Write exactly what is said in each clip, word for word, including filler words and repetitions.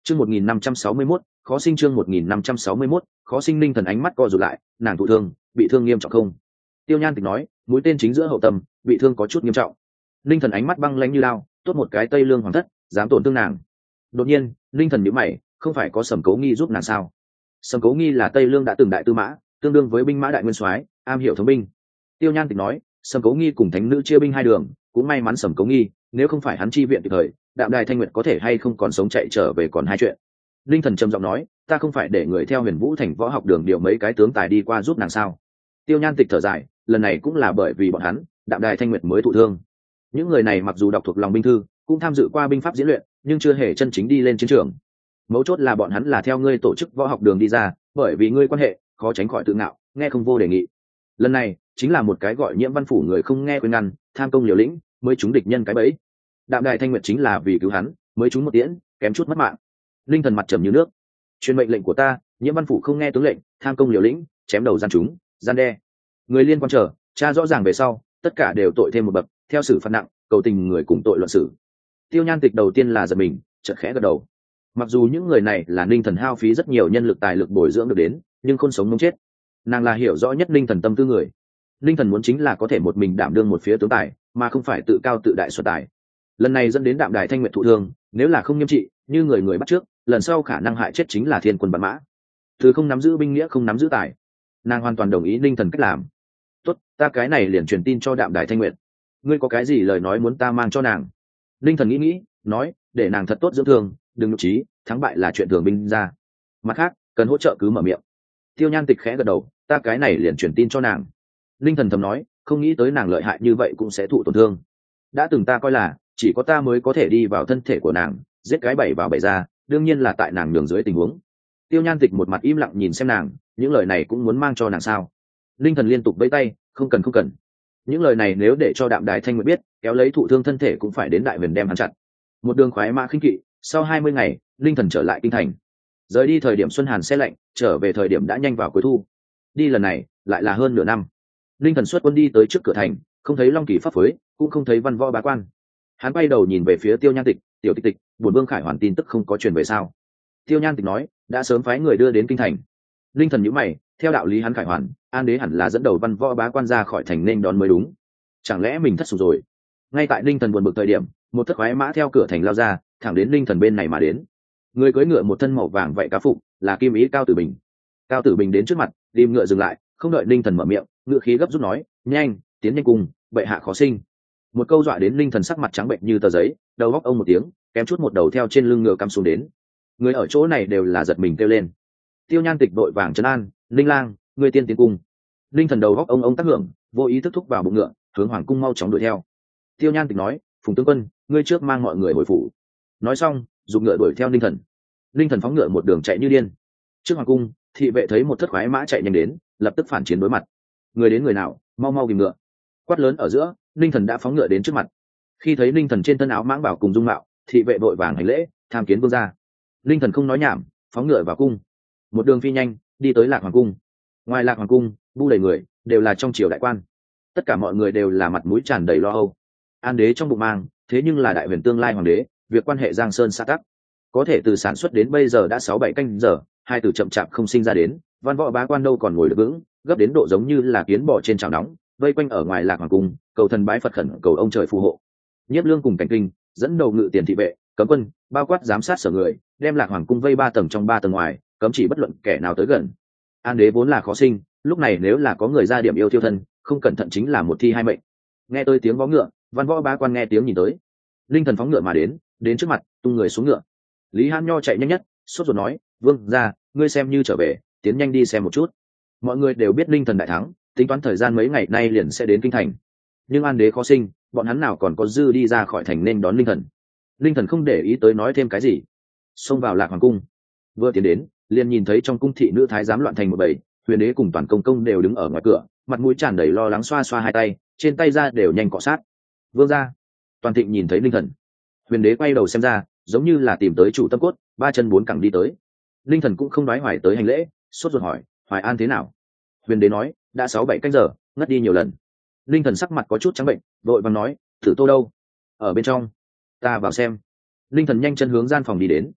Chương một nghìn năm trăm sáu mươi mốt, khó sinh chương một nghìn năm trăm sáu mươi mốt, khó sinh. Linh Thần ánh mắt co rụt lại, nàng thụ thương, bị thương nghiêm trọng không? Tiêu Nhan Tịch nói, mũi tên chính giữa hậu tâm, bị thương có chút nghiêm trọng. Linh Thần ánh mắt băng lãnh như lao, tốt một cái Tây Lương hoàng thất, dám tổn thương nàng. Đột nhiên, Linh Thần nhíu mày, không phải có Sầm Cố Nghi giúp nàng sao? Sầm Cố Nghi là Tây Lương đã từng đại tư mã, tương đương với binh mã đại nguyên soái, am hiểu thống binh. Tiêu Nhan Tịch nói, Sầm Cố Nghi cùng Thánh nữ chia binh hai đường, cũng may mắn Sầm Cố Nghi, nếu không phải hắn chi viện kịp thời, Đạm Đài Thanh Nguyệt có thể hay không còn sống chạy trở về còn hai chuyện. Linh Thần trầm giọng nói, ta không phải để người theo Huyền Vũ Thành võ học đường điều mấy cái tướng tài đi qua giúp nàng sao? Tiêu Nhan Tịch thở dài, lần này cũng là bởi vì bọn hắn, Đạm Đài Thanh Nguyệt mới thụ thương. Những người này mặc dù đọc thuộc lòng binh thư, cũng tham dự qua binh pháp diễn luyện, nhưng chưa hề chân chính đi lên chiến trường. Mấu chốt là bọn hắn là theo ngươi tổ chức võ học đường đi ra, bởi vì ngươi quan hệ, khó tránh khỏi tự ngạo, nghe không vô đề nghị. Lần này, chính là một cái gọi Nhiễm Văn Phủ người không nghe khuyên ngăn, tham công liều lĩnh, mới trúng địch nhân cái bẫy. Đạm Đài Thanh Nguyệt chính là vì cứu hắn, mới trúng một tiễn, kém chút mất mạng. Linh Thần mặt trầm như nước, truyền mệnh lệnh của ta, Nhiễm Văn Phủ không nghe tướng lệnh, tham công liều lĩnh, chém đầu gian chúng, gian đe. Người liên quan trở, tra rõ ràng về sau, tất cả đều tội thêm một bậc, theo xử phạt nặng, cầu tình người cùng tội luận xử. Tiêu Nhan Tịch đầu tiên là giật mình, chợt khẽ gật đầu. Mặc dù những người này là Linh Thần hao phí rất nhiều nhân lực tài lực bồi dưỡng được đến, nhưng không sống mống chết. Nàng là hiểu rõ nhất Linh Thần tâm tư người. Linh Thần muốn chính là có thể một mình đảm đương một phía tướng tài, mà không phải tự cao tự đại xuất tài. Lần này dẫn đến Đạm Đài Thanh Nguyệt thụ thương, nếu là không nghiêm trị, như người người bắt trước, lần sau khả năng hại chết chính là thiên quân bản mã. Thứ không nắm giữ binh nghĩa không nắm giữ tài. Nàng hoàn toàn đồng ý Linh Thần cách làm. Tốt, ta cái này liền truyền tin cho Đạm Đài Thanh Nguyệt. Ngươi có cái gì lời nói muốn ta mang cho nàng? Linh Thần nghĩ nghĩ, nói, để nàng thật tốt dưỡng thương, đừng nhục trí, thắng bại là chuyện thường binh ra. Mặt khác, cần hỗ trợ cứ mở miệng. Tiêu Nhan Tịch khẽ gật đầu, ta cái này liền truyền tin cho nàng. Linh Thần thầm nói, không nghĩ tới nàng lợi hại như vậy cũng sẽ thụ tổn thương. Đã từng ta coi là chỉ có ta mới có thể đi vào thân thể của nàng, giết cái bảy vào bảy ra, đương nhiên là tại nàng nhường dưới tình huống. Tiêu Nhan Tịch một mặt im lặng nhìn xem nàng, những lời này cũng muốn mang cho nàng sao? Linh Thần liên tục vẫy tay, không cần không cần. Những lời này nếu để cho Đạm Đài Thanh Nguyệt biết, kéo lấy thụ thương thân thể cũng phải đến Đại Huyền đem hắn chặt. Một đường khoái mã khinh kỵ, sau hai mươi ngày, Linh Thần trở lại kinh thành. Rời đi thời điểm xuân hàn se lạnh, trở về thời điểm đã nhanh vào cuối thu. Đi lần này, lại là hơn nửa năm. Linh Thần xuất quân đi tới trước cửa thành, không thấy Long Kỳ pháp phối, cũng không thấy văn võ bá quan. Hắn quay đầu nhìn về phía Tiêu Nhan Tịch, "Tiểu Tịch Tịch, buồn vương Khải Hoàn tin tức không có truyền về sao?" Tiêu Nhan Tịch nói, "Đã sớm phái người đưa đến kinh thành." Linh Thần nhíu mày, theo đạo lý hắn Khải Hoàn, An Đế hẳn là dẫn đầu văn võ bá quan ra khỏi thành nên đón mới đúng. Chẳng lẽ mình thất sủng rồi? Ngay tại Linh Thần buồn bực thời điểm, một thất khoái mã theo cửa thành lao ra, thẳng đến Linh Thần bên này mà đến. Người cưỡi ngựa một thân màu vàng vậy cá phục, là Kim Ý Cao Tử Bình. Cao Tử Bình đến trước mặt, tìm ngựa dừng lại, không đợi Linh Thần mở miệng, ngựa khí gấp rút nói, "Nhanh, tiến nhanh cùng, bệ hạ khó sinh." Một câu dọa đến Linh Thần sắc mặt trắng bệnh như tờ giấy, đầu góc ông một tiếng, kém chút một đầu theo trên lưng ngựa cắm xuống đến. Người ở chỗ này đều là giật mình kêu lên. Tiêu Nhan Tịch đội vàng trấn an, "Linh lang, ngươi tiên tiến cung." Linh Thần đầu góc ông ông tác hưởng, vô ý thức thúc vào bụng ngựa, hướng hoàng cung mau chóng đuổi theo. Tiêu Nhan Tịch nói, "Phùng tướng quân, ngươi trước mang mọi người hồi phủ." Nói xong, dùng ngựa đuổi theo Linh Thần. Linh Thần phóng ngựa một đường chạy như điên. Trước hoàng cung, thị vệ thấy một thất khoái mã chạy nhanh đến, lập tức phản chiến đối mặt. Người đến người nào, mau mau kìm ngựa. Quát lớn ở giữa, Linh Thần đã phóng ngựa đến trước mặt. Khi thấy Linh Thần trên thân áo mãng bảo cùng dung mạo, thị vệ vội vàng hành lễ, tham kiến vương gia. Linh Thần không nói nhảm, phóng ngựa vào cung. Một đường phi nhanh, đi tới Lạc Hoàng cung. Ngoài Lạc Hoàng cung, bu đầy người, đều là trong triều đại quan. Tất cả mọi người đều là mặt mũi tràn đầy lo âu. An Đế trong bụng mang, thế nhưng là Đại Huyền tương lai hoàng đế, việc quan hệ Giang Sơn xã tắc. Có thể từ sản xuất đến bây giờ đã sáu bảy canh giờ, hai từ chậm chạp không sinh ra đến, văn võ bá quan đâu còn ngồi được vững, gấp đến độ giống như là kiến bò trên chảo nóng, vây quanh ở ngoài Lạc Hoàng cung, cầu thần bái Phật khẩn cầu ông trời phù hộ. Nhiếp Lương cùng Cảnh Kinh dẫn đầu ngự tiền thị vệ, cấm quân, bao quát giám sát sở người, đem Lạc Hoàng cung vây ba tầng trong ba tầng ngoài, cấm chỉ bất luận kẻ nào tới gần. An Đế vốn là khó sinh, lúc này nếu là có người ra điểm yêu thiêu thân, không cẩn thận chính là một thi hai mệnh. Nghe tới tiếng vó ngựa, văn võ bá quan nghe tiếng nhìn tới. Linh Thần phóng ngựa mà đến, đến trước mặt, tung người xuống ngựa. Lý Hán Nho chạy nhanh nhất, sốt ruột nói, "Vương gia, ngươi xem như trở về, tiến nhanh đi xem một chút." Mọi người đều biết Linh Thần đại thắng, tính toán thời gian mấy ngày nay liền sẽ đến kinh thành. Nhưng An Đế khó sinh, bọn hắn nào còn có dư đi ra khỏi thành nên đón Linh Thần. Linh Thần không để ý tới nói thêm cái gì, xông vào Lạc Hoàng cung. Vừa tiến đến, liền nhìn thấy trong cung thị nữ thái giám loạn thành một bầy, Huyền Đế cùng toàn công công đều đứng ở ngoài cửa, mặt mũi tràn đầy lo lắng xoa xoa hai tay, trên tay ra đều nhanh cọ sát. "Vương gia." Toàn Thịnh nhìn thấy Linh Thần. Huyền Đế quay đầu xem ra, giống như là tìm tới chủ tâm cốt, ba chân bốn cẳng đi tới. Linh Thần cũng không nói hoài tới hành lễ, sốt ruột hỏi, "Hoài An thế nào?" Huyền Đế nói, "Đã sáu bảy canh giờ, ngất đi nhiều lần." Linh Thần sắc mặt có chút trắng bệnh, vội vàng nói, "Tử Tô đâu?" "Ở bên trong." "Ta vào xem." Linh Thần nhanh chân hướng gian phòng đi đến.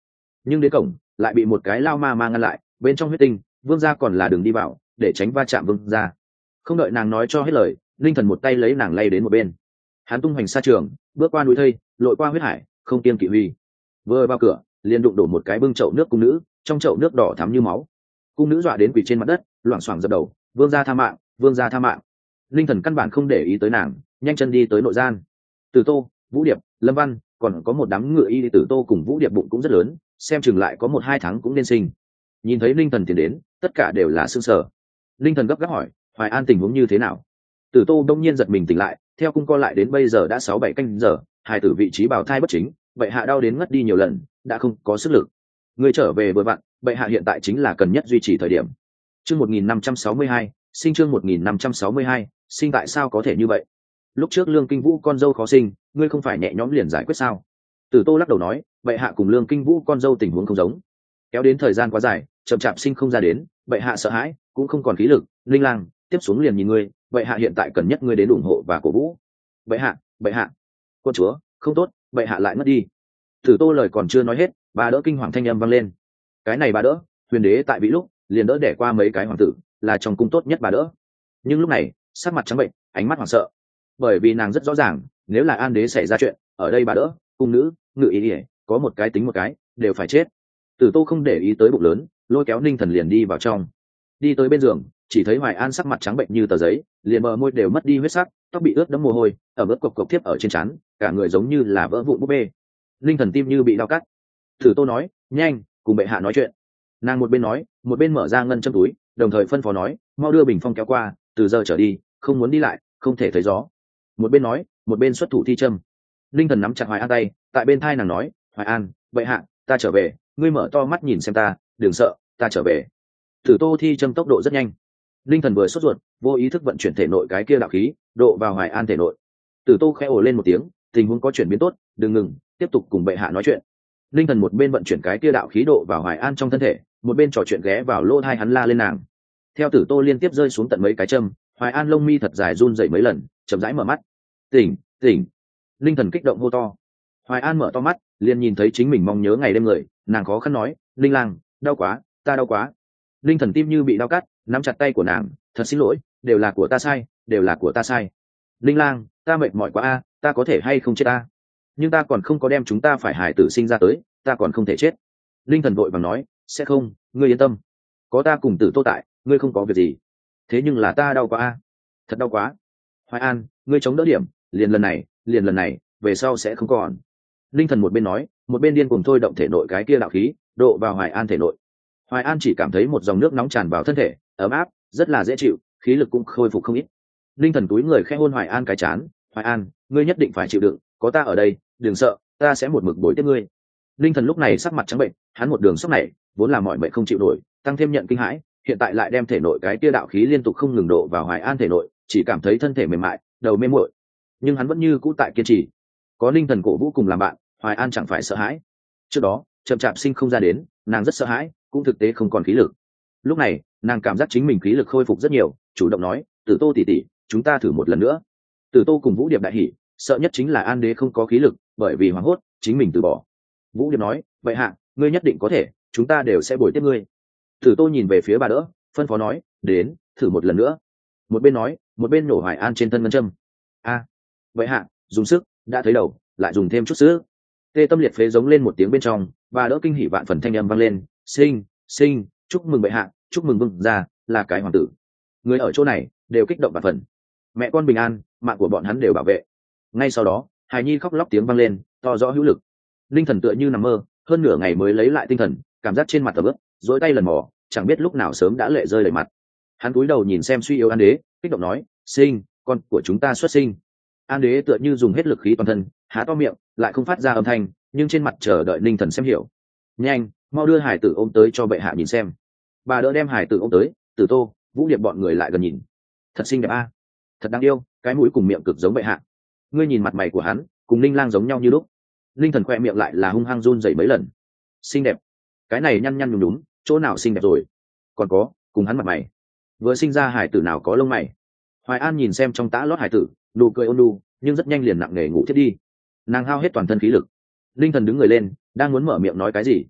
nhưng đến cổng lại bị một cái lao ma ma ngăn lại, bên trong huyết tinh, vương gia còn là đường đi vào, để tránh va chạm vương gia. Không đợi nàng nói cho hết lời, linh thần một tay lấy nàng lay đến một bên. Hắn tung hoành xa trường, bước qua núi thây, lội qua huyết hải, không kiêng kỵ huy. Vừa vào cửa, liền đụng đổ một cái bưng chậu nước cung nữ, trong chậu nước đỏ thắm như máu. Cung nữ dọa đến quỳ trên mặt đất, loảng xoảng dập đầu, vương gia tha mạng, vương gia tha mạng. Linh thần căn bản không để ý tới nàng, nhanh chân đi tới nội gian. Tử Tô, Vũ Điệp, Lâm Văn, còn có một đám ngựa y. Tử Tô cùng Vũ Điệp bụng cũng rất lớn, xem chừng lại có một hai tháng cũng nên sinh. Nhìn thấy linh thần tiến đến, tất cả đều là sương sở. Linh thần gấp gáp hỏi, Hoài An tình huống như thế nào? Tử Tô đông nhiên giật mình tỉnh lại, theo cung co lại đến bây giờ đã sáu bảy canh giờ, hài tử vị trí bào thai bất chính, bệ hạ đau đến ngất đi nhiều lần, đã không có sức lực. Người trở về vừa vặn, bệ hạ hiện tại chính là cần nhất duy trì thời điểm. Chương một nghìn năm trăm sáu mươi hai, sinh chương một nghìn năm trăm sáu mươi hai, sinh tại sao có thể như vậy? Lúc trước Lương Kinh Vũ con dâu khó sinh, ngươi không phải nhẹ nhõm liền giải quyết sao? Tử Tô lắc đầu nói, bệ hạ cùng Lương Kinh Vũ con dâu tình huống không giống. Kéo đến thời gian quá dài, chậm chạp sinh không ra đến, bệ hạ sợ hãi, cũng không còn khí lực. Linh Lang, tiếp xuống liền nhìn ngươi, bệ hạ hiện tại cần nhất ngươi đến ủng hộ và cổ vũ. Bệ hạ, bệ hạ, quân chúa, không tốt, bệ hạ lại mất đi. Tử Tô lời còn chưa nói hết, bà đỡ kinh hoàng thanh âm vang lên. Cái này bà đỡ, huyền đế tại vị lúc liền đỡ đẻ qua mấy cái hoàng tử, là trong cung tốt nhất bà đỡ. Nhưng lúc này sắc mặt trắng bệnh, ánh mắt hoảng sợ, bởi vì nàng rất rõ ràng, nếu là An đế xảy ra chuyện, ở đây bà đỡ, cung nữ, ngự ý ỉa, có một cái tính một cái, đều phải chết. Tử Tô không để ý tới bụng lớn, lôi kéo Ninh Thần liền đi vào trong. Đi tới bên giường, chỉ thấy Hoài An sắc mặt trắng bệnh như tờ giấy, liền bờ môi đều mất đi huyết sắc, tóc bị ướt đẫm mồ hôi, ở mức cộc cộc tiếp ở trên trán, cả người giống như là vỡ vụn búp bê. Ninh Thần tim như bị đau cắt. Tử Tô nói, nhanh, cùng bệ hạ nói chuyện. Nàng một bên nói, một bên mở ra ngân châm túi, đồng thời phân phó nói, mau đưa bình phong kéo qua, từ giờ trở đi, không muốn đi lại, không thể thấy gió. Một bên nói, một bên xuất thủ thi châm. Ninh Thần nắm chặt Hoài An tay, tại bên thai nàng nói, Hoài An, bệ hạ, ta trở về, ngươi mở to mắt nhìn xem ta, đừng sợ, ta trở về. Tử Tô thi châm tốc độ rất nhanh. Ninh Thần vừa sốt ruột, vô ý thức vận chuyển thể nội cái kia đạo khí, độ vào Hoài An thể nội. Tử Tô khẽ ồ lên một tiếng, tình huống có chuyển biến tốt, đừng ngừng, tiếp tục cùng bệ hạ nói chuyện. Ninh Thần một bên vận chuyển cái kia đạo khí độ vào Hoài An trong thân thể, một bên trò chuyện ghé vào lỗ tai hắn la lên nàng. Theo Tử Tô liên tiếp rơi xuống tận mấy cái châm, Hoài An lông mi thật dài run rẩy mấy lần, chậm rãi mở mắt. Tỉnh, tỉnh. Ninh Thần kích động hô to. Hoài An mở to mắt, liền nhìn thấy chính mình mong nhớ ngày đêm người, nàng khó khăn nói, Linh Lang, đau quá, ta đau quá. Ninh Thần tim như bị đau cắt, nắm chặt tay của nàng, thật xin lỗi, đều là của ta sai, đều là của ta sai. Linh Lang, ta mệt mỏi quá a, ta có thể hay không chết a? Nhưng ta còn không có đem chúng ta phải hài tử sinh ra tới, ta còn không thể chết. Linh Thần vội vàng nói, sẽ không, ngươi yên tâm, có ta cùng Tử Tô tại, ngươi không có việc gì. Thế nhưng là ta đau quá a, thật đau quá. Hoài An, ngươi chống đỡ điểm, liền lần này, liền lần này, về sau sẽ không còn. Linh Thần một bên nói, một bên điên cuồng thôi động thể nội cái kia đạo khí, độ vào Hoài An thể nội. Hoài An chỉ cảm thấy một dòng nước nóng tràn vào thân thể, ấm áp, rất là dễ chịu, khí lực cũng khôi phục không ít. Linh Thần túi người khẽ hôn Hoài An cái trán, Hoài An, ngươi nhất định phải chịu đựng, có ta ở đây, đừng sợ, ta sẽ một mực bồi tiếp ngươi. Linh Thần lúc này sắc mặt trắng bệnh, hắn một đường sốc này, vốn là mọi mệnh không chịu nổi, tăng thêm nhận kinh hãi, hiện tại lại đem thể nội cái kia đạo khí liên tục không ngừng độ vào Hoài An thể nội, chỉ cảm thấy thân thể mềm mại, đầu mê muội. Nhưng hắn vẫn như cũ tại kiên trì. Có Linh Thần cổ vũ cùng làm bạn, Hoài An chẳng phải sợ hãi. Trước đó, chậm chạp sinh không ra đến, nàng rất sợ hãi, cũng thực tế không còn khí lực. Lúc này, nàng cảm giác chính mình khí lực khôi phục rất nhiều, chủ động nói, Tử Tô tỷ tỷ, chúng ta thử một lần nữa. Tử Tô cùng Vũ Điệp đại hỉ, sợ nhất chính là An đế không có khí lực, bởi vì hoảng hốt, chính mình từ bỏ. Vũ Điệp nói, vậy hạ, ngươi nhất định có thể, chúng ta đều sẽ bồi tiếp ngươi. Tử Tô nhìn về phía bà đỡ, phân phó nói, đến, thử một lần nữa. Một bên nói, một bên nổ Hoài An trên thân ngân châm. A, vậy hạ, dùng sức, đã thấy đầu, lại dùng thêm chút sữa. Tê tâm liệt phế giống lên một tiếng bên trong, bà đỡ kinh hỉ vạn phần thanh âm vang lên, sinh, sinh, chúc mừng bệ hạ, chúc mừng vương gia, là cái hoàng tử. Người ở chỗ này đều kích động vạn phần. Mẹ con bình an, mạng của bọn hắn đều bảo vệ. Ngay sau đó, hài nhi khóc lóc tiếng vang lên, to rõ hữu lực. Linh Thần tựa như nằm mơ, hơn nửa ngày mới lấy lại tinh thần, cảm giác trên mặt tầm ướp, dỗi tay lần mò, chẳng biết lúc nào sớm đã lệ rơi đầy mặt. Hắn cúi đầu nhìn xem suy yếu An đế, kích động nói, sinh, con của chúng ta xuất sinh. An đế tựa như dùng hết lực khí toàn thân, há to miệng, lại không phát ra âm thanh, nhưng trên mặt chờ đợi Linh Thần xem hiểu. Nhanh, mau đưa hải tử ôm tới cho bệ hạ nhìn xem. Bà đỡ đem hải tử ôm tới, Tử Tô, Vũ Điệp bọn người lại gần nhìn. Thật xinh đẹp a, thật đáng yêu, cái mũi cùng miệng cực giống bệ hạ. Ngươi nhìn mặt mày của hắn, cùng Linh Lang giống nhau như lúc. Linh Thần khoe miệng lại là hung hăng run rẩy mấy lần. Xinh đẹp, cái này nhăn nhăn nhúm nhúm, chỗ nào xinh đẹp rồi? Còn có, cùng hắn mặt mày, vừa sinh ra hải tử nào có lông mày. Hoài An nhìn xem trong tã lót hải tử, nụ cười ôn nhu, nhưng rất nhanh liền nặng nề ngủ thiết đi. Nàng hao hết toàn thân khí lực. Linh Thần đứng người lên, đang muốn mở miệng nói cái gì,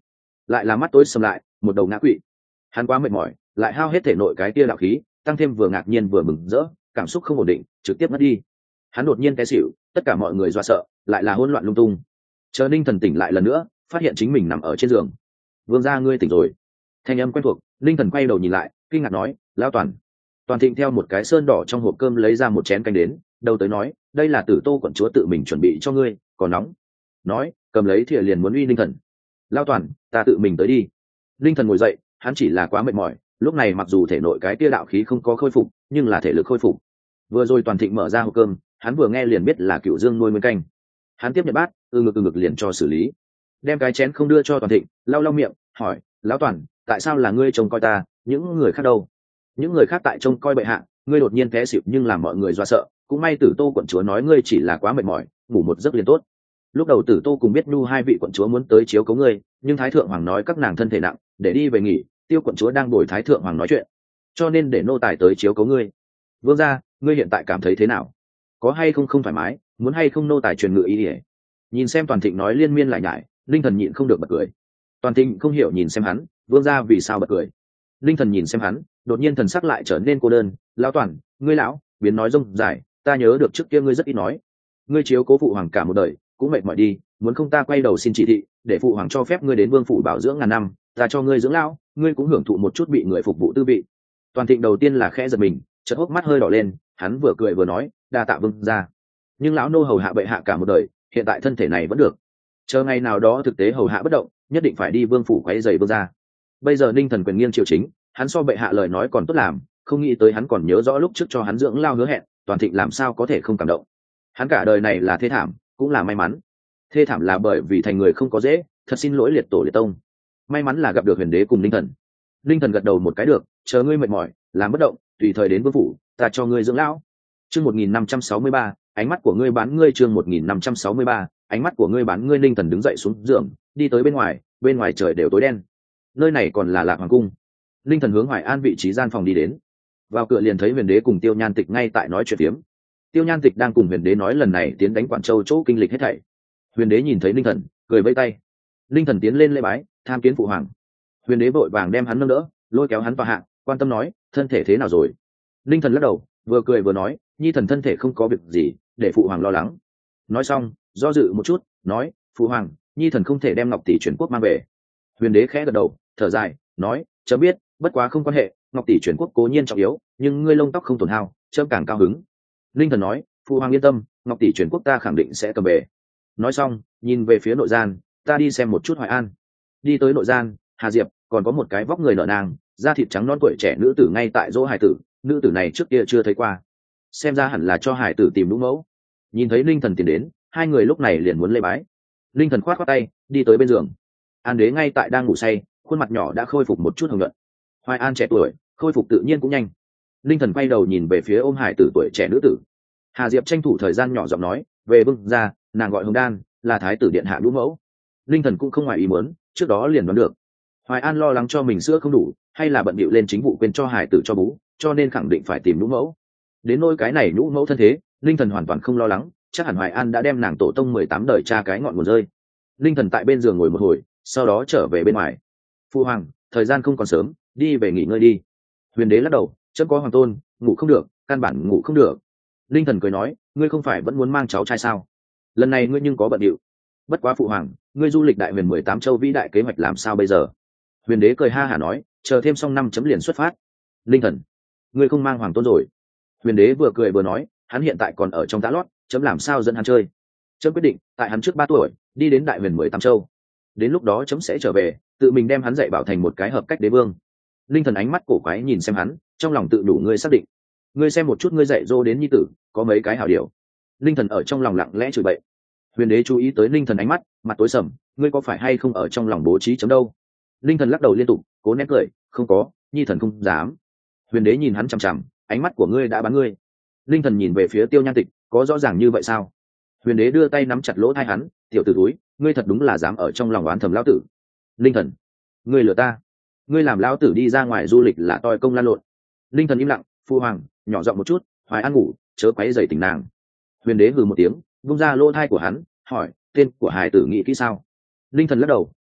lại là mắt tối sầm lại, một đầu ngã quỵ. Hắn quá mệt mỏi, lại hao hết thể nội cái tia đạo khí, tăng thêm vừa ngạc nhiên vừa mừng rỡ, cảm xúc không ổn định, trực tiếp mất đi. Hắn đột nhiên té xỉu, tất cả mọi người dọa sợ, lại là hỗn loạn lung tung. Chờ Ninh Thần tỉnh lại lần nữa, phát hiện chính mình nằm ở trên giường. Vương gia ngươi tỉnh rồi. Thanh âm quen thuộc. Ninh Thần quay đầu nhìn lại, kinh ngạc nói, lão Toàn. Toàn Thịnh theo một cái sơn đỏ trong hộp cơm lấy ra một chén canh đến, đầu tới nói, đây là Tử Tô quận chúa tự mình chuẩn bị cho ngươi, còn nóng. Nói, cầm lấy thìa liền muốn uy Ninh Thần. Lão Toàn, ta tự mình tới đi. Ninh Thần ngồi dậy, hắn chỉ là quá mệt mỏi, lúc này mặc dù thể nội cái tia đạo khí không có khôi phục, nhưng là thể lực khôi phục. Vừa rồi Toàn Thịnh mở ra hộp cơm, hắn vừa nghe liền biết là Cựu Dương nuôi nguyên canh. Hắn tiếp nhận bát, ừ ngực ừ ngực liền cho xử lý, đem cái chén không đưa cho Toàn Thịnh, lau lau miệng, hỏi, lão Toàn, tại sao là ngươi trông coi ta, những người khác đâu? Những người khác tại trông coi bệ hạ, ngươi đột nhiên té xỉu nhưng làm mọi người do sợ, cũng may Tử Tô quận chúa nói ngươi chỉ là quá mệt mỏi, ngủ một giấc liền tốt. Lúc đầu Tử Tô cùng biết Nhu hai vị quận chúa muốn tới chiếu cố ngươi, nhưng Thái thượng hoàng nói các nàng thân thể nặng, để đi về nghỉ, Tiêu quận chúa đang bồi Thái thượng hoàng nói chuyện, cho nên để nô tài tới chiếu cố ngươi. Vương gia, ngươi hiện tại cảm thấy thế nào? Có hay không không thoải mái, muốn hay không nô tài truyền ngự ý ỉa? Nhìn xem Toàn Thịnh nói liên miên lại nhải, Linh Thần nhịn không được bật cười. Toàn Thịnh không hiểu nhìn xem hắn, vương gia vì sao bật cười? Linh Thần nhìn xem hắn, đột nhiên thần sắc lại trở nên cô đơn. Lão Toàn, ngươi lão biến nói rông dài, ta nhớ được trước kia ngươi rất ít nói, ngươi chiếu cố phụ hoàng cả một đời, cũng mệt mỏi đi, muốn không ta quay đầu xin chỉ thị, để phụ hoàng cho phép ngươi đến vương phủ bảo dưỡng ngàn năm, ta cho ngươi dưỡng lão, ngươi cũng hưởng thụ một chút bị người phục vụ tư vị. Toàn Thịnh đầu tiên là khẽ giật mình, chợt hốc mắt hơi đỏ lên, hắn vừa cười vừa nói, đa tạ vương gia. Nhưng lão nô hầu hạ bệ hạ cả một đời, hiện tại thân thể này vẫn được, chờ ngày nào đó thực tế hầu hạ bất động, nhất định phải đi vương phủ quấy giày vương gia. Bây giờ Ninh Thần quyền nghiêng triều chính, hắn so bệ hạ lời nói còn tốt làm, không nghĩ tới hắn còn nhớ rõ lúc trước cho hắn dưỡng lao hứa hẹn, Toàn Thịnh làm sao có thể không cảm động. Hắn cả đời này là thê thảm, cũng là may mắn. Thê thảm là bởi vì thành người không có dễ, thật xin lỗi liệt tổ liệt tông. May mắn là gặp được Huyền Đế cùng Ninh Thần. Ninh Thần gật đầu một cái được, chờ ngươi mệt mỏi, làm bất động, tùy thời đến vương phủ, ta cho ngươi dưỡng lão. Chương một nghìn năm trăm sáu mươi ba, ánh mắt của ngươi bán ngươi. Chương một nghìn năm trăm sáu mươi ba, ánh mắt của ngươi bán ngươi. Ninh Thần đứng dậy xuống giường, đi tới bên ngoài, bên ngoài trời đều tối đen. Nơi này còn là Lạc Hoàng cung. Ninh Thần hướng Hoài An vị trí gian phòng đi đến. Vào cửa liền thấy Huyền Đế cùng Tiêu Nhan Tịch ngay tại nói chuyện phiếm. Tiêu Nhan Tịch đang cùng Huyền Đế nói lần này tiến đánh Quản Châu chỗ kinh lịch hết thảy. Huyền Đế nhìn thấy Ninh Thần, cười vẫy tay. Ninh Thần tiến lên lễ bái, tham kiến phụ hoàng. Huyền Đế vội vàng đem hắn nâng đỡ, lôi kéo hắn vào hạng, quan tâm nói, thân thể thế nào rồi? Ninh Thần lắc đầu, vừa cười vừa nói, nhi thần thân thể không có việc gì, để phụ hoàng lo lắng. Nói xong, do dự một chút, nói, phụ hoàng, nhi thần không thể đem Ngọc tỷ chuyển quốc mang về. Huyền Đế khẽ gật đầu, thở dài, nói, chớ biết, bất quá không quan hệ, Ngọc tỷ chuyển quốc cố nhiên trọng yếu, nhưng ngươi lông tóc không tổn hao, chớ càng cao hứng. Ninh Thần nói, phụ hoàng yên tâm, Ngọc tỷ chuyển quốc ta khẳng định sẽ cầm về. Nói xong, nhìn về phía nội gian, ta đi xem một chút Hoài An. Đi tới nội gian, Hà Diệp còn có một cái vóc người nở nang, da thịt trắng non tuổi trẻ nữ tử ngay tại dỗ hải tử, nữ tử này trước kia chưa thấy qua, xem ra hẳn là cho hải tử tìm đúng mẫu. Nhìn thấy Linh Thần tiến đến, hai người lúc này liền muốn lễ bái. Linh Thần khoát khoát tay, đi tới bên giường. An Đế ngay tại đang ngủ say, khuôn mặt nhỏ đã khôi phục một chút hồng nhuận. Hoài An trẻ tuổi, khôi phục tự nhiên cũng nhanh. Linh Thần quay đầu nhìn về phía ôm hải tử tuổi trẻ nữ tử. Hà Diệp tranh thủ thời gian nhỏ giọng nói, về vương gia, nàng gọi Hồng Đan, là thái tử điện hạ đúng mẫu. Linh Thần cũng không ngoài ý muốn, trước đó liền đoán được. Hoài An lo lắng cho mình sữa không đủ, hay là bận bịu lên chính vụ quên cho hải tử cho bú, cho nên khẳng định phải tìm nhũ mẫu. Đến nỗi cái này nhũ mẫu thân thế, Linh Thần hoàn toàn không lo lắng, chắc hẳn Hoài An đã đem nàng tổ tông mười tám đời tra cái ngọn nguồn rơi. Linh Thần tại bên giường ngồi một hồi, sau đó trở về bên ngoài. Phu hoàng, thời gian không còn sớm, đi về nghỉ ngơi đi. Huyền Đế lắc đầu, chấm có hoàng tôn, ngủ không được, căn bản ngủ không được. Linh Thần cười nói, ngươi không phải vẫn muốn mang cháu trai sao? Lần này ngươi nhưng có bận điệu. Bất quá phụ hoàng, ngươi du lịch đại huyền mười tám châu vĩ đại kế hoạch làm sao bây giờ? Huyền Đế cười ha hả nói, chờ thêm xong năm chấm liền xuất phát. Linh Thần, ngươi không mang hoàng tôn rồi? Huyền Đế vừa cười vừa nói, hắn hiện tại còn ở trong tã lót, chấm làm sao dẫn hắn chơi? Chấm quyết định, tại hắn trước ba tuổi, đi đến đại huyền mười tám châu. Đến lúc đó chấm sẽ trở về, tự mình đem hắn dạy bảo thành một cái hợp cách đế vương. Linh Thần ánh mắt cổ quái nhìn xem hắn, trong lòng tự đủ ngươi xác định. Ngươi xem một chút ngươi dạy dỗ đến nhi tử, có mấy cái hảo điều. Linh Thần ở trong lòng lặng lẽ chửi bậy. Huyền Đế chú ý tới Linh Thần ánh mắt, mặt tối sầm, ngươi có phải hay không ở trong lòng bố trí chấm đâu? Linh Thần lắc đầu liên tục, cố nén cười, không có, nhi thần không dám. Huyền Đế nhìn hắn chằm chằm, ánh mắt của ngươi đã bắn ngươi. Linh Thần nhìn về phía Tiêu Nhan Tịch, có rõ ràng như vậy sao? Huyền Đế đưa tay nắm chặt lỗ tai hắn, tiểu tử túi, ngươi thật đúng là dám ở trong lòng oán thầm lão tử. Linh Thần, ngươi lừa ta, ngươi làm lão tử đi ra ngoài du lịch là toi công lan lộn. Linh Thần im lặng, phu hoàng, nhỏ giọng một chút, Hoài An ngủ, chớ quấy rầy tỉnh nàng. Huyền Đế hừ một tiếng, vung ra lỗ tai của hắn, hỏi, tên của hài tử nghĩ kỹ sao? Linh Thần lắc đầu,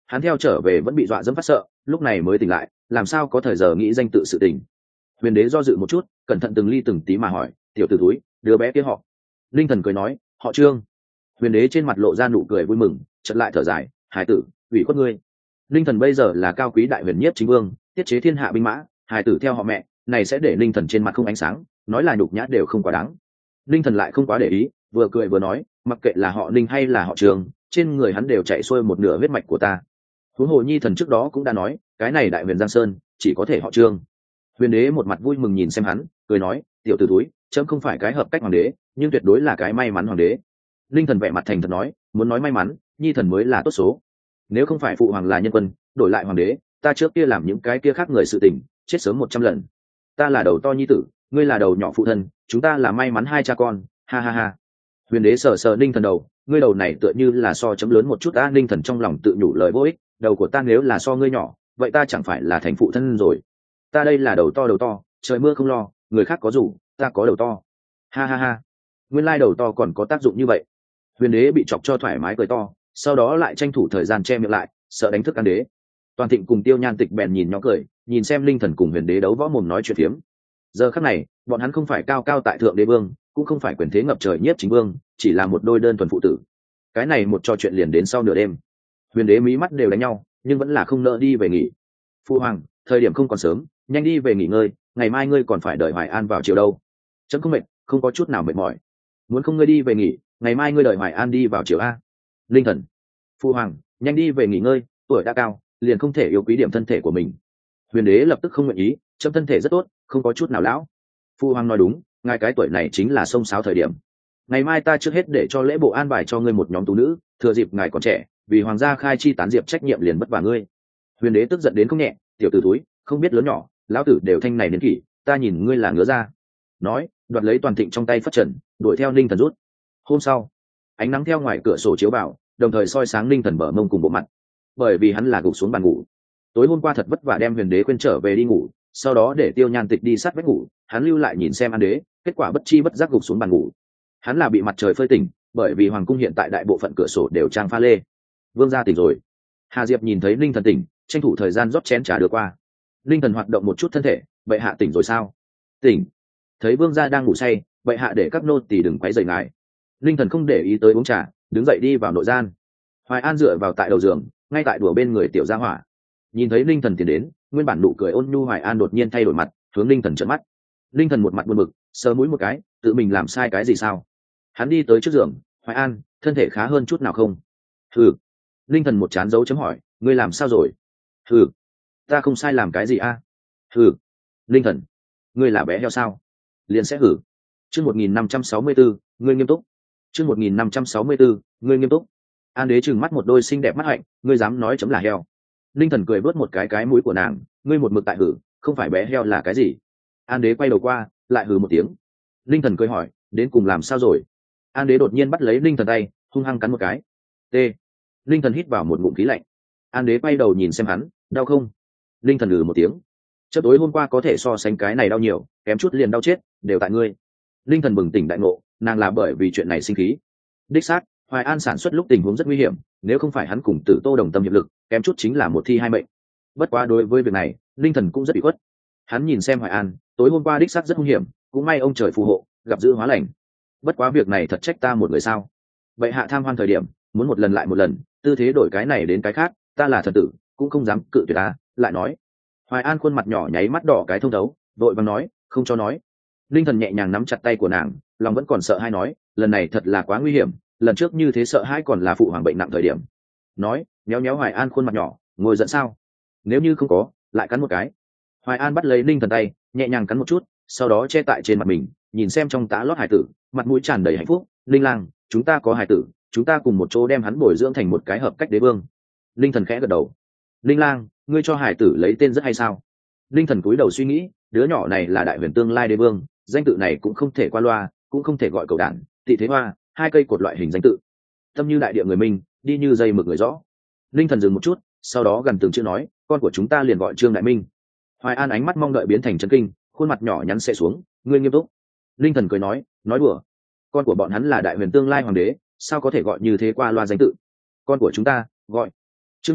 hắn theo trở về vẫn bị dọa dẫm phát sợ, lúc này mới tỉnh lại, làm sao có thời giờ nghĩ danh tự sự tình. Huyền đế do dự một chút, cẩn thận từng ly từng tí mà hỏi, tiểu tử túi, đứa bé kia họ? Linh thần cười nói, họ Trương. Huyền đế trên mặt lộ ra nụ cười vui mừng, chợt lại thở dài, hải tử, ủy khuất ngươi. Linh thần bây giờ là cao quý đại huyền nhiếp chính vương, tiết chế thiên hạ binh mã, hải tử theo họ mẹ, này sẽ để linh thần trên mặt không ánh sáng, nói là nhục nhã đều không quá đáng. Linh thần lại không quá để ý, vừa cười vừa nói, mặc kệ là họ Linh hay là họ Trường, trên người hắn đều chạy xuôi một nửa huyết mạch của ta. Huống hồ nhi thần trước đó cũng đã nói, cái này đại huyền giang sơn chỉ có thể họ Trương. Huyền đế một mặt vui mừng nhìn xem hắn, cười nói, tiểu tử túi, chấm không phải cái hợp cách hoàng đế, nhưng tuyệt đối là cái may mắn hoàng đế. Linh thần vẻ mặt thành thật nói, muốn nói may mắn, nhi thần mới là tốt số. Nếu không phải phụ hoàng là nhân quân, đổi lại hoàng đế, ta trước kia làm những cái kia khác người sự tình, chết sớm một trăm lần. Ta là đầu to nhi tử, ngươi là đầu nhỏ phụ thân, chúng ta là may mắn hai cha con, ha ha ha. Huyền đế sờ sờ Linh thần đầu, ngươi đầu này tựa như là so chấm lớn một chút. Ta Linh thần trong lòng tự nhủ lời vô ích, đầu của ta nếu là so ngươi nhỏ, vậy ta chẳng phải là thành phụ thân rồi. Ta đây là đầu to đầu to, trời mưa không lo, người khác có rủ, ta có đầu to, ha ha ha. Nguyên lai đầu to còn có tác dụng như vậy. Huyền đế bị chọc cho thoải mái cười to, sau đó lại tranh thủ thời gian che miệng lại, sợ đánh thức an đế. Toàn Thịnh cùng Tiêu Nhan Tịch bèn nhìn nhỏ cười, nhìn xem Linh thần cùng huyền đế đấu võ mồm nói chuyện phiếm. Giờ khắc này, bọn hắn không phải cao cao tại thượng đế vương, cũng không phải quyền thế ngập trời nhiếp chính vương, chỉ là một đôi đơn thuần phụ tử. Cái này một trò chuyện liền đến sau nửa đêm. Huyền đế mí mắt đều đánh nhau, nhưng vẫn là không nỡ đi về nghỉ. Phu hoàng, thời điểm không còn sớm, nhanh đi về nghỉ ngơi, ngày mai ngươi còn phải đợi Hoài An vào chiều đâu. Chấm không mệt, không có chút nào mệt mỏi. Muốn không ngươi đi về nghỉ, ngày mai ngươi đợi Hoài An đi vào chiều a. Linh thần, Phu hoàng, nhanh đi về nghỉ ngơi, tuổi đã cao, liền không thể yêu quý điểm thân thể của mình. Huyền đế lập tức không nguyện ý, chấm thân thể rất tốt, không có chút nào lão. Phu hoàng nói đúng, ngài cái tuổi này chính là xông xáo thời điểm. Ngày mai ta trước hết để cho lễ bộ an bài cho ngươi một nhóm tú nữ, thừa dịp ngài còn trẻ, vì hoàng gia khai chi tán diệp trách nhiệm liền bất vả ngươi. Huyền đế tức giận đến không nhẹ, tiểu tử túi, không biết lớn nhỏ, lão tử đều thanh này đến kỷ, ta nhìn ngươi là ngứa ra. Nói, đoạt lấy Toàn Thịnh trong tay phất trần, đuổi theo Ninh thần rút. Hôm sau, ánh nắng theo ngoài cửa sổ chiếu vào, đồng thời soi sáng Ninh thần bờ mông cùng bộ mặt, bởi vì hắn là gục xuống bàn ngủ. Tối hôm qua thật vất vả đem huyền đế quên trở về đi ngủ, sau đó để Tiêu Nhan Tịch đi sát vách ngủ, hắn lưu lại nhìn xem An đế, kết quả bất chi bất giác gục xuống bàn ngủ. Hắn là bị mặt trời phơi tỉnh, bởi vì hoàng cung hiện tại đại bộ phận cửa sổ đều trang pha lê. Vương gia tỉnh rồi. Hà Diệp nhìn thấy Ninh thần tỉnh, tranh thủ thời gian rót chén trà đưa qua. Ninh thần hoạt động một chút thân thể, bệ hạ tỉnh rồi sao? Tỉnh. Thấy vương gia đang ngủ say, bệ hạ để các nô tỳ đừng quấy rầy ngài. Ninh thần không để ý tới uống trà, đứng dậy đi vào nội gian. Hoài An dựa vào tại đầu giường, ngay tại đùa bên người tiểu gia hỏa. Nhìn thấy Ninh thần tiến đến, nguyên bản nụ cười ôn nhu Hoài An đột nhiên thay đổi mặt, hướng Ninh thần trợn mắt. Ninh thần một mặt buồn bực, sờ mũi một cái, tự mình làm sai cái gì sao? Hắn đi tới trước giường, Hoài An, thân thể khá hơn chút nào không? Hừ. Ninh thần một chán dấu chấm hỏi, ngươi làm sao rồi? Hừ. Ta không sai làm cái gì a? À? Hừ. Ninh thần, ngươi là bé heo sao? Liền sẽ hử. Chương một nghìn năm trăm sáu mươi bốn, ngươi nghiêm túc. Chương một nghìn năm trăm sáu mươi bốn, ngươi nghiêm túc. An đế trừng mắt một đôi xinh đẹp mắt hạnh, ngươi dám nói chấm là heo? Ninh thần cười vớt một cái cái mũi của nàng, ngươi một mực tại hử, không phải bé heo là cái gì? An đế quay đầu qua, lại hừ một tiếng. Ninh thần cười hỏi, đến cùng làm sao rồi? An đế đột nhiên bắt lấy Ninh thần tay, hung hăng cắn một cái. T. Ninh thần hít vào một ngụm khí lạnh. An đế quay đầu nhìn xem hắn, đau không? Ninh thần ừ một tiếng. Chớp tối hôm qua có thể so sánh cái này đau nhiều, kém chút liền đau chết, đều tại ngươi. Ninh thần bừng tỉnh đại ngộ, nàng là bởi vì chuyện này sinh khí. Đích xác, Hoài An sản xuất lúc tình huống rất nguy hiểm, nếu không phải hắn cùng Tử Tô đồng tâm hiệp lực, kém chút chính là một thi hai mệnh. Bất quá đối với việc này, Ninh thần cũng rất bị khuất. Hắn nhìn xem Hoài An, tối hôm qua đích xác rất nguy hiểm, cũng may ông trời phù hộ, gặp dữ hóa lành. Bất quá việc này thật trách ta một người sao? Bệ hạ tham hoan thời điểm, muốn một lần lại một lần, tư thế đổi cái này đến cái khác, ta là thần tử, cũng không dám cự tuyệt ta. Lại nói, Hoài An khuôn mặt nhỏ nháy mắt đỏ cái thông thấu, vội vàng nói, không cho nói. Linh thần nhẹ nhàng nắm chặt tay của nàng, lòng vẫn còn sợ hãi nói, lần này thật là quá nguy hiểm, lần trước như thế sợ hãi còn là phụ hoàng bệnh nặng thời điểm. Nói, méo méo Hoài An khuôn mặt nhỏ, ngồi giận sao? Nếu như không có, lại cắn một cái. Hoài An bắt lấy Linh thần tay, nhẹ nhàng cắn một chút, sau đó che tại trên mặt mình, nhìn xem trong tá lót hải tử, mặt mũi tràn đầy hạnh phúc. Linh lang, chúng ta có hải tử, chúng ta cùng một chỗ đem hắn bồi dưỡng thành một cái hợp cách đế vương. Linh thần khẽ gật đầu. Linh lang, ngươi cho hải tử lấy tên rất hay sao? Linh thần cúi đầu suy nghĩ, đứa nhỏ này là đại huyền tương lai đế vương, danh tự này cũng không thể qua loa, cũng không thể gọi cầu đản, tị thế hoa, hai cây cột loại hình danh tự. Tâm như đại địa người minh, đi như dây mực người rõ. Linh thần dừng một chút, sau đó gần từng chữ nói, con của chúng ta liền gọi Trương Đại Minh. Hoài An ánh mắt mong đợi biến thành chấn kinh, khuôn mặt nhỏ nhắn sẽ xuống, ngươi nghiêm túc. Linh thần cười nói, nói đùa, con của bọn hắn là đại huyền tương lai hoàng đế, sao có thể gọi như thế qua loa danh tự? Con của chúng ta gọi Trương Minh Mặc,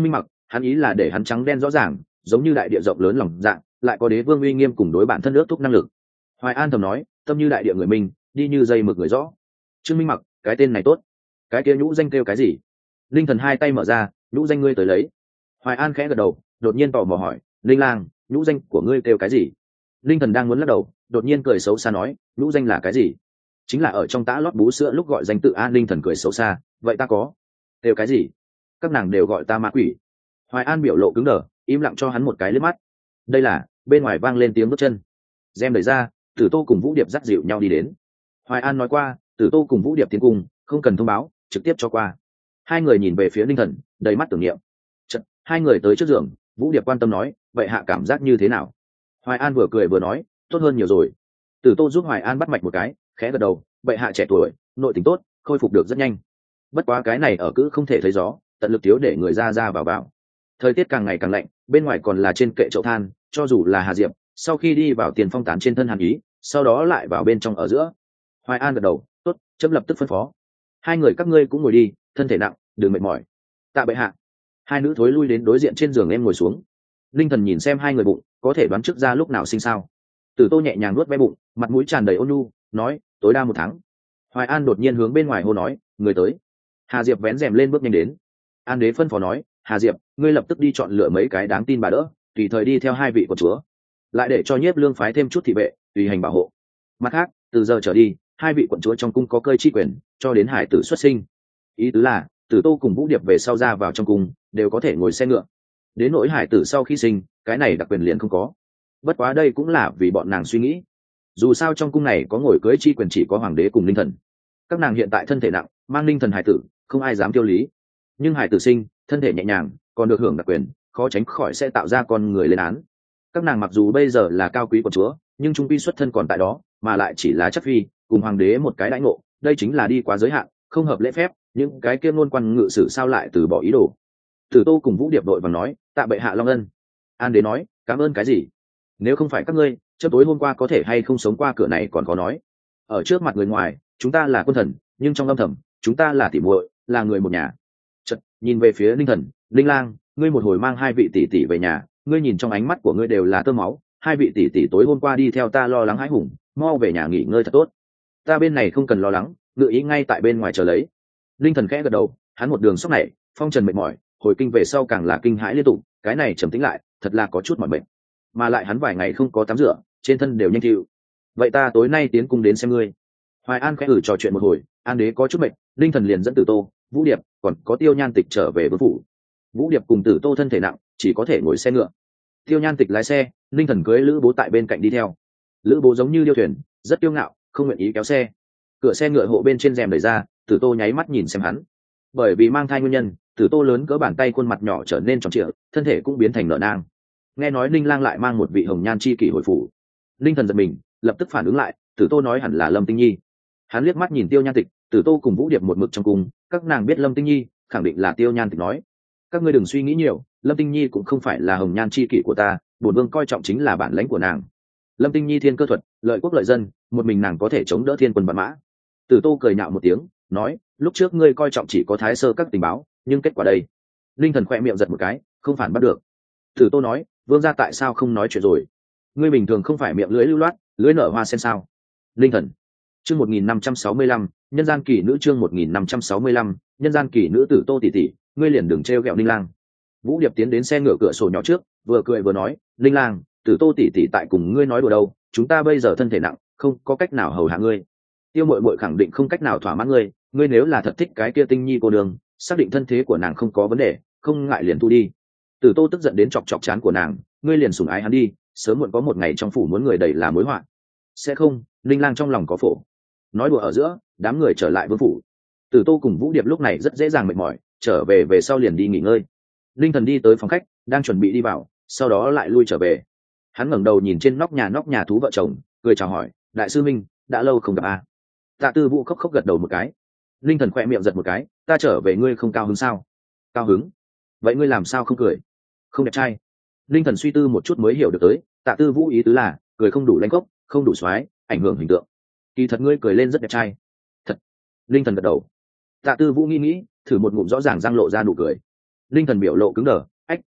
hắn ý là để hắn trắng đen rõ ràng, giống như đại địa rộng lớn lòng dạ, lại có đế vương uy nghiêm cùng đối bản thân ước thúc năng lực. Hoài An thầm nói, tâm như đại địa người mình, đi như dây mực người rõ. Trương Minh Mặc, cái tên này tốt. Cái kia nhũ danh kêu cái gì? Linh Thần hai tay mở ra, nhũ danh ngươi tới lấy. Hoài An khẽ gật đầu, đột nhiên tò mò hỏi, Linh Lang, nhũ danh của ngươi kêu cái gì? Linh Thần đang muốn lắc đầu, đột nhiên cười xấu xa nói, nhũ danh là cái gì? Chính là ở trong tã lót bú sữa lúc gọi danh tự An. Linh Thần cười xấu xa, vậy ta có kêu cái gì? Các nàng đều gọi ta ma quỷ. Hoài An biểu lộ cứng đờ, im lặng cho hắn một cái liếc mắt. Đây là, bên ngoài vang lên tiếng bước chân. Rèm đẩy ra, Tử Tô cùng Vũ Điệp dắt dịu nhau đi đến. Hoài An nói qua, Tử Tô cùng Vũ Điệp tiến cùng, không cần thông báo, trực tiếp cho qua. Hai người nhìn về phía Linh Thần, đầy mắt tưởng niệm. Chật, hai người tới trước giường, Vũ Điệp quan tâm nói, vậy hạ cảm giác như thế nào? Hoài An vừa cười vừa nói, tốt hơn nhiều rồi. Tử Tô giúp Hoài An bắt mạch một cái, khẽ gật đầu, vậy hạ trẻ tuổi, nội tình tốt, khôi phục được rất nhanh. Bất quá cái này ở cứ không thể thấy gió, tận lực thiếu để người ra ra vào vào. Thời tiết càng ngày càng lạnh, bên ngoài còn là trên kệ chậu than, cho dù là Hà Diệp, sau khi đi vào tiền phong tán trên thân hàn ý, sau đó lại vào bên trong ở giữa. Hoài An gật đầu, tốt, chấm lập tức phân phó. Hai người các ngươi cũng ngồi đi, thân thể nặng, đừng mệt mỏi. Tạ bệ hạ. Hai nữ thối lui đến đối diện trên giường em ngồi xuống. Linh Thần nhìn xem hai người bụng, có thể đoán trước ra lúc nào sinh sao. Tử Tô nhẹ nhàng nuốt ve bụng, mặt mũi tràn đầy ôn nhu, nói, tối đa một tháng. Hoài An đột nhiên hướng bên ngoài hô nói, người tới. Hà Diệp vén rèm lên bước nhanh đến. An đế phân phó nói, Hà Diệp, ngươi lập tức đi chọn lựa mấy cái đáng tin bà đỡ, tùy thời đi theo hai vị của chúa, lại để cho Nhiếp Lương phái thêm chút thị vệ, tùy hành bảo hộ. Mặt khác, từ giờ trở đi, hai vị quận chúa trong cung có cơi chi quyền, cho đến hải tử xuất sinh. Ý tứ là, Tử Tô cùng Vũ Điệp về sau ra vào trong cung, đều có thể ngồi xe ngựa. Đến nỗi hải tử sau khi sinh, cái này đặc quyền liền không có. Bất quá đây cũng là vì bọn nàng suy nghĩ. Dù sao trong cung này có ngồi cưới chi quyền chỉ có hoàng đế cùng linh thần. Các nàng hiện tại thân thể nặng, mang linh thần hải tử, không ai dám tiêu lý. Nhưng hải tử sinh, thân thể nhẹ nhàng, còn được hưởng đặc quyền, khó tránh khỏi sẽ tạo ra con người lên án. Các nàng mặc dù bây giờ là cao quý quận chúa, nhưng trung quy xuất thân còn tại đó, mà lại chỉ là chất phi, cùng hoàng đế một cái đãi ngộ, đây chính là đi quá giới hạn, không hợp lễ phép. Những cái kia ngôn quan ngự sử sao lại từ bỏ ý đồ? Tử Tô cùng Vũ Điệp đội và nói, tạ bệ hạ long ân. An đế nói, cảm ơn cái gì? Nếu không phải các ngươi, chớp tối hôm qua có thể hay không sống qua cửa này còn có nói. Ở trước mặt người ngoài, chúng ta là quân thần, nhưng trong âm thầm, chúng ta là tỉ muội, là người một nhà. Chợt nhìn về phía Linh Thần, Linh Lang, ngươi một hồi mang hai vị tỷ tỷ về nhà, ngươi nhìn trong ánh mắt của ngươi đều là tơ máu. Hai vị tỷ tỷ tối hôm qua đi theo ta lo lắng hãi hùng, mau về nhà nghỉ ngơi thật tốt. Ta bên này không cần lo lắng, ngự ý ngay tại bên ngoài chờ lấy. Linh Thần khẽ gật đầu, hắn một đường sốc này, phong trần mệt mỏi, hồi kinh về sau càng là kinh hãi liên tục, cái này trầm tĩnh lại, thật là có chút mỏi mệt. Mà lại hắn vài ngày không có tắm rửa, trên thân đều nhanh chịu. Vậy ta tối nay tiến cung đến xem ngươi. Hoài An khẽ ử trò chuyện một hồi, An đế có chút mệt, Linh Thần liền dẫn Tử Tô, Vũ Điệp, còn có Tiêu Nhan Tịch trở về vương phủ. Vũ Điệp cùng Tử Tô thân thể nặng, chỉ có thể ngồi xe ngựa. Tiêu Nhan Tịch lái xe, Linh Thần cưỡi Lữ Bố tại bên cạnh đi theo. Lữ Bố giống như điêu thuyền, rất kiêu ngạo, không nguyện ý kéo xe. Cửa xe ngựa hộ bên trên rèm đẩy ra, Tử Tô nháy mắt nhìn xem hắn. Bởi vì mang thai nguyên nhân, Tử Tô lớn cỡ bàn tay, khuôn mặt nhỏ trở nên tròn trịa, thân thể cũng biến thành nợ nang. Nghe nói Ninh Lang lại mang một vị hồng nhan chi kỷ hồi phủ. Linh Thần giật mình, lập tức phản ứng lại, Tử Tô nói hẳn là Lâm Tinh Nhi. Hắn liếc mắt nhìn Tiêu Nhan Tịch, Tử Tô cùng Vũ Điệp một mực trong cung, các nàng biết Lâm Tinh Nhi, khẳng định là Tiêu Nhan Tịch nói. Các ngươi đừng suy nghĩ nhiều, Lâm Tinh Nhi cũng không phải là hồng nhan chi kỷ của ta, bổn vương coi trọng chính là bản lãnh của nàng. Lâm Tinh Nhi thiên cơ thuật, lợi quốc lợi dân, một mình nàng có thể chống đỡ thiên quân vạn mã. Tử Tô cười nhạo một tiếng, nói, lúc trước ngươi coi trọng chỉ có thái sơ các tình báo, nhưng kết quả đây. Linh Thần khỏe miệng giật một cái, không phản bắt được. Tử Tô nói, vương gia tại sao không nói chuyện rồi? Ngươi bình thường không phải miệng lưỡi lưu loát, lưỡi nở hoa sen sao? Linh Thần. Chương một nghìn năm trăm sáu mươi lăm, nhân gian kỳ nữ chương một nghìn năm trăm sáu mươi lăm, nhân gian kỳ nữ. Tử Tô tỷ tỷ, ngươi liền đừng trêu ghẹo Ninh Lang. Vũ Điệp tiến đến xe ngựa cửa sổ nhỏ trước, vừa cười vừa nói, Ninh Lang, Tử Tô tỷ tỷ tại cùng ngươi nói đùa đâu, chúng ta bây giờ thân thể nặng, không có cách nào hầu hạ ngươi. Tiêu Muội Muội khẳng định không cách nào thỏa mãn ngươi, ngươi nếu là thật thích cái kia Tinh Nhi cô đường, xác định thân thế của nàng không có vấn đề, không ngại liền thu đi. Tử Tô tức giận đến chọc chọc chán của nàng, ngươi liền sủng ái hắn đi, sớm muộn có một ngày trong phủ muốn người đầy là mối họa. Sẽ không, Ninh Lang trong lòng có phổ. Nói đùa ở giữa, đám người trở lại vương phủ. Tử Tô cùng Vũ Điệp lúc này rất dễ dàng mệt mỏi, trở về về sau liền đi nghỉ ngơi. Linh Thần đi tới phòng khách, đang chuẩn bị đi vào, sau đó lại lui trở về. Hắn ngẩng đầu nhìn trên nóc nhà nóc nhà thú vợ chồng, cười chào hỏi, đại sư Minh, đã lâu không gặp a. À. Tạ Tư Vũ khóc khóc gật đầu một cái. Linh Thần khỏe miệng giật một cái, ta trở về ngươi không cao hứng sao? Cao hứng? Vậy ngươi làm sao không cười? Không đẹp trai. Linh Thần suy tư một chút mới hiểu được tới, Tạ Tư Vũ ý tứ là, cười không đủ lanh gốc, không đủ xoái, ảnh hưởng hình tượng. Kỳ thật ngươi cười lên rất đẹp trai. Thật. Linh Thần gật đầu. Tạ Tư Vũ nghĩ nghĩ, thử một ngụm rõ ràng răng lộ ra nụ cười. Linh Thần biểu lộ cứng đờ, ách,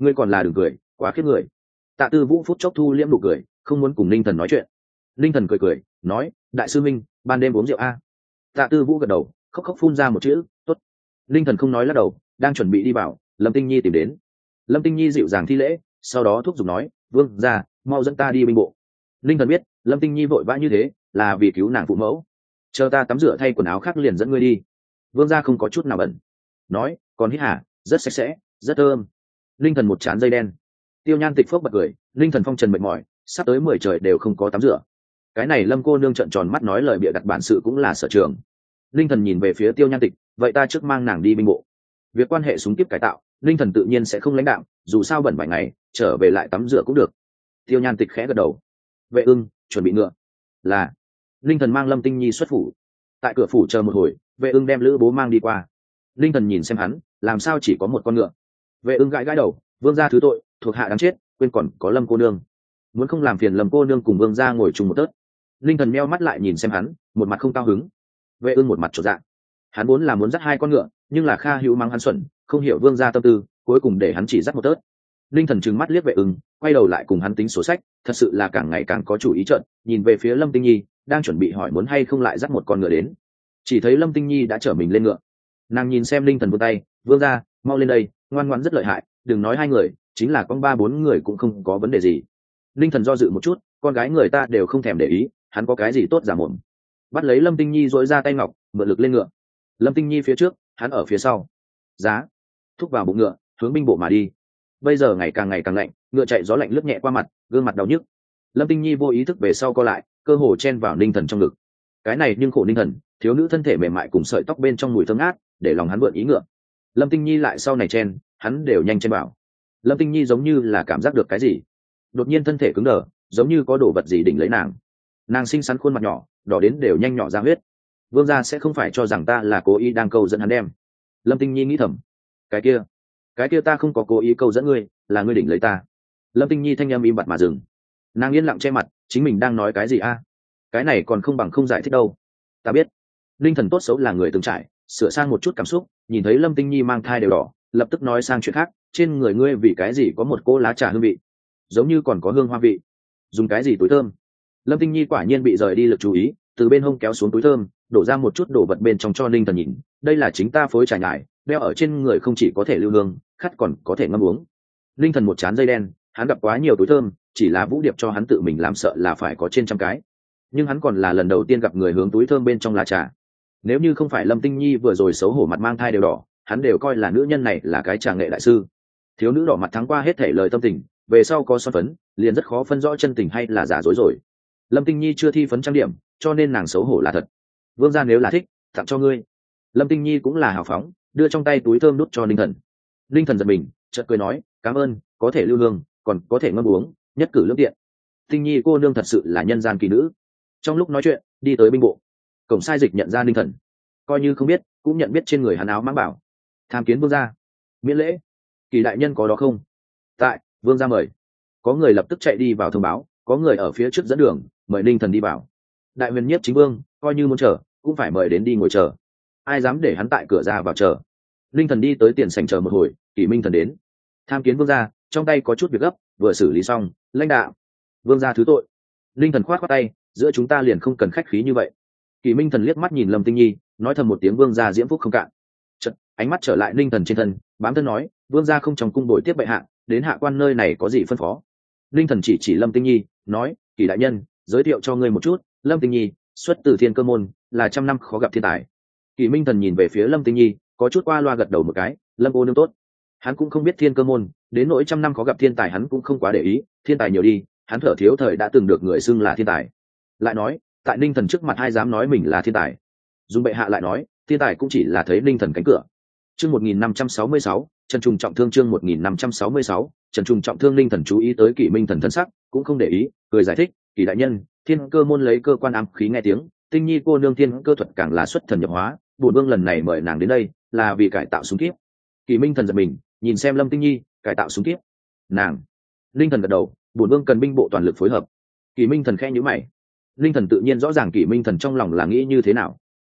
ngươi còn là đừng cười, quá khiếp người. Tạ Tư Vũ phút chốc thu liễm nụ cười, không muốn cùng Ninh Thần nói chuyện. Ninh Thần cười cười nói, đại sư minh, ban đêm uống rượu a. Tạ Tư Vũ gật đầu, khóc khóc phun ra một chữ, tốt. Ninh Thần không nói lắc đầu, đang chuẩn bị đi vào, Lâm Tinh Nhi tìm đến. Lâm Tinh Nhi dịu dàng thi lễ, sau đó thúc giục nói, vương ra, mau dẫn ta đi binh bộ. Ninh Thần biết Lâm Tinh Nhi vội vã như thế là vì cứu nàng phụ mẫu, chờ ta tắm rửa thay quần áo khác liền dẫn ngươi đi. Vương gia không có chút nào bẩn. Nói, còn hít hả, rất sạch sẽ, rất thơm. Ninh Thần một trán dây đen. Tiêu Nhan Tịch phốc bật cười, Ninh Thần phong trần mệt mỏi, sắp tới mười trời đều không có tắm rửa. Cái này Lâm cô nương trợn tròn mắt nói lời bịa đặt bản sự cũng là sở trường. Ninh Thần nhìn về phía Tiêu Nhan Tịch, vậy ta trước mang nàng đi binh bộ. Việc quan hệ súng kiếp cải tạo, Ninh Thần tự nhiên sẽ không lãnh đạo, dù sao bẩn vài ngày, trở về lại tắm rửa cũng được. Tiêu Nhan Tịch khẽ gật đầu. Vệ Ưng, chuẩn bị ngựa. Là. Ninh Thần mang Lâm Tinh Nhi xuất phủ. Tại cửa phủ chờ một hồi, Vệ Ưng đem Lữ Bố mang đi qua. Ninh Thần nhìn xem hắn, làm sao chỉ có một con ngựa. Vệ Ưng gãi gãi đầu, vương gia thứ tội, thuộc hạ đáng chết, quên còn có Lâm cô nương. Muốn không làm phiền Lâm cô nương cùng vương gia ngồi chung một tớt. Ninh Thần meo mắt lại nhìn xem hắn, một mặt không cao hứng. Vệ Ưng một mặt chột dạ. Hắn vốn là muốn dắt hai con ngựa, nhưng là Kha Hữu mắng hắn xuẩn, không hiểu vương gia tâm tư, cuối cùng để hắn chỉ dắt một tớt. Ninh Thần trừng mắt liếc Vệ Ưng, quay đầu lại cùng hắn tính sổ sách, thật sự là càng ngày càng có chủ ý trợn, nhìn về phía Lâm Tinh Nhi, đang chuẩn bị hỏi muốn hay không lại dắt một con ngựa đến. Chỉ thấy Lâm Tinh Nhi đã chở mình lên ngựa. Nàng nhìn xem Ninh Thần vươn tay, vương gia, mau lên đây, ngoan ngoãn rất lợi hại, đừng nói hai người, chính là con ba bốn người cũng không có vấn đề gì. Ninh Thần do dự một chút, con gái người ta đều không thèm để ý, hắn có cái gì tốt giả mồm. Bắt lấy Lâm Tinh Nhi duỗi ra tay ngọc, mượn lực lên ngựa. Lâm Tinh Nhi phía trước, hắn ở phía sau. Giá, thúc vào bụng ngựa, hướng binh bộ mà đi. Bây giờ ngày càng ngày càng lạnh, ngựa chạy gió lạnh lướt nhẹ qua mặt, gương mặt đau nhức. Lâm Tinh Nhi vô ý thức về sau co lại, cơ hồ chen vào Ninh Thần trong ngực. Cái này nhưng khổ Ninh Thần, thiếu nữ thân thể mềm mại cùng sợi tóc bên trong mùi thơm ngát, để lòng hắn vượn ý ngựa. Lâm Tinh Nhi lại sau này chen, hắn đều nhanh chen vào. Lâm Tinh Nhi giống như là cảm giác được cái gì, đột nhiên thân thể cứng đờ, giống như có đồ vật gì đỉnh lấy nàng. Nàng xinh xắn khuôn mặt nhỏ, đỏ đến đều nhanh nhỏ ra huyết. Vương gia sẽ không phải cho rằng ta là cố ý đang câu dẫn hắn đem. Lâm Tinh Nhi nghĩ thầm, cái kia, cái kia ta không có cố ý câu dẫn ngươi, là ngươi đỉnh lấy ta. Lâm Tinh Nhi thanh âm im bặt mà dừng. Nàng yên lặng che mặt, chính mình đang nói cái gì a? Cái này còn không bằng không giải thích đâu. Ta biết. Linh Thần tốt xấu là người từng trải, sửa sang một chút cảm xúc, nhìn thấy Lâm Tinh Nhi mang thai đều đỏ, lập tức nói sang chuyện khác, trên người ngươi vì cái gì có một cỗ lá trà hương vị, giống như còn có hương hoa vị. Dùng cái gì túi thơm? Lâm Tinh Nhi quả nhiên bị rời đi lực chú ý, từ bên hông kéo xuống túi thơm, đổ ra một chút đồ vật bên trong cho Linh Thần nhìn, đây là chính ta phối trà nhài, đeo ở trên người không chỉ có thể lưu hương, khát còn có thể ngâm uống. Linh Thần một trán dây đen, hắn gặp quá nhiều túi thơm, chỉ là Vũ Điệp cho hắn tự mình làm sợ là phải có trên trăm cái, nhưng hắn còn là lần đầu tiên gặp người hướng túi thơm bên trong lá trà. Nếu như không phải Lâm Tinh Nhi vừa rồi xấu hổ mặt mang thai đều đỏ, hắn đều coi là nữ nhân này là cái trà nghệ đại sư. Thiếu nữ đỏ mặt thắng qua hết thể lời tâm tình, về sau có son phấn, liền rất khó phân rõ chân tình hay là giả dối rồi. Lâm Tinh Nhi chưa thi phấn trang điểm, cho nên nàng xấu hổ là thật. Vương gia nếu là thích, tặng cho ngươi. Lâm Tinh Nhi cũng là hào phóng, đưa trong tay túi thơm đút cho Ninh Thần. Ninh Thần giật mình, chợt cười nói, cảm ơn, có thể lưu hương, còn có thể ngâm uống, nhất cử lưỡng tiện. Tinh Nhi cô nương thật sự là nhân gian kỳ nữ. Trong lúc nói chuyện, đi tới binh bộ. Cổng sai dịch nhận ra Ninh Thần, coi như không biết, cũng nhận biết trên người hắn áo mãng bảo. Tham kiến vương gia. Miễn lễ. Kỳ đại nhân có đó không? Tại, vương gia mời. Có người lập tức chạy đi vào thông báo, có người ở phía trước dẫn đường, mời Ninh Thần đi vào. Đại huyền nhiếp chính vương, coi như muốn chờ, cũng phải mời đến đi ngồi chờ. Ai dám để hắn tại cửa ra vào chờ? Ninh Thần đi tới tiền sảnh chờ một hồi, Kỷ Minh Thần đến. Tham kiến vương gia, trong tay có chút việc gấp, vừa xử lý xong, lãnh đạo. Vương gia thứ tội. Ninh Thần khoát khoát tay, giữa chúng ta liền không cần khách khí như vậy. Kỷ Minh Thần liếc mắt nhìn Lâm Tinh Nhi, nói thầm một tiếng vương gia diễm phúc không cạn. Chợt, ánh mắt trở lại Ninh Thần trên thân, bám thân nói, vương gia không trong cung bồi tiếp bệ hạ, đến hạ quan nơi này có gì phân phó? Ninh Thần chỉ chỉ Lâm Tinh Nhi, nói, Kỷ đại nhân, giới thiệu cho ngươi một chút, Lâm Tinh Nhi, xuất từ Thiên Cơ môn, là trăm năm khó gặp thiên tài. Kỷ Minh Thần nhìn về phía Lâm Tinh Nhi, có chút qua loa gật đầu một cái, Lâm cô nương tốt. Hắn cũng không biết Thiên Cơ môn, đến nỗi trăm năm khó gặp thiên tài hắn cũng không quá để ý, thiên tài nhiều đi, hắn thở thiếu thời đã từng được người xưng là thiên tài. Lại nói, tại Ninh Thần trước mặt hai dám nói mình là thiên tài. Dung bệ hạ lại nói, thiên tài cũng chỉ là thấy Ninh Thần cánh cửa. Chương một nghìn năm trăm sáu mươi sáu, Trần Trùng trọng thương chương một nghìn năm trăm sáu mươi sáu, Trần Trùng trọng thương. Ninh Thần chú ý tới Kỷ Minh Thần thân sắc, cũng không để ý, cười giải thích, Kỷ đại nhân, Thiên Cơ môn lấy cơ quan ám khí nghe tiếng, Tinh Nhi cô nương thiên cơ thuật càng là xuất thần nhập hóa, bổn vương lần này mời nàng đến đây, là vì cải tạo súng kiếp. Kỷ Minh Thần giật mình, nhìn xem Lâm Tinh Nhi, cải tạo súng kiếp. Nàng. Ninh Thần gật đầu, bổn vương cần binh bộ toàn lực phối hợp. Kỷ Minh Thần khẽ nhíu mày. Ninh Thần tự nhiên rõ ràng Kỷ Minh Thần trong lòng là nghĩ như thế nào.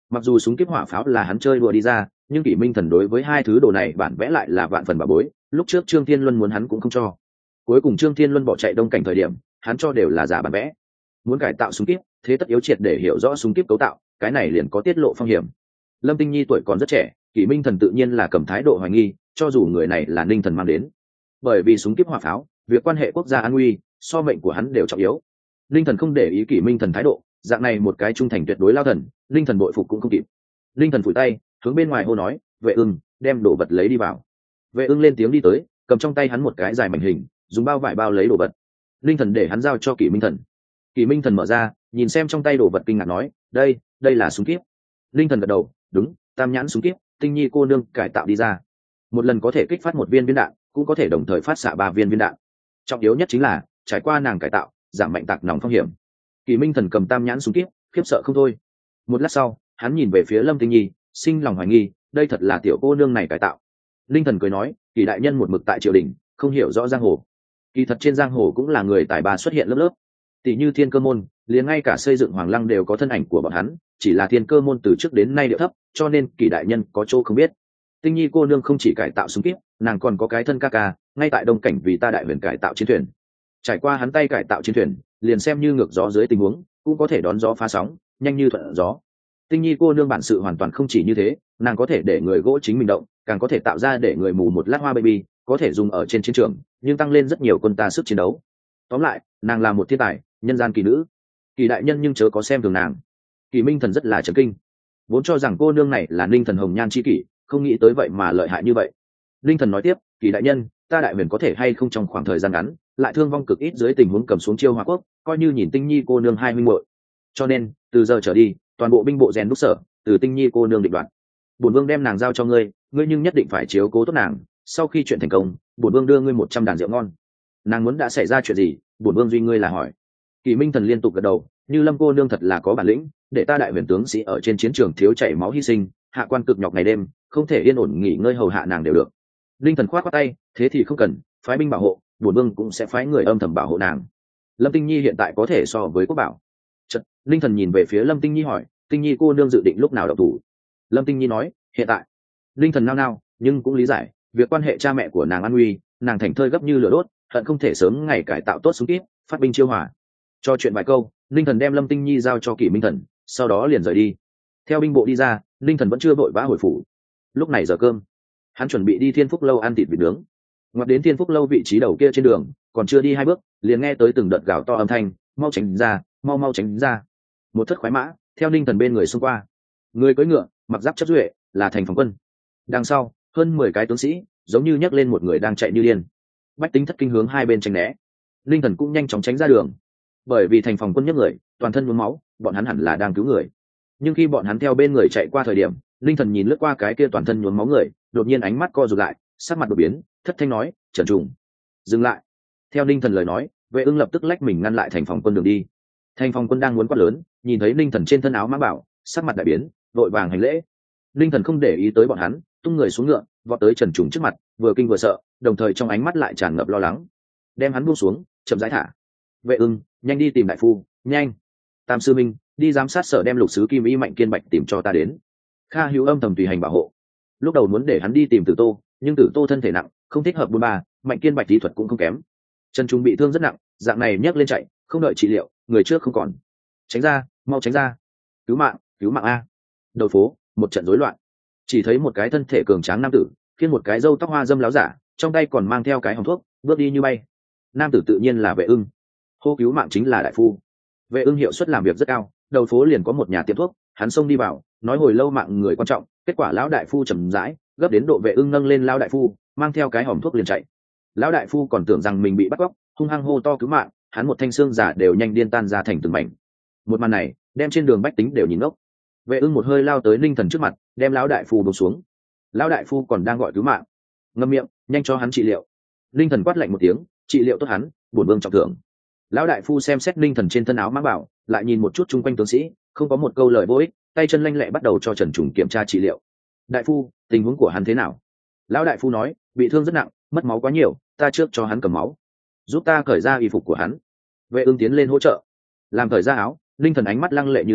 Mặc dù súng kiếp hỏa pháo là hắn chơi đùa đi ra, nhưng kỷ minh thần đối với hai thứ đồ này bản vẽ lại là vạn phần bà bối. Lúc trước Trương Thiên Luân muốn hắn cũng không cho, cuối cùng Trương Thiên Luân bỏ chạy đông cảnh thời điểm, hắn cho đều là giả bản vẽ. Muốn cải tạo súng kiếp, thế tất yếu triệt để hiểu rõ súng kiếp cấu tạo, cái này liền có tiết lộ phong hiểm. Lâm Tinh Nhi tuổi còn rất trẻ, kỷ minh thần tự nhiên là cầm thái độ hoài nghi, cho dù người này là Ninh Thần mang đến. Bởi vì súng kiếp hỏa pháo, việc quan hệ quốc gia an nguy, so mệnh của hắn đều trọng yếu. Ninh Thần không để ý kỷ minh thần thái độ, dạng này một cái trung thành tuyệt đối lao thần, Ninh Thần bội phục cũng không kịp. Ninh Thần phủi tay, hướng bên ngoài hô nói, Vệ Ưng, đem đồ vật lấy đi vào. Vệ Ưng lên tiếng đi tới, cầm trong tay hắn một cái dài mảnh hình, dùng bao vải bao lấy đồ vật. Ninh Thần để hắn giao cho kỷ minh thần. Kỷ minh thần mở ra, nhìn xem trong tay đồ vật kinh ngạc nói, đây đây là súng kiếp. Ninh Thần gật đầu, đúng, tam nhãn súng kiếp, Tinh Nhi cô nương cải tạo đi ra. Một lần có thể kích phát một viên viên đạn, cũng có thể đồng thời phát xạ ba viên viên đạn. Trọng yếu nhất chính là trải qua nàng cải tạo, giảm mạnh tạc nòng phong hiểm. Kỷ minh thần cầm tam nhãn súng kiếp, khiếp sợ không thôi. Một lát sau, hắn nhìn về phía Lâm Tinh Nhi, sinh lòng hoài nghi, đây thật là tiểu cô nương này cải tạo. Ninh Thần cười nói, Kỷ đại nhân một mực tại triều đình, không hiểu rõ giang hồ. Kỳ thật trên giang hồ cũng là người tài ba xuất hiện lớp lớp. Tỷ như Thiên Cơ môn, liền ngay cả xây dựng Hoàng Lăng đều có thân ảnh của bọn hắn, chỉ là Thiên Cơ môn từ trước đến nay điệu thấp, cho nên Kỷ đại nhân có chỗ không biết. Tinh Nhi cô nương không chỉ cải tạo súng kíp, nàng còn có cái thân ca ca, ngay tại đông cảnh vì ta đại huyền cải tạo chiến thuyền. Trải qua hắn tay cải tạo chiến thuyền, liền xem như ngược gió dưới tình huống, cũng có thể đón gió phá sóng, nhanh như thuận gió. Tinh Nhi cô nương bản sự hoàn toàn không chỉ như thế, nàng có thể để người gỗ chính mình động, càng có thể tạo ra để người mù một lát hoa baby, có thể dùng ở trên chiến trường, nhưng tăng lên rất nhiều quân ta sức chiến đấu. Tóm lại, nàng là một thiên tài, nhân gian kỳ nữ. Kỳ đại nhân nhưng chớ có xem thường nàng. Kỳ minh thần rất là chấn kinh, vốn cho rằng cô nương này là Ninh Thần hồng nhan chi kỷ, không nghĩ tới vậy mà lợi hại như vậy. Ninh Thần nói tiếp, Kỳ đại nhân, ta đại huyền có thể hay không trong khoảng thời gian ngắn, lại thương vong cực ít dưới tình huống cầm xuống chiêu Hoa Quốc, coi như nhìn Tinh Nhi cô nương hai huynh muội. Cho nên, từ giờ trở đi, toàn bộ binh bộ rèn đúc sở, từ Tinh Nhi cô nương định đoạt. Bổn vương đem nàng giao cho ngươi, ngươi nhưng nhất định phải chiếu cố tốt nàng, sau khi chuyện thành công, bổn vương đưa ngươi một trăm đàn rượu ngon. Nàng muốn đã xảy ra chuyện gì, bổn vương duy ngươi là hỏi. Kỳ minh thần liên tục gật đầu, như Lâm cô nương thật là có bản lĩnh, để ta đại huyền tướng sĩ ở trên chiến trường thiếu chảy máu hy sinh, hạ quan cực nhọc ngày đêm, không thể yên ổn nghỉ ngơi hầu hạ nàng đều được. Linh thần khoát khoát tay, thế thì không cần, phái binh bảo hộ, bổn vương cũng sẽ phái người âm thầm bảo hộ nàng. Lâm Tinh Nhi hiện tại có thể so với quốc bảo. Chợt, Linh thần nhìn về phía Lâm Tinh Nhi hỏi, Tinh Nhi cô nương dự định lúc nào động thủ? Lâm Tinh Nhi nói, hiện tại. Linh thần nao nao, nhưng cũng lý giải, việc quan hệ cha mẹ của nàng an nguy, nàng thành thơi gấp như lửa đốt, hận không thể sớm ngày cải tạo tốt súng kíp, phát binh chiêu hỏa. Cho chuyện vài câu, Linh thần đem Lâm Tinh Nhi giao cho Kỷ Minh Thần, sau đó liền rời đi. Theo binh bộ đi ra, Linh thần vẫn chưa vội vã hồi phủ. Lúc này giờ cơm, hắn chuẩn bị đi Thiên Phúc lâu ăn thịt vịt nướng. Ngoặt đến Thiên Phúc lâu vị trí đầu kia trên đường, còn chưa đi hai bước, liền nghe tới từng đợt gào to âm thanh, mau tránh ra, mau mau tránh ra. Một thất khoái mã theo Linh thần bên người xông qua, người cưỡi ngựa, mặc giáp chấp duệ, là Thành Phòng quân. Đằng sau, hơn mười cái tướng sĩ, giống như nhấc lên một người đang chạy như điên. Bách tính thất kinh hướng hai bên tránh né. Linh thần cũng nhanh chóng tránh ra đường, bởi vì Thành Phòng quân nhấc người, toàn thân nhuốm máu, bọn hắn hẳn là đang cứu người. Nhưng khi bọn hắn theo bên người chạy qua thời điểm, Linh thần nhìn lướt qua cái kia toàn thân nhuốm máu người, đột nhiên ánh mắt co rụt lại, sắc mặt đột biến, thất thanh nói, Trần Trùng, dừng lại. Theo Linh thần lời nói, Vệ Ưng lập tức lách mình ngăn lại Thành Phòng quân đường đi. Thành Phòng quân đang muốn quát lớn, nhìn thấy Linh thần trên thân áo mã bảo, sắc mặt đại biến, vội vàng hành lễ. Linh thần không để ý tới bọn hắn, tung người xuống ngựa, vọt tới Trần Trùng trước mặt, vừa kinh vừa sợ, đồng thời trong ánh mắt lại tràn ngập lo lắng. Đem hắn buông xuống, chậm rãi thả. Vệ Ưng, nhanh đi tìm đại phu, nhanh. Tam sư minh, đi giám sát sở đem lục sứ Kim Y Mạnh Kiên Bạch tìm cho ta đến. Kha Hữu âm thầm tùy hành bảo hộ. Lúc đầu muốn để hắn đi tìm Tử Tô, nhưng Tử Tô thân thể nặng, không thích hợp buôn ba, Mạnh Kiên Bạch lý thuật cũng không kém. Trần Trung bị thương rất nặng, dạng này nhấc lên chạy, không đợi trị liệu, người trước không còn. Tránh ra, mau tránh ra. Cứu mạng, cứu mạng a. Đầu phố, một trận rối loạn. Chỉ thấy một cái thân thể cường tráng nam tử, khiêng một cái râu tóc hoa dâm láo giả, trong tay còn mang theo cái hòm thuốc, bước đi như bay. Nam tử tự nhiên là Vệ Ưng. Hô cứu mạng chính là đại phu. Vệ Ưng hiệu suất làm việc rất cao, đầu phố liền có một nhà tiệm thuốc, hắn xông đi vào, nói hồi lâu mạng người quan trọng, kết quả lão đại phu trầm rãi, gấp đến độ Vệ Ưng nâng lên lão đại phu, mang theo cái hòm thuốc liền chạy. Lão đại phu còn tưởng rằng mình bị bắt cóc, hung hăng hô to cứu mạng, hắn một thanh xương giả đều nhanh điên tan ra thành từng mảnh. Một màn này, đem trên đường bách tính đều nhìn ngốc. Vệ Ưng một hơi lao tới Ninh thần trước mặt, đem lão đại phu buông xuống. Lão đại phu còn đang gọi cứu mạng, ngậm miệng, nhanh cho hắn trị liệu. Ninh thần quát lạnh một tiếng, trị liệu tốt hắn, bổn vương trọng thưởng. Lão đại phu xem xét Ninh thần trên thân áo mã bảo, lại nhìn một chút chung quanh tướng sĩ, không có một câu lời vô ích, tay chân lanh lẹ bắt đầu cho Trần Trùng kiểm tra trị liệu. Đại phu, tình huống của hắn thế nào? Lão đại phu nói, bị thương rất nặng, mất máu quá nhiều, ta trước cho hắn cầm máu, giúp ta cởi ra y phục của hắn. Vệ Ưng tiến lên hỗ trợ, làm cởi ra áo. Ninh thần ánh mắt lăng lệ như lao,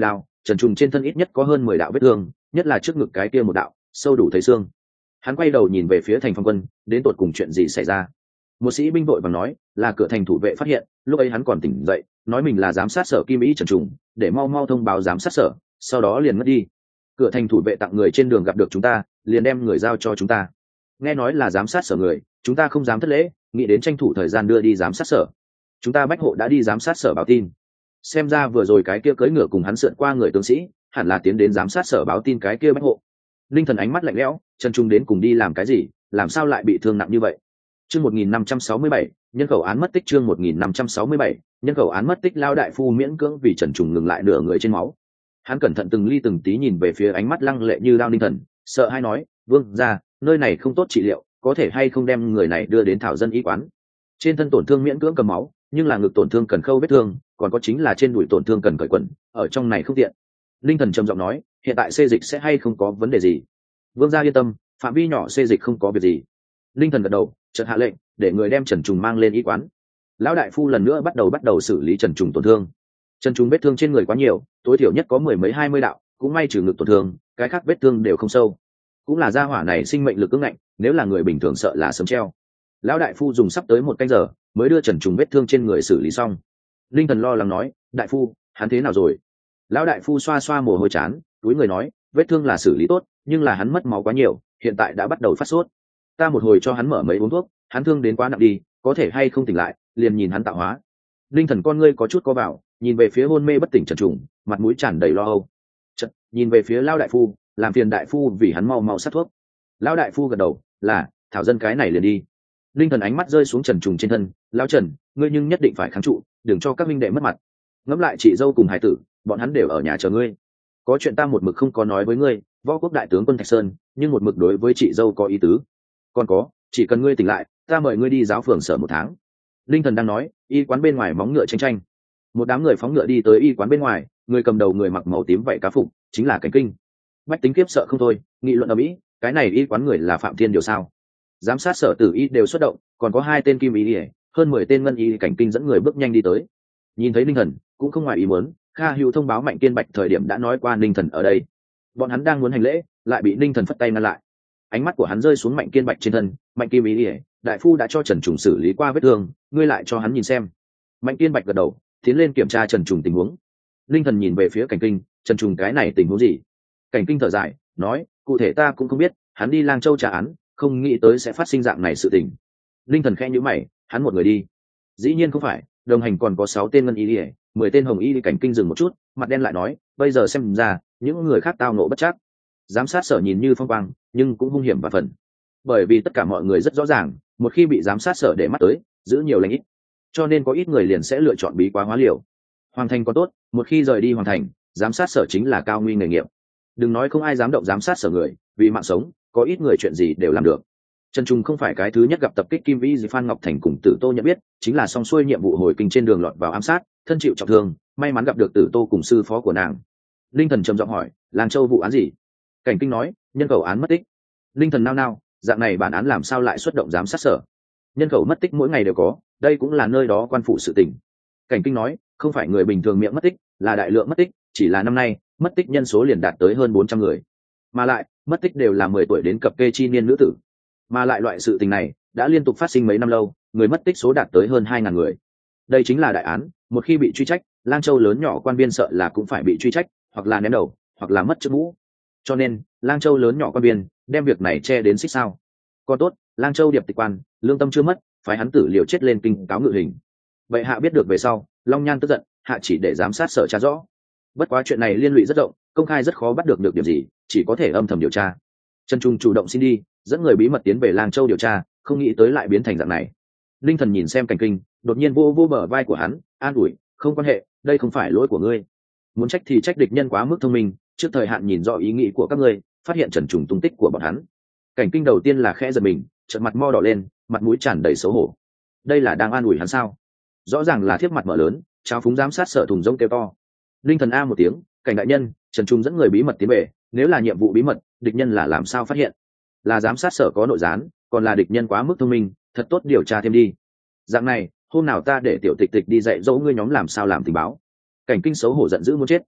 Trần Trùng trên thân ít nhất có hơn mười đạo vết thương, nhất là trước ngực cái kia một đạo sâu đủ thấy xương. Hắn quay đầu nhìn về phía thành phong quân, đến tột cùng chuyện gì xảy ra. Một sĩ binh vội vàng nói là cửa thành thủ vệ phát hiện, lúc ấy hắn còn tỉnh dậy, nói mình là giám sát sở Kim Ý Trần Trùng, để mau mau thông báo giám sát sở, sau đó liền mất đi. Cửa thành thủ vệ tặng người trên đường gặp được chúng ta, liền đem người giao cho chúng ta. Nghe nói là giám sát sở người, chúng ta không dám thất lễ, nghĩ đến tranh thủ thời gian đưa đi giám sát sở. Chúng ta bách hộ đã đi giám sát sở báo tin. Xem ra vừa rồi cái kia cưỡi ngựa cùng hắn sượn qua người tướng sĩ, hẳn là tiến đến giám sát sở báo tin cái kia bách hộ. Linh Thần ánh mắt lạnh lẽo, Trần Trung đến cùng đi làm cái gì, làm sao lại bị thương nặng như vậy? Chương một nghìn năm trăm sáu mươi bảy, nhân khẩu án mất tích. Chương một nghìn năm trăm sáu mươi bảy, nhân khẩu án mất tích. Lao đại phu miễn cưỡng vì Trần Trùng ngừng lại nửa người trên máu. Hắn cẩn thận từng ly từng tí nhìn về phía ánh mắt lăng lệ như đao Linh Thần, sợ hãi nói, "Vương gia, nơi này không tốt trị liệu, có thể hay không đem người này đưa đến thảo dân y quán?" Trên thân tổn thương miễn cưỡng cầm máu, nhưng là ngực tổn thương cần khâu vết thương, còn có chính là trên đùi tổn thương cần cởi quần, ở trong này không tiện. Linh Thần trầm giọng nói, "Hiện tại xê dịch sẽ hay không có vấn đề gì?" Vương gia yên tâm, phạm vi nhỏ xê dịch không có việc gì. Linh Thần gật đầu, chợt hạ lệnh để người đem Trần Trùng mang lên y quán. Lão đại phu lần nữa bắt đầu bắt đầu xử lý Trần Trùng tổn thương. Trần Trùng vết thương trên người quá nhiều, tối thiểu nhất có mười mấy hai mươi đạo, cũng may trừ ngực tổn thương, cái khác vết thương đều không sâu. Cũng là gia hỏa này sinh mệnh lực cứng ngạnh, nếu là người bình thường sợ là sớm treo. Lão đại phu dùng sắp tới một canh giờ mới đưa Trần Trùng vết thương trên người xử lý xong. Linh Thần lo lắng nói, "Đại phu, hắn thế nào rồi?" Lão đại phu xoa xoa mồ hôi chán, túi người nói, "Vết thương là xử lý tốt, nhưng là hắn mất máu quá nhiều, hiện tại đã bắt đầu phát sốt. Ta một hồi cho hắn mở mấy uống thuốc, hắn thương đến quá nặng đi, có thể hay không tỉnh lại, liền nhìn hắn tạo hóa." Linh Thần con ngươi có chút co vào, nhìn về phía hôn mê bất tỉnh Trần Trùng, mặt mũi tràn đầy lo âu. Chợt, nhìn về phía Lão đại phu, làm phiền đại phu vì hắn mau mau sát thuốc. Lão đại phu gật đầu, "Là, thảo dân cái này liền đi." Linh Thần ánh mắt rơi xuống Trần Trùng trên thân, "Lão Trần, ngươi nhưng nhất định phải kháng trụ, đừng cho các minh đệ mất mặt. Ngẫm lại chị dâu cùng hải tử, bọn hắn đều ở nhà chờ ngươi. Có chuyện ta một mực không có nói với ngươi, võ quốc đại tướng quân Thạch Sơn, nhưng một mực đối với chị dâu có ý tứ. Còn có, chỉ cần ngươi tỉnh lại, ta mời ngươi đi giáo phường sở một tháng." Linh Thần đang nói, y quán bên ngoài móng ngựa tranh tranh. Một đám người phóng ngựa đi tới y quán bên ngoài, người cầm đầu người mặc màu tím vậy cá phục, chính là Cảnh Kinh. Bách tính kiếp sợ không thôi, nghị luận ở mỹ, cái này y quán người là Phạm Thiên điều sao? Giám sát sở tử y đều xuất động, còn có hai tên kim y, hơn mười tên ngân y. Cảnh Kinh dẫn người bước nhanh đi tới. Nhìn thấy Linh Thần, cũng không ngoài ý muốn, Kha Hữu thông báo Mạnh Kiên Bạch thời điểm đã nói qua Linh Thần ở đây. Bọn hắn đang muốn hành lễ, lại bị Linh Thần phất tay ngăn lại. Ánh mắt của hắn rơi xuống Mạnh Kiên Bạch trên thân, "Mạnh Kim y, đại phu đã cho Trần Trùng xử lý qua vết thương, ngươi lại cho hắn nhìn xem." Mạnh Kiên Bạch gật đầu, tiến lên kiểm tra Trần Trùng tình huống. Linh Thần nhìn về phía Cảnh Kinh, "Trần Trùng cái này tình huống gì?" Cảnh Kinh thở dài, nói, "Cụ thể ta cũng không biết, hắn đi Lang Châu trả án, không nghĩ tới sẽ phát sinh dạng này sự tình." Linh Thần khẽ nhíu mày, "Hắn một người đi?" "Dĩ nhiên không phải, đồng hành còn có sáu tên ngân y, mười tên hồng y." Cảnh Kinh dừng một chút, mặt đen lại nói, "Bây giờ xem ra, những người khác tao nộ bất trắc." Giám sát sở nhìn như phong quang, nhưng cũng hung hiểm và phần. Bởi vì tất cả mọi người rất rõ ràng, một khi bị giám sát sở để mắt tới, giữ nhiều lành ít, cho nên có ít người liền sẽ lựa chọn bí quá hóa liều. Hoàng thành có tốt, một khi rời đi hoàng thành, giám sát sở chính là cao nguy nghề nghiệp. Đừng nói không ai dám động giám sát sở người, vì mạng sống, có ít người chuyện gì đều làm được. Trần Trung không phải cái thứ nhất gặp tập kích Kim Vĩ, Phan Ngọc Thành cùng Tử Tô nhận biết, chính là song xuôi nhiệm vụ hồi kinh trên đường lọt vào ám sát, thân chịu trọng thương, may mắn gặp được Tử Tô cùng sư phó của nàng. Linh Thần trầm giọng hỏi, Lang Châu vụ án gì? Cảnh Kinh nói, nhân khẩu án mất tích. Linh Thần nao nao, dạng này bản án làm sao lại xuất động giám sát sở? Nhân khẩu mất tích mỗi ngày đều có, đây cũng là nơi đó quan phủ sự tình. Cảnh Kinh nói, không phải người bình thường miệng mất tích, là đại lượng mất tích, chỉ là năm nay mất tích nhân số liền đạt tới hơn bốn trăm người, mà lại mất tích đều là mười tuổi đến cập kê chi niên nữ tử, mà lại loại sự tình này đã liên tục phát sinh mấy năm lâu, người mất tích số đạt tới hơn hai ngàn người. Đây chính là đại án, một khi bị truy trách, Lang Châu lớn nhỏ quan viên sợ là cũng phải bị truy trách, hoặc là ném đầu, hoặc là mất chức mũ. Cho nên Lang Châu lớn nhỏ quan viên đem việc này che đến xích sao. Còn tốt, Lang Châu điệp tịch quan lương tâm chưa mất, phái hắn tử liều chết lên kinh cáo ngự hình. Vậy hạ biết được về sau, Long Nhan tức giận, hạ chỉ để giám sát sở tra rõ. Bất quá chuyện này liên lụy rất rộng, công khai rất khó bắt được được điểm gì, chỉ có thể âm thầm điều tra. Trần Trung chủ động xin đi, dẫn người bí mật tiến về Lang Châu điều tra, không nghĩ tới lại biến thành dạng này. Linh Thần nhìn xem Cảnh Kinh, đột nhiên vô vô bờ vai của hắn, an ủi, không quan hệ, đây không phải lỗi của ngươi. Muốn trách thì trách địch nhân quá mức thông minh, trước thời hạn nhìn rõ ý nghĩ của các ngươi, phát hiện Trần Trùng tung tích của bọn hắn. Cảnh Kinh đầu tiên là khẽ giật mình, chợt mặt mo đỏ lên, mặt mũi tràn đầy xấu hổ. Đây là đang an ủi hắn sao? Rõ ràng là thiếp mặt mở lớn, trao phúng giám sát sở thùng rông kêu to. Linh Thần a một tiếng, Cảnh đại nhân, Trần Trung dẫn người bí mật tiến về, nếu là nhiệm vụ bí mật, địch nhân là làm sao phát hiện? Là giám sát sở có nội gián, còn là địch nhân quá mức thông minh, thật tốt điều tra thêm đi. Dạng này, hôm nào ta để tiểu tịch tịch đi dạy dỗ ngươi nhóm làm sao làm tình báo. Cảnh Kinh xấu hổ giận dữ muốn chết.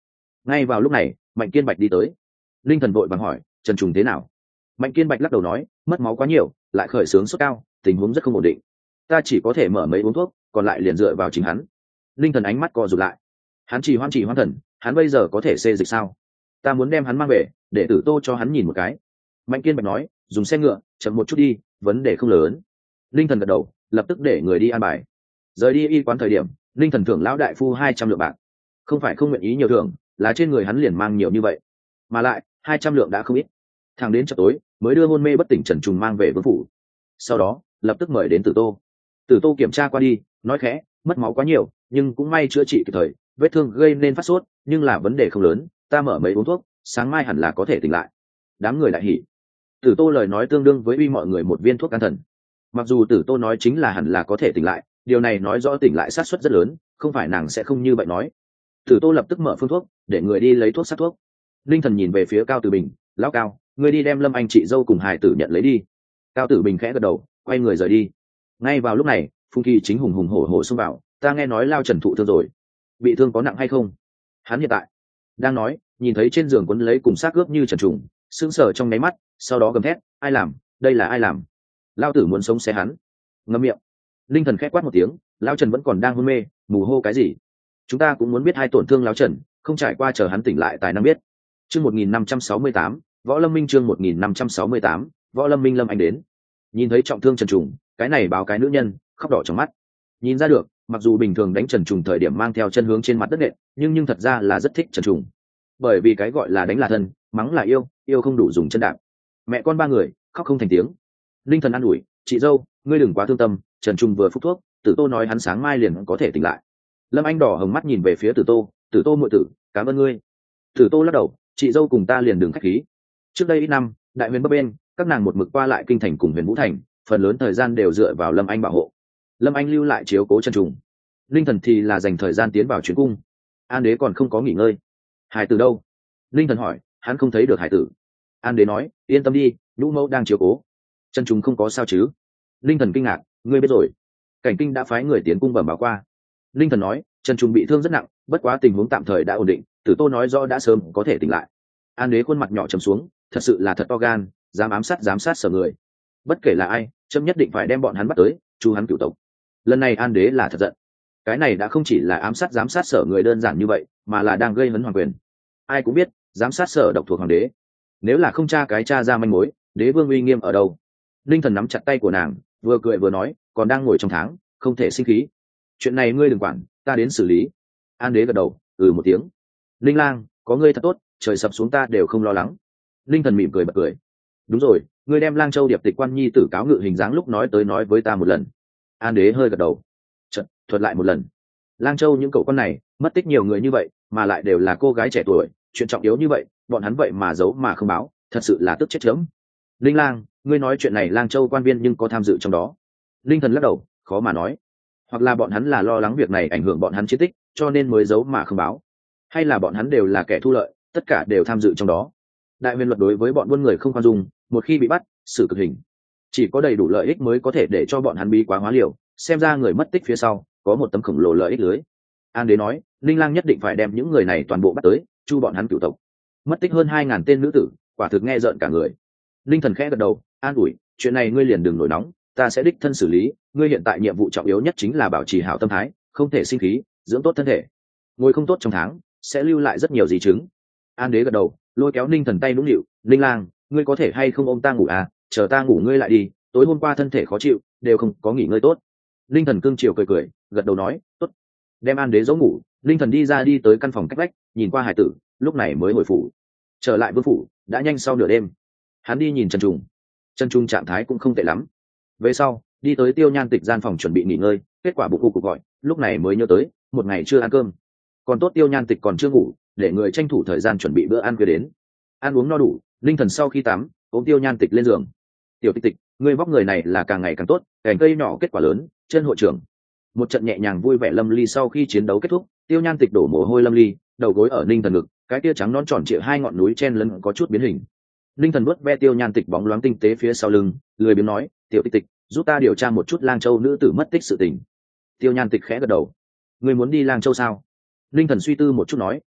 Ngay vào lúc này Mạnh Kiên Bạch đi tới. Linh thần vội vàng hỏi Trần Trùng thế nào. Mạnh Kiên Bạch lắc đầu nói mất máu quá nhiều, lại khởi xướng sốt cao, tình huống rất không ổn định, ta chỉ có thể mở mấy uống thuốc, còn lại liền dựa vào chính hắn. Linh thần ánh mắt co rụt lại. Hắn chỉ hoan chỉ hoan thần, hắn bây giờ có thể xê dịch sao? Ta muốn đem hắn mang về để Tử Tô cho hắn nhìn một cái. Mạnh Kiên Bạch nói dùng xe ngựa chậm một chút đi, vấn đề không lớn. Linh thần gật đầu, lập tức để người đi an bài. Rời đi y quán thời điểm, Linh thần thưởng lão đại phu hai trăm lượng bạc. Không phải không nguyện ý nhiều thưởng, là trên người hắn liền mang nhiều như vậy, mà lại hai trăm lượng đã không ít. Thằng đến chợ tối mới đưa hôn mê bất tỉnh Trần Trùng mang về vương phủ. Sau đó lập tức mời đến Tử Tô. Tử Tô kiểm tra qua đi, nói khẽ mất máu quá nhiều, nhưng cũng may chữa trị kịp thời, vết thương gây nên phát sốt, nhưng là vấn đề không lớn, ta mở mấy uống thuốc, sáng mai hẳn là có thể tỉnh lại. Đám người đại hỉ. Tử Tô lời nói tương đương với uy mọi người một viên thuốc can thần. Mặc dù Tử Tô nói chính là hẳn là có thể tỉnh lại, điều này nói rõ tỉnh lại sát suất rất lớn, không phải nàng sẽ không như vậy nói. Tử Tô lập tức mở phương thuốc, để người đi lấy thuốc sát thuốc. Linh thần nhìn về phía Cao Tử Bình, lão Cao, người đi đem Lâm Anh chị dâu cùng hài tử nhận lấy đi. Cao Tử Bình khẽ gật đầu, quay người rời đi. Ngay vào lúc này, Phùng Kỳ chính hùng hùng hổ hổ xông vào, ta nghe nói Lao Trần thụ thương rồi, bị thương có nặng hay không? Hắn hiện tại đang nói, nhìn thấy trên giường quấn lấy cùng xác ướp như Trần Trùng, sững sờ trong nháy mắt, sau đó gầm thét, ai làm? Đây là ai làm? Lao tử muốn sống xé hắn. Ngậm miệng. Linh thần khẽ quát một tiếng, Lao Trần vẫn còn đang hôn mê, mù hô cái gì? Chúng ta cũng muốn biết hai tổn thương Lao Trần, không trải qua chờ hắn tỉnh lại tài năng biết. Chương một nghìn năm trăm sáu mươi tám, Võ Lâm Minh chương một nghìn năm trăm sáu mươi tám, Võ Lâm Minh Lâm Anh đến. Nhìn thấy trọng thương Trần Trùng, cái này báo cái nữ nhân khóc đỏ trong mắt. Nhìn ra được, mặc dù bình thường đánh Trần Trùng thời điểm mang theo chân hướng trên mặt đất nện, nhưng nhưng thật ra là rất thích Trần Trùng. Bởi vì cái gọi là đánh là thân, mắng là yêu, yêu không đủ dùng chân đạp. Mẹ con ba người khóc không thành tiếng. Linh thần an ủi, chị dâu, ngươi đừng quá thương tâm, Trần Trùng vừa phúc thuốc, Tử Tô nói hắn sáng mai liền có thể tỉnh lại. Lâm Anh đỏ hồng mắt nhìn về phía Tử Tô, Tử Tô muội tử, cảm ơn ngươi. Tử Tô lắc đầu, chị dâu cùng ta liền đừng khách khí. Trước đây ít năm, đại huyền bấp bên, các nàng một mực qua lại kinh thành cùng huyền vũ thành, phần lớn thời gian đều dựa vào Lâm Anh bảo hộ. Lâm Anh lưu lại chiếu cố Trần Trùng, Linh thần thì là dành thời gian tiến vào chuyến cung. An đế còn không có nghỉ ngơi. Hải tử đâu? Linh thần hỏi, hắn không thấy được hải tử. An đế nói, yên tâm đi, nhũ mẫu đang chiếu cố, Trần Trùng không có sao chứ? Linh thần kinh ngạc, ngươi biết rồi? Cảnh kinh đã phái người tiến cung bẩm báo qua. Linh thần nói, Trần Trùng bị thương rất nặng, bất quá tình huống tạm thời đã ổn định, Tử Tô nói rõ đã sớm có thể tỉnh lại. An đế khuôn mặt nhỏ trầm xuống, thật sự là thật to gan, dám ám sát dám sát sở người. Bất kể là ai, trâm nhất định phải đem bọn hắn bắt tới, chu hắn cửu tộc. Lần này An đế là thật giận. Cái này đã không chỉ là ám sát giám sát sở người đơn giản như vậy, mà là đang gây hấn hoàng quyền. Ai cũng biết giám sát sở độc thuộc hoàng đế, nếu là không tra cái tra ra manh mối, đế vương uy nghiêm ở đâu? Linh thần nắm chặt tay của nàng, vừa cười vừa nói, còn đang ngồi trong tháng, không thể sinh khí, chuyện này ngươi đừng quản, ta đến xử lý. An đế gật đầu, ừ một tiếng. Linh lang, có ngươi thật tốt, trời sập xuống ta đều không lo lắng. Linh thần mỉm cười bật cười, đúng rồi, ngươi đem Lang Châu điệp tịch quan nhi tử cáo ngự hình dáng lúc nói tới nói với ta một lần. An đế hơi gật đầu, chợt thuật lại một lần. Lang Châu những cậu con này mất tích nhiều người như vậy, mà lại đều là cô gái trẻ tuổi, chuyện trọng yếu như vậy bọn hắn vậy mà giấu mà không báo, thật sự là tức chết chớm. Linh lang, ngươi nói chuyện này Lang Châu quan viên nhưng có tham dự trong đó? Linh thần lắc đầu, khó mà nói. Hoặc là bọn hắn là lo lắng việc này ảnh hưởng bọn hắn chiến tích, cho nên mới giấu mà không báo, hay là bọn hắn đều là kẻ thu lợi, tất cả đều tham dự trong đó. Đại huyền luật đối với bọn buôn người không khoan dung, một khi bị bắt, xử cực hình. Chỉ có đầy đủ lợi ích mới có thể để cho bọn hắn bí quá hóa liều, xem ra người mất tích phía sau có một tấm khổng lồ lợi ích lưới. An đế nói, Linh lang nhất định phải đem những người này toàn bộ bắt tới, chu bọn hắn cửu tộc. Mất tích hơn hai ngàn tên nữ tử, quả thực nghe rợn cả người. Linh thần khẽ gật đầu, an ủi, chuyện này ngươi liền đừng nổi nóng, ta sẽ đích thân xử lý, ngươi hiện tại nhiệm vụ trọng yếu nhất chính là bảo trì hảo tâm thái, không thể sinh khí, dưỡng tốt thân thể. Ngồi không tốt trong tháng sẽ lưu lại rất nhiều di chứng. An đế gật đầu, lôi kéo Linh thần tay nũng nịu, Linh lang, ngươi có thể hay không ôm ta ngủ à, chờ ta ngủ ngươi lại đi, tối hôm qua thân thể khó chịu, đều không có nghỉ ngơi tốt. Linh thần cương chiều cười cười, gật đầu nói, tốt. Đem An đế giấu ngủ, Linh thần đi ra đi tới căn phòng cách vách, nhìn qua hải tử, lúc này mới hồi phủ. Trở lại vương phủ đã nhanh sau nửa đêm. Hắn đi nhìn Trần Trùng, Trần Trùng trạng thái cũng không tệ lắm. Về sau đi tới Tiêu Nhan Tịch gian phòng chuẩn bị nghỉ ngơi, kết quả bụng cụ cuộc gọi, lúc này mới nhớ tới một ngày chưa ăn cơm. Còn tốt Tiêu Nhan Tịch còn chưa ngủ, để người tranh thủ thời gian chuẩn bị bữa ăn khuya đến. Ăn uống no đủ, Linh thần sau khi tắm ôm Tiêu Nhan Tịch lên giường. Tiểu Tịch Tịch, ngươi vóc người này là càng ngày càng tốt, cành cây nhỏ kết quả lớn, chân hội trưởng. Một trận nhẹ nhàng vui vẻ lâm ly sau khi chiến đấu kết thúc, Tiêu Nhan Tịch đổ mồ hôi lâm ly, đầu gối ở Linh thần ngực, cái tia trắng non tròn trịa hai ngọn núi chen lấn có chút biến hình. Linh thần vuốt ve Tiêu Nhan Tịch bóng loáng tinh tế phía sau lưng, lười biếng nói, Tiểu Tịch Tịch, giúp ta điều tra một chút Lang Châu nữ tử mất tích sự tình. Tiêu Nhan Tịch khẽ gật đầu, ngươi muốn đi Lang Châu sao? Linh thần suy tư một chút nói,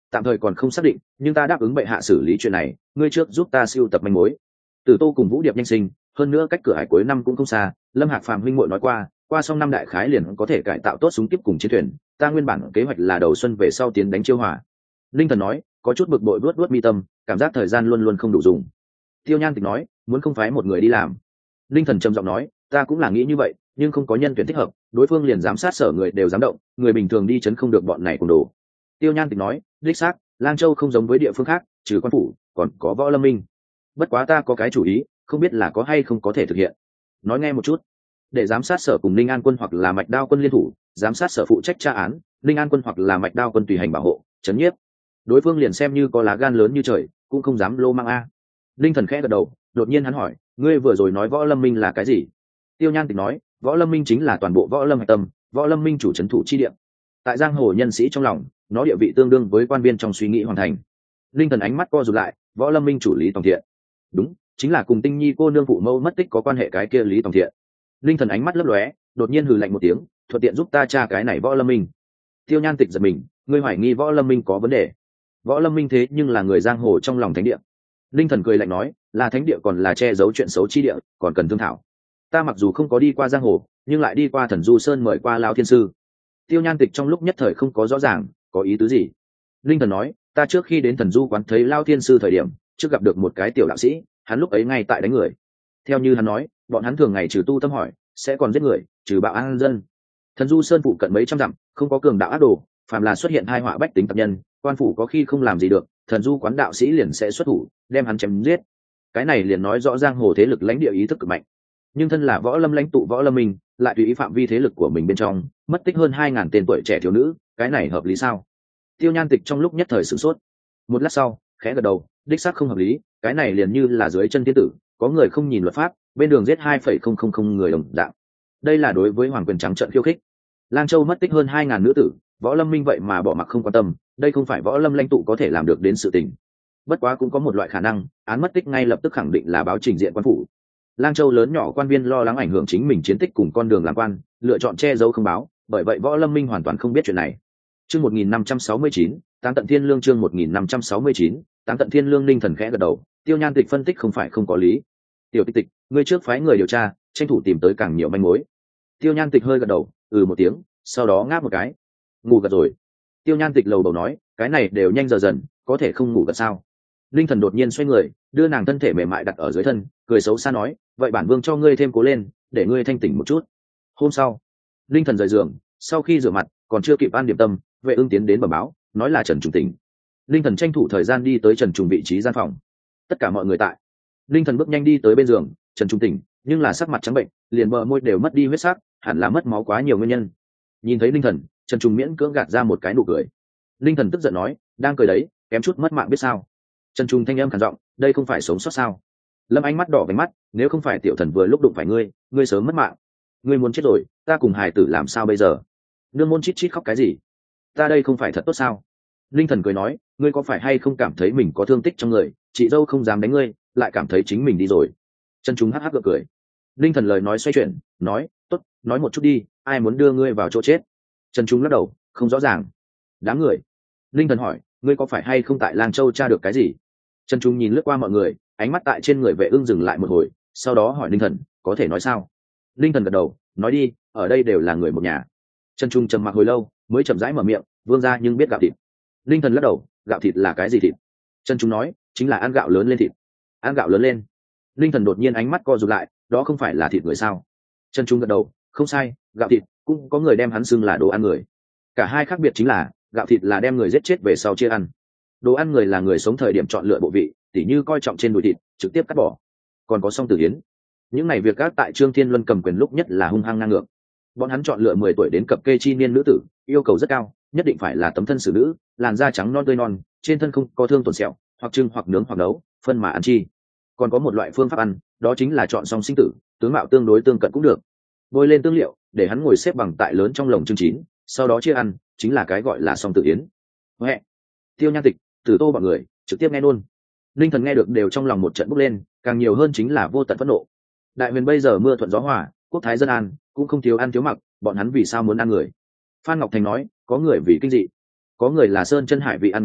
tạm thời còn không xác định, nhưng ta đáp ứng bệ hạ xử lý chuyện này, ngươi trước giúp ta siêu tập manh mối. Tử Tô cùng Vũ Điệp nhanh sinh, hơn nữa cách cửa hải cuối năm cũng không xa, Lâm Hạc Phàm huynh muội nói qua, qua xong năm đại khái liền có thể cải tạo tốt súng kíp cùng chiến thuyền, ta nguyên bản kế hoạch là đầu xuân về sau tiến đánh Chiêu Hỏa. Linh Thần nói, có chút bực bội vuốt vuốt mi tâm, cảm giác thời gian luôn luôn không đủ dùng. Tiêu Nhan Tịch nói, muốn không phái một người đi làm. Linh Thần trầm giọng nói, ta cũng là nghĩ như vậy, nhưng không có nhân tuyển thích hợp, đối phương liền giám sát sở người đều dám động, người bình thường đi chấn không được bọn này cùng đồ. Tiêu Nhan Tịch nói, đích xác, Lang Châu không giống với địa phương khác, trừ quan phủ, còn có Võ Lâm Minh. Bất quá ta có cái chủ ý, không biết là có hay không có thể thực hiện. Nói nghe một chút. Để giám sát sở cùng Linh An quân hoặc là Mạch Đao quân liên thủ, giám sát sở phụ trách tra án, Linh An quân hoặc là Mạch Đao quân tùy hành bảo hộ, trấn nhiếp. Đối phương liền xem như có lá gan lớn như trời, cũng không dám lô mang a. Linh Thần khẽ gật đầu, đột nhiên hắn hỏi, ngươi vừa rồi nói Võ Lâm Minh là cái gì? Tiêu Nhan Tịch nói, Võ Lâm Minh chính là toàn bộ Võ Lâm hạch tâm, Võ Lâm Minh chủ trấn thủ chi địa. Tại giang hồ nhân sĩ trong lòng, nó địa vị tương đương với quan viên trong suy nghĩ hoàn thành. Linh Thần ánh mắt co rụt lại, Võ Lâm Minh chủ Lý Tòng Thiện. Đúng, chính là cùng Tinh Nhi cô nương phụ mẫu mất tích có quan hệ cái kia Lý Tòng Thiện. Linh Thần ánh mắt lấp lóe, đột nhiên hừ lạnh một tiếng, thuận tiện giúp ta tra cái này Võ Lâm Minh. Tiêu Nhan Tịch giật mình, ngươi hoài nghi Võ Lâm Minh có vấn đề? Võ Lâm Minh thế nhưng là người giang hồ trong lòng thánh địa. Linh Thần cười lạnh nói, là thánh địa còn là che giấu chuyện xấu chi địa, còn cần thương thảo. Ta mặc dù không có đi qua giang hồ, nhưng lại đi qua Thần Du Sơn mời qua Lão Thiên sư. Tiêu Nhan Tịch trong lúc nhất thời không có rõ ràng, có ý tứ gì. Linh Thần nói, ta trước khi đến Thần Du quán thấy Lão Thiên sư thời điểm, trước gặp được một cái tiểu đạo sĩ, hắn lúc ấy ngay tại đánh người. Theo như hắn nói, bọn hắn thường ngày trừ tu tâm hỏi, sẽ còn giết người, trừ bạo an dân. Thần Du Sơn phụ cận mấy trăm dặm, không có cường đạo ác đồ, phàm là xuất hiện hai họa bách tính tập nhân, quan phủ có khi không làm gì được, Thần Du quán đạo sĩ liền sẽ xuất thủ, đem hắn chém giết. Cái này liền nói rõ giang hồ thế lực lãnh địa ý thức cực mạnh. Nhưng thân là Võ Lâm lãnh tụ Võ Lâm Minh, lại tùy ý phạm vi thế lực của mình bên trong, mất tích hơn hai ngàn tên tuổi trẻ thiếu nữ, cái này hợp lý sao? Tiêu Nhan Tịch trong lúc nhất thời sửng sốt. Một lát sau, khẽ gật đầu, đích xác không hợp lý, cái này liền như là dưới chân thiên tử, có người không nhìn luật pháp, bên đường giết hai phẩy không không không người đồng dạng. Đây là đối với hoàng quyền trắng trợn khiêu khích. Lang Châu mất tích hơn hai ngàn nữ tử, Võ Lâm Minh vậy mà bỏ mặc không quan tâm, đây không phải Võ Lâm lãnh tụ có thể làm được đến sự tình. Bất quá cũng có một loại khả năng, án mất tích ngay lập tức khẳng định là báo trình diện quan phủ. Lang Châu lớn nhỏ quan viên lo lắng ảnh hưởng chính mình chiến tích cùng con đường làm quan, lựa chọn che giấu không báo, bởi vậy Võ Lâm Minh hoàn toàn không biết chuyện này. Chương một nghìn năm trăm sáu mươi chín, Táng tận thiên lương chương một nghìn năm trăm sáu mươi chín, Táng tận thiên lương. Linh Thần khẽ gật đầu, Tiêu Nhan Tịch phân tích không phải không có lý. Tiểu Tịch Tịch, ngươi trước phái người điều tra, tranh thủ tìm tới càng nhiều manh mối. Tiêu Nhan Tịch hơi gật đầu, ừ một tiếng, sau đó ngáp một cái. Ngủ gật rồi. Tiêu Nhan Tịch lầu bầu nói, cái này đều nhanh giờ dần, có thể không ngủ gật sao? Linh Thần đột nhiên xoay người, đưa nàng thân thể mềm mại đặt ở dưới thân, cười xấu xa nói, vậy bản vương cho ngươi thêm cố lên, để ngươi thanh tỉnh một chút. Hôm sau, Linh Thần rời giường, sau khi rửa mặt, còn chưa kịp ăn điểm tâm, Vệ Ưng tiến đến bẩm báo, nói là Trần Trùng tỉnh. Linh Thần tranh thủ thời gian đi tới Trần Trùng vị trí gian phòng. Tất cả mọi người tại. Linh Thần bước nhanh đi tới bên giường, Trần Trùng tỉnh, nhưng là sắc mặt trắng bệnh, liền bờ môi đều mất đi huyết sắc, hẳn là mất máu quá nhiều nguyên nhân. Nhìn thấy Linh Thần, Trần Trùng miễn cưỡng gạt ra một cái nụ cười. Linh Thần tức giận nói, đang cười đấy, kém chút mất mạng biết sao? Trần Trùng thanh âm khàn giọng, đây không phải sống sót sao? Lâm ánh mắt đỏ váy mắt, nếu không phải tiểu thần vừa lúc đụng phải ngươi, ngươi sớm mất mạng. Ngươi muốn chết rồi, ta cùng hài tử làm sao bây giờ? Nương môn chít chít khóc cái gì? Ta đây không phải thật tốt sao? Linh Thần cười nói, ngươi có phải hay không cảm thấy mình có thương tích trong người, chị dâu không dám đánh ngươi, lại cảm thấy chính mình đi rồi. Trần Trùng hắc hắc gượng cười. Linh Thần lời nói xoay chuyển, nói, tốt, nói một chút đi, ai muốn đưa ngươi vào chỗ chết? Trần Trùng lắc đầu, không rõ ràng. Đám người. Linh Thần hỏi, ngươi có phải hay không tại Lang Châu tra được cái gì? Trần Trùng nhìn lướt qua mọi người, ánh mắt tại trên người Vệ Ưng dừng lại một hồi, sau đó hỏi Linh Thần, có thể nói sao? Linh Thần gật đầu, nói đi, ở đây đều là người một nhà. Trần Trùng trầm mặc hồi lâu, mới chậm rãi mở miệng, vương gia nhưng biết gạo thịt. Linh Thần lắc đầu, gạo thịt là cái gì thịt? Trần Trùng nói, chính là ăn gạo lớn lên thịt. Ăn gạo lớn lên. Linh Thần đột nhiên ánh mắt co rụt lại, đó không phải là thịt người sao? Trần Trùng gật đầu, không sai, gạo thịt, cũng có người đem hắn xưng là đồ ăn người. Cả hai khác biệt chính là, gạo thịt là đem người giết chết về sau chia ăn. Đồ ăn người là người sống thời điểm chọn lựa bộ vị, tỉ như coi trọng trên đùi thịt, trực tiếp cắt bỏ. Còn có Song Tử Hiến. Những này việc các tại Trương Thiên Luân cầm quyền lúc nhất là hung hăng ngang ngược. Bọn hắn chọn lựa mười tuổi đến cập kê chi niên nữ tử, yêu cầu rất cao, nhất định phải là tấm thân xử nữ, làn da trắng non tươi non, trên thân không có thương tổn sẹo, hoặc trưng hoặc nướng hoặc nấu, phân mà ăn chi. Còn có một loại phương pháp ăn, đó chính là chọn song sinh tử, tướng mạo tương đối tương cận cũng được. Bôi lên tương liệu, để hắn ngồi xếp bằng tại lớn trong lồng chương chín, sau đó chia ăn, chính là cái gọi là Song Tử Yến. Huệ, Tiêu Nhan Tịch, Tử Tô bọn người trực tiếp nghe nôn. Linh Thần nghe được đều trong lòng một trận bốc lên, càng nhiều hơn chính là vô tận phẫn nộ. Đại huyền bây giờ mưa thuận gió hòa, quốc thái dân an, cũng không thiếu ăn thiếu mặc, bọn hắn vì sao muốn ăn người? Phan Ngọc Thành nói, có người vì kinh dị, có người là sơn chân hải vị ăn án,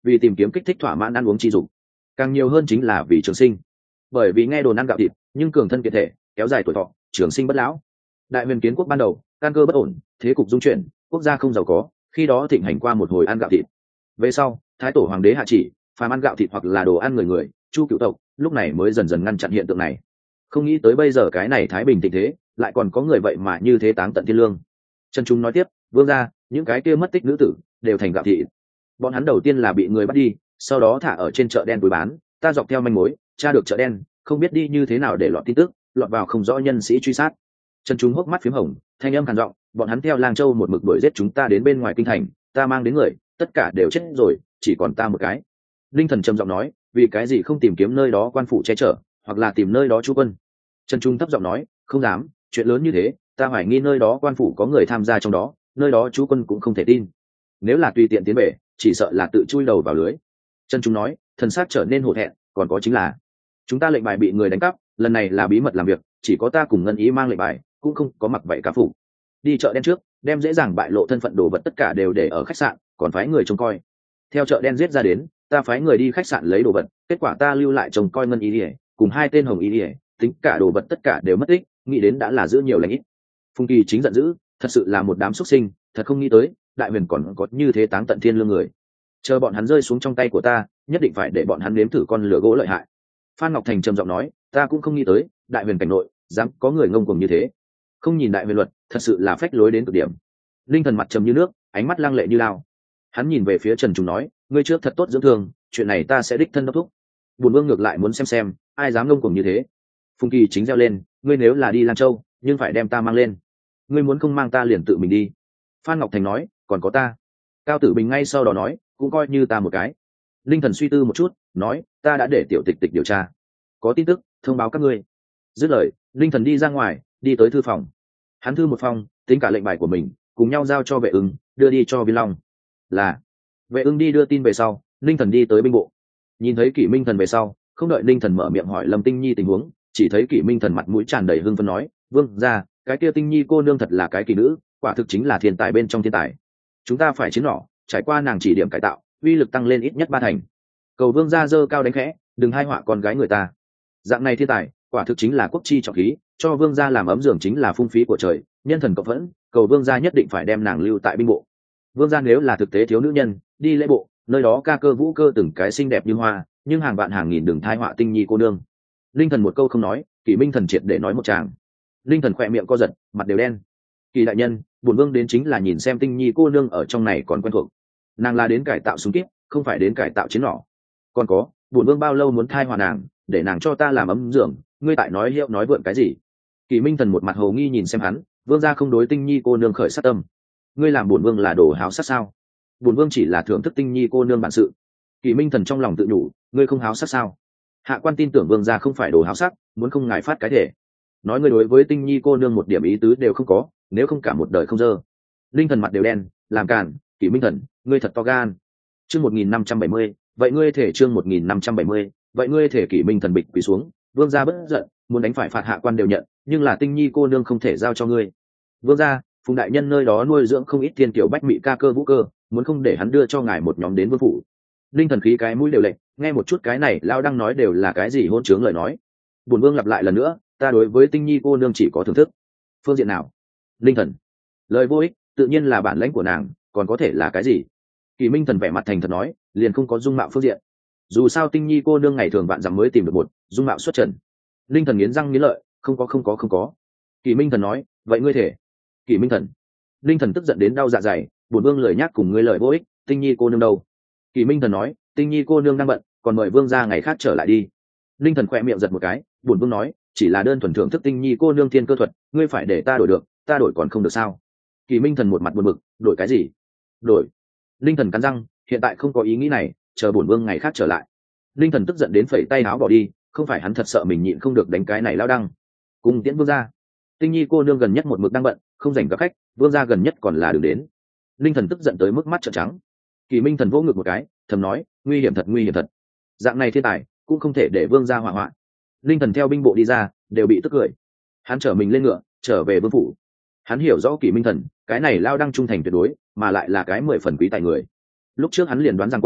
vì tìm kiếm kích thích thỏa mãn ăn uống chi dục, càng nhiều hơn chính là vì trường sinh. Bởi vì nghe đồn ăn gạo thịt nhưng cường thân kiện thể, kéo dài tuổi thọ, trường sinh bất lão. Đại huyền kiến quốc ban đầu căn cơ bất ổn, thế cục dung chuyển, quốc gia không giàu có, khi đó thịnh hành qua một hồi ăn gạo thịt. Về sau thái tổ hoàng đế hạ chỉ phàm ăn gạo thịt hoặc là đồ ăn người người, chu cựu tộc, lúc này mới dần dần ngăn chặn hiện tượng này. Không nghĩ tới bây giờ cái này thái bình tình thế lại còn có người vậy mà như thế táng tận thiên lương. Trần Trung nói tiếp, vương gia, những cái kia mất tích nữ tử đều thành gạo thịt. Bọn hắn đầu tiên là bị người bắt đi, sau đó thả ở trên chợ đen buôn bán, ta dọc theo manh mối tra được chợ đen, không biết đi như thế nào để lọt tin tức, lọt vào không rõ nhân sĩ truy sát. Trần Trung hốc mắt phím hồng, thanh âm khàn giọng, bọn hắn theo Lang Châu một mực đuổi giết chúng ta đến bên ngoài kinh thành, ta mang đến người tất cả đều chết rồi, chỉ còn ta một cái. Linh Thần trầm giọng nói, vì cái gì không tìm kiếm nơi đó quan phủ che chở, hoặc là tìm nơi đó trú quân? Trần Trung thấp giọng nói, không dám, chuyện lớn như thế, ta hoài nghi nơi đó quan phủ có người tham gia trong đó, nơi đó trú quân cũng không thể tin. Nếu là tùy tiện tiến về, chỉ sợ là tự chui đầu vào lưới. Trần Trung nói, thần sắc trở nên hổ thẹn, còn có chính là chúng ta lệnh bài bị người đánh cắp, lần này là bí mật làm việc, chỉ có ta cùng Ngân Ý mang lệnh bài, cũng không có mặc vậy cả phủ. Đi chợ đen trước, đem dễ dàng bại lộ thân phận đồ vật tất cả đều để ở khách sạn, còn phái người trông coi. Theo chợ đen giết ra đến, ta phái người đi khách sạn lấy đồ vật, kết quả ta lưu lại trông coi Ngân Ý Liễu, cùng hai tên Hồng Ý Liễu, tính cả đồ vật tất cả đều mất tích, nghĩ đến đã là giữ nhiều lành ít. Phùng Kỳ chính giận dữ, thật sự là một đám xuất sinh, thật không nghĩ tới, đại huyền còn có như thế táng tận thiên lương người. Chờ bọn hắn rơi xuống trong tay của ta, nhất định phải để bọn hắn nếm thử con lửa gỗ lợi hại. Phan Ngọc Thành trầm giọng nói, ta cũng không nghĩ tới, đại huyền cảnh nội dám có người ngông cuồng như thế. Không nhìn đại huyền luật, thật sự là phách lối đến cực điểm. Linh Thần mặt trầm như nước, ánh mắt lăng lệ như lao. Hắn nhìn về phía Trần Trung nói, ngươi trước thật tốt dưỡng thương, chuyện này ta sẽ đích thân đốc thúc. Bùn Vương ngược lại muốn xem xem, ai dám ngông cuồng như thế. Phùng Kỳ chính reo lên, ngươi nếu là đi Lang Châu, nhưng phải đem ta mang lên. Ngươi muốn không mang ta liền tự mình đi. Phan Ngọc Thành nói, còn có ta. Cao Tử Bình ngay sau đó nói, cũng coi như ta một cái. Linh Thần suy tư một chút, nói, ta đã để tiểu tịch tịch điều tra, có tin tức thông báo các ngươi. Dứt lời, Linh Thần đi ra ngoài, đi tới thư phòng. Hắn thư một phòng, tính cả lệnh bài của mình, cùng nhau giao cho Vệ Ưng, đưa đi cho Viên Long. Là Vệ Ưng đi đưa tin về sau, Linh Thần đi tới binh bộ. Nhìn thấy Kỷ Minh Thần về sau, không đợi Linh Thần mở miệng hỏi Lâm Tinh Nhi tình huống, chỉ thấy Kỷ Minh Thần mặt mũi tràn đầy hưng phấn nói, vương gia, cái kia Tinh Nhi cô nương thật là cái kỳ nữ, quả thực chính là thiên tài bên trong thiên tài. Chúng ta phải chiến nỏ, trải qua nàng chỉ điểm cải tạo, uy lực tăng lên ít nhất ba thành. Cầu vương gia dơ cao đánh khẽ, đừng hai họa con gái người ta. Dạng này thiên tài, quả thực chính là quốc chi trọng khí, cho vương gia làm ấm giường chính là phung phí của trời, nhân thần cộng phẫn, cầu vương gia nhất định phải đem nàng lưu tại binh bộ. Vương gia nếu là thực tế thiếu nữ nhân, đi lễ bộ, nơi đó ca cơ vũ cơ từng cái xinh đẹp như hoa, nhưng hàng vạn hàng nghìn đừng thai họa Tinh Nhi cô nương. Linh Thần một câu không nói, Kỷ Minh Thần triệt để nói một tràng. Linh Thần khỏe miệng co giật, mặt đều đen. Kỳ đại nhân, bổn vương đến chính là nhìn xem Tinh Nhi cô nương ở trong này còn quen thuộc. Nàng là đến cải tạo súng kíp, không phải đến cải tạo chiến nỏ. Còn có, bổn vương bao lâu muốn thai hòa nàng, để nàng cho ta làm ấm giường, ngươi tại nói hiệu nói vượn cái gì? Kỳ Minh Thần một mặt hồ nghi nhìn xem hắn, vương gia không đối Tinh Nhi cô nương khởi sát tâm. Ngươi làm bổn vương là đồ háo sắc sao? Bổn vương chỉ là thưởng thức Tinh Nhi cô nương bản sự. Kỳ Minh Thần trong lòng tự nhủ, ngươi không háo sắc sao? Hạ quan tin tưởng vương gia không phải đồ háo sắc, muốn không ngài phát cái thể. Nói ngươi đối với Tinh Nhi cô nương một điểm ý tứ đều không có, nếu không cả một đời không dơ. Linh Thần mặt đều đen, làm cản, Kỳ Minh Thần, ngươi thật to gan. Chương một nghìn năm trăm bảy mươi, vậy ngươi thể chương một nghìn năm trăm bảy mươi, vậy ngươi thể Kỷ Minh Thần bịch quỳ xuống, vương gia bất giận, muốn đánh phải phạt hạ quan đều nhận, nhưng là Tinh Nhi cô nương không thể giao cho ngươi. Vương gia, Phùng đại nhân nơi đó nuôi dưỡng không ít thiên tiểu bách mị ca cơ vũ cơ, muốn không để hắn đưa cho ngài một nhóm đến vương phủ. Linh Thần khí cái mũi đều lệnh, nghe một chút cái này lao đang nói đều là cái gì hôn chướng lời nói. Bổn vương lặp lại lần nữa, ta đối với Tinh Nhi cô nương chỉ có thưởng thức. Phương diện nào? Linh Thần, lời vô ích, tự nhiên là bản lãnh của nàng, còn có thể là cái gì? Kỳ Minh Thần vẻ mặt thành thật nói, liền không có dung mạo phương diện. Dù sao Tinh Nhi cô nương ngày thường vạn dặm mới tìm được một dung mạo xuất trần. Linh Thần nghiến răng nghiến lợi, không có không có không có. Kỳ Minh Thần nói, vậy ngươi thể? Kỳ Minh Thần, Linh Thần tức giận đến đau dạ dày, bổn vương lời nhắc cùng ngươi lời vô ích, Tinh Nhi cô nương đâu? Kỳ Minh Thần nói, Tinh Nhi cô nương đang bận, còn mời vương gia ngày khác trở lại đi. Linh Thần khỏe miệng giật một cái, bổn vương nói, chỉ là đơn thuần thưởng thức Tinh Nhi cô nương thiên cơ thuật, ngươi phải để ta đổi được, ta đổi còn không được sao? Kỳ Minh Thần một mặt buồn bực, đổi cái gì? Đổi? Linh Thần cắn răng, hiện tại không có ý nghĩ này, chờ bổn vương ngày khác trở lại. Linh Thần tức giận đến phẩy tay áo bỏ đi, không phải hắn thật sợ mình nhịn không được đánh cái này lao đăng. Cùng tiễn vương gia. Tinh Nhi cô nương gần nhất một mực đang bận, không rảnh gặp khách, vương gia gần nhất còn là đừng đến. Linh Thần tức giận tới mức mắt trợn trắng. Kỳ Minh Thần vỗ ngực một cái, thầm nói, nguy hiểm thật nguy hiểm thật. Dạng này thiên tài, cũng không thể để vương gia hỏa hoạn. Linh Thần theo binh bộ đi ra, đều bị tức cười. Hắn trở mình lên ngựa, trở về vương phủ. Hắn hiểu rõ Kỳ Minh Thần, cái này lao đăng trung thành tuyệt đối, mà lại là cái mười phần quý tài người. Lúc trước hắn liền đoán rằng qua,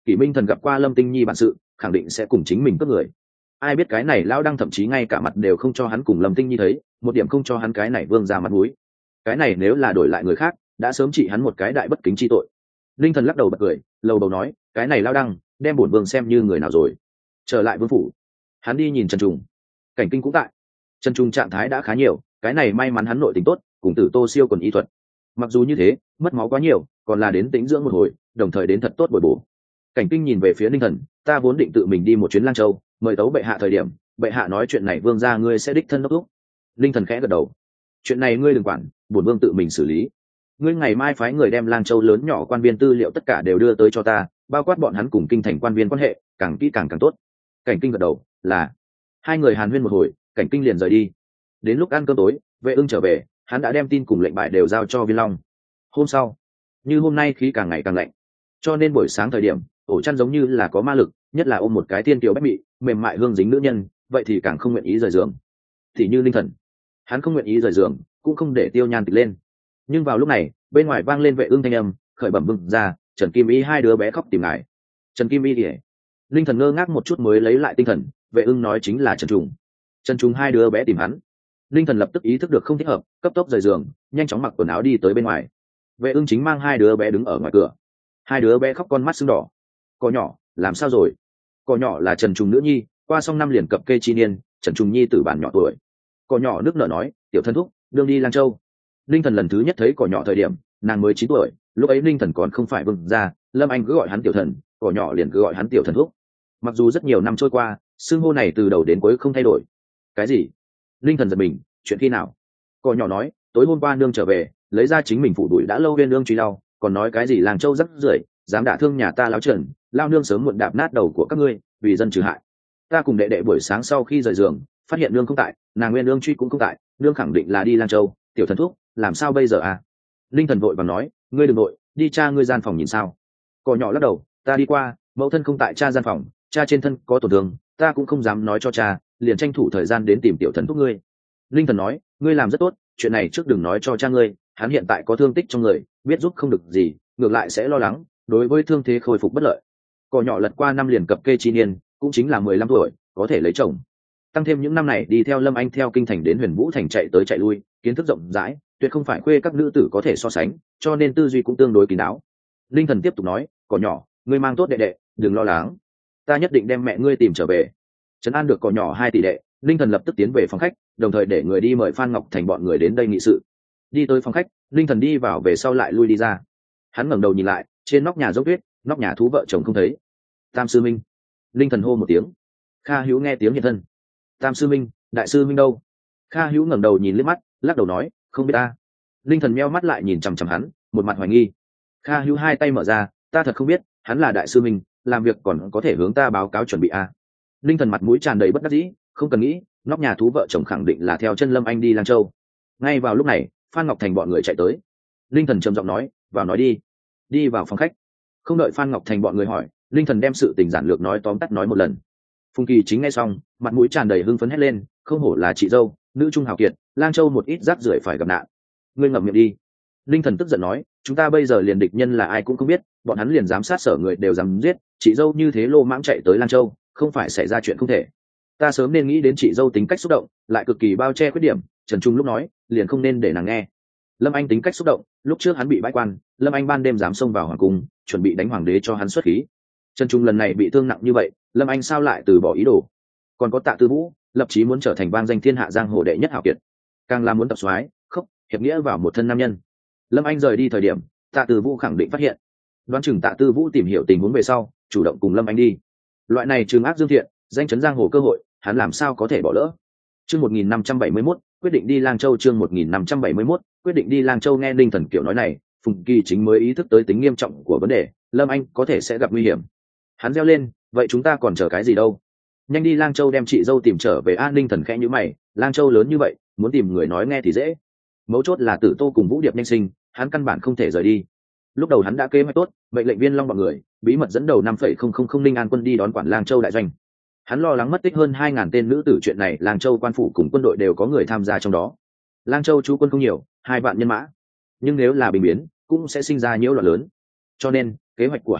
Kỷ Minh Thần gặp qua Lâm Tinh Nhi bản sự, khẳng định sẽ cùng chính mình cướp người. Ai biết cái này lão đăng thậm chí ngay cả mặt đều không cho hắn cùng Lâm Tinh Nhi thấy, một điểm không cho hắn cái này vương ra mặt mũi. Cái này nếu là đổi lại người khác, đã sớm trị hắn một cái đại bất kính chi tội. Linh Thần lắc đầu bật cười, lầu đầu nói, cái này lão đăng, đem bổn vương xem như người nào rồi. Trở lại vương phủ, hắn đi nhìn Trần Trùng. Cảnh Kinh cũng tại. Trần Trùng trạng thái đã khá nhiều, cái này may mắn hắn nội tình tốt, cùng Tử Tô siêu quần y thuật. Mặc dù như thế, mất máu quá nhiều, còn là đến tĩnh dưỡng một hồi, đồng thời đến thật tốt bồi bổ. Cảnh Kinh nhìn về phía Linh Thần, ta vốn định tự mình đi một chuyến Lang Châu, mời tấu bệ hạ thời điểm, bệ hạ nói chuyện này vương gia ngươi sẽ đích thân đốc thúc. Linh Thần khẽ gật đầu, chuyện này ngươi đừng quản, bổn vương tự mình xử lý. Ngươi ngày mai phái người đem Lang Châu lớn nhỏ quan viên tư liệu tất cả đều đưa tới cho ta, bao quát bọn hắn cùng kinh thành quan viên quan hệ, càng kỹ càng càng tốt. Cảnh Kinh gật đầu, là. Hai người hàn huyên một hồi, Cảnh Kinh liền rời đi. Đến lúc ăn cơm tối, Vệ Ưng trở về, hắn đã đem tin cùng lệnh bài đều giao cho Viên Long. Hôm sau, như hôm nay khí càng ngày càng lạnh, cho nên buổi sáng thời điểm, ổ chăn giống như là có ma lực, nhất là ôm một cái tiên kiều bách mị, mềm mại hương dính nữ nhân, vậy thì càng không nguyện ý rời giường. Thì như Linh Thần, hắn không nguyện ý rời giường, cũng không để Tiêu Nhan Tịch lên. Nhưng vào lúc này, bên ngoài vang lên Vệ Ưng thanh âm, khởi bẩm vương ra, Trần Kim Y hai đứa bé khóc tìm ngài. Trần Kim Y ỉa. Linh Thần ngơ ngác một chút mới lấy lại tinh thần, Vệ Ưng nói chính là Trần Trùng. Trần Trùng hai đứa bé tìm hắn. Linh Thần lập tức ý thức được không thích hợp, cấp tốc rời giường, nhanh chóng mặc quần áo đi tới bên ngoài. Vệ Ưng chính mang hai đứa bé đứng ở ngoài cửa. Hai đứa bé khóc con mắt sưng đỏ. Cỏ nhỏ, làm sao rồi? Cỏ nhỏ là Trần Trùng nữ nhi, qua xong năm liền cập kê chi niên, Trần Trùng nhi tử bản nhỏ tuổi. Cỏ nhỏ nước nở nói, tiểu thân thúc, đương đi Lang Châu. Linh Thần lần thứ nhất thấy cỏ nhỏ thời điểm, nàng mới chín tuổi, lúc ấy Linh Thần còn không phải vương gia, Lâm Anh cứ gọi hắn tiểu thần, cỏ nhỏ liền cứ gọi hắn tiểu thần thúc. Mặc dù rất nhiều năm trôi qua, xưng hô này từ đầu đến cuối không thay đổi. Cái gì? Linh Thần giật mình, chuyện khi nào? Cỏ nhỏ nói, tối hôm qua nương trở về, lấy ra chính mình phụ đuổi đã lâu bên nương truy đau, còn nói cái gì Lang Châu rắc rưởi, dám đả thương nhà ta láo Trần, lao nương sớm muộn đạp nát đầu của các ngươi, vì dân trừ hại. Ta cùng đệ đệ buổi sáng sau khi rời giường, phát hiện nương không tại, nàng nguyên nương truy cũng không tại, nương khẳng định là đi Lang Châu, tiểu thần thúc, làm sao bây giờ à? Linh Thần vội vàng nói, ngươi đừng nội, đi cha ngươi gian phòng nhìn sao. Cỏ nhỏ lắc đầu, ta đi qua, mẫu thân không tại cha gian phòng, cha trên thân có tổn thương, ta cũng không dám nói cho cha, liền tranh thủ thời gian đến tìm tiểu thần thúc ngươi. Linh Thần nói, ngươi làm rất tốt, chuyện này trước đừng nói cho cha ngươi, hắn hiện tại có thương tích trong người, biết giúp không được gì, ngược lại sẽ lo lắng, đối với thương thế khôi phục bất lợi. Cỏ nhỏ lật qua năm liền cập kê chi niên, cũng chính là mười lăm tuổi, có thể lấy chồng. Tăng thêm những năm này đi theo Lâm Anh theo kinh thành đến Huyền Vũ thành chạy tới chạy lui, kiến thức rộng rãi, tuyệt không phải khuê các nữ tử có thể so sánh, cho nên tư duy cũng tương đối kín đáo. Linh Thần tiếp tục nói, cỏ nhỏ, ngươi mang tốt đệ đệ, đừng lo lắng, ta nhất định đem mẹ ngươi tìm trở về. Trấn an được cỏ nhỏ hai tỷ đệ, Linh Thần lập tức tiến về phòng khách, đồng thời để người đi mời Phan Ngọc Thành bọn người đến đây nghị sự. Đi tới phòng khách, Linh Thần đi vào về sau lại lui đi ra. Hắn ngẩng đầu nhìn lại, trên nóc nhà dốc tuyết, nóc nhà thú vợ chồng không thấy. Tam sư minh. Linh Thần hô một tiếng. Kha Hữu nghe tiếng hiện thân. Tam sư minh, đại sư minh đâu? Kha Hữu ngẩng đầu nhìn liếc mắt, lắc đầu nói, không biết ta. Linh Thần meo mắt lại nhìn chằm chằm hắn, một mặt hoài nghi. Kha Hữu hai tay mở ra, ta thật không biết, hắn là đại sư minh, làm việc còn có thể hướng ta báo cáo chuẩn bị a. Linh Thần mặt mũi tràn đầy bất đắc dĩ, không cần nghĩ, nóc nhà thú vợ chồng khẳng định là theo chân Lâm Anh đi Lang Châu. Ngay vào lúc này, Phan Ngọc Thành bọn người chạy tới. Linh Thần trầm giọng nói, vào nói đi. Đi vào phòng khách. Không đợi Phan Ngọc Thành bọn người hỏi, Linh Thần đem sự tình giản lược nói tóm tắt nói một lần. Phùng Kỳ chính nghe xong, mặt mũi tràn đầy hưng phấn hét lên, không hổ là chị dâu, nữ trung hào kiệt, Lang Châu một ít rác rưởi phải gặp nạn. Ngươi ngậm miệng đi. Linh Thần tức giận nói, chúng ta bây giờ liền địch nhân là ai cũng không biết, bọn hắn liền dám sát sở người đều dám giết, chị dâu như thế lô mãng chạy tới Lang Châu, không phải xảy ra chuyện không thể. Ta sớm nên nghĩ đến chị dâu tính cách xúc động, lại cực kỳ bao che khuyết điểm, Trần Trung lúc nói, liền không nên để nàng nghe. Lâm Anh tính cách xúc động, lúc trước hắn bị bãi quan, Lâm Anh ban đêm dám xông vào hoàng cung, chuẩn bị đánh hoàng đế cho hắn xuất khí. Trần Trung lần này bị thương nặng như vậy, Lâm Anh sao lại từ bỏ ý đồ? Còn có Tạ Tư Vũ, lập chí muốn trở thành vang danh thiên hạ giang hồ đệ nhất hảo kiệt, càng là muốn tập soái, khốc, hiệp nghĩa vào một thân nam nhân. Lâm Anh rời đi thời điểm, Tạ Tư Vũ khẳng định phát hiện, đoán chừng Tạ Tư Vũ tìm hiểu tình huống về sau, chủ động cùng Lâm Anh đi. Loại này trừng ác dương thiện, danh chấn giang hồ cơ hội, hắn làm sao có thể bỏ lỡ? Chương một nghìn năm trăm bảy mươi mốt, quyết định đi Lang Châu. Chương một nghìn năm trăm bảy mươi mốt, quyết định đi Lang Châu. Nghe Linh Thần kiểu nói này, Phùng Kỳ chính mới ý thức tới tính nghiêm trọng của vấn đề, Lâm Anh có thể sẽ gặp nguy hiểm. Hắn reo lên, vậy chúng ta còn chờ cái gì đâu? Nhanh đi Lang Châu đem chị dâu tìm trở về. An Linh Thần khẽ nhíu mày, Lang Châu lớn như vậy, muốn tìm người nói nghe thì dễ, mấu chốt là Tử Tô cùng Vũ Điệp nhanh sinh, hắn căn bản không thể rời đi. Lúc đầu hắn đã kế hoạch tốt, mệnh lệnh Viên Long bọn người bí mật dẫn đầu năm phẩy không không không Linh An quân đi đón quản Lang Châu đại doanh. Hắn lo lắng mất tích hơn hai ngàn tên nữ tử, chuyện này Lang Châu quan phủ cùng quân đội đều có người tham gia trong đó. Lang Châu chú quân không nhiều, hai vạn nhân mã, nhưng nếu là bình biến cũng sẽ sinh ra nhiễu loạn lớn, cho nên kế hoạch của hắn là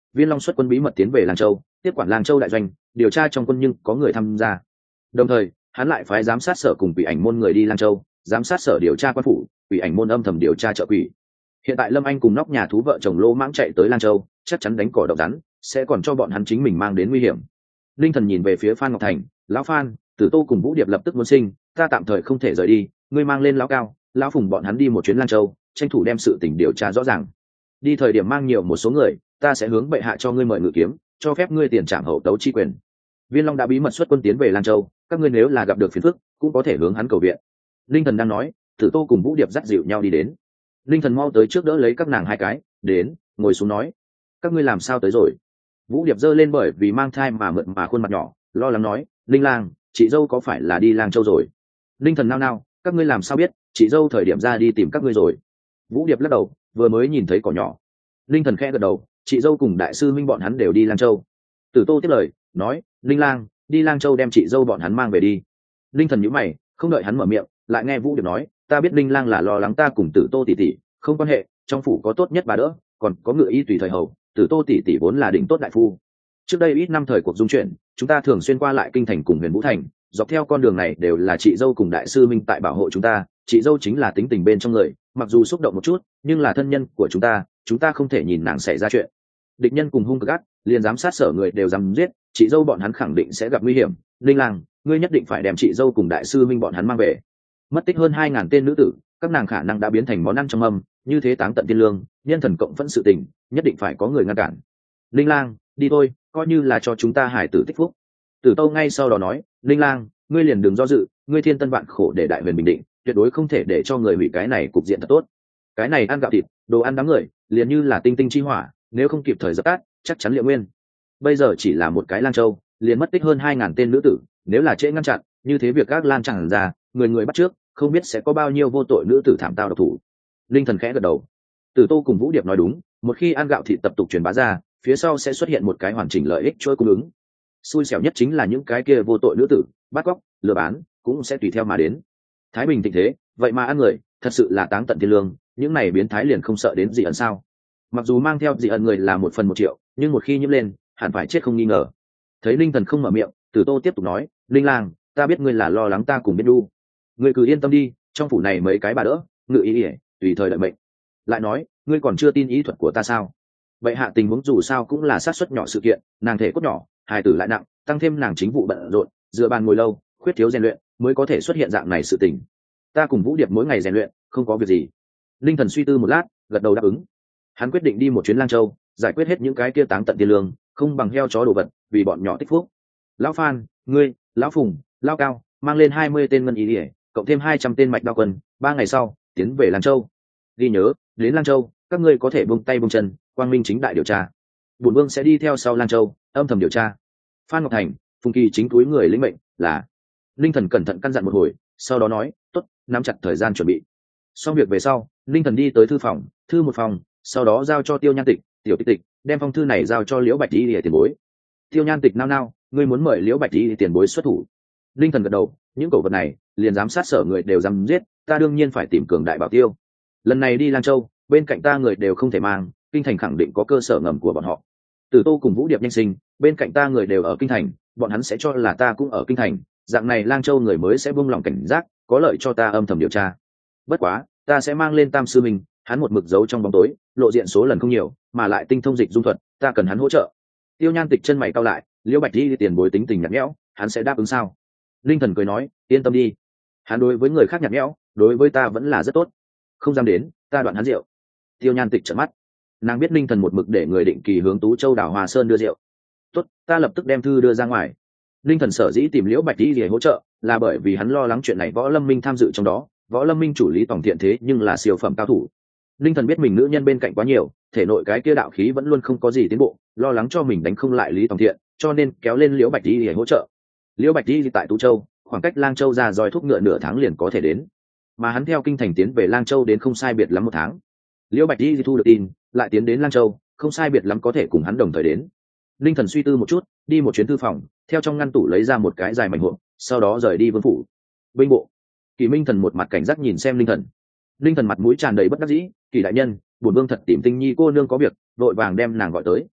Viên Long xuất quân bí mật tiến về Lang Châu, tiếp quản Lang Châu đại doanh, điều tra trong quân nhưng có người tham gia. Đồng thời, hắn lại phái giám sát sở cùng quỷ ảnh môn người đi Lang Châu, giám sát sở điều tra quan phủ, quỷ ảnh môn âm thầm điều tra trợ quỷ. Hiện tại Lâm Anh cùng nóc nhà thú vợ chồng lô mãng chạy tới Lang Châu, chắc chắn đánh cỏ độc rắn, sẽ còn cho bọn hắn chính mình mang đến nguy hiểm. Linh Thần nhìn về phía Phan Ngọc Thành, lão Phan, Tử Tô cùng Vũ Điệp lập tức muốn sinh, ta tạm thời không thể rời đi, ngươi mang lên lão Cao, lão Phùng bọn hắn đi một chuyến Lang Châu, tranh thủ đem sự tình điều tra rõ ràng. Đi thời điểm mang nhiều một số người, ta sẽ hướng bệ hạ cho ngươi mời ngự kiếm, cho phép ngươi tiền trảm hậu tấu chi quyền. Viên Long đã bí mật xuất quân tiến về Lang Châu, các ngươi nếu là gặp được phiền phức, cũng có thể hướng hắn cầu viện. Linh Thần đang nói, Tử Tô cùng Vũ Điệp dắt dịu nhau đi đến. Linh Thần mau tới trước đỡ lấy các nàng hai cái, đến, ngồi xuống nói, các ngươi làm sao tới rồi? Vũ Điệp giơ lên bởi vì mang thai mà mượt mà khuôn mặt nhỏ, lo lắng nói, Linh Lang, chị dâu có phải là đi Lang Châu rồi? Linh Thần nao nao, các ngươi làm sao biết, chị dâu thời điểm ra đi tìm các ngươi rồi? Vũ Điệp lắc đầu, vừa mới nhìn thấy cỏ nhỏ. Linh Thần khẽ gật đầu, chị dâu cùng đại sư minh bọn hắn đều đi Lang Châu. Tử Tô tiếp lời, nói, Linh Lang, đi Lang Châu đem chị dâu bọn hắn mang về đi. Linh Thần nhíu mày, không đợi hắn mở miệng, lại nghe Vũ Điệp nói, ta biết Linh Lang là lo lắng ta cùng Tử Tô tỷ tỷ, không quan hệ, trong phủ có tốt nhất bà đỡ, còn có ngự y tùy thời hầu, Tử Tô tỷ tỷ vốn là đỉnh tốt đại phu. Trước đây ít năm thời cuộc dung chuyển, chúng ta thường xuyên qua lại kinh thành cùng Huyền Vũ thành, dọc theo con đường này đều là chị dâu cùng đại sư minh tại bảo hộ chúng ta, chị dâu chính là tính tình bên trong người, mặc dù xúc động một chút, nhưng là thân nhân của chúng ta, chúng ta không thể nhìn nàng xảy ra chuyện. Địch nhân cùng hung cực ác, liền giám sát sở người đều dám giết, chị dâu bọn hắn khẳng định sẽ gặp nguy hiểm. Linh Lang, ngươi nhất định phải đem chị dâu cùng đại sư minh bọn hắn mang về. Mất tích hơn hai ngàn tên nữ tử, các nàng khả năng đã biến thành món ăn trong âm, như thế táng tận tiên lương, nhân thần cộng phẫn sự tình, nhất định phải có người ngăn cản. Linh Lang, đi thôi, coi như là cho chúng ta hải tử tích phúc. Tử Tâu ngay sau đó nói, Linh Lang, ngươi liền đừng do dự, ngươi thiên tân vạn khổ để đại huyền bình định, tuyệt đối không thể để cho người hủy cái này cục diện thật tốt. Cái này ăn gạo thịt, đồ ăn đám người, liền như là tinh tinh chi hỏa, nếu không kịp thời dập tắt, chắc chắn liệu nguyên. Bây giờ chỉ là một cái Lang Châu, liền mất tích hơn hai ngàn tên nữ tử, nếu là trễ ngăn chặn, như thế việc các lan tràn ra, người người bắt trước, không biết sẽ có bao nhiêu vô tội nữ tử thảm tao độc thủ. Linh Thần khẽ gật đầu. Tử Tô cùng Vũ Điệp nói đúng, một khi ăn gạo thịt tập tục truyền bá ra, phía sau sẽ xuất hiện một cái hoàn chỉnh lợi ích chuỗi cung ứng. Xui xẻo nhất chính là những cái kia vô tội nữ tử, bắt cóc, lừa bán, cũng sẽ tùy theo mà đến. Thái Bình thịnh thế, vậy mà ăn người, thật sự là táng tận thiên lương, những này biến thái liền không sợ đến gì ẩn sao? Mặc dù mang theo dị ẩn người là một phần một triệu, nhưng một khi nhiễm lên, hẳn phải chết không nghi ngờ. Thấy Linh Thần không mở miệng, Tử Tô tiếp tục nói, Linh Lang, ta biết ngươi là lo lắng ta cùng biết đu, ngươi cứ yên tâm đi, trong phủ này mấy cái bà đỡ, ngự ý ỉa, tùy thời đợi mệnh. Lại nói, ngươi còn chưa tin ý thuật của ta sao? Vậy hạ tình huống dù sao cũng là sát suất nhỏ sự kiện, nàng thể cốt nhỏ, hài tử lại nặng, tăng thêm nàng chính vụ bận rộn, dựa bàn ngồi lâu, khuyết thiếu rèn luyện, mới có thể xuất hiện dạng này sự tình. Ta cùng Vũ Điệp mỗi ngày rèn luyện, không có việc gì. Linh Thần suy tư một lát, gật đầu đáp ứng. Hắn quyết định đi một chuyến Lang Châu, giải quyết hết những cái kia táng tận tiền lương, không bằng heo chó đồ vật, vì bọn nhỏ tích phúc. Lão Phan, ngươi, lão Phùng, lão Cao, mang lên hai mươi tên ngân ý ỉa, cộng thêm hai trăm tên mạch đao quân, ba ngày sau tiến về Lang Châu. Ghi nhớ, đến Lang Châu, các ngươi có thể buông tay buông chân, quang minh chính đại điều tra. Bổn vương sẽ đi theo sau Lang Châu, âm thầm điều tra. Phan Ngọc Thành, Phùng Kỳ chính túi người lĩnh mệnh, là. Linh Thần cẩn thận căn dặn một hồi, sau đó nói, tốt, nắm chặt thời gian chuẩn bị. Xong việc về sau, Linh Thần đi tới thư phòng, thư một phòng, sau đó giao cho Tiêu Nhan Tịch, Tiểu Tịch Tịch, đem phong thư này giao cho Liễu Bạch Tỷ để tiền bối. Tiêu Nhan Tịch nao nao, ngươi muốn mời Liễu Bạch Tỷ tiền bối xuất thủ. Linh Thần gật đầu, những cẩu vật này, liền giám sát sở người đều dám giết, ta đương nhiên phải tìm cường đại bảo tiêu. Lần này đi Lang Châu, bên cạnh ta người đều không thể mang, kinh thành khẳng định có cơ sở ngầm của bọn họ. Tử Tô cùng Vũ Điệp nhanh sinh, bên cạnh ta người đều ở kinh thành, bọn hắn sẽ cho là ta cũng ở kinh thành, dạng này Lang Châu người mới sẽ buông lòng cảnh giác, có lợi cho ta âm thầm điều tra. Bất quá, ta sẽ mang lên Tam sư mình, hắn một mực giấu trong bóng tối, lộ diện số lần không nhiều, mà lại tinh thông dịch dung thuật, ta cần hắn hỗ trợ. Tiêu Nhan Tịch chân mày cau lại, Liễu Bạch Tỷ tiền bối tính tình nhạt nhẽo, hắn sẽ đáp ứng sao? Linh Thần cười nói, yên tâm đi, hắn đối với người khác nhạt nhẽo, đối với ta vẫn là rất tốt, không dám đến, ta đoạn hắn rượu. Tiêu Nhan Tịch trợn mắt, nàng biết Linh Thần một mực để người định kỳ hướng Tú Châu đảo Hòa Sơn đưa rượu. Tốt, ta lập tức đem thư đưa ra ngoài. Linh Thần sở dĩ tìm Liễu Bạch Tỷ để hỗ trợ, là bởi vì hắn lo lắng chuyện này Võ Lâm Minh tham dự trong đó. Võ Lâm Minh chủ lý tổng thiện thế nhưng là siêu phẩm cao thủ. Linh Thần biết mình nữ nhân bên cạnh quá nhiều, thể nội cái kia đạo khí vẫn luôn không có gì tiến bộ, lo lắng cho mình đánh không lại lý tổng thiện, cho nên kéo lên Liễu Bạch Tỷ để hỗ trợ. Liễu Bạch Tỷ tại Tú Châu, khoảng cách Lang Châu ra roi thúc ngựa nửa tháng liền có thể đến, mà hắn theo kinh thành tiến về Lang Châu đến không sai biệt lắm một tháng. Liễu Bạch Tỷ thu được tin, lại tiến đến Lang Châu, không sai biệt lắm có thể cùng hắn đồng thời đến. Linh Thần suy tư một chút, đi một chuyến thư phòng, theo trong ngăn tủ lấy ra một cái dài mảnh hộp, sau đó rời đi vương phủ. Binh bộ. Kỳ Minh Thần một mặt cảnh giác nhìn xem Linh Thần. Linh Thần mặt mũi tràn đầy bất đắc dĩ, Kỳ đại nhân, bổn vương thật tìm Tinh Nhi cô nương có việc, đội vàng đem nàng gọi tới.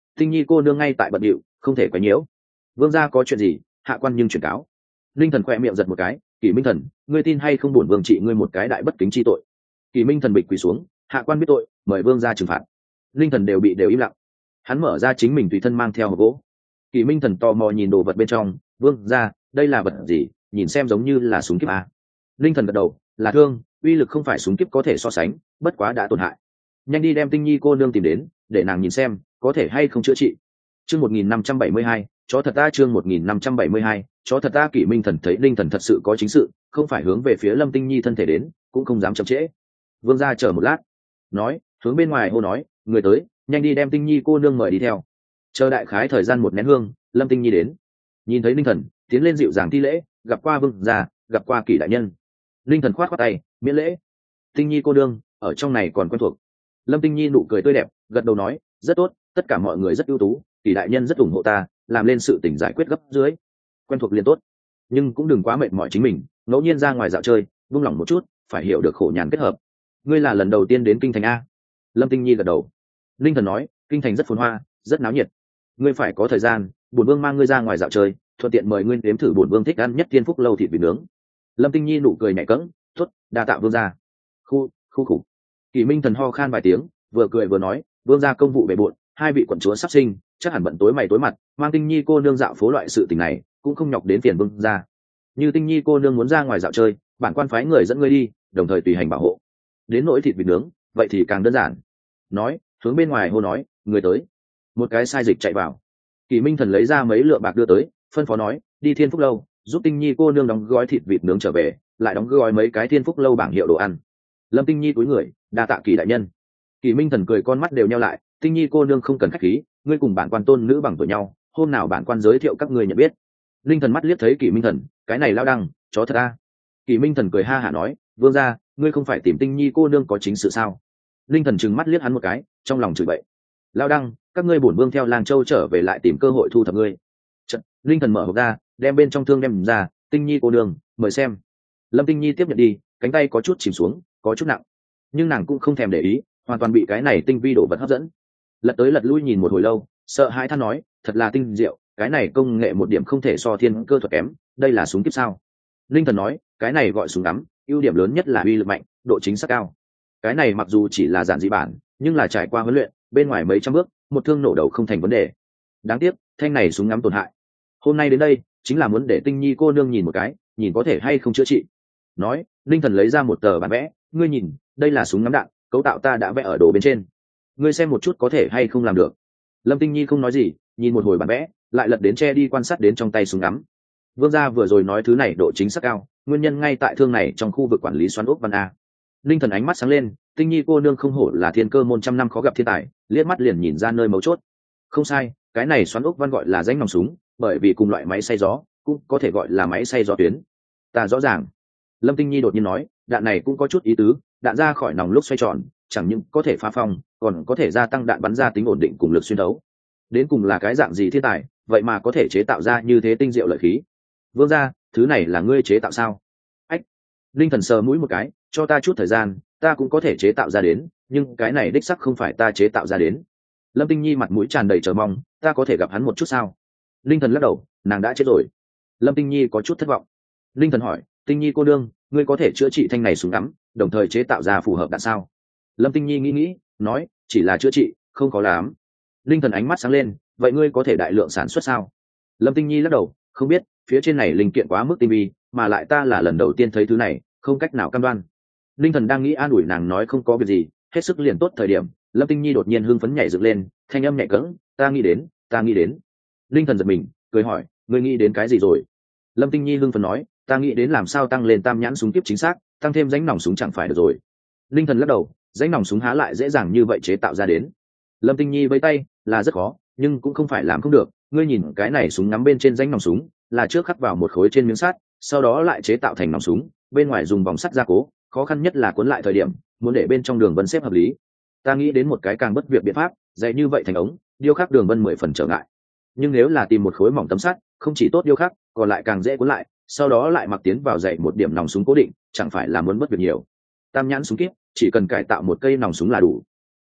tinh nhi cô nương ngay tại bận điệu không thể quấy nhiễu. Vương gia có chuyện gì? Hạ quan nhưng chuyển cáo. Linh thần khỏe miệng giật một cái. Kỷ Minh Thần, ngươi tin hay không bổn vương trị ngươi một cái đại bất kính chi tội. Kỷ Minh Thần bịch quỳ xuống. Hạ quan biết tội, mời vương gia trừng phạt. Linh thần đều bị đều im lặng. Hắn mở ra chính mình tùy thân mang theo hộp gỗ. Kỷ Minh Thần tò mò nhìn đồ vật bên trong. Vương gia, đây là vật gì? Nhìn xem giống như là súng kíp à? Linh thần gật đầu. Là thương, uy lực không phải súng kíp có thể so sánh, bất quá đã tổn hại. Nhanh đi đem tinh nhi cô nương tìm đến, để nàng nhìn xem có thể hay không chữa trị. Chương một nghìn năm trăm bảy mươi hai, chó thật ta chương một nghìn năm trăm bảy mươi hai, chó thật ta. Kỷ Minh Thần thấy Linh thần thật sự có chính sự, không phải hướng về phía Lâm Tinh Nhi thân thể đến, cũng không dám chậm trễ. Vương gia chờ một lát, nói, hướng bên ngoài hô nói, người tới, nhanh đi đem Tinh Nhi cô nương mời đi theo. Chờ đại khái thời gian một nén hương, Lâm Tinh Nhi đến, nhìn thấy Linh thần, tiến lên dịu dàng thi lễ, gặp qua vương gia, gặp qua Kỷ đại nhân. Linh thần khoát khoát tay, miễn lễ. Tinh Nhi cô nương ở trong này còn quen thuộc. Lâm Tinh Nhi nụ cười tươi đẹp, gật đầu nói, rất tốt, tất cả mọi người rất ưu tú, Kỷ đại nhân rất ủng hộ ta, làm lên sự tình giải quyết gấp dưới, quen thuộc liền tốt, nhưng cũng đừng quá mệt mỏi chính mình, ngẫu nhiên ra ngoài dạo chơi, buông lỏng một chút, phải hiểu được khổ nhàn kết hợp. Ngươi là lần đầu tiên đến kinh thành a? Lâm Tinh Nhi gật đầu. Linh thần nói, kinh thành rất phồn hoa, rất náo nhiệt, ngươi phải có thời gian, bổn vương mang ngươi ra ngoài dạo chơi, thuận tiện mời ngươi nếm thử bổn vương thích ăn nhất Thiên Phúc lâu thịt vịt nướng. Lâm Tinh Nhi nụ cười nhẹ cẫng, tốt, đa tạ vương gia. Khu, khu khủ. Kỷ Minh Thần ho khan vài tiếng, vừa cười vừa nói, vương gia công vụ bề bộn, hai vị quận chúa sắp sinh, chắc hẳn bận tối mày tối mặt, mang Tinh Nhi cô nương dạo phố loại sự tình này cũng không nhọc đến phiền vương gia. Như Tinh Nhi cô nương muốn ra ngoài dạo chơi, bản quan phái người dẫn ngươi đi, đồng thời tùy hành bảo hộ. Đến nỗi thịt vịt nướng, vậy thì càng đơn giản. Nói, hướng bên ngoài hô nói, người tới. Một cái sai dịch chạy vào. Kỷ Minh Thần lấy ra mấy lượng bạc đưa tới, phân phó nói, đi Thiên Phúc lâu, giúp Tinh Nhi cô nương đóng gói thịt vịt nướng trở về, lại đóng gói mấy cái Thiên Phúc lâu bảng hiệu đồ ăn. Lâm Tinh Nhi túi người, đa tạ Kỷ đại nhân. Kỷ Minh Thần cười con mắt đều nheo lại, Tinh Nhi cô nương không cần khách khí, ngươi cùng bản quan tôn nữ bằng tuổi nhau, hôm nào bản quan giới thiệu các ngươi nhận biết. Linh thần mắt liếc thấy Kỷ Minh Thần, cái này lao đăng, chó thật a. Kỷ Minh Thần cười ha hả nói, vương gia, ngươi không phải tìm Tinh Nhi cô nương có chính sự sao? Linh thần trừng mắt liếc hắn một cái, trong lòng chửi bậy, lao đăng, các ngươi bổn vương theo Lang Châu trở về lại tìm cơ hội thu thập ngươi. Chật, Linh thần mở hộp ra, đem bên trong thương đem ra, Tinh Nhi cô nương, mời xem. Lâm Tinh Nhi tiếp nhận đi, cánh tay có chút chìm xuống, có chút nặng, nhưng nàng cũng không thèm để ý, hoàn toàn bị cái này tinh vi đồ vật hấp dẫn. Lật tới lật lui nhìn một hồi lâu, sợ hãi than nói, thật là tinh diệu, cái này công nghệ một điểm không thể so thiên cơ thuật kém, đây là súng kiếp sao? Linh thần nói, cái này gọi súng ngắm, ưu điểm lớn nhất là uy lực mạnh, độ chính xác cao. Cái này mặc dù chỉ là giản dị bản, nhưng là trải qua huấn luyện, bên ngoài mấy trăm bước, một thương nổ đầu không thành vấn đề. Đáng tiếc, thanh này súng ngắm tổn hại. Hôm nay đến đây, chính là muốn để Tinh Nhi cô nương nhìn một cái, nhìn có thể hay không chữa trị. Nói, Linh thần lấy ra một tờ bản vẽ, ngươi nhìn, đây là súng ngắm đạn, cấu tạo ta đã vẽ ở đồ bên trên, ngươi xem một chút có thể hay không làm được. Lâm Tinh Nhi không nói gì, nhìn một hồi bản vẽ, lại lật đến che đi quan sát đến trong tay súng ngắm. Vương gia vừa rồi nói thứ này độ chính xác cao, nguyên nhân ngay tại thương này trong khu vực quản lý xoắn ốc văn a. Linh thần ánh mắt sáng lên, Tinh Nhi cô nương không hổ là thiên cơ môn trăm năm khó gặp thiên tài, liếc mắt liền nhìn ra nơi mấu chốt. Không sai, cái này xoắn ốc văn gọi là rãnh nòng súng, bởi vì cùng loại máy xay gió, cũng có thể gọi là máy xay gió tuyến. Ta rõ ràng. Lâm Tinh Nhi đột nhiên nói, đạn này cũng có chút ý tứ, đạn ra khỏi nòng lúc xoay tròn, chẳng những có thể phá phong, còn có thể gia tăng đạn bắn ra tính ổn định cùng lực xuyên đấu. Đến cùng là cái dạng gì thiên tài, vậy mà có thể chế tạo ra như thế tinh diệu lợi khí. Vương gia, thứ này là ngươi chế tạo sao? Ách. Linh thần sờ mũi một cái, cho ta chút thời gian, ta cũng có thể chế tạo ra đến, nhưng cái này đích sắc không phải ta chế tạo ra đến. Lâm Tinh Nhi mặt mũi tràn đầy chờ mong, ta có thể gặp hắn một chút sao? Linh thần lắc đầu, nàng đã chết rồi. Lâm Tinh Nhi có chút thất vọng. Linh thần hỏi, Tinh Nhi cô đương, ngươi có thể chữa trị thanh này súng ngắm, đồng thời chế tạo ra phù hợp đạn sao? Lâm Tinh Nhi nghĩ nghĩ, nói, chỉ là chữa trị, không có lắm. Linh thần ánh mắt sáng lên, vậy ngươi có thể đại lượng sản xuất sao? Lâm Tinh Nhi lắc đầu, không biết, phía trên này linh kiện quá mức tinh vi, mà lại ta là lần đầu tiên thấy thứ này, không cách nào cam đoan. Linh thần đang nghĩ an ủi nàng nói không có việc gì, hết sức liền tốt thời điểm, Lâm Tinh Nhi đột nhiên hưng phấn nhảy dựng lên, thanh âm nhẹ cẫng, ta nghĩ đến, ta nghĩ đến. Linh thần giật mình, cười hỏi, ngươi nghĩ đến cái gì rồi? Lâm Tinh Nhi hưng phấn nói, ta nghĩ đến làm sao tăng lên tam nhãn súng kiếp chính xác, tăng thêm rãnh nòng súng chẳng phải được rồi. Linh thần lắc đầu, rãnh nòng súng há lại dễ dàng như vậy chế tạo ra đến. Lâm Tinh Nhi vẫy tay, là rất khó, nhưng cũng không phải làm không được. Ngươi nhìn cái này súng ngắm bên trên rãnh nòng súng, là trước khắc vào một khối trên miếng sắt, sau đó lại chế tạo thành nòng súng, bên ngoài dùng vòng sắt gia cố, khó khăn nhất là cuốn lại thời điểm, muốn để bên trong đường vân xếp hợp lý. Ta nghĩ đến một cái càng bất việc biện pháp, dạy như vậy thành ống, điêu khắc đường vân mười phần trở ngại. Nhưng nếu là tìm một khối mỏng tấm sắt, không chỉ tốt điêu khắc, còn lại càng dễ cuốn lại, sau đó lại mặc tiến vào dạy một điểm nòng súng cố định, chẳng phải là muốn mất việc nhiều. Tam nhãn súng kíp, chỉ cần cải tạo một cây nòng súng là đủ.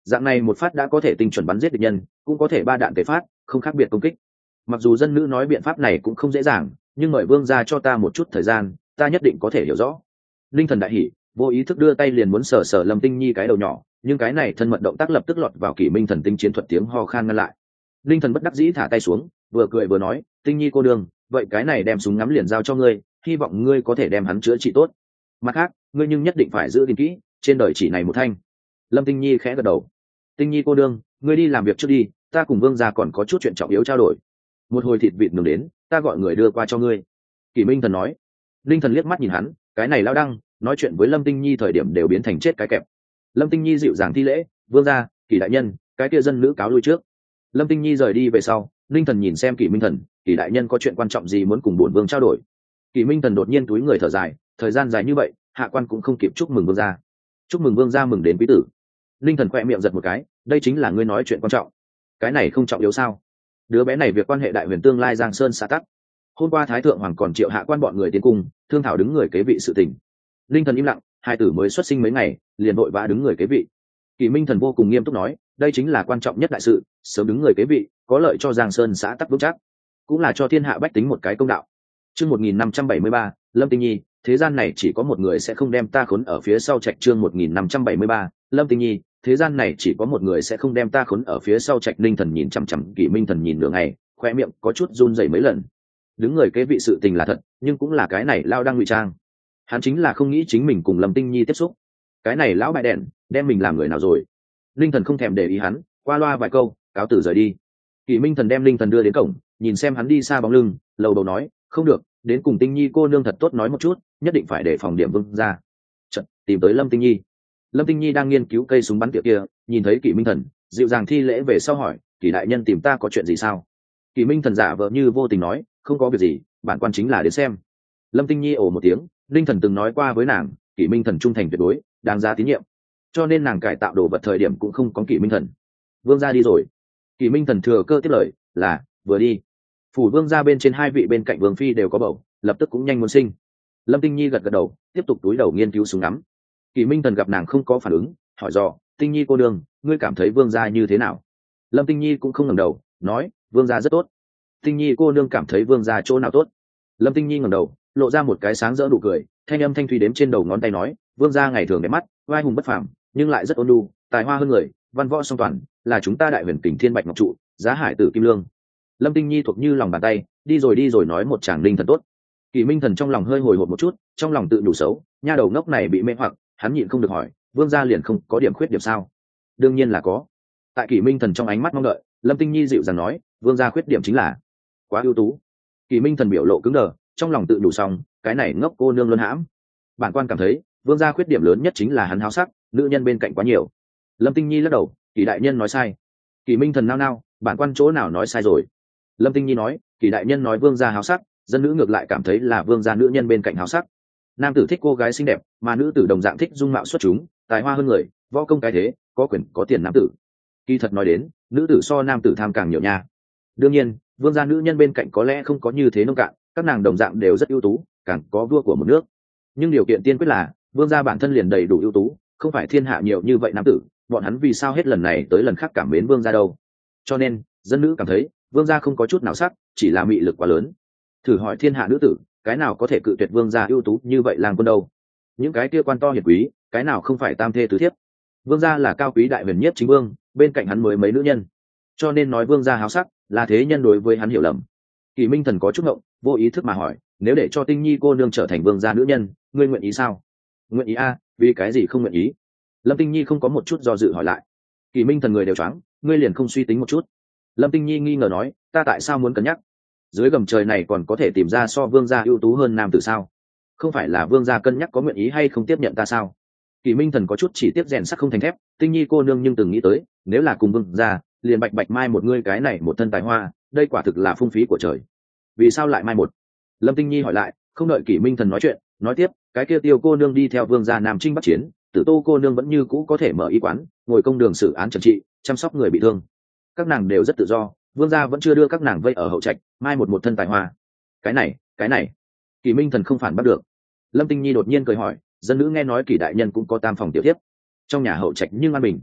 dạng này một phát đã có thể tinh chuẩn bắn giết địch nhân, cũng có thể ba đạn tế phát, không khác biệt công kích. Mặc dù dân nữ nói biện pháp này cũng không dễ dàng, nhưng mời vương gia cho ta một chút thời gian, ta nhất định có thể hiểu rõ. Linh thần đại hỉ, vô ý thức đưa tay liền muốn sờ sờ Lâm Tinh Nhi cái đầu nhỏ, nhưng cái này thân mật động tác lập tức lọt vào Kỷ Minh thần tinh chiến thuật tiếng ho khan ngăn lại. Linh thần bất đắc dĩ thả tay xuống, vừa cười vừa nói, Tinh Nhi cô đương, vậy cái này đem súng ngắm liền giao cho ngươi, hy vọng ngươi có thể đem hắn chữa trị tốt. Mặt khác, ngươi nhưng nhất định phải giữ gìn kỹ, trên đời chỉ này một thanh. Lâm Tinh Nhi khẽ gật đầu. Tinh Nhi cô đương, ngươi đi làm việc trước đi, ta cùng vương gia còn có chút chuyện trọng yếu trao đổi. Một hồi thịt vịt nướng đến, ta gọi người đưa qua cho ngươi. Kỷ Minh thần nói. Linh thần liếc mắt nhìn hắn, cái này lao đăng, nói chuyện với Lâm Tinh Nhi thời điểm đều biến thành chết cái kẹp. Lâm Tinh Nhi dịu dàng thi lễ, vương gia, Kỷ đại nhân, cái kia dân nữ cáo lui trước. Lâm Tinh Nhi rời đi về sau, Linh thần nhìn xem Kỷ Minh thần, Kỷ đại nhân có chuyện quan trọng gì muốn cùng bổn vương trao đổi. Kỷ Minh thần đột nhiên túi người thở dài, thời gian dài như vậy, hạ quan cũng không kịp chúc mừng vương gia. Chúc mừng vương gia mừng đến quý tử. Linh thần khoe miệng giật một cái, đây chính là ngươi nói chuyện quan trọng. Cái này không trọng yếu sao? Đứa bé này việc quan hệ đại huyền tương lai Giang Sơn xã tắc. Hôm qua thái thượng hoàng còn triệu hạ quan bọn người tiến cung, thương thảo đứng người kế vị sự tình. Linh thần im lặng, hai tử mới xuất sinh mấy ngày, liền vội vã đứng người kế vị. Kỷ Minh thần vô cùng nghiêm túc nói, đây chính là quan trọng nhất đại sự, sớm đứng người kế vị, có lợi cho Giang Sơn xã tắc vững chắc, cũng là cho thiên hạ bách tính một cái công đạo. Chương một nghìn năm trăm bảy mươi ba, Lâm Tinh Nhi, thế gian này chỉ có một người sẽ không đem ta khốn ở phía sau trạch. Chương một nghìn năm trăm bảy mươi ba, Lâm Tinh Nhi, thế gian này chỉ có một người sẽ không đem ta khốn ở phía sau trạch. Linh thần nhìn chằm chằm Kỷ Minh thần nhìn nửa ngày, khoe miệng có chút run rẩy mấy lần. Đứng người kế vị sự tình là thật, nhưng cũng là cái này lao đang ngụy trang. Hắn chính là không nghĩ chính mình cùng Lâm Tinh Nhi tiếp xúc. Cái này lão bại đèn, đem mình làm người nào rồi? Linh thần không thèm để ý hắn, qua loa vài câu, cáo tử rời đi. Kỷ Minh thần đem Linh thần đưa đến cổng, nhìn xem hắn đi xa bóng lưng, lầu đầu nói, không được, đến cùng Tinh Nhi cô nương thật tốt nói một chút, nhất định phải để phòng điểm vương ra. Chợt tìm tới Lâm Tinh Nhi. Lâm Tinh Nhi đang nghiên cứu cây súng bắn tỉa kia, nhìn thấy Kỷ Minh thần, dịu dàng thi lễ về sau hỏi, Kỷ đại nhân tìm ta có chuyện gì sao? Kỷ Minh thần giả vờ như vô tình nói, không có việc gì, bản quan chính là đến xem. Lâm Tinh Nhi ồ một tiếng, Linh thần từng nói qua với nàng, Kỷ Minh thần trung thành tuyệt đối, đáng giá tín nhiệm, cho nên nàng cải tạo đồ vật thời điểm cũng không có Kỷ Minh thần. Vương gia đi rồi. Kỷ Minh thần thừa cơ tiếp lời, là vừa đi. Phủ vương gia bên trên hai vị bên cạnh vương phi đều có bầu, lập tức cũng nhanh muốn sinh. Lâm Tinh Nhi gật gật đầu, tiếp tục túi đầu nghiên cứu súng ngắm. Kỷ Minh thần gặp nàng không có phản ứng, hỏi dò, Tinh Nhi cô đương, ngươi cảm thấy vương gia như thế nào? Lâm Tinh Nhi cũng không ngẩng đầu, nói, vương gia rất tốt. Tinh Nhi cô nương cảm thấy vương gia chỗ nào tốt? Lâm Tinh Nhi ngẩng đầu, lộ ra một cái sáng rỡ nụ cười, thanh âm thanh thủy đếm trên đầu ngón tay nói, vương gia ngày thường đẹp mắt, oai hùng bất phàm, nhưng lại rất ôn nhu, tài hoa hơn người, văn võ song toàn, là chúng ta đại huyền kình thiên bạch ngọc trụ, giá hải tử kim lương. Lâm Tinh Nhi thuộc như lòng bàn tay, đi rồi đi rồi nói một chàng linh thần tốt. Kỷ Minh thần trong lòng hơi hồi hộp một chút, trong lòng tự nhủ xấu, nha đầu ngốc này bị mê hoặc, hắn nhịn không được hỏi, vương gia liền không có điểm khuyết điểm sao? Đương nhiên là có. Tại Kỷ Minh thần trong ánh mắt mong đợi, Lâm Tinh Nhi dịu dàng nói, vương gia khuyết điểm chính là quá ưu tú. Kỷ Minh thần biểu lộ cứng đờ, trong lòng tự đủ xong, cái này ngốc cô nương luân hãm. Bản quan cảm thấy, vương gia khuyết điểm lớn nhất chính là hắn háo sắc, nữ nhân bên cạnh quá nhiều. Lâm Tinh Nhi lắc đầu, Kỷ đại nhân nói sai. Kỷ Minh thần nao nao, bản quan chỗ nào nói sai rồi? Lâm Tinh Nhi nói, Kỷ đại nhân nói vương gia háo sắc, dân nữ ngược lại cảm thấy là vương gia nữ nhân bên cạnh háo sắc. Nam tử thích cô gái xinh đẹp, mà nữ tử đồng dạng thích dung mạo xuất chúng, tài hoa hơn người, võ công cái thế, có quyền có tiền nam tử. Kỳ thật nói đến, nữ tử so nam tử tham càng nhiều nha. Đương nhiên, vương gia nữ nhân bên cạnh có lẽ không có như thế nông cạn, các nàng đồng dạng đều rất ưu tú, càng có vua của một nước. Nhưng điều kiện tiên quyết là vương gia bản thân liền đầy đủ ưu tú, không phải thiên hạ nhiều như vậy nam tử, bọn hắn vì sao hết lần này tới lần khác cảm mến vương gia đâu? Cho nên, dân nữ cảm thấy, vương gia không có chút nào sắc, chỉ là mị lực quá lớn. Thử hỏi thiên hạ nữ tử, cái nào có thể cự tuyệt vương gia ưu tú như vậy lang quân đâu? Những cái kia quan to hiển quý, cái nào không phải tam thê tứ thiếp? Vương gia là cao quý đại huyền nhất chính vương, bên cạnh hắn mới mấy nữ nhân. Cho nên nói vương gia háo sắc, là thế nhân đối với hắn hiểu lầm. Kỷ Minh thần có chút ngộng, vô ý thức mà hỏi, nếu để cho Tinh Nhi cô nương trở thành vương gia nữ nhân, ngươi nguyện ý sao? Nguyện ý a, vì cái gì không nguyện ý? Lâm Tinh Nhi không có một chút do dự hỏi lại. Kỷ Minh thần người đều choáng, ngươi liền không suy tính một chút? Lâm Tinh Nhi nghi ngờ nói, ta tại sao muốn cân nhắc? Dưới gầm trời này còn có thể tìm ra so vương gia ưu tú hơn nam tử sao? Không phải là vương gia cân nhắc có nguyện ý hay không tiếp nhận ta sao? Kỷ Minh thần có chút chỉ tiếp rèn sắt không thành thép, Tinh Nhi cô nương nhưng từng nghĩ tới, nếu là cùng vương gia, liền bạch bạch mai một ngươi cái này một thân tài hoa, đây quả thực là phung phí của trời. Vì sao lại mai một? Lâm Tinh Nhi hỏi lại, không đợi Kỷ Minh thần nói chuyện, nói tiếp, cái kia Tiêu cô nương đi theo vương gia Nam Trinh Bắc chiến, Tử Tô cô nương vẫn như cũ có thể mở y quán, ngồi công đường xử án trần trị, chăm sóc người bị thương. Các nàng đều rất tự do, vương gia vẫn chưa đưa các nàng vây ở hậu trạch, mai một một thân tài hoa. Cái này, cái này, Kỷ Minh thần không phản bắt được. Lâm Tinh Nhi đột nhiên cười hỏi, dân nữ nghe nói Kỷ đại nhân cũng có tam phòng tiểu thiếp, trong nhà hậu trạch nhưng an bình.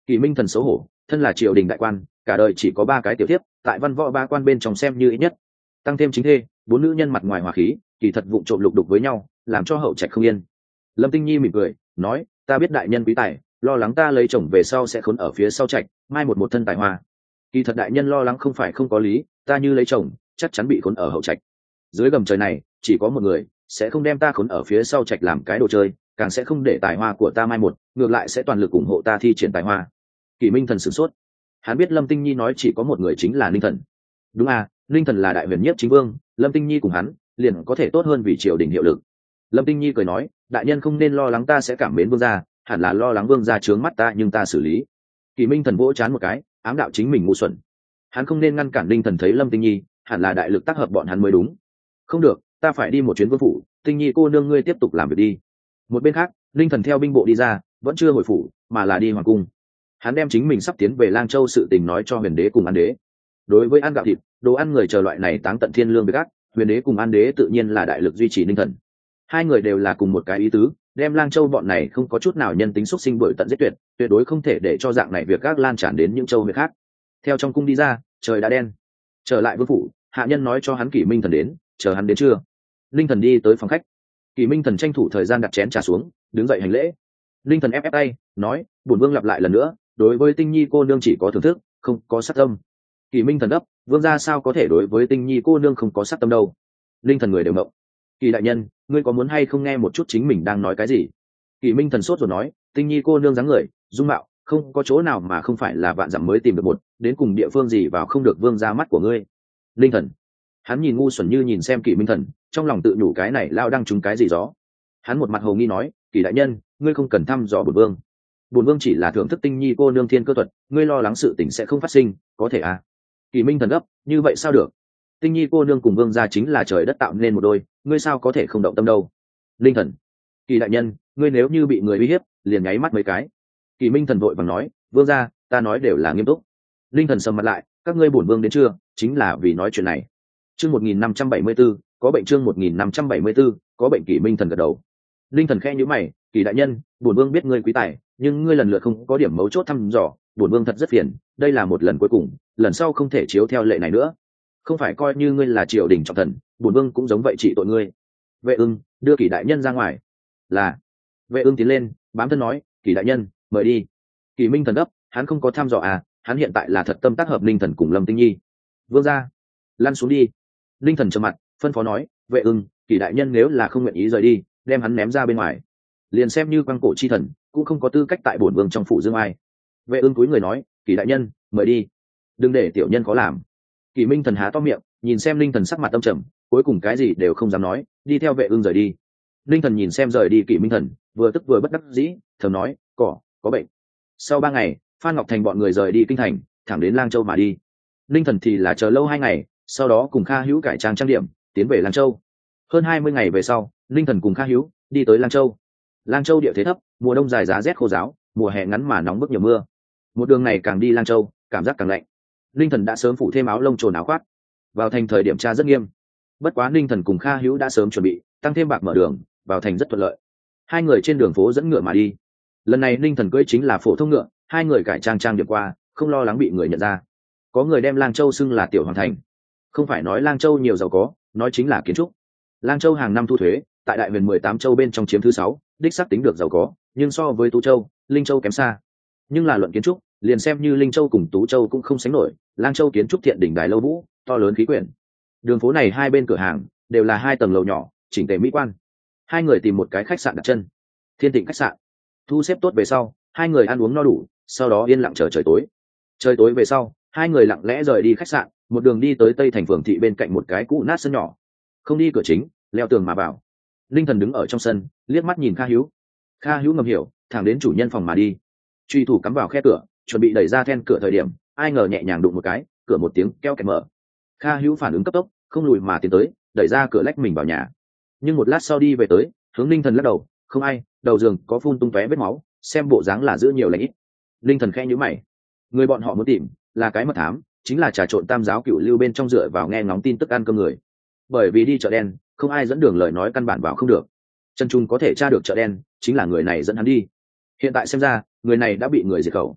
Kỷ Minh Thần xấu hổ, thân là triều đình đại quan, cả đời chỉ có ba cái tiểu thiếp, tại văn võ ba quan bên trong xem như ít nhất, tăng thêm chính thê, bốn nữ nhân mặt ngoài hòa khí, kỳ thật vụng trộm lục đục với nhau, làm cho hậu trạch không yên. Lâm Tinh Nhi mỉm cười nói, ta biết đại nhân quý tài, lo lắng ta lấy chồng về sau sẽ khốn ở phía sau trạch, mai một một thân tài hoa. Kỳ thật đại nhân lo lắng không phải không có lý, ta như lấy chồng chắc chắn bị khốn ở hậu trạch. Dưới gầm trời này chỉ có một người sẽ không đem ta khốn ở phía sau trạch làm cái đồ chơi, càng sẽ không để tài hoa của ta mai một, ngược lại sẽ toàn lực ủng hộ ta thi triển tài hoa. Kỷ Minh Thần sửng sốt, hắn biết Lâm Tinh Nhi nói chỉ có một người chính là Ninh Thần. Đúng à, Ninh Thần là đại huyền nhiếp chính vương, Lâm Tinh Nhi cùng hắn liền có thể tốt hơn vì triều đình hiệu lực. Lâm Tinh Nhi cười nói, đại nhân không nên lo lắng ta sẽ cảm mến vương gia, hẳn là lo lắng vương gia trướng mắt ta nhưng ta xử lý. Kỷ Minh Thần vỗ chán một cái, ám đạo chính mình ngu xuẩn. Hắn không nên ngăn cản Ninh Thần thấy Lâm Tinh Nhi, hẳn là đại lực tác hợp bọn hắn mới đúng. Không được, ta phải đi một chuyến vương phủ, Tinh Nhi cô nương ngươi tiếp tục làm việc đi. Một bên khác, Ninh Thần theo binh bộ đi ra, vẫn chưa hồi phủ, mà là đi hoàng cung. Hắn đem chính mình sắp tiến về Lang Châu sự tình nói cho Huyền Đế cùng An Đế. Đối với ăn gạo thịt, đồ ăn người chờ loại này táng tận thiên lương với gác, Huyền Đế cùng An Đế tự nhiên là đại lực duy trì Ninh Thần. Hai người đều là cùng một cái ý tứ, đem Lang Châu bọn này không có chút nào nhân tính xuất sinh đuổi tận giết tuyệt, tuyệt đối không thể để cho dạng này việc gác lan tràn đến những châu huyện khác. Theo trong cung đi ra, trời đã đen. Trở lại vương phủ, hạ nhân nói cho hắn Kỷ Minh Thần đến, chờ hắn đến trưa. Ninh Thần đi tới phòng khách. Kỷ Minh Thần tranh thủ thời gian đặt chén trà xuống, đứng dậy hành lễ. Ninh Thần ép ép tay, nói, bổn vương lặp lại lần nữa, đối với Tinh Nhi cô nương chỉ có thưởng thức, không có sát tâm. Kỷ Minh Thần đáp, vương gia sao có thể đối với Tinh Nhi cô nương không có sát tâm đâu? Ninh Thần người đều mộng. Kỷ đại nhân, ngươi có muốn hay không nghe một chút chính mình đang nói cái gì? Kỷ Minh Thần sốt rồi nói, Tinh Nhi cô nương dáng người, dung mạo, không có chỗ nào mà không phải là vạn dặm mới tìm được một, đến cùng địa phương gì vào không được vương ra mắt của ngươi. Ninh Thần, hắn nhìn ngu xuẩn như nhìn xem Kỷ Minh Thần, trong lòng tự nhủ cái này lao đang trúng cái gì gió. Hắn một mặt hồ nghi nói, Kỷ đại nhân, ngươi không cần thăm dò bổn vương. Bổn vương chỉ là thưởng thức Tinh Nhi cô nương thiên cơ thuật, ngươi lo lắng sự tình sẽ không phát sinh, có thể à? Kỷ Minh Thần gấp, như vậy sao được? Tinh Nhi cô nương cùng vương gia chính là trời đất tạo nên một đôi, ngươi sao có thể không động tâm đâu? Ninh Thần, Kỷ đại nhân, ngươi nếu như bị người uy hiếp, liền nháy mắt mấy cái. Kỷ Minh Thần vội vàng nói, vương gia, ta nói đều là nghiêm túc. Ninh Thần sầm mặt lại, các ngươi bổn vương đến chưa, chính là vì nói chuyện này. Chương một nghìn năm trăm bảy mươi 14, có bệnh chương một nghìn năm trăm bảy mươi 14, có bệnh. Kỷ Minh Thần gật đầu. Ninh Thần khẽ nhíu mày, Kỷ đại nhân, bổn vương biết ngươi quý tài, nhưng ngươi lần lượt không có điểm mấu chốt thăm dò, bổn vương thật rất phiền, đây là một lần cuối cùng, lần sau không thể chiếu theo lệ này nữa. Không phải coi như ngươi là triều đình trọng thần, bổn vương cũng giống vậy trị tội ngươi. Vệ Ưng, đưa Kỷ đại nhân ra ngoài. Là. Vệ Ưng tiến lên, bám thân nói, Kỷ đại nhân, mời đi. Kỷ Minh Thần gấp, hắn không có thăm dò à, hắn hiện tại là thật tâm tác hợp Ninh Thần cùng Lâm Tinh Nhi. Vương gia, lăn xuống đi. Ninh Thần trầm mặt, phân phó nói, Vệ Ưng, Kỷ đại nhân nếu là không nguyện ý rời đi, đem hắn ném ra bên ngoài. Liền xem như quang cổ chi thần, cũng không có tư cách tại bổn vương trong phủ dương ai. Vệ Ưng cúi người nói, Kỷ đại nhân, mời đi. Đừng để tiểu nhân có làm. Kỷ Minh Thần há to miệng, nhìn xem Ninh Thần sắc mặt âm trầm, cuối cùng cái gì đều không dám nói, đi theo Vệ Ưng rời đi. Ninh Thần nhìn xem rời đi Kỷ Minh Thần, vừa tức vừa bất đắc dĩ, thầm nói, cỏ, có bệnh. Sau ba ngày, Phan Ngọc Thành bọn người rời đi kinh thành, thẳng đến Lang Châu mà đi. Ninh Thần thì là chờ lâu hai ngày, sau đó cùng Kha Hữu cải trang trang điểm, tiến về Lang Châu. Hơn hai mươi ngày về sau, Ninh Thần cùng Kha Hữu đi tới Lang Châu. Lang Châu địa thế thấp, mùa đông dài giá rét khô ráo, mùa hè ngắn mà nóng bức nhiều mưa. Một đường này càng đi Lang Châu, cảm giác càng lạnh. Ninh Thần đã sớm phủ thêm áo lông trồn áo khoác. Vào thành thời điểm tra rất nghiêm. Bất quá Ninh Thần cùng Kha Hữu đã sớm chuẩn bị, tăng thêm bạc mở đường, vào thành rất thuận lợi. Hai người trên đường phố dẫn ngựa mà đi. Lần này Ninh Thần cưỡi chính là phổ thông ngựa, hai người cải trang trang điểm qua, không lo lắng bị người nhận ra. Có người đem Lang Châu xưng là tiểu hoàng thành. Không phải nói Lang Châu nhiều giàu có, nói chính là kiến trúc. Lang Châu hàng năm thu thuế, tại đại huyền mười tám châu bên trong chiếm thứ sáu, đích xác tính được giàu có, nhưng so với Tú Châu, Linh Châu kém xa. Nhưng là luận kiến trúc, liền xem như Linh Châu cùng Tú Châu cũng không sánh nổi, Lang Châu kiến trúc thiện đỉnh đài lâu vũ, to lớn khí quyển. Đường phố này hai bên cửa hàng đều là hai tầng lầu nhỏ, chỉnh tề mỹ quan. Hai người tìm một cái khách sạn đặt chân. Thiên Tịnh khách sạn. Thu xếp tốt về sau, hai người ăn uống no đủ, sau đó yên lặng chờ trời tối. Trời tối về sau, hai người lặng lẽ rời đi khách sạn, một đường đi tới Tây Thành phường thị bên cạnh một cái cũ nát sân nhỏ. Không đi cửa chính, leo tường mà vào. Linh Thần đứng ở trong sân, liếc mắt nhìn Kha Hữu. Kha Hữu ngầm hiểu, thẳng đến chủ nhân phòng mà đi. Truy thủ cắm vào khe cửa, chuẩn bị đẩy ra then cửa thời điểm, ai ngờ nhẹ nhàng đụng một cái, cửa một tiếng keo kẹt mở. Kha Hữu phản ứng cấp tốc, không lùi mà tiến tới, đẩy ra cửa lách mình vào nhà. Nhưng một lát sau đi về tới, hướng Linh Thần lắc đầu, không ai, đầu giường có phun tung tóe vết máu, xem bộ dáng là giữ nhiều lành ít. Linh Thần khẽ nhíu mày, người bọn họ muốn tìm là cái mật thám, chính là trà trộn tam giáo cựu lưu bên trong dựa vào nghe ngóng tin tức ăn cơm người. Bởi vì đi chợ đen, không ai dẫn đường, lời nói căn bản vào không được. Trần Trung có thể tra được chợ đen, chính là người này dẫn hắn đi. Hiện tại xem ra, người này đã bị người diệt khẩu.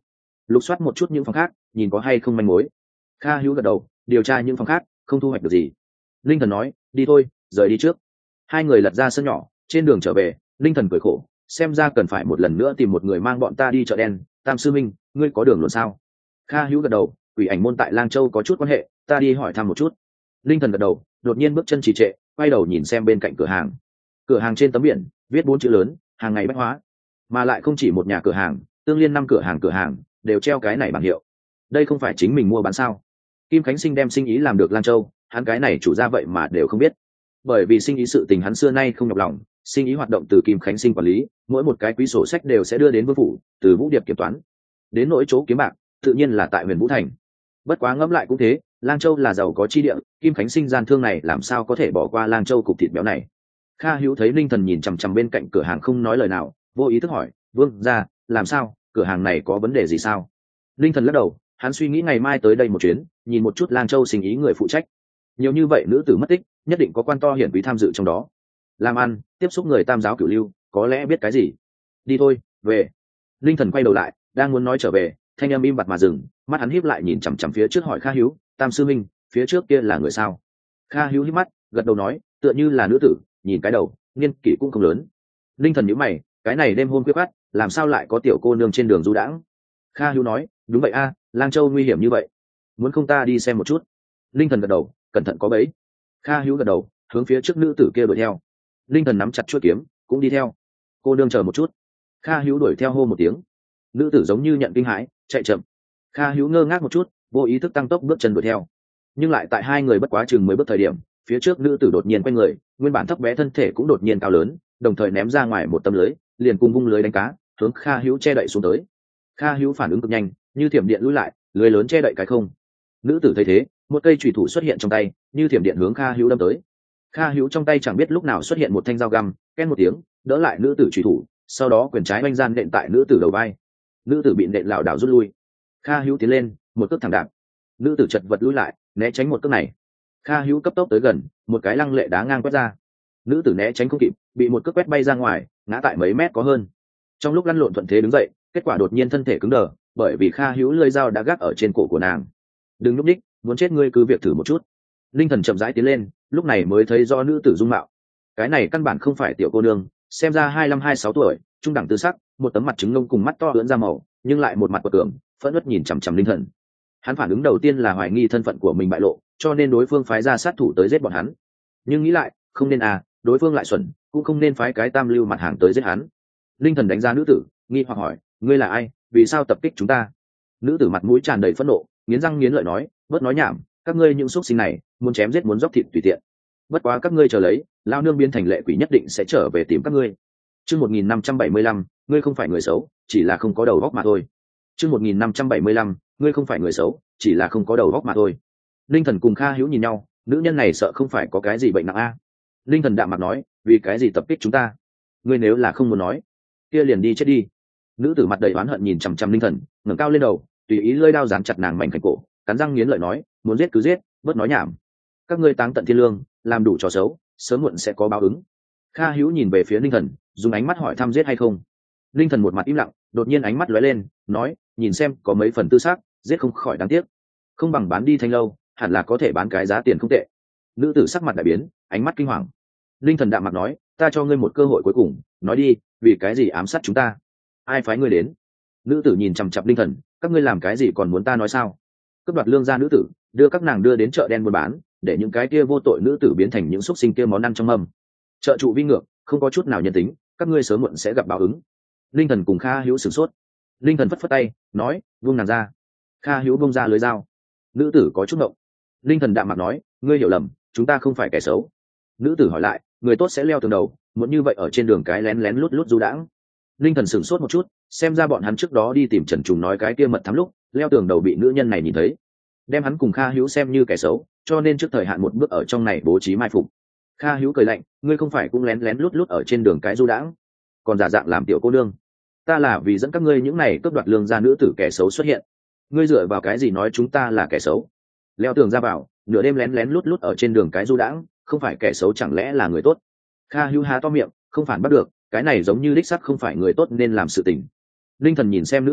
lục soát một chút những phòng khác nhìn có hay không manh mối. Kha hữu gật đầu, điều tra những phòng khác không thu hoạch được gì. Linh thần nói, đi thôi, rời đi trước. Hai người lật ra sân nhỏ, trên đường trở về Linh thần cười khổ, xem ra cần phải một lần nữa tìm một người mang bọn ta đi chợ đen. Tam sư minh, ngươi có đường luôn sao? Kha hữu gật đầu, quỷ ảnh môn tại Lang Châu có chút quan hệ, ta đi hỏi thăm một chút. Linh thần gật đầu, đột nhiên bước chân trì trệ, quay đầu nhìn xem bên cạnh cửa hàng. Cửa hàng trên tấm biển viết bốn chữ lớn, hàng ngày bách hóa, mà lại không chỉ một nhà cửa hàng, tương liên năm cửa hàng cửa hàng đều treo cái này bảng hiệu. Đây không phải chính mình mua bán sao? Kim Khánh Sinh đem sinh ý làm được Lang Châu, hắn cái này chủ ra vậy mà đều không biết. Bởi vì sinh ý sự tình hắn xưa nay không nhọc lòng, sinh ý hoạt động từ Kim Khánh Sinh quản lý, mỗi một cái quý sổ sách đều sẽ đưa đến vương phủ, từ Vũ Điệp kiểm toán. Đến nỗi chỗ kiếm bạc, tự nhiên là tại Huyền Vũ Thành. Bất quá ngẫm lại cũng thế, Lang Châu là giàu có chi địa, Kim Khánh Sinh gian thương này làm sao có thể bỏ qua Lang Châu cục thịt béo này. Kha hữu thấy Linh thần nhìn chằm chằm bên cạnh cửa hàng không nói lời nào, vô ý thức hỏi, vương gia, làm sao, cửa hàng này có vấn đề gì sao? Linh thần lắc đầu, hắn suy nghĩ ngày mai tới đây một chuyến, nhìn một chút Lang Châu sinh ý người phụ trách. Nhiều như vậy nữ tử mất tích, nhất định có quan to hiển quý tham dự trong đó. Làm ăn, tiếp xúc người tam giáo cửu lưu, có lẽ biết cái gì. Đi thôi, về. Linh thần quay đầu lại, đang muốn nói trở về, thanh âm im bặt mà dừng, mắt hắn híp lại nhìn chằm chằm phía trước hỏi Kha hữu, Tam sư minh, phía trước kia là người sao? Kha hữu híp mắt, gật đầu nói, tựa như là nữ tử, nhìn cái đầu, niên kỷ cũng không lớn. Linh thần nhíu mày, cái này đêm hôm khuya khoắt, làm sao lại có tiểu cô nương trên đường du đãng? Kha hữu nói, đúng vậy a, Lang Châu nguy hiểm như vậy, muốn không ta đi xem một chút? Linh thần gật đầu, cẩn thận có bẫy. Kha hữu gật đầu, hướng phía trước nữ tử kia đuổi theo. Linh thần nắm chặt chuôi kiếm, cũng đi theo. Cô nương chờ một chút. Kha hữu đuổi theo hô một tiếng. Nữ tử giống như nhận kinh hãi, chạy chậm. Kha hữu ngơ ngác một chút, vô ý thức tăng tốc bước chân đuổi theo. Nhưng lại tại hai người bất quá chừng mười bước thời điểm, phía trước nữ tử đột nhiên quay người, nguyên bản thấp bé thân thể cũng đột nhiên cao lớn, đồng thời ném ra ngoài một tấm lưới, liền cùng vung lưới đánh cá, hướng Kha hữu che đậy xuống tới. Kha hữu phản ứng cực nhanh, như thiểm điện lùi lại, lưới lớn che đậy cái không. Nữ tử thấy thế, một cây chùy thủ xuất hiện trong tay, như thiểm điện hướng Kha hữu đâm tới. Kha hữu trong tay chẳng biết lúc nào xuất hiện một thanh dao găm, ken một tiếng đỡ lại nữ tử chùy thủ, sau đó quyền trái oanh gian nện tại nữ tử đầu vai. Nữ tử bị nện lảo đảo rút lui. Kha hữu tiến lên, một cước thẳng đạp. Nữ tử chật vật lùi lại, né tránh một cước này. Kha hữu cấp tốc tới gần, một cái lăng lệ đá ngang quét ra. Nữ tử né tránh không kịp, bị một cước quét bay ra ngoài, ngã tại mấy mét có hơn. Trong lúc lăn lộn thuận thế đứng dậy, kết quả đột nhiên thân thể cứng đờ, bởi vì Kha hữu lưỡi dao đã gác ở trên cổ của nàng. Đừng lúc đích, muốn chết ngươi cứ việc thử một chút. Linh thần chậm rãi tiến lên, lúc này mới thấy do nữ tử dung mạo. Cái này căn bản không phải tiểu cô nương, xem ra hai lăm hai sáu tuổi, trung đẳng tư sắc, một tấm mặt trứng ngông cùng mắt to ưỡn ra màu, nhưng lại một mặt quật cường, phẫn uất nhìn chằm chằm Linh thần. Hắn phản ứng đầu tiên là hoài nghi thân phận của mình bại lộ, cho nên đối phương phái ra sát thủ tới giết bọn hắn. Nhưng nghĩ lại, không nên à, đối phương lại xuẩn, cũng không nên phái cái tam lưu mặt hàng tới giết hắn. Linh thần đánh giá nữ tử, nghi hoặc hỏi, ngươi là ai, vì sao tập kích chúng ta? Nữ tử mặt mũi tràn đầy phẫn nộ, nghiến răng nghiến lợi nói, bớt nói nhảm, các ngươi những xúc sinh này, muốn chém giết muốn dốc thịt tùy tiện. Bất quá các ngươi chờ lấy, lao nương biến thành lệ quỷ nhất định sẽ trở về tìm các ngươi. Chương một nghìn năm trăm bảy mươi lăm, ngươi không phải người xấu, chỉ là không có đầu óc mà thôi. Chương một nghìn năm trăm bảy mươi lăm, ngươi không phải người xấu, chỉ là không có đầu óc mà thôi. Linh thần cùng Kha hữu nhìn nhau, nữ nhân này sợ không phải có cái gì bệnh nặng a. Linh thần đạm mặt nói, vì cái gì tập kích chúng ta? Ngươi nếu là không muốn nói, kia liền đi chết đi. Nữ tử mặt đầy oán hận nhìn chằm chằm Linh thần, ngẩng cao lên đầu, tùy ý lưỡi dao dán chặt nàng mảnh khảnh cổ, cắn răng nghiến lợi nói, muốn giết cứ giết, bớt nói nhảm. Các ngươi táng tận thiên lương, làm đủ trò xấu, sớm muộn sẽ có báo ứng. Kha hữu nhìn về phía Linh thần, dùng ánh mắt hỏi thăm giết hay không. Linh thần một mặt im lặng, đột nhiên ánh mắt lóe lên, nói, nhìn xem có mấy phần tư xác, giết không khỏi đáng tiếc, không bằng bán đi thanh lâu, hẳn là có thể bán cái giá tiền không tệ. Nữ tử sắc mặt đại biến, ánh mắt kinh hoàng. Linh thần đạm mặt nói, ta cho ngươi một cơ hội cuối cùng, nói đi, vì cái gì ám sát chúng ta? Ai phái ngươi đến? Nữ tử nhìn chằm chằm Linh thần, các ngươi làm cái gì còn muốn ta nói sao? Cướp đoạt lương gia nữ tử, đưa các nàng đưa đến chợ đen buôn bán, để những cái kia vô tội nữ tử biến thành những xúc sinh kia món ăn trong mâm. Chợ trụ vi ngược, không có chút nào nhân tính, các ngươi sớm muộn sẽ gặp báo ứng. Linh thần cùng Kha hữu sửng sốt. Linh thần phất phất tay, nói, buông nàng ra. Kha hữu buông ra lưới dao. Nữ tử có chút động. Linh thần đạm mặt nói, ngươi hiểu lầm, chúng ta không phải kẻ xấu. Nữ tử hỏi lại, người tốt sẽ leo tường đầu, muốn như vậy ở trên đường cái lén lén lút lút du đãng. Linh thần sửng sốt một chút, xem ra bọn hắn trước đó đi tìm Trần Trùng nói cái kia mật thám lúc, leo tường đầu bị nữ nhân này nhìn thấy, đem hắn cùng Kha hữu xem như kẻ xấu, cho nên trước thời hạn một bước ở trong này bố trí mai phục. Kha hữu cười lạnh, ngươi không phải cũng lén lén lút lút ở trên đường cái du đãng, còn giả dạng làm tiểu cô nương? Ta là vì dẫn các ngươi những này cướp đoạt lương gia nữ tử kẻ xấu xuất hiện. Ngươi dựa vào cái gì nói chúng ta là kẻ xấu? Leo tường ra vào, nửa đêm lén lén lút lút ở trên đường cái du đãng, không phải kẻ xấu chẳng lẽ là người tốt? Kha hữu há to miệng, không phản bắt được, cái này giống như đích sắc không phải người tốt nên làm sự tình. Linh thần nhìn xem nữ tử,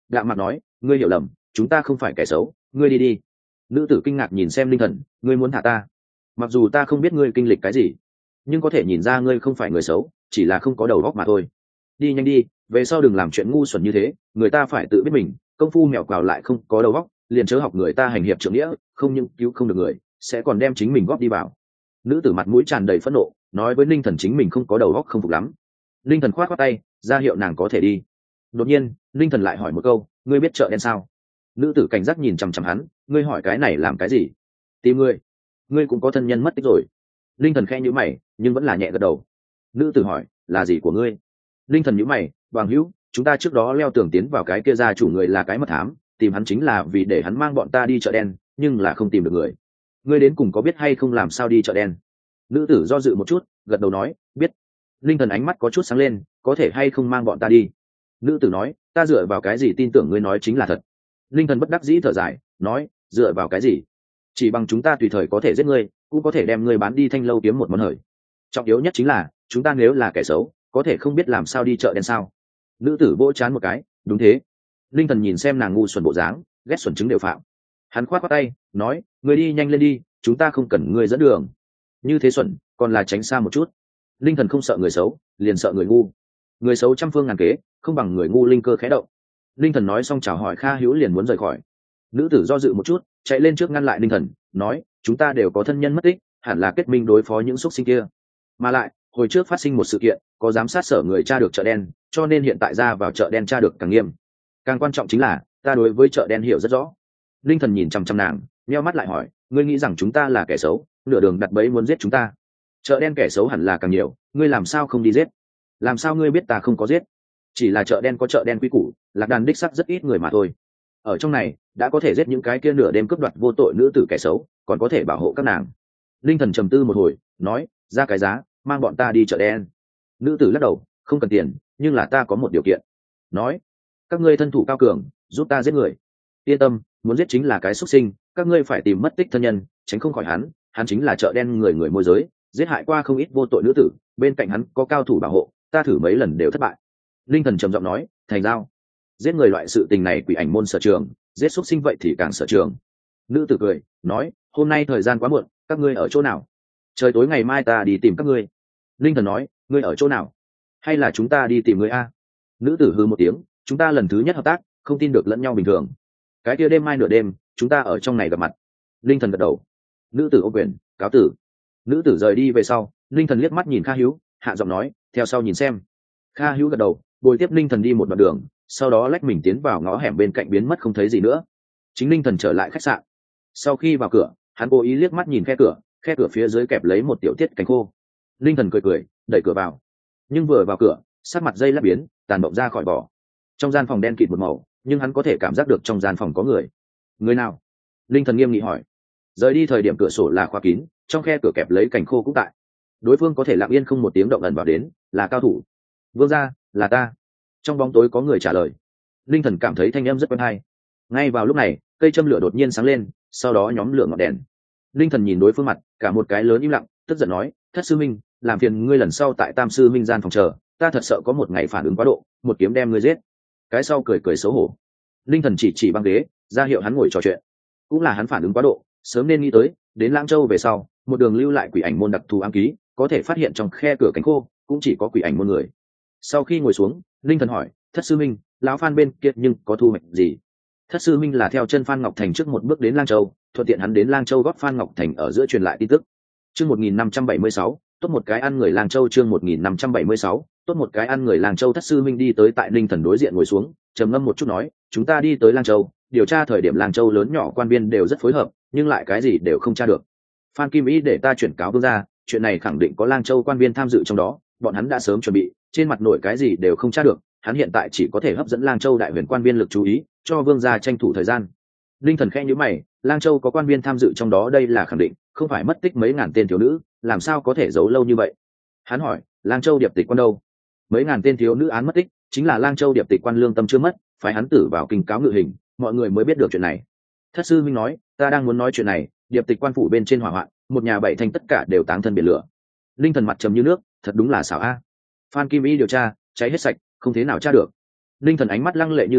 đạm mặt nói, ngươi hiểu lầm, chúng ta không phải kẻ xấu, ngươi đi đi. Nữ tử kinh ngạc nhìn xem linh thần, ngươi muốn thả ta? Mặc dù ta không biết ngươi kinh lịch cái gì, nhưng có thể nhìn ra ngươi không phải người xấu, chỉ là không có đầu óc mà thôi. Đi nhanh đi, về sau đừng làm chuyện ngu xuẩn như thế, người ta phải tự biết mình, công phu mèo quào lại không có đầu óc, liền chớ học người ta hành hiệp trượng nghĩa, không những cứu không được người, sẽ còn đem chính mình góp đi vào. Nữ tử mặt mũi tràn đầy phẫn nộ, nói với linh thần chính mình không có đầu óc không phục lắm. Linh thần khoát khoát tay, ra hiệu nàng có thể đi. Đột nhiên linh thần lại hỏi một câu, ngươi biết chợ đen sao? Nữ tử cảnh giác nhìn chằm chằm hắn, ngươi hỏi cái này làm cái gì? Tìm ngươi. Ngươi cũng có thân nhân mất tích rồi. Linh thần khẽ nhíu mày, nhưng vẫn là nhẹ gật đầu. Nữ tử hỏi, là gì của ngươi? Linh thần nhíu mày, bằng hữu, chúng ta trước đó leo tường tiến vào cái kia gia chủ người là cái mật thám, tìm hắn chính là vì để hắn mang bọn ta đi chợ đen, nhưng là không tìm được người. Ngươi đến cùng có biết hay không làm sao đi chợ đen? Nữ tử do dự một chút, gật đầu nói, biết. Linh thần ánh mắt có chút sáng lên, có thể hay không mang bọn ta đi? Nữ tử nói, ta dựa vào cái gì tin tưởng ngươi nói chính là thật? Linh thần bất đắc dĩ thở dài, nói, dựa vào cái gì? Chỉ bằng chúng ta tùy thời có thể giết ngươi, cũng có thể đem ngươi bán đi thanh lâu kiếm một món hời. Trọng yếu nhất chính là chúng ta nếu là kẻ xấu, có thể không biết làm sao đi chợ đen sao? Nữ tử vỗ chán một cái, đúng thế. Linh thần nhìn xem nàng ngu xuẩn bộ dáng, ghét xuẩn chứng đều phạm. Hắn khoát khoát tay, nói, ngươi đi nhanh lên đi, chúng ta không cần ngươi dẫn đường. Như thế xuẩn, còn là tránh xa một chút. Linh thần không sợ người xấu, liền sợ người ngu. Người xấu trăm phương ngàn kế, không bằng người ngu linh cơ khẽ động. Linh thần nói xong chào hỏi Kha Hữu liền muốn rời khỏi. Nữ tử do dự một chút, chạy lên trước ngăn lại Linh thần, nói, chúng ta đều có thân nhân mất tích, hẳn là kết minh đối phó những xúc sinh kia. Mà lại, hồi trước phát sinh một sự kiện, có giám sát sở người tra được chợ đen, cho nên hiện tại ra vào chợ đen tra được càng nghiêm. Càng quan trọng chính là, ta đối với chợ đen hiểu rất rõ. Linh thần nhìn chăm chăm nàng, nheo mắt lại hỏi, ngươi nghĩ rằng chúng ta là kẻ xấu, nửa đường đặt bẫy muốn giết chúng ta? Chợ đen kẻ xấu hẳn là càng nhiều, ngươi làm sao không đi giết? Làm sao ngươi biết ta không có giết? Chỉ là chợ đen có chợ đen quy củ, lạc đàn đích sắc rất ít người mà thôi. Ở trong này đã có thể giết những cái kia nửa đêm cướp đoạt vô tội nữ tử kẻ xấu, còn có thể bảo hộ các nàng. Linh thần trầm tư một hồi, nói, ra cái giá, mang bọn ta đi chợ đen. Nữ tử lắc đầu, không cần tiền, nhưng là ta có một điều kiện. Nói, các ngươi thân thủ cao cường, giúp ta giết người. Yên tâm, muốn giết chính là cái xuất sinh, các ngươi phải tìm mất tích thân nhân, tránh không khỏi hắn, hắn chính là chợ đen người người môi giới, giết hại qua không ít vô tội nữ tử, bên cạnh hắn có cao thủ bảo hộ, ta thử mấy lần đều thất bại. Linh thần trầm giọng nói, thành giao. Giết người loại sự tình này quỷ ảnh môn sở trường, giết xuất sinh vậy thì càng sở trường. Nữ tử cười, nói, hôm nay thời gian quá muộn, các ngươi ở chỗ nào? Trời tối ngày mai ta đi tìm các ngươi. Linh thần nói, ngươi ở chỗ nào? Hay là chúng ta đi tìm ngươi a? Nữ tử hư một tiếng, chúng ta lần thứ nhất hợp tác, không tin được lẫn nhau bình thường. Cái kia đêm mai nửa đêm, chúng ta ở trong này gặp mặt. Linh thần gật đầu. Nữ tử ô quyền, cáo tử. Nữ tử rời đi về sau, Linh thần liếc mắt nhìn Kha Hữu, hạ giọng nói, theo sau nhìn xem. Kha Hữu gật đầu, bồi tiếp Linh thần đi một đoạn đường, sau đó lách mình tiến vào ngõ hẻm bên cạnh biến mất không thấy gì nữa. Chính Linh thần trở lại khách sạn. Sau khi vào cửa, hắn cố ý liếc mắt nhìn khe cửa, khe cửa phía dưới kẹp lấy một tiểu tiết cánh khô. Linh thần cười cười, đẩy cửa vào. Nhưng vừa vào cửa, sắc mặt dây lát biến, tàn bộng ra khỏi vỏ. Trong gian phòng đen kịt một màu, nhưng hắn có thể cảm giác được trong gian phòng có người. Người nào? Linh thần nghiêm nghị hỏi. Rời đi thời điểm cửa sổ là khóa kín, trong khe cửa kẹp lấy cành khô cũng tại. Đối phương có thể lặng yên không một tiếng động ẩn vào đến, là cao thủ. Vương gia, là ta. Trong bóng tối có người trả lời. Linh thần cảm thấy thanh âm rất quen hay. Ngay vào lúc này, cây châm lửa đột nhiên sáng lên, sau đó nhóm lửa ngọn đèn. Linh thần nhìn đối phương mặt, cả một cái lớn im lặng, tức giận nói, thất sư minh, làm phiền ngươi lần sau tại tam sư minh gian phòng chờ, ta thật sợ có một ngày phản ứng quá độ, một kiếm đem ngươi giết. Cái sau cười cười xấu hổ. Linh thần chỉ chỉ băng ghế, ra hiệu hắn ngồi trò chuyện. Cũng là hắn phản ứng quá độ, sớm nên nghĩ tới, đến Lang Châu về sau, một đường lưu lại quỷ ảnh môn đặc thù ám ký, có thể phát hiện trong khe cửa cánh khô, cũng chỉ có quỷ ảnh môn người. Sau khi ngồi xuống, Linh thần hỏi, thất sư minh, lão Phan bên kia nhưng có thu hoạch gì? Thất sư minh là theo chân Phan Ngọc Thành trước một bước đến Lang Châu, thuận tiện hắn đến Lang Châu góp Phan Ngọc Thành ở giữa truyền lại tin tức. Chương một nghìn năm trăm bảy mươi sáu, tốt một cái ăn người Lang Châu. Chương một nghìn năm trăm bảy mươi sáu, tốt một cái ăn người Lang Châu. Thất sư minh đi tới tại Linh thần đối diện ngồi xuống, trầm ngâm một chút nói, chúng ta đi tới Lang Châu, điều tra thời điểm Lang Châu lớn nhỏ quan viên đều rất phối hợp, nhưng lại cái gì đều không tra được. Phan Kim Ý để ta chuyển cáo vương gia, chuyện này khẳng định có Lang Châu quan viên tham dự trong đó, bọn hắn đã sớm chuẩn bị, trên mặt nổi cái gì đều không tra được, hắn hiện tại chỉ có thể hấp dẫn Lang Châu đại huyền quan viên lực chú ý, cho vương gia tranh thủ thời gian. Linh thần khẽ nhíu mày, Lang Châu có quan viên tham dự trong đó đây là khẳng định, không phải mất tích mấy ngàn tên thiếu nữ, làm sao có thể giấu lâu như vậy? Hắn hỏi, Lang Châu điệp tịch quan đâu? Mấy ngàn tên thiếu nữ án mất tích, chính là Lang Châu điệp tịch quan lương tâm chưa mất, phải hắn tử vào kinh cáo ngự hình, mọi người mới biết được chuyện này. Thất sư minh nói, ta đang muốn nói chuyện này, điệp tịch quan phủ bên trên hỏa hoạn, một nhà bảy thành tất cả đều táng thân biển lửa. Linh thần mặt trầm như nước, thật đúng là xảo a. Phan Kim Y điều tra, cháy hết sạch, không thế nào tra được. Linh thần ánh mắt lăng lệ như lao,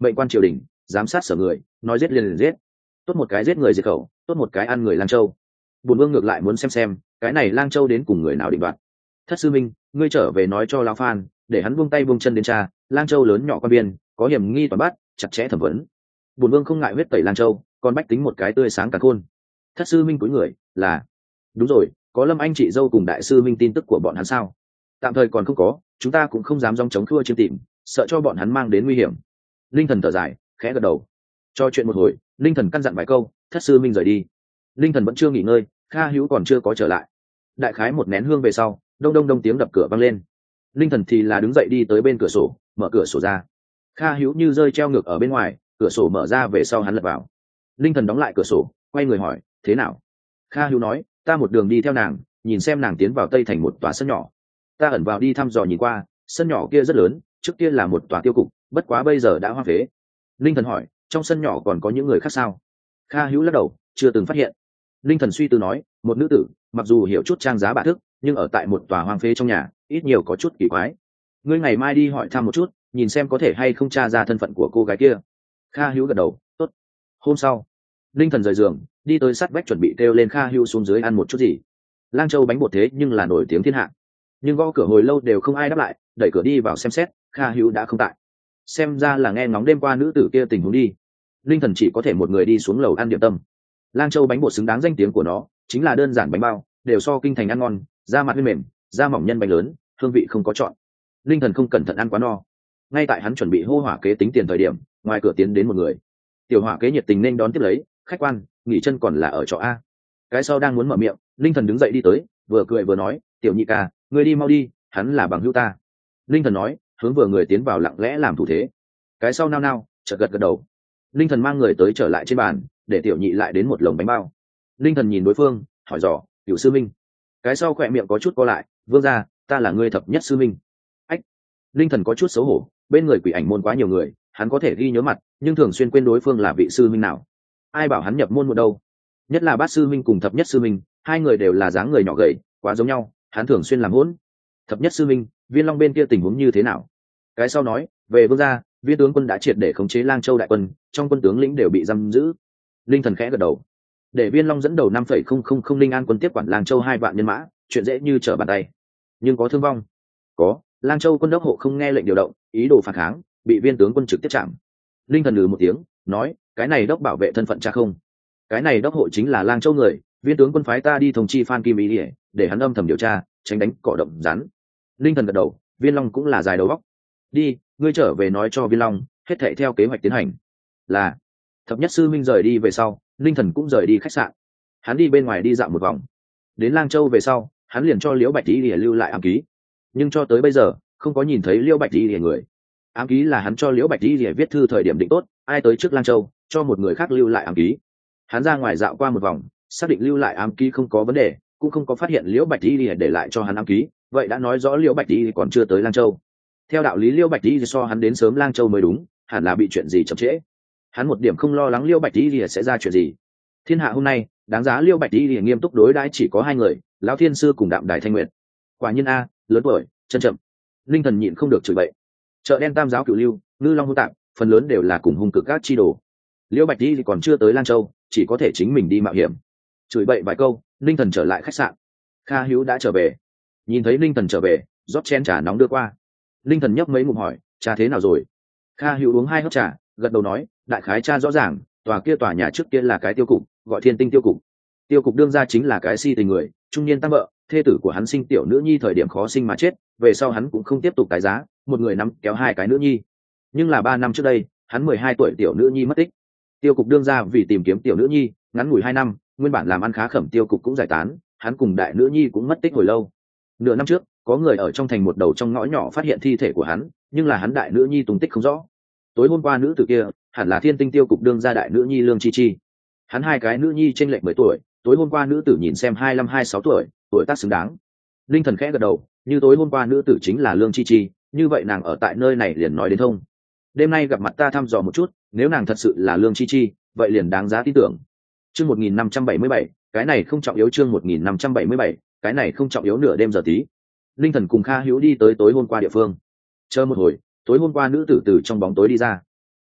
mệnh quan triều đình, giám sát sở người, nói giết liền liền giết. Tốt một cái giết người diệt khẩu, tốt một cái ăn người lang châu. Bổn vương ngược lại muốn xem xem cái này lang châu đến cùng người nào định đoạt. Thất sư minh, ngươi trở về nói cho lão Phan, để hắn buông tay buông chân đến cha, lang châu lớn nhỏ quan biên có hiểm nghi toàn bắt, chặt chẽ thẩm vấn. Bổn vương không ngại huyết tẩy lang châu, còn bách tính một cái tươi sáng cả khôn. Thất sư minh cúi người là đúng rồi, có Lâm anh chị dâu cùng đại sư minh tin tức của bọn hắn sao? Tạm thời còn không có, chúng ta cũng không dám dòng chống thua chiêm tìm, sợ cho bọn hắn mang đến nguy hiểm. Linh thần thở dài, khẽ gật đầu. Cho chuyện một hồi, Linh thần căn dặn vài câu, thất sư minh rời đi. Linh thần vẫn chưa nghỉ ngơi, Kha Hữu còn chưa có trở lại. Đại khái một nén hương về sau, đông đông đông tiếng đập cửa vang lên. Linh thần thì là đứng dậy đi tới bên cửa sổ, mở cửa sổ ra. Kha Hữu như rơi treo ngược ở bên ngoài, cửa sổ mở ra về sau hắn lật vào. Linh thần đóng lại cửa sổ, quay người hỏi, thế nào? Kha Hữu nói, ta một đường đi theo nàng, nhìn xem nàng tiến vào tây thành một tòa sân nhỏ. Ta ẩn vào đi thăm dò nhìn qua, sân nhỏ kia rất lớn, trước kia là một tòa tiêu cục, bất quá bây giờ đã hoang phế. Linh thần hỏi, trong sân nhỏ còn có những người khác sao? Kha Hữu lắc đầu, chưa từng phát hiện. Linh thần suy tư nói, một nữ tử, mặc dù hiểu chút trang giá bạ thức, nhưng ở tại một tòa hoang phế trong nhà, ít nhiều có chút kỳ quái. Ngươi ngày mai đi hỏi thăm một chút, nhìn xem có thể hay không tra ra thân phận của cô gái kia. Kha Hữu gật đầu, tốt. Hôm sau, Linh thần rời giường, đi tới sát vách chuẩn bị kêu lên Kha Hữu xuống dưới ăn một chút gì. Lang Châu bánh bột thế nhưng là nổi tiếng thiên hạ, nhưng gõ cửa hồi lâu đều không ai đáp lại, đẩy cửa đi vào xem xét, Kha Hữu đã không tại. Xem ra là nghe ngóng đêm qua nữ tử kia tình huống đi. Linh thần chỉ có thể một người đi xuống lầu ăn điểm tâm. Lang Châu bánh bột xứng đáng danh tiếng của nó, chính là đơn giản bánh bao, đều so kinh thành ăn ngon, da mặt mềm, da mỏng nhân bánh lớn, hương vị không có chọn. Linh thần không cẩn thận ăn quá no. Ngay tại hắn chuẩn bị hô hỏa kế tính tiền thời điểm, ngoài cửa tiến đến một người. Tiểu hỏa kế nhiệt tình nên đón tiếp lấy, khách quan, nghỉ chân còn là ở chỗ a. Cái sau đang muốn mở miệng, Linh thần đứng dậy đi tới, vừa cười vừa nói, tiểu nhị ca, ngươi đi mau đi, hắn là bằng hữu ta. Linh thần nói, hướng vừa người tiến vào lặng lẽ làm thủ thế. Cái sau nao nao, chợt gật gật đầu. Linh thần mang người tới trở lại trên bàn, để tiểu nhị lại đến một lồng bánh bao. Linh thần nhìn đối phương, hỏi dò, cửu sư minh. Cái sau khỏe miệng có chút co lại, vương gia, ta là người thập nhất sư minh. Ách. Linh thần có chút xấu hổ, bên người quỷ ảnh môn quá nhiều người, hắn có thể ghi nhớ mặt, nhưng thường xuyên quên đối phương là vị sư minh nào. Ai bảo hắn nhập môn một đâu? Nhất là bát sư minh cùng thập nhất sư minh, hai người đều là dáng người nhỏ gầy, quá giống nhau, hắn thường xuyên làm hỗn. Thập nhất sư minh, Viên Long bên kia tình huống như thế nào? Cái sau nói, về vương gia, Viên tướng quân đã triệt để khống chế Lang Châu đại quân, trong quân tướng lĩnh đều bị giam giữ. Linh thần khẽ gật đầu, để Viên Long dẫn đầu năm phẩy không không không linh an quân tiếp quản Lang Châu hai vạn nhân mã, chuyện dễ như trở bàn tay. Nhưng có thương vong? Có, Lang Châu quân đốc hộ không nghe lệnh điều động, ý đồ phản kháng, bị Viên tướng quân trực tiếp chạm. Linh thần lừ một tiếng, nói, cái này đốc bảo vệ thân phận cha không? Cái này đốc hộ chính là Lang Châu người, Viên tướng quân phái ta đi thông chi Phan Kim Ý để, để hắn âm thầm điều tra, tránh đánh cỏ động rắn. Linh thần gật đầu, Viên Long cũng là dài đầu óc. Đi, ngươi trở về nói cho Viên Long, hết thảy theo kế hoạch tiến hành. Là. Thập nhất sư minh rời đi về sau, Linh thần cũng rời đi khách sạn. Hắn đi bên ngoài đi dạo một vòng. Đến Lang Châu về sau, hắn liền cho Liễu Bạch Tỷ để lưu lại ám ký. Nhưng cho tới bây giờ, không có nhìn thấy Liễu Bạch Tỷ để người. Ám ký là hắn cho Liễu Bạch Tỷ để viết thư thời điểm định tốt, ai tới trước Lang Châu, cho một người khác lưu lại ám ký. Hắn ra ngoài dạo qua một vòng, xác định lưu lại ám ký không có vấn đề, cũng không có phát hiện Liễu Bạch Tỷ để lại cho hắn ám ký, vậy đã nói rõ Liễu Bạch Tỷ còn chưa tới Lang Châu. Theo đạo lý Liễu Bạch Tỷ so hắn đến sớm Lang Châu mới đúng, hẳn là bị chuyện gì chậm trễ. Hắn một điểm không lo lắng Liễu Bạch Tỷ sẽ ra chuyện gì. Thiên hạ hôm nay, đáng giá Liễu Bạch Tỷ nghiêm túc đối đãi chỉ có hai người, lão thiên sư cùng Đạm Đài Thanh Nguyệt. Quả nhiên a, lớn tuổi, chân chậm. Linh thần nhịn không được chửi bậy. Chợ đen Tam giáo cửu lưu, ngư long hô tạm, phần lớn đều là cùng hung cực các chi đồ. Liễu Bạch Tỷ còn chưa tới Lang Châu, chỉ có thể chính mình đi mạo hiểm. Chửi bậy vài câu, Linh thần trở lại khách sạn. Kha Hữu đã trở về. Nhìn thấy Linh thần trở về, rót chén trà nóng đưa qua. Linh thần nhấp mấy ngụm hỏi, trà thế nào rồi? Kha Hữu uống hai hớp trà, gật đầu nói, đại khái cha rõ ràng, tòa kia tòa nhà trước kia là cái tiêu cục, gọi Thiên Tinh tiêu cục. Tiêu cục đương ra chính là cái si tình người, trung niên tăng vợ, thê tử của hắn sinh tiểu nữ nhi thời điểm khó sinh mà chết, về sau hắn cũng không tiếp tục tái giá, một người nắm kéo hai cái nữ nhi. Nhưng là ba năm trước đây, hắn mười hai tuổi tiểu nữ nhi mất tích. Tiêu cục đương ra vì tìm kiếm tiểu nữ nhi, ngắn ngủi hai năm, nguyên bản làm ăn khá khẩm tiêu cục cũng giải tán, hắn cùng đại nữ nhi cũng mất tích hồi lâu. Nửa năm trước, có người ở trong thành một đầu trong ngõ nhỏ phát hiện thi thể của hắn, nhưng là hắn đại nữ nhi tung tích không rõ. Tối hôm qua nữ tử kia, hẳn là Thiên Tinh tiêu cục đương gia đại nữ nhi Lương Chi Chi. Hắn hai cái nữ nhi chênh lệch mười tuổi, tối hôm qua nữ tử nhìn xem hai lăm hai sáu tuổi, tuổi tác xứng đáng. Linh thần khẽ gật đầu, như tối hôm qua nữ tử chính là Lương Chi Chi, như vậy nàng ở tại nơi này liền nói đến thông. Đêm nay gặp mặt ta thăm dò một chút, nếu nàng thật sự là Lương Chi Chi, vậy liền đáng giá tin tưởng. Chương một nghìn năm trăm bảy mươi bảy, cái này không trọng yếu. Chương một nghìn năm trăm bảy mươi bảy, cái này không trọng yếu. Nửa đêm giờ tí, Linh thần cùng Kha Hữu đi tới tối hôm qua địa phương. Chờ một hồi, tối hôm qua nữ tử từ trong bóng tối đi ra.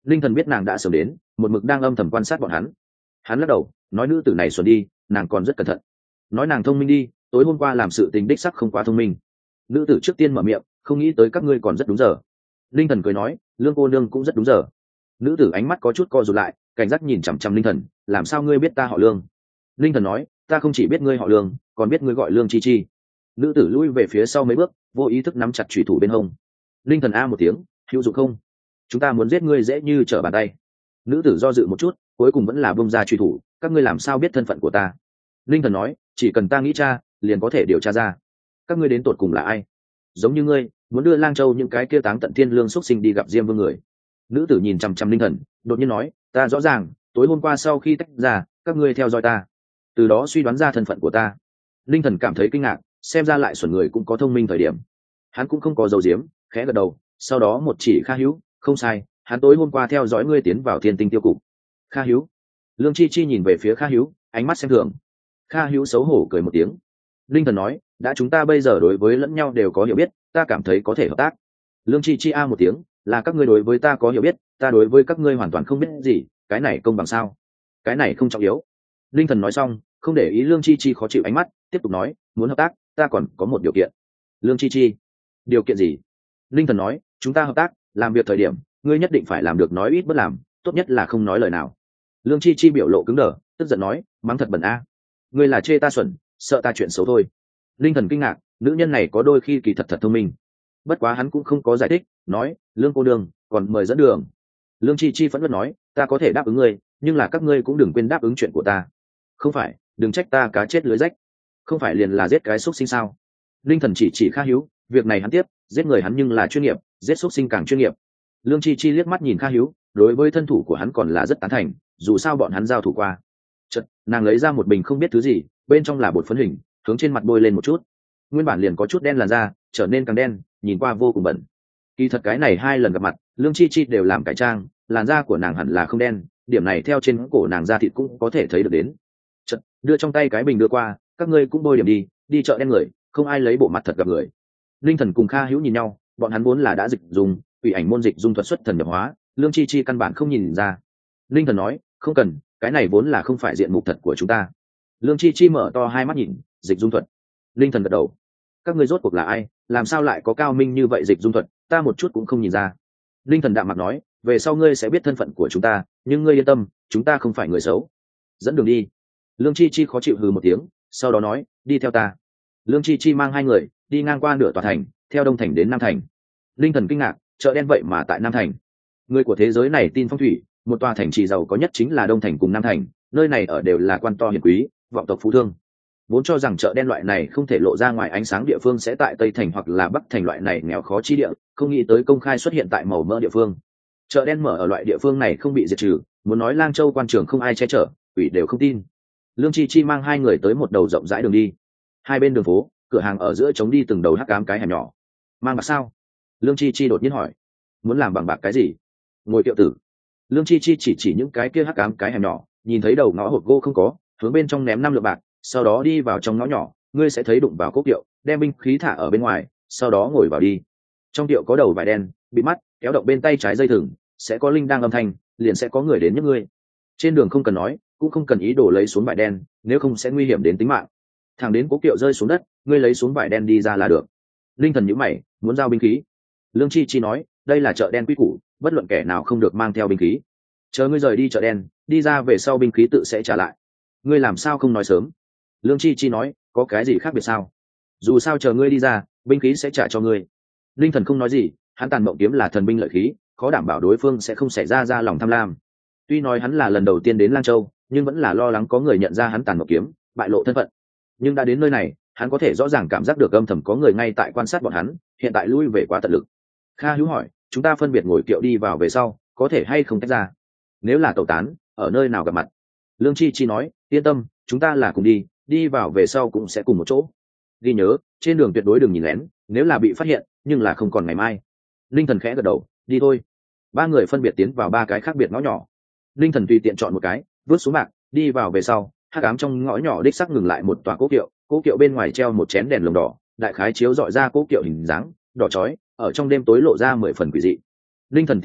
Linh thần biết nàng đã sớm đến, một mực đang âm thầm quan sát bọn hắn. Hắn lắc đầu nói nữ tử này xuẩn đi, nàng còn rất cẩn thận. Nói nàng thông minh đi, tối hôm qua làm sự tình đích sắc không quá thông minh. Nữ tử trước tiên mở miệng, không nghĩ tới các ngươi còn rất đúng giờ. Linh thần cười nói, lương cô nương cũng rất đúng giờ. Nữ tử ánh mắt có chút co rụt lại, cảnh giác nhìn chằm chằm linh thần, làm sao ngươi biết ta họ lương? Linh thần nói, ta không chỉ biết ngươi họ lương, còn biết ngươi gọi lương chi chi. Nữ tử lui về phía sau mấy bước, vô ý thức nắm chặt chủy thủ bên hông. Linh thần a một tiếng, hữu dụng không? Chúng ta muốn giết ngươi dễ như trở bàn tay. Nữ tử do dự một chút, cuối cùng vẫn là bông ra truy thủ. Các ngươi làm sao biết thân phận của ta? Linh thần nói, chỉ cần ta nghĩ tra, liền có thể điều tra ra. Các ngươi đến tột cùng là ai? Giống như ngươi muốn đưa Lang Châu những cái kia táng tận thiên lương xuất sinh đi gặp Diêm Vương người. Nữ tử nhìn chằm chằm linh thần, đột nhiên nói, ta rõ ràng tối hôm qua sau khi tách ra, các ngươi theo dõi ta, từ đó suy đoán ra thân phận của ta. Linh thần cảm thấy kinh ngạc, xem ra lại xuẩn người cũng có thông minh thời điểm. Hắn cũng không có dầu diếm, khẽ gật đầu, sau đó một chỉ Kha Hữu, không sai, hắn tối hôm qua theo dõi ngươi tiến vào Thiên Tinh tiêu cục. Kha Hữu. Lương Chi Chi nhìn về phía Kha Hữu, ánh mắt xem thường. Kha Hữu xấu hổ cười một tiếng. Linh thần nói, đã chúng ta bây giờ đối với lẫn nhau đều có hiểu biết, ta cảm thấy có thể hợp tác. Lương Chi Chi a một tiếng, là các ngươi đối với ta có hiểu biết, ta đối với các ngươi hoàn toàn không biết gì, cái này công bằng sao? Cái này không trọng yếu. Linh thần nói xong, không để ý Lương Chi Chi khó chịu ánh mắt, tiếp tục nói, muốn hợp tác, ta còn có một điều kiện. Lương Chi Chi, điều kiện gì? Linh thần nói, chúng ta hợp tác, làm việc thời điểm, ngươi nhất định phải làm được nói ít bất làm, tốt nhất là không nói lời nào. Lương Chi Chi biểu lộ cứng đờ, tức giận nói, mắng thật bẩn a, ngươi là chê ta xuẩn, sợ ta chuyện xấu thôi. Linh thần kinh ngạc, nữ nhân này có đôi khi kỳ thật thật thông minh. Bất quá hắn cũng không có giải thích, nói, lương cô đường, còn mời dẫn đường. Lương Chi Chi phẫn nộ nói, ta có thể đáp ứng ngươi, nhưng là các ngươi cũng đừng quên đáp ứng chuyện của ta. Không phải, đừng trách ta cá chết lưới rách. Không phải liền là giết cái xúc sinh sao? Linh thần chỉ chỉ Kha Hữu, việc này hắn tiếp, giết người hắn nhưng là chuyên nghiệp, giết xúc sinh càng chuyên nghiệp. Lương Chi Chi liếc mắt nhìn Kha Hữu, đối với thân thủ của hắn còn là rất tán thành, dù sao bọn hắn giao thủ qua. Chợt, nàng lấy ra một bình không biết thứ gì, bên trong là bột phấn hình, hướng trên mặt bôi lên một chút. Nguyên bản liền có chút đen làn da, trở nên càng đen, nhìn qua vô cùng bẩn. Kỳ thật cái này hai lần gặp mặt, Lương Chi Chi đều làm cải trang, làn da của nàng hẳn là không đen, điểm này theo trên cổ nàng da thịt cũng có thể thấy được đến. Chợt, đưa trong tay cái bình đưa qua, các ngươi cũng bôi điểm đi, đi chợ đen người, không ai lấy bộ mặt thật gặp người. Linh thần cùng Kha Hữu nhìn nhau, bọn hắn vốn là đã dịch dùng, ủy ảnh môn dịch dung thuật xuất thần nhập hóa, Lương Chi Chi căn bản không nhìn ra. Linh thần nói, không cần, cái này vốn là không phải diện mục thật của chúng ta. Lương Chi Chi mở to hai mắt nhìn, dịch dung thuật. Linh thần gật đầu. Các ngươi rốt cuộc là ai, làm sao lại có cao minh như vậy dịch dung thuật, ta một chút cũng không nhìn ra. Linh thần đạm mặt nói, về sau ngươi sẽ biết thân phận của chúng ta, nhưng ngươi yên tâm, chúng ta không phải người xấu. Dẫn đường đi. Lương Chi Chi khó chịu hừ một tiếng, sau đó nói, đi theo ta. Lương Chi Chi mang hai người đi ngang qua nửa tòa thành, theo đông thành đến nam thành. Linh thần kinh ngạc, chợ đen vậy mà tại nam thành. Người của thế giới này tin phong thủy, một tòa thành trì giàu có nhất chính là đông thành cùng nam thành, nơi này ở đều là quan to hiền quý, vọng tộc phú thương. Vốn cho rằng chợ đen loại này không thể lộ ra ngoài ánh sáng địa phương sẽ tại tây thành hoặc là bắc thành loại này nghèo khó chi địa, không nghĩ tới công khai xuất hiện tại màu mỡ địa phương. Chợ đen mở ở loại địa phương này không bị diệt trừ, muốn nói Lang Châu quan trường không ai che chở, quỷ đều không tin. Lương Chi Chi mang hai người tới một đầu rộng rãi đường đi, hai bên đường phố, cửa hàng ở giữa trống đi từng đầu hắc ám cái hẻm nhỏ. Mang bạc sao? Lương Chi Chi đột nhiên hỏi. Muốn làm bằng bạc cái gì? Ngồi kiệu tử. Lương Chi Chi chỉ chỉ những cái kia hắc ám cái hẻm nhỏ, nhìn thấy đầu ngõ hộp gỗ không có, hướng bên trong ném năm lượng bạc, sau đó đi vào trong ngõ nhỏ, ngươi sẽ thấy đụng vào cốc kiệu, đem binh khí thả ở bên ngoài, sau đó ngồi vào đi. Trong kiệu có đầu vải đen, bị mắt, kéo động bên tay trái dây thừng, sẽ có linh đang âm thanh, liền sẽ có người đến nhấc ngươi. Trên đường không cần nói, cũng không cần ý đồ lấy xuống vải đen, nếu không sẽ nguy hiểm đến tính mạng. Thẳng đến cốc kiệu rơi xuống đất, ngươi lấy xuống vải đen đi ra là được. Linh thần nhíu mày, muốn giao binh khí. Lương Chi Chi nói, đây là chợ đen quy củ, bất luận kẻ nào không được mang theo binh khí. Chờ ngươi rời đi chợ đen, đi ra về sau binh khí tự sẽ trả lại. Ngươi làm sao không nói sớm? Lương Chi Chi nói, có cái gì khác biệt sao? Dù sao chờ ngươi đi ra, binh khí sẽ trả cho ngươi. Linh thần không nói gì, hắn Tàn Mộng kiếm là thần binh lợi khí, khó đảm bảo đối phương sẽ không xảy ra ra lòng tham lam. Tuy nói hắn là lần đầu tiên đến Lang Châu, nhưng vẫn là lo lắng có người nhận ra hắn Tàn Mộng kiếm, bại lộ thân phận. Nhưng đã đến nơi này, hắn có thể rõ ràng cảm giác được âm thầm có người ngay tại quan sát bọn hắn, hiện tại lui về quá tận lực. Kha Hữu hỏi, chúng ta phân biệt ngồi kiệu đi vào về sau, có thể hay không tách ra? Nếu là tẩu tán, ở nơi nào gặp mặt? Lương Chi Chi nói, yên tâm, chúng ta là cùng đi, đi vào về sau cũng sẽ cùng một chỗ. Ghi nhớ, trên đường tuyệt đối đừng nhìn lén, nếu là bị phát hiện, nhưng là không còn ngày mai. Linh thần khẽ gật đầu, đi thôi. Ba người phân biệt tiến vào ba cái khác biệt ngõ nhỏ. Linh thần tùy tiện chọn một cái, vớt xuống bạc, đi vào về sau, hắc ám trong ngõ nhỏ đích sắc ngừng lại một tòa cố kiệu, cố kiệu bên ngoài treo một chén đèn lồng đỏ, đại khái chiếu dọi ra cố kiệu hình dáng đỏ chói, ở trong đêm tối lộ ra mười phần quỷ dị. Linh thần tiến lên,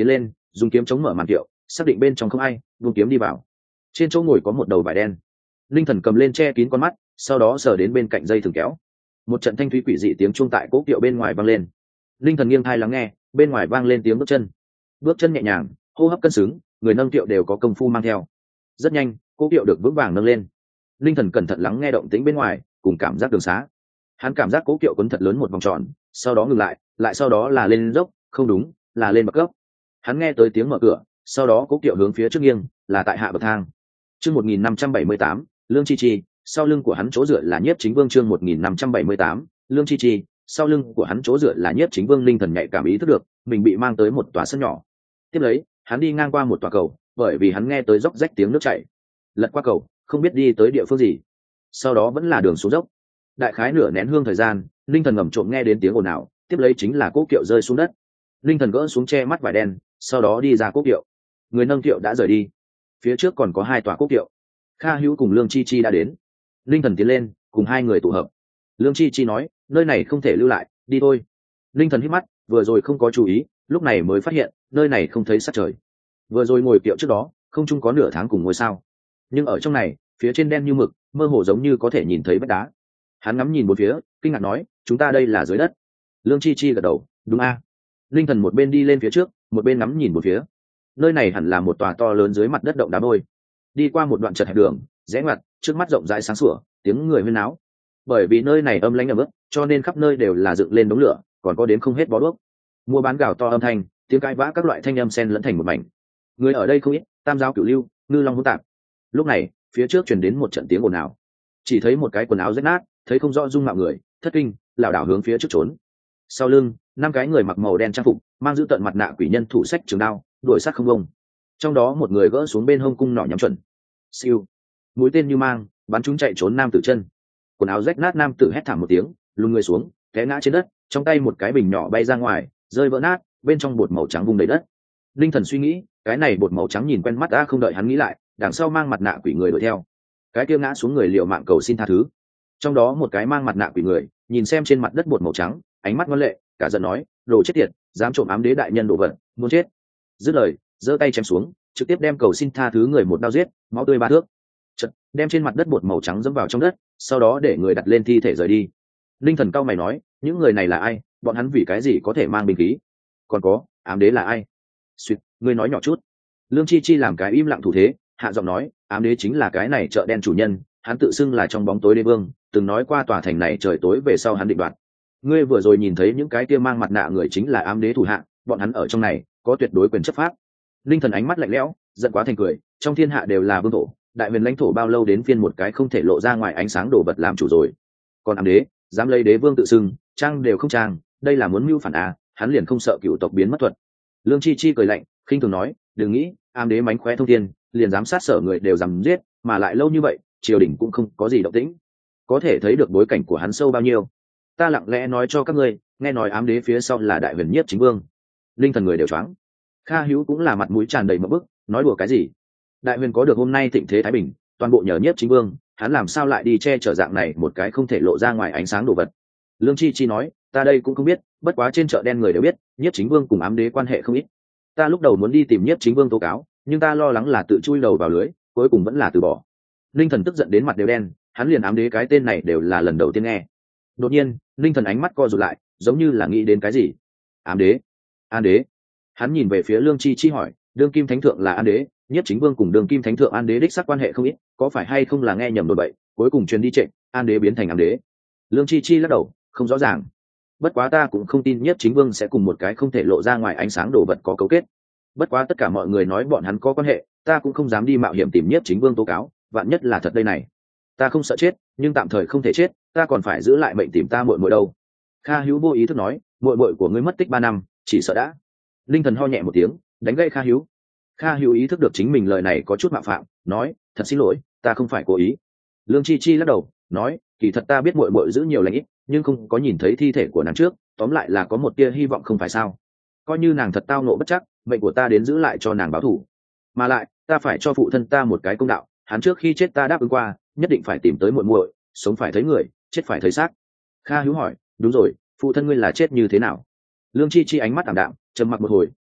dùng kiếm chống mở màn kiệu, xác định bên trong không ai, vung kiếm đi vào. Trên chỗ ngồi có một đầu vải đen. Linh thần cầm lên che kín con mắt, sau đó sờ đến bên cạnh dây thừng kéo. Một trận thanh thúy quỷ dị tiếng chuông tại cố kiệu bên ngoài vang lên. Linh thần nghiêng tai lắng nghe, bên ngoài vang lên tiếng bước chân. Bước chân nhẹ nhàng, hô hấp cân xứng, người nâng kiệu đều có công phu mang theo. Rất nhanh, cố kiệu được vững vàng nâng lên. Linh thần cẩn thận lắng nghe động tĩnh bên ngoài, cùng cảm giác đường xá. Hắn cảm giác cố kiệu quấn thật lớn một vòng tròn, sau đó ngừng lại, lại sau đó là lên dốc, không đúng, là lên bậc cấp. Hắn nghe tới tiếng mở cửa, sau đó cố kiệu hướng phía trước nghiêng, là tại hạ bậc thang. Chương một nghìn năm trăm bảy mươi tám, Lương Chi Chi, sau lưng của hắn chỗ dựa là Nhiếp Chính Vương. Chương một nghìn năm trăm bảy mươi tám, Lương Chi Chi, sau lưng của hắn chỗ dựa là Nhiếp Chính Vương. Linh thần nhạy cảm ý thức được, mình bị mang tới một tòa sân nhỏ. Tiếp lấy, hắn đi ngang qua một tòa cầu, bởi vì hắn nghe tới róc rách tiếng nước chảy. Lật qua cầu, không biết đi tới địa phương gì. Sau đó vẫn là đường xuống dốc. Đại khái nửa nén hương thời gian, Linh thần ngầm trộm nghe đến tiếng ồn ào, tiếp lấy chính là cố kiệu rơi xuống đất. Linh thần gỡ xuống che mắt vải đen, sau đó đi ra cố kiệu. Người nâng kiệu đã rời đi. Phía trước còn có hai tòa cố kiệu. Kha Hữu cùng Lương Chi Chi đã đến. Linh thần tiến lên, cùng hai người tụ hợp. Lương Chi Chi nói, nơi này không thể lưu lại, đi thôi. Linh thần hít mắt, vừa rồi không có chú ý, lúc này mới phát hiện nơi này không thấy sát trời. Vừa rồi ngồi kiệu trước đó, không chung có nửa tháng cùng ngôi sao, nhưng ở trong này, phía trên đen như mực, mơ hồ giống như có thể nhìn thấy vách đá. Hắn ngắm nhìn một phía, kinh ngạc nói, chúng ta đây là dưới đất. Lương Chi Chi gật đầu, đúng a. Linh thần một bên đi lên phía trước, một bên ngắm nhìn một phía. Nơi này hẳn là một tòa to lớn dưới mặt đất động đá vôi. Đi qua một đoạn chật hẹp đường, rẽ ngoặt, trước mắt rộng rãi sáng sủa, tiếng người huyên náo. Bởi vì nơi này âm lãnh ẩm ướt, cho nên khắp nơi đều là dựng lên đống lửa, còn có đến không hết bó đuốc. Mua bán gào to âm thanh, tiếng cãi vã các loại thanh âm xen lẫn thành một mảnh. Người ở đây không ít, tam giáo cửu lưu, ngư long hỗn tạp. Lúc này, phía trước truyền đến một trận tiếng ồn ào. Chỉ thấy một cái quần áo rách nát, thấy không rõ dung mạo người, thất kinh, lảo đảo hướng phía trước trốn. Sau lưng, năm cái người mặc màu đen trang phục, mang giữ tận mặt nạ quỷ nhân thủ sách trường đao, đuổi sát không bông. Trong đó một người gỡ xuống bên hông cung nỏ nhắm chuẩn. Siêu, mũi tên như mang, bắn chúng chạy trốn nam tử chân. Quần áo rách nát nam tử hét thảm một tiếng, lùn người xuống, té ngã trên đất, trong tay một cái bình nhỏ bay ra ngoài, rơi vỡ nát, bên trong bột màu trắng vung đầy đất. Linh thần suy nghĩ, cái này bột màu trắng nhìn quen mắt đã, không đợi hắn nghĩ lại, đằng sau mang mặt nạ quỷ người đuổi theo. Cái kia ngã xuống người liều mạng cầu xin tha thứ. Trong đó một cái mang mặt nạ quỷ người, nhìn xem trên mặt đất bột màu trắng, ánh mắt ngoan lệ, cả giận nói, đồ chết tiệt, dám trộm ám đế đại nhân đồ vật, muốn chết. Dứt lời, giơ tay chém xuống, trực tiếp đem cầu xin tha thứ người một đao giết, máu tươi ba thước. Chật, đem trên mặt đất bột màu trắng dẫm vào trong đất, sau đó để người đặt lên thi thể rời đi. Linh thần cao mày nói, những người này là ai, bọn hắn vì cái gì có thể mang binh khí? Còn có, ám đế là ai? Suýt, ngươi nói nhỏ chút. Lương Chi Chi làm cái im lặng thủ thế, hạ giọng nói, ám đế chính là cái này chợ đen chủ nhân, hắn tự xưng là trong bóng tối đế vương, từng nói qua tòa thành này trời tối về sau hắn định đoạt. Ngươi vừa rồi nhìn thấy những cái kia mang mặt nạ người chính là ám đế thủ hạ, bọn hắn ở trong này có tuyệt đối quyền chấp pháp. Linh thần ánh mắt lạnh lẽo, giận quá thành cười, trong thiên hạ đều là vương thổ, đại huyền lãnh thổ bao lâu đến phiên một cái không thể lộ ra ngoài ánh sáng đổ vật làm chủ rồi. Còn ám đế, dám lấy đế vương tự xưng, trang đều không trang, đây là muốn mưu phản à? Hắn liền không sợ cựu tộc biến mất thuật. Lương Chi Chi cười lạnh, khinh thường nói, đừng nghĩ, ám đế mánh khóe thông thiên, liền dám sát sở người đều dám giết, mà lại lâu như vậy, triều đình cũng không có gì động tĩnh, có thể thấy được bối cảnh của hắn sâu bao nhiêu. Ta lặng lẽ nói cho các ngươi, nghe nói ám đế phía sau là đại huyền Nhiếp Chính Vương. Linh thần người đều choáng. Kha Hữu cũng là mặt mũi tràn đầy mập bức, nói đùa cái gì? Đại huyền có được hôm nay thịnh thế thái bình, toàn bộ nhờ Nhiếp Chính Vương, hắn làm sao lại đi che chở dạng này một cái không thể lộ ra ngoài ánh sáng đồ vật? Lương Chi Chi nói, ta đây cũng không biết, bất quá trên chợ đen người đều biết, Nhiếp Chính Vương cùng ám đế quan hệ không ít. Ta lúc đầu muốn đi tìm Nhiếp Chính Vương tố cáo, nhưng ta lo lắng là tự chui đầu vào lưới, cuối cùng vẫn là từ bỏ. Linh thần tức giận đến mặt đều đen, hắn liền ám đế cái tên này đều là lần đầu tiên nghe. Đột nhiên, Linh thần ánh mắt co rụt lại, giống như là nghĩ đến cái gì. Ám đế, an đế. Hắn nhìn về phía Lương Chi Chi hỏi, đương kim thánh thượng là an đế, Nhiếp Chính Vương cùng đương kim thánh thượng an đế đích xác quan hệ không ít, có phải hay không là nghe nhầm đồn bậy, cuối cùng truyền đi trệ, an đế biến thành ám đế. Lương Chi Chi lắc đầu, không rõ ràng. Bất quá ta cũng không tin Nhiếp Chính Vương sẽ cùng một cái không thể lộ ra ngoài ánh sáng đồ vật có cấu kết. Bất quá tất cả mọi người nói bọn hắn có quan hệ, ta cũng không dám đi mạo hiểm tìm Nhiếp Chính Vương tố cáo, vạn nhất là thật đây này. Ta không sợ chết, nhưng tạm thời không thể chết, ta còn phải giữ lại mệnh tìm ta muội muội đâu. Kha Hữu vô ý thức nói, muội muội của ngươi mất tích ba năm, chỉ sợ đã. Linh thần ho nhẹ một tiếng, đánh gãy Kha Hữu. Kha Hữu ý thức được chính mình lời này có chút mạo phạm, nói, thật xin lỗi, ta không phải cố ý. Lương Chi Chi lắc đầu, nói, kỳ thật ta biết muội muội giữ nhiều lành ít, nhưng không có nhìn thấy thi thể của nàng trước, tóm lại là có một tia hy vọng không phải sao? Coi như nàng thật tao nộ bất trắc, mệnh của ta đến giữ lại cho nàng báo thù. Mà lại, ta phải cho phụ thân ta một cái công đạo, hắn trước khi chết ta đáp ứng qua, nhất định phải tìm tới muội muội, sống phải thấy người, chết phải thấy xác. Kha Hữu hỏi, đúng rồi, phụ thân ngươi là chết như thế nào? Lương Chi Chi ánh mắt ảm đạm, trầm mặc một hồi,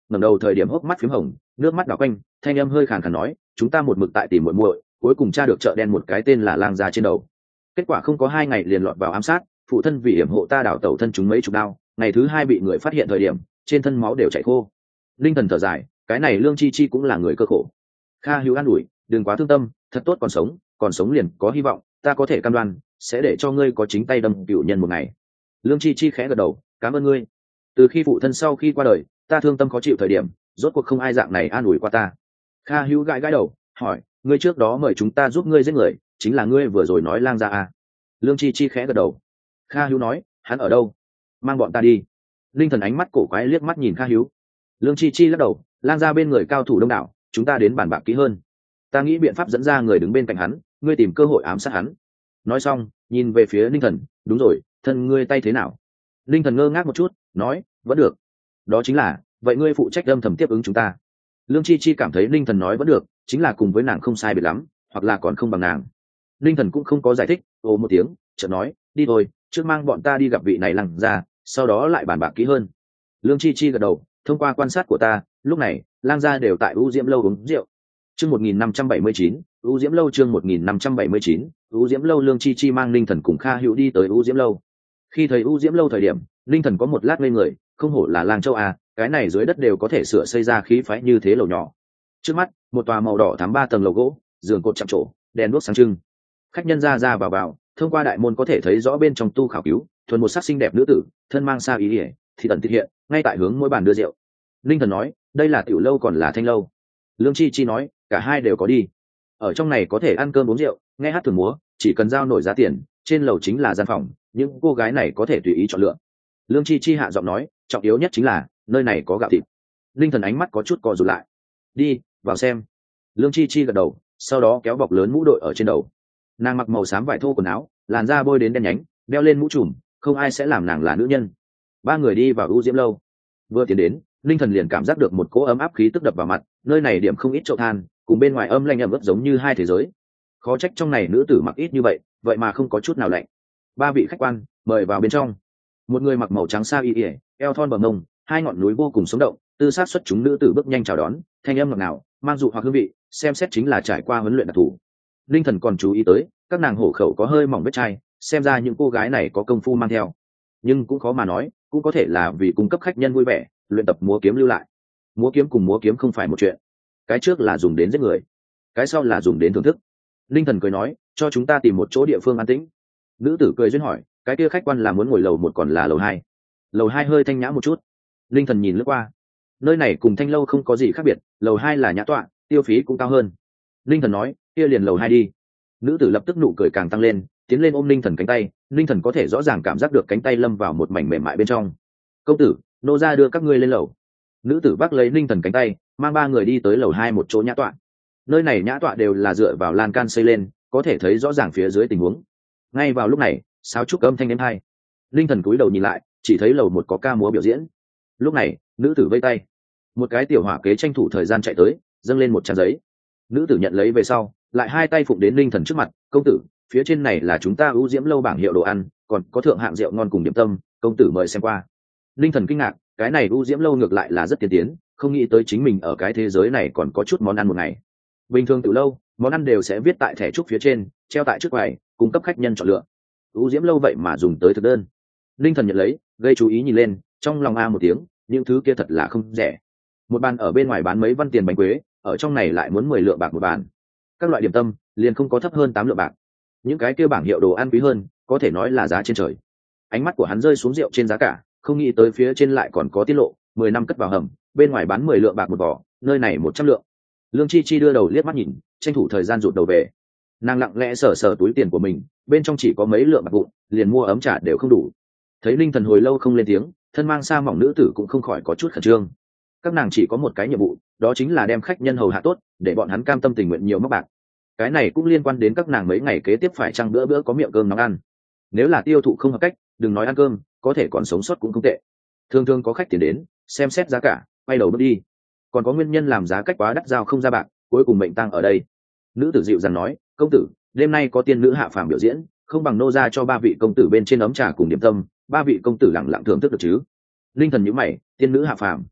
ngẩng đầu thời điểm hốc mắt phím hồng, nước mắt đỏ quanh, thanh âm hơi khàn khàn nói, chúng ta một mực tại tìm muội muội, cuối cùng tra được chợ đen một cái tên là lang gia trên đầu. Kết quả không có hai ngày liền lọt vào ám sát, phụ thân vì hiểm hộ ta đảo tẩu thân chúng mấy chục đao, ngày thứ hai bị người phát hiện thời điểm trên thân máu đều chảy khô. Linh thần thở dài, cái này Lương Chi Chi cũng là người cơ khổ. Kha Hữu an ủi, đừng quá thương tâm, thật tốt còn sống, còn sống liền có hy vọng, ta có thể cam đoan sẽ để cho ngươi có chính tay đâm cựu nhân một ngày. Lương Chi Chi khẽ gật đầu, cảm ơn ngươi. Từ khi phụ thân sau khi qua đời, ta thương tâm khó chịu thời điểm, rốt cuộc không ai dạng này an ủi qua ta. Kha Hữu gãi gãi đầu, hỏi, ngươi trước đó mời chúng ta giúp ngươi giết người, chính là ngươi vừa rồi nói lang gia à? Lương Chi Chi khẽ gật đầu. Kha Hữu nói, hắn ở đâu? Mang bọn ta đi. Linh thần ánh mắt cổ quái liếc mắt nhìn Kha Hữu. Lương Chi Chi lắc đầu, lang gia bên người cao thủ đông đảo, chúng ta đến bàn bạc kỹ hơn. Ta nghĩ biện pháp dẫn ra người đứng bên cạnh hắn, ngươi tìm cơ hội ám sát hắn. Nói xong, nhìn về phía Linh thần, đúng rồi, thân ngươi tay thế nào? Linh thần ngơ ngác một chút, nói, vẫn được. Đó chính là, vậy ngươi phụ trách âm thầm tiếp ứng chúng ta. Lương Chi Chi cảm thấy Linh thần nói vẫn được, chính là cùng với nàng không sai biệt lắm, hoặc là còn không bằng nàng. Linh thần cũng không có giải thích, ồ một tiếng, chợt nói, đi thôi, trước mang bọn ta đi gặp vị này lăng ra, sau đó lại bàn bạc kỹ hơn. Lương Chi Chi gật đầu, thông qua quan sát của ta, lúc này lang gia đều tại U Diễm lâu uống rượu. Chương một nghìn năm trăm bảy mươi chín, U Diễm lâu chương một nghìn năm trăm bảy mươi chín, U Diễm lâu. Lương Chi Chi mang Linh thần cùng Kha Hữu đi tới U Diễm lâu. Khi thấy U Diễm lâu thời điểm, Linh thần có một lát ngây người, không hổ là Lang Châu à, cái này dưới đất đều có thể sửa xây ra khí phái như thế lầu nhỏ. Trước mắt, một tòa màu đỏ thắm ba tầng lầu gỗ, giường cột chạm trổ, đèn đuốc sáng trưng. Khách nhân ra ra vào vào, thông qua đại môn có thể thấy rõ bên trong tu khảo cứu, thuần một sắc xinh đẹp nữ tử, thân mang sa ý ỉa, thì tận thực hiện, ngay tại hướng mỗi bàn đưa rượu. Linh thần nói, đây là tiểu lâu còn là thanh lâu? Lương Chi Chi nói, cả hai đều có đi. Ở trong này có thể ăn cơm uống rượu, nghe hát thường múa, chỉ cần giao nổi giá tiền, trên lầu chính là gian phòng, những cô gái này có thể tùy ý chọn lựa. Lương Chi Chi hạ giọng nói, trọng yếu nhất chính là nơi này có gạo thịt. Linh thần ánh mắt có chút co rụt lại. Đi vào xem. Lương Chi Chi gật đầu, sau đó kéo bọc lớn mũ đội ở trên đầu. Nàng mặc màu xám vải thô quần áo, làn da bôi đến đen nhánh, đeo lên mũ trùm, không ai sẽ làm nàng là nữ nhân. Ba người đi vào U Diễm lâu. Vừa tiến đến, linh thần liền cảm giác được một cỗ ấm áp khí tức đập vào mặt, nơi này điểm không ít chậu than, cùng bên ngoài âm lạnh ẩm ướt giống như hai thế giới. Khó trách trong này nữ tử mặc ít như vậy, vậy mà không có chút nào lạnh. Ba vị khách quan, mời vào bên trong. Một người mặc màu trắng sa y ỉa, eo thon bờ mông, hai ngọn núi vô cùng sống động, tư sát xuất chúng nữ tử bước nhanh chào đón, thanh âm ngọt ngào, mang dụ hoặc hương vị, xem xét chính là trải qua huấn luyện đặc thù. Linh thần còn chú ý tới, các nàng hổ khẩu có hơi mỏng vết chai, xem ra những cô gái này có công phu mang theo. Nhưng cũng khó mà nói, cũng có thể là vì cung cấp khách nhân vui vẻ, luyện tập múa kiếm lưu lại. Múa kiếm cùng múa kiếm không phải một chuyện, cái trước là dùng đến giết người, cái sau là dùng đến thưởng thức. Linh thần cười nói, cho chúng ta tìm một chỗ địa phương an tĩnh. Nữ tử cười duyên hỏi, cái kia khách quan là muốn ngồi lầu một còn là lầu hai? Lầu hai hơi thanh nhã một chút. Linh thần nhìn lướt qua, nơi này cùng thanh lâu không có gì khác biệt, lầu hai là nhã tọa, tiêu phí cũng cao hơn. Linh thần nói, kia liền lầu hai đi. Nữ tử lập tức nụ cười càng tăng lên, tiến lên ôm linh thần cánh tay. Linh thần có thể rõ ràng cảm giác được cánh tay lâm vào một mảnh mềm mại bên trong. Công tử, nô gia đưa các ngươi lên lầu. Nữ tử vác lấy linh thần cánh tay, mang ba người đi tới lầu hai một chỗ nhã tọa. Nơi này nhã tọa đều là dựa vào lan can xây lên, có thể thấy rõ ràng phía dưới tình huống. Ngay vào lúc này, sáo trúc âm thanh êm hai. Linh thần cúi đầu nhìn lại, chỉ thấy lầu một có ca múa biểu diễn. Lúc này, nữ tử vây tay, một cái tiểu hỏa kế tranh thủ thời gian chạy tới, dâng lên một trang giấy. Nữ tử nhận lấy về sau, lại hai tay phụng đến linh thần trước mặt, công tử, phía trên này là chúng ta U Diễm lâu bảng hiệu đồ ăn, còn có thượng hạng rượu ngon cùng điểm tâm, công tử mời xem qua. Linh thần kinh ngạc, cái này U Diễm lâu ngược lại là rất tiên tiến, không nghĩ tới chính mình ở cái thế giới này còn có chút món ăn một ngày. Bình thường từ lâu, món ăn đều sẽ viết tại thẻ trúc phía trên, treo tại trước quầy, cung cấp khách nhân chọn lựa. U Diễm lâu vậy mà dùng tới thực đơn. Linh thần nhận lấy, gây chú ý nhìn lên, trong lòng a một tiếng, những thứ kia thật là không rẻ. Một bàn ở bên ngoài bán mấy văn tiền bánh quế, ở trong này lại muốn mười lượng bạc một bàn. Các loại điểm tâm liền không có thấp hơn tám lượng bạc. Những cái kia bảng hiệu đồ ăn quý hơn, có thể nói là giá trên trời. Ánh mắt của hắn rơi xuống rượu trên giá cả, không nghĩ tới phía trên lại còn có tiết lộ, mười năm cất vào hầm, bên ngoài bán mười lượng bạc một vỏ, nơi này một trăm lượng. Lương Chi Chi đưa đầu liếc mắt nhìn, tranh thủ thời gian rụt đầu về. Nàng lặng lẽ sờ sờ túi tiền của mình, bên trong chỉ có mấy lượng bạc vụn, liền mua ấm trà đều không đủ. Thấy Linh thần hồi lâu không lên tiếng, thân mang sa mỏng nữ tử cũng không khỏi có chút khẩn trương. Các nàng chỉ có một cái nhiệm vụ, đó chính là đem khách nhân hầu hạ tốt, để bọn hắn cam tâm tình nguyện nhiều mắc bạc. Cái này cũng liên quan đến các nàng mấy ngày kế tiếp phải chăng bữa bữa có miệng cơm nóng ăn. Nếu là tiêu thụ không hợp cách, đừng nói ăn cơm, có thể còn sống sót cũng không tệ. Thường thường có khách tiền đến, xem xét giá cả, quay đầu bước đi. Còn có nguyên nhân làm giá cách quá đắt giao không ra bạc, cuối cùng mệnh tang ở đây. Nữ tử dịu dàng nói, công tử, đêm nay có tiên nữ hạ phàm biểu diễn, không bằng nô ra cho ba vị công tử bên trên ấm trà cùng điểm tâm, ba vị công tử lặng lặng thưởng thức được chứ? Linh thần nhíu mày, tiên nữ hạ phàm,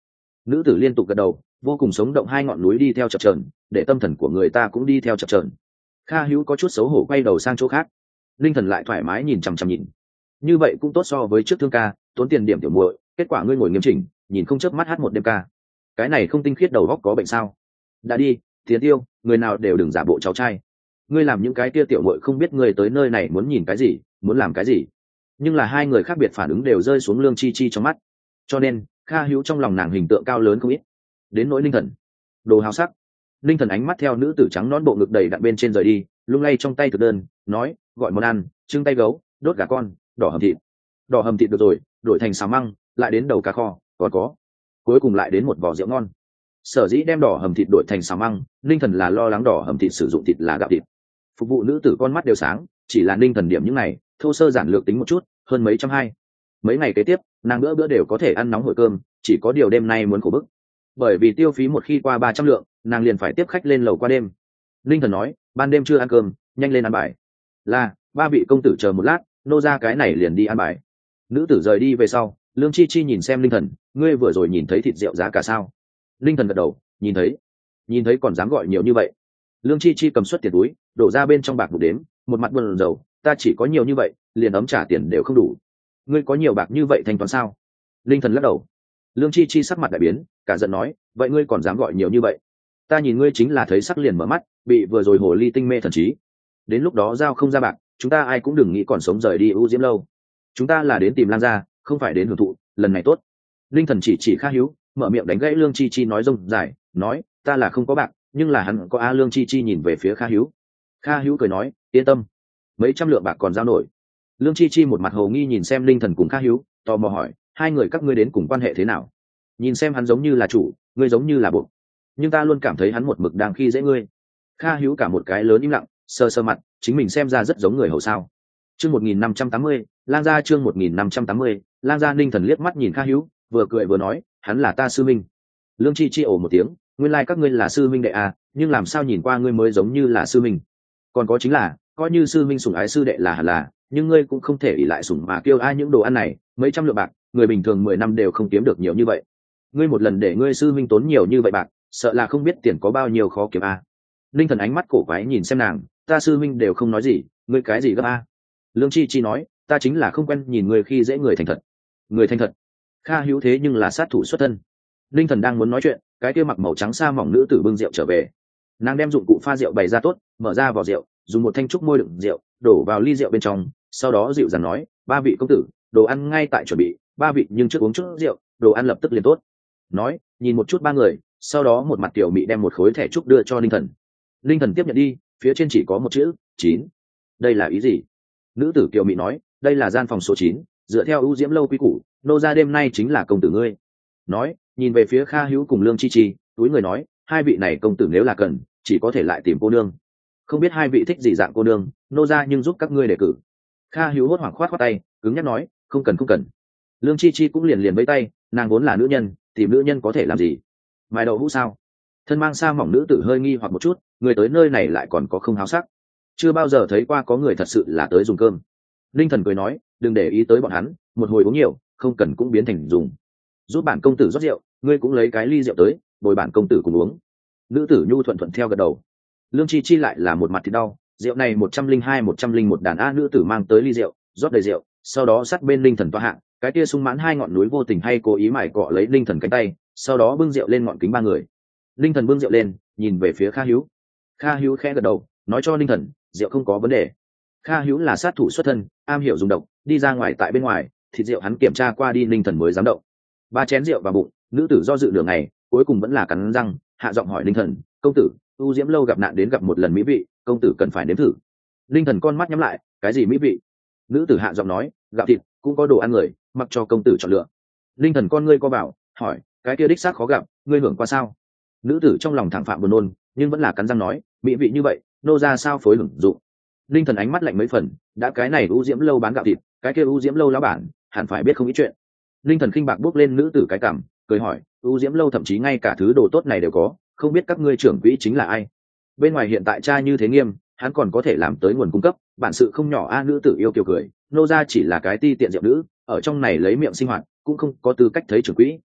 Nữ tử liên tục gật đầu, vô cùng sống động, hai ngọn núi đi theo chập chờn, để tâm thần của người ta cũng đi theo chập chờn. Kha Hữu có chút xấu hổ quay đầu sang chỗ khác, linh thần lại thoải mái nhìn chằm chằm nhìn. Như vậy cũng tốt so với trước thương ca tốn tiền điểm tiểu muội, kết quả ngươi ngồi nghiêm chỉnh nhìn không chớp mắt hát một đêm ca, cái này không tinh khiết đầu óc có bệnh sao? Đã đi, Tiền Tiêu, người nào đều đừng giả bộ cháu trai. Ngươi làm những cái kia tiểu muội không biết ngươi tới nơi này muốn nhìn cái gì, muốn làm cái gì. Nhưng là hai người khác biệt phản ứng đều rơi xuống Lương Chi Chi trong mắt, cho nên Kha Hữu trong lòng nàng hình tượng cao lớn không ít. Đến nỗi linh thần, đồ hào sắc. Linh thần ánh mắt theo nữ tử trắng nón bộ ngực đầy đặn bên trên rời đi, lung lay trong tay thực đơn, nói, gọi món ăn, trưng tay gấu, đốt gà con, đỏ hầm thịt. Đỏ hầm thịt được rồi, đổi thành xào măng, lại đến đầu cá kho, còn có, cuối cùng lại đến một vò rượu ngon. Sở dĩ đem đỏ hầm thịt đổi thành xào măng, linh thần là lo lắng đỏ hầm thịt sử dụng thịt là gạo thịt. Phục vụ nữ tử con mắt đều sáng, chỉ là linh thần điểm những này, thô sơ giản lược tính một chút, hơn mấy trăm hai. Mấy ngày kế tiếp, nàng bữa bữa đều có thể ăn nóng hổi cơm, chỉ có điều đêm nay muốn khổ bức. Bởi vì tiêu phí một khi qua ba trăm lượng, nàng liền phải tiếp khách lên lầu qua đêm. Linh thần nói, ban đêm chưa ăn cơm, nhanh lên ăn bài. Là, ba vị công tử chờ một lát, nô ra cái này liền đi ăn bài. Nữ tử rời đi về sau, Lương Chi Chi nhìn xem linh thần, ngươi vừa rồi nhìn thấy thịt rượu giá cả sao? Linh thần gật đầu, nhìn thấy. Nhìn thấy còn dám gọi nhiều như vậy. Lương Chi Chi cầm suất tiền túi, đổ ra bên trong bạc một đếm, một mặt buồn rầu, ta chỉ có nhiều như vậy, liền ấm trả tiền đều không đủ. Ngươi có nhiều bạc như vậy thanh toán sao? Linh thần lắc đầu. Lương Chi Chi sắc mặt đại biến, cả giận nói, vậy ngươi còn dám gọi nhiều như vậy? Ta nhìn ngươi chính là thấy sắc liền mở mắt, bị vừa rồi hồ ly tinh mê thần trí. Đến lúc đó giao không ra bạc, chúng ta ai cũng đừng nghĩ còn sống rời đi ưu diễm lâu. Chúng ta là đến tìm Lan gia, không phải đến hưởng thụ, lần này tốt. Linh thần chỉ chỉ Kha Hữu, mở miệng đánh gãy Lương Chi Chi nói rông dài, nói, ta là không có bạc, nhưng là hắn có a. Lương Chi Chi nhìn về phía Kha Hữu. Kha Hữu cười nói, yên tâm, mấy trăm lượng bạc còn giao nổi. Lương Chi Chi một mặt hồ nghi nhìn xem linh thần cùng Kha Hữu, tò mò hỏi, hai người các ngươi đến cùng quan hệ thế nào? Nhìn xem hắn giống như là chủ, ngươi giống như là buộc, nhưng ta luôn cảm thấy hắn một mực đang khi dễ ngươi. Kha Hữu cả một cái lớn im lặng, sơ sơ mặt, chính mình xem ra rất giống người hầu sao. Chương một nghìn năm trăm tám mươi, Lang gia chương một nghìn năm trăm tám mươi, Lang gia. Ninh thần liếc mắt nhìn Kha Hữu, vừa cười vừa nói, hắn là ta sư minh. Lương Chi Chi ồ một tiếng, nguyên lai like các ngươi là sư minh đệ à, nhưng làm sao nhìn qua ngươi mới giống như là sư minh? Còn có chính là, coi như sư minh sủng ái sư đệ là hẳn là, nhưng ngươi cũng không thể ỷ lại sủng mà kêu ai những đồ ăn này, mấy trăm lượng bạc, người bình thường mười năm đều không kiếm được nhiều như vậy. Ngươi một lần để ngươi sư minh tốn nhiều như vậy bạc, sợ là không biết tiền có bao nhiêu khó kiếm a. À. Ninh thần ánh mắt cổ quái nhìn xem nàng, ta sư minh đều không nói gì, ngươi cái gì gấp a? À. Lương Chi Chi nói, ta chính là không quen nhìn người khi dễ người thành thật. Người thành thật? Kha Hữu thế nhưng là sát thủ xuất thân. Ninh thần đang muốn nói chuyện, cái kia mặc màu trắng sa mỏng nữ tử bưng rượu trở về. Nàng đem dụng cụ pha rượu bày ra tốt, mở ra vỏ rượu, dùng một thanh trúc môi đựng rượu, đổ vào ly rượu bên trong, sau đó dịu dàng nói, ba vị công tử, đồ ăn ngay tại chuẩn bị, ba vị nhưng trước uống chút rượu, đồ ăn lập tức liền tốt. Nói, nhìn một chút ba người, sau đó một mặt tiểu mị đem một khối thẻ trúc đưa cho Ninh thần. Ninh thần tiếp nhận đi, phía trên chỉ có một chữ, chín. Đây là ý gì? Nữ tử kiều mị nói, đây là gian phòng số chín, dựa theo ưu diễm lâu quy củ, nô gia đêm nay chính là công tử ngươi. Nói, nhìn về phía Kha Hữu cùng Lương Chi Chi, túi người nói, hai vị này công tử nếu là cần, chỉ có thể lại tìm cô nương. Không biết hai vị thích gì dạng cô nương, nô gia nhưng giúp các ngươi đề cử. Kha Hữu hốt hoảng khoát khoát tay, cứng nhắc nói, không cần không cần. Lương Chi Chi cũng liền liền với tay, nàng vốn là nữ nhân, tìm nữ nhân có thể làm gì? Mài đầu hũ sao? Thân mang sa mỏng nữ tử hơi nghi hoặc một chút, người tới nơi này lại còn có không háo sắc, chưa bao giờ thấy qua có người thật sự là tới dùng cơm. Linh thần cười nói, đừng để ý tới bọn hắn, một hồi uống nhiều, không cần cũng biến thành dùng. Giúp bản công tử rót rượu, ngươi cũng lấy cái ly rượu tới, bồi bản công tử cùng uống. Nữ tử nhu thuận thuận theo gật đầu. Lương Chi Chi lại là một mặt thì đau, rượu này một trăm linh hai một trăm linh một đàn a. Nữ tử mang tới ly rượu, rót đầy rượu, sau đó sát bên linh thần toa hạng, cái kia sung mãn hai ngọn núi vô tình hay cố ý mải cọ lấy linh thần cánh tay, sau đó bưng rượu lên ngọn kính ba người. Linh thần bưng rượu lên, nhìn về phía Kha Hữu. Kha Hữu khẽ gật đầu, nói cho linh thần, rượu không có vấn đề. Kha Hữu là sát thủ xuất thân, am hiểu dùng độc, đi ra ngoài tại bên ngoài, thịt rượu hắn kiểm tra qua đi linh thần mới dám động. Ba chén rượu vào bụng, nữ tử do dự nửa ngày, cuối cùng vẫn là cắn răng, hạ giọng hỏi linh thần, công tử, ưu diễm lâu gặp nạn đến gặp một lần mỹ vị, công tử cần phải nếm thử. Linh thần con mắt nhắm lại, cái gì mỹ vị? Nữ tử hạ giọng nói, gạo thịt, cũng có đồ ăn người, mặc cho công tử chọn lựa. Linh thần con ngươi co bảo, hỏi, cái kia đích xác khó gặp, ngươi hưởng qua sao? Nữ tử trong lòng thẳng phạm buồn nôn, nhưng vẫn là cắn răng nói, mỹ vị như vậy, nô ra sao phối hưởng dụng. Linh thần ánh mắt lạnh mấy phần, đã cái này ưu diễm lâu bán gạo thịt, cái kia ưu diễm lâu lão bản hẳn phải biết không ít chuyện. Linh thần khinh bạc bước lên nữ tử cái cảm, cười hỏi, ưu diễm lâu thậm chí ngay cả thứ đồ tốt này đều có, không biết các ngươi trưởng quỹ chính là ai? Bên ngoài hiện tại cha như thế nghiêm, hắn còn có thể làm tới nguồn cung cấp, bản sự không nhỏ a. Nữ tử yêu kiều cười, nô ra chỉ là cái ti tiện diệu nữ, ở trong này lấy miệng sinh hoạt, cũng không có tư cách thấy trưởng quỹ.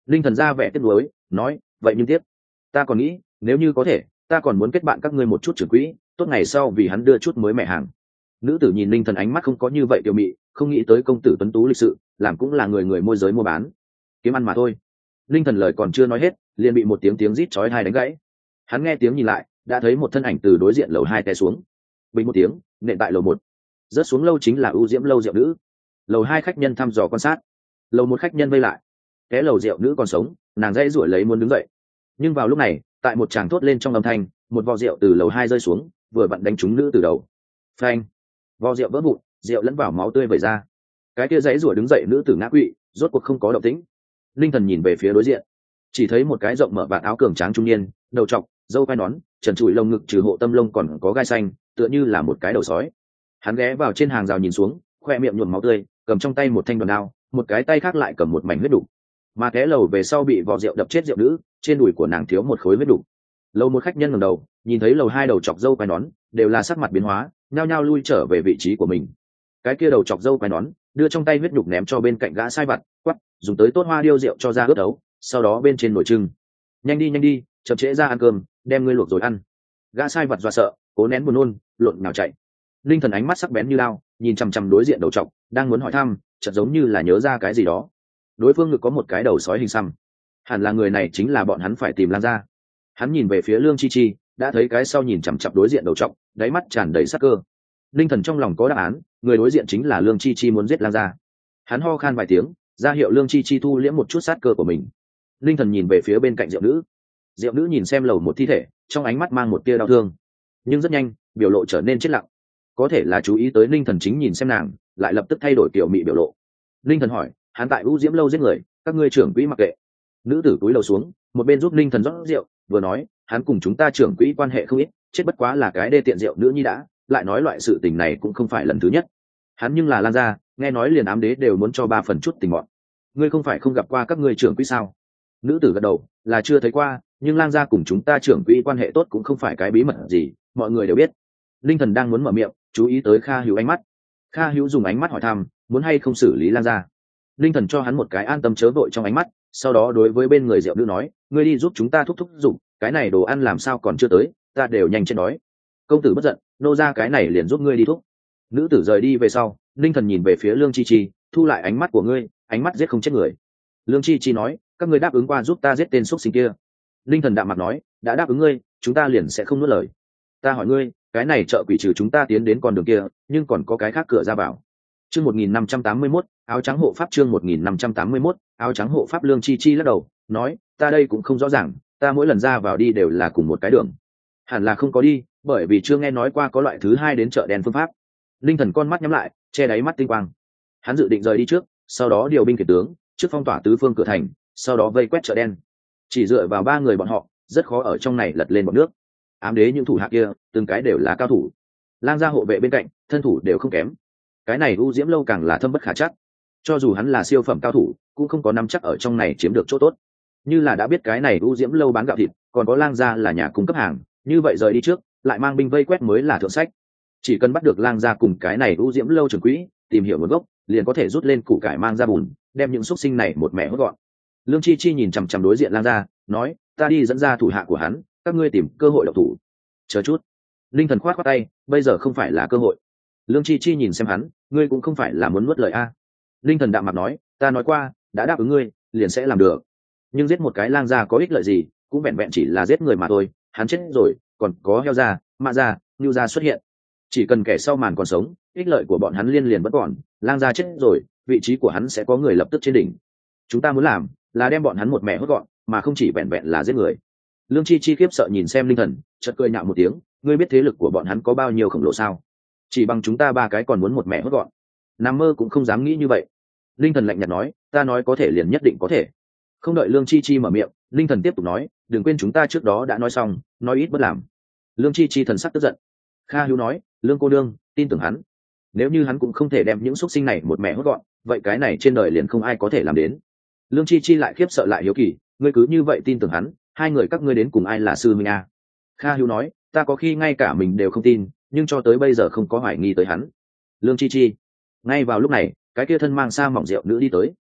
Linh Thần ra vẻ tiếc nuối nói, vậy nhưng tiếp ta còn nghĩ nếu như có thể ta còn muốn kết bạn các ngươi một chút trưởng quỹ, tốt ngày sau vì hắn đưa chút mới mẻ hàng. Nữ tử nhìn Linh Thần ánh mắt không có như vậy tiểu mị, không nghĩ tới công tử tuấn tú lịch sự, làm cũng là người người môi giới mua bán kiếm ăn mà thôi. Linh Thần lời còn chưa nói hết liền bị một tiếng tiếng rít chói tai đánh gãy. Hắn nghe tiếng nhìn lại, đã thấy một thân ảnh từ đối diện lầu hai té xuống. Bình một tiếng nện tại lầu một. Rớt xuống lâu chính là ưu diễm lâu rượu nữ. Lầu hai khách nhân thăm dò quan sát, lầu một khách nhân vây lại. Cái lầu rượu nữ còn sống, nàng dãy rủi lấy muốn đứng dậy, nhưng vào lúc này tại một tràng thốt lên trong âm thanh, một vò rượu từ lầu hai rơi xuống, vừa vặn đánh trúng nữ từ đầu. Phanh! Vò rượu vỡ vụn, rượu lẫn vào máu tươi vẩy ra. Cái kia dãy rủa đứng dậy nữ tử ngã quỵ, rốt cuộc không có động tĩnh. Linh Thần nhìn về phía đối diện, chỉ thấy một cái rộng mở vạt áo cường tráng trung niên, đầu trọc, râu quai nón, trần trụi lông ngực trừ hộ tâm lông còn có gai xanh, tựa như là một cái đầu sói. Hắn ghé vào trên hàng rào nhìn xuống, khoe miệng nhuộm máu tươi, cầm trong tay một thanh đoàn đao, một cái tay khác lại cầm một mảnh huyết đục. Mà té lầu về sau bị vò rượu đập chết rượu nữ, trên đùi của nàng thiếu một khối huyết đục. Lầu một khách nhân ngẩng đầu, nhìn thấy lầu hai đầu chọc râu quai nón, đều là sắc mặt biến hóa, nhao nhao lui trở về vị trí của mình. Cái kia đầu chọc râu quai nón đưa trong tay huyết nhục ném cho bên cạnh gã sai vặt, quắc, dùng tới tốt hoa điêu rượu cho ra ướp đấu, sau đó bên trên nồi trưng. Nhanh đi nhanh đi, chậm trễ ra ăn cơm, đem ngươi luộc rồi ăn. Gã sai vặt dọa sợ, cố nén buồn nôn, lộn nào chạy. Linh Thần ánh mắt sắc bén như lao, nhìn chằm chằm đối diện đầu trọc, đang muốn hỏi thăm, chợt giống như là nhớ ra cái gì đó. Đối phương ngực có một cái đầu sói hình xăm, hẳn là người này chính là bọn hắn phải tìm Lang gia. Hắn nhìn về phía Lương Chi Chi, đã thấy cái sau nhìn chằm chằm đối diện đầu trọc, đáy mắt tràn đầy sắc cơ. Linh Thần trong lòng có đáp án, người đối diện chính là Lương Chi Chi muốn giết Lang gia. Hắn ho khan vài tiếng, ra hiệu Lương Chi Chi thu liễm một chút sát cơ của mình. Linh Thần nhìn về phía bên cạnh Diệu nữ. Diệu nữ nhìn xem lầu một thi thể, trong ánh mắt mang một tia đau thương, nhưng rất nhanh biểu lộ trở nên chết lặng. Có thể là chú ý tới Linh Thần chính nhìn xem nàng, lại lập tức thay đổi kiểu mị biểu lộ. Linh Thần hỏi, hắn tại U Diễm lâu giết người, các ngươi trưởng quỹ mặc kệ? Nữ tử cúi đầu xuống, một bên giúp Linh Thần rót rượu, vừa nói, hắn cùng chúng ta trưởng quỹ quan hệ không ít, chết bất quá là cái đê tiện rượu nữ nhi đã, lại nói loại sự tình này cũng không phải lần thứ nhất. Hắn nhưng là Lang gia, nghe nói liền ám đế đều muốn cho ba phần chút tình mọn. Ngươi không phải không gặp qua các ngươi trưởng quỹ sao? Nữ tử gật đầu, là chưa thấy qua, nhưng Lang gia cùng chúng ta trưởng quỹ quan hệ tốt cũng không phải cái bí mật gì, mọi người đều biết. Linh Thần đang muốn mở miệng, chú ý tới Kha Hữu ánh mắt. Kha Hữu dùng ánh mắt hỏi thăm, muốn hay không xử lý Lang gia. Linh Thần cho hắn một cái an tâm chớ vội trong ánh mắt, sau đó đối với bên người rượu nữ nói, ngươi đi giúp chúng ta thúc thúc dụng, cái này đồ ăn làm sao còn chưa tới, ta đều nhanh chết đói. Công tử bất giận, nô ra cái này liền giúp ngươi đi thúc. Nữ tử rời đi về sau, Linh Thần nhìn về phía Lương Chi Chi, thu lại ánh mắt của ngươi, ánh mắt giết không chết người. Lương Chi Chi nói, các ngươi đáp ứng qua giúp ta giết tên xuất sinh kia. Linh Thần đạm mặt nói, đã đáp ứng ngươi, chúng ta liền sẽ không nuốt lời. Ta hỏi ngươi, cái này chợ quỷ trừ chúng ta tiến đến con đường kia, nhưng còn có cái khác cửa ra vào. Chương một nghìn năm trăm tám mươi mốt, áo trắng hộ pháp. Chương một nghìn năm trăm tám mươi mốt, áo trắng hộ pháp. Lương Chi Chi lắc đầu, nói, ta đây cũng không rõ ràng, ta mỗi lần ra vào đi đều là cùng một cái đường. Hẳn là không có đi, bởi vì chưa nghe nói qua có loại thứ hai đến chợ đen phương pháp. Linh Thần con mắt nhắm lại, che đáy mắt tinh quang. Hắn dự định rời đi trước, sau đó điều binh kiệt tướng, trước phong tỏa tứ phương cửa thành, sau đó vây quét chợ đen. Chỉ dựa vào ba người bọn họ, rất khó ở trong này lật lên bọn nước. Ám đế những thủ hạ kia, từng cái đều là cao thủ. Lang gia hộ vệ bên cạnh, thân thủ đều không kém. Cái này U Diễm lâu càng là thâm bất khả chắc. Cho dù hắn là siêu phẩm cao thủ, cũng không có nắm chắc ở trong này chiếm được chỗ tốt. Như là đã biết cái này U Diễm lâu bán gạo thịt, còn có Lang gia là nhà cung cấp hàng, như vậy rời đi trước, lại mang binh vây quét mới là thượng sách. Chỉ cần bắt được Lang gia cùng cái này U Diễm lâu trưởng quỹ, tìm hiểu nguồn gốc, liền có thể rút lên củ cải mang ra bùn, đem những xúc sinh này một mẹ hốt gọn. Lương Chi Chi nhìn chằm chằm đối diện Lang gia, nói, ta đi dẫn ra thủ hạ của hắn, các ngươi tìm cơ hội động thủ. Chờ chút. Linh Thần khoát khoát tay, bây giờ không phải là cơ hội. Lương Chi Chi nhìn xem hắn, ngươi cũng không phải là muốn nuốt lời a. Linh Thần đạm mặt nói, ta nói qua, đã đáp ứng ngươi, liền sẽ làm được. Nhưng giết một cái Lang gia có ích lợi gì, cũng vẹn vẹn chỉ là giết người mà thôi, hắn chết rồi, còn có heo gia, mã gia, nưu gia xuất hiện. Chỉ cần kẻ sau màn còn sống, ích lợi của bọn hắn liên liền vẫn còn, Lang gia chết rồi, vị trí của hắn sẽ có người lập tức trên đỉnh. Chúng ta muốn làm, là đem bọn hắn một mẹ hốt gọn, mà không chỉ vẹn vẹn là giết người. Lương Chi Chi khiếp sợ nhìn xem Linh Thần, chợt cười nhạo một tiếng, ngươi biết thế lực của bọn hắn có bao nhiêu khổng lồ sao? Chỉ bằng chúng ta ba cái còn muốn một mẹ hốt gọn, nằm mơ cũng không dám nghĩ như vậy. Linh Thần lạnh nhạt nói, ta nói có thể liền nhất định có thể. Không đợi Lương Chi Chi mở miệng, Linh Thần tiếp tục nói, đừng quên chúng ta trước đó đã nói xong, nói ít bất làm. Lương Chi Chi thần sắc tức giận. Kha Hữu nói, Lương cô đương, tin tưởng hắn. Nếu như hắn cũng không thể đem những xúc sinh này một mẹ hốt gọn, vậy cái này trên đời liền không ai có thể làm đến. Lương Chi Chi lại khiếp sợ lại hiếu kỳ, ngươi cứ như vậy tin tưởng hắn, hai người các ngươi đến cùng ai là sư huynh a? Kha Hữu nói, ta có khi ngay cả mình đều không tin, nhưng cho tới bây giờ không có hoài nghi tới hắn. Lương Chi Chi. Ngay vào lúc này, cái kia thân mang sa mỏng rượu nữ đi tới.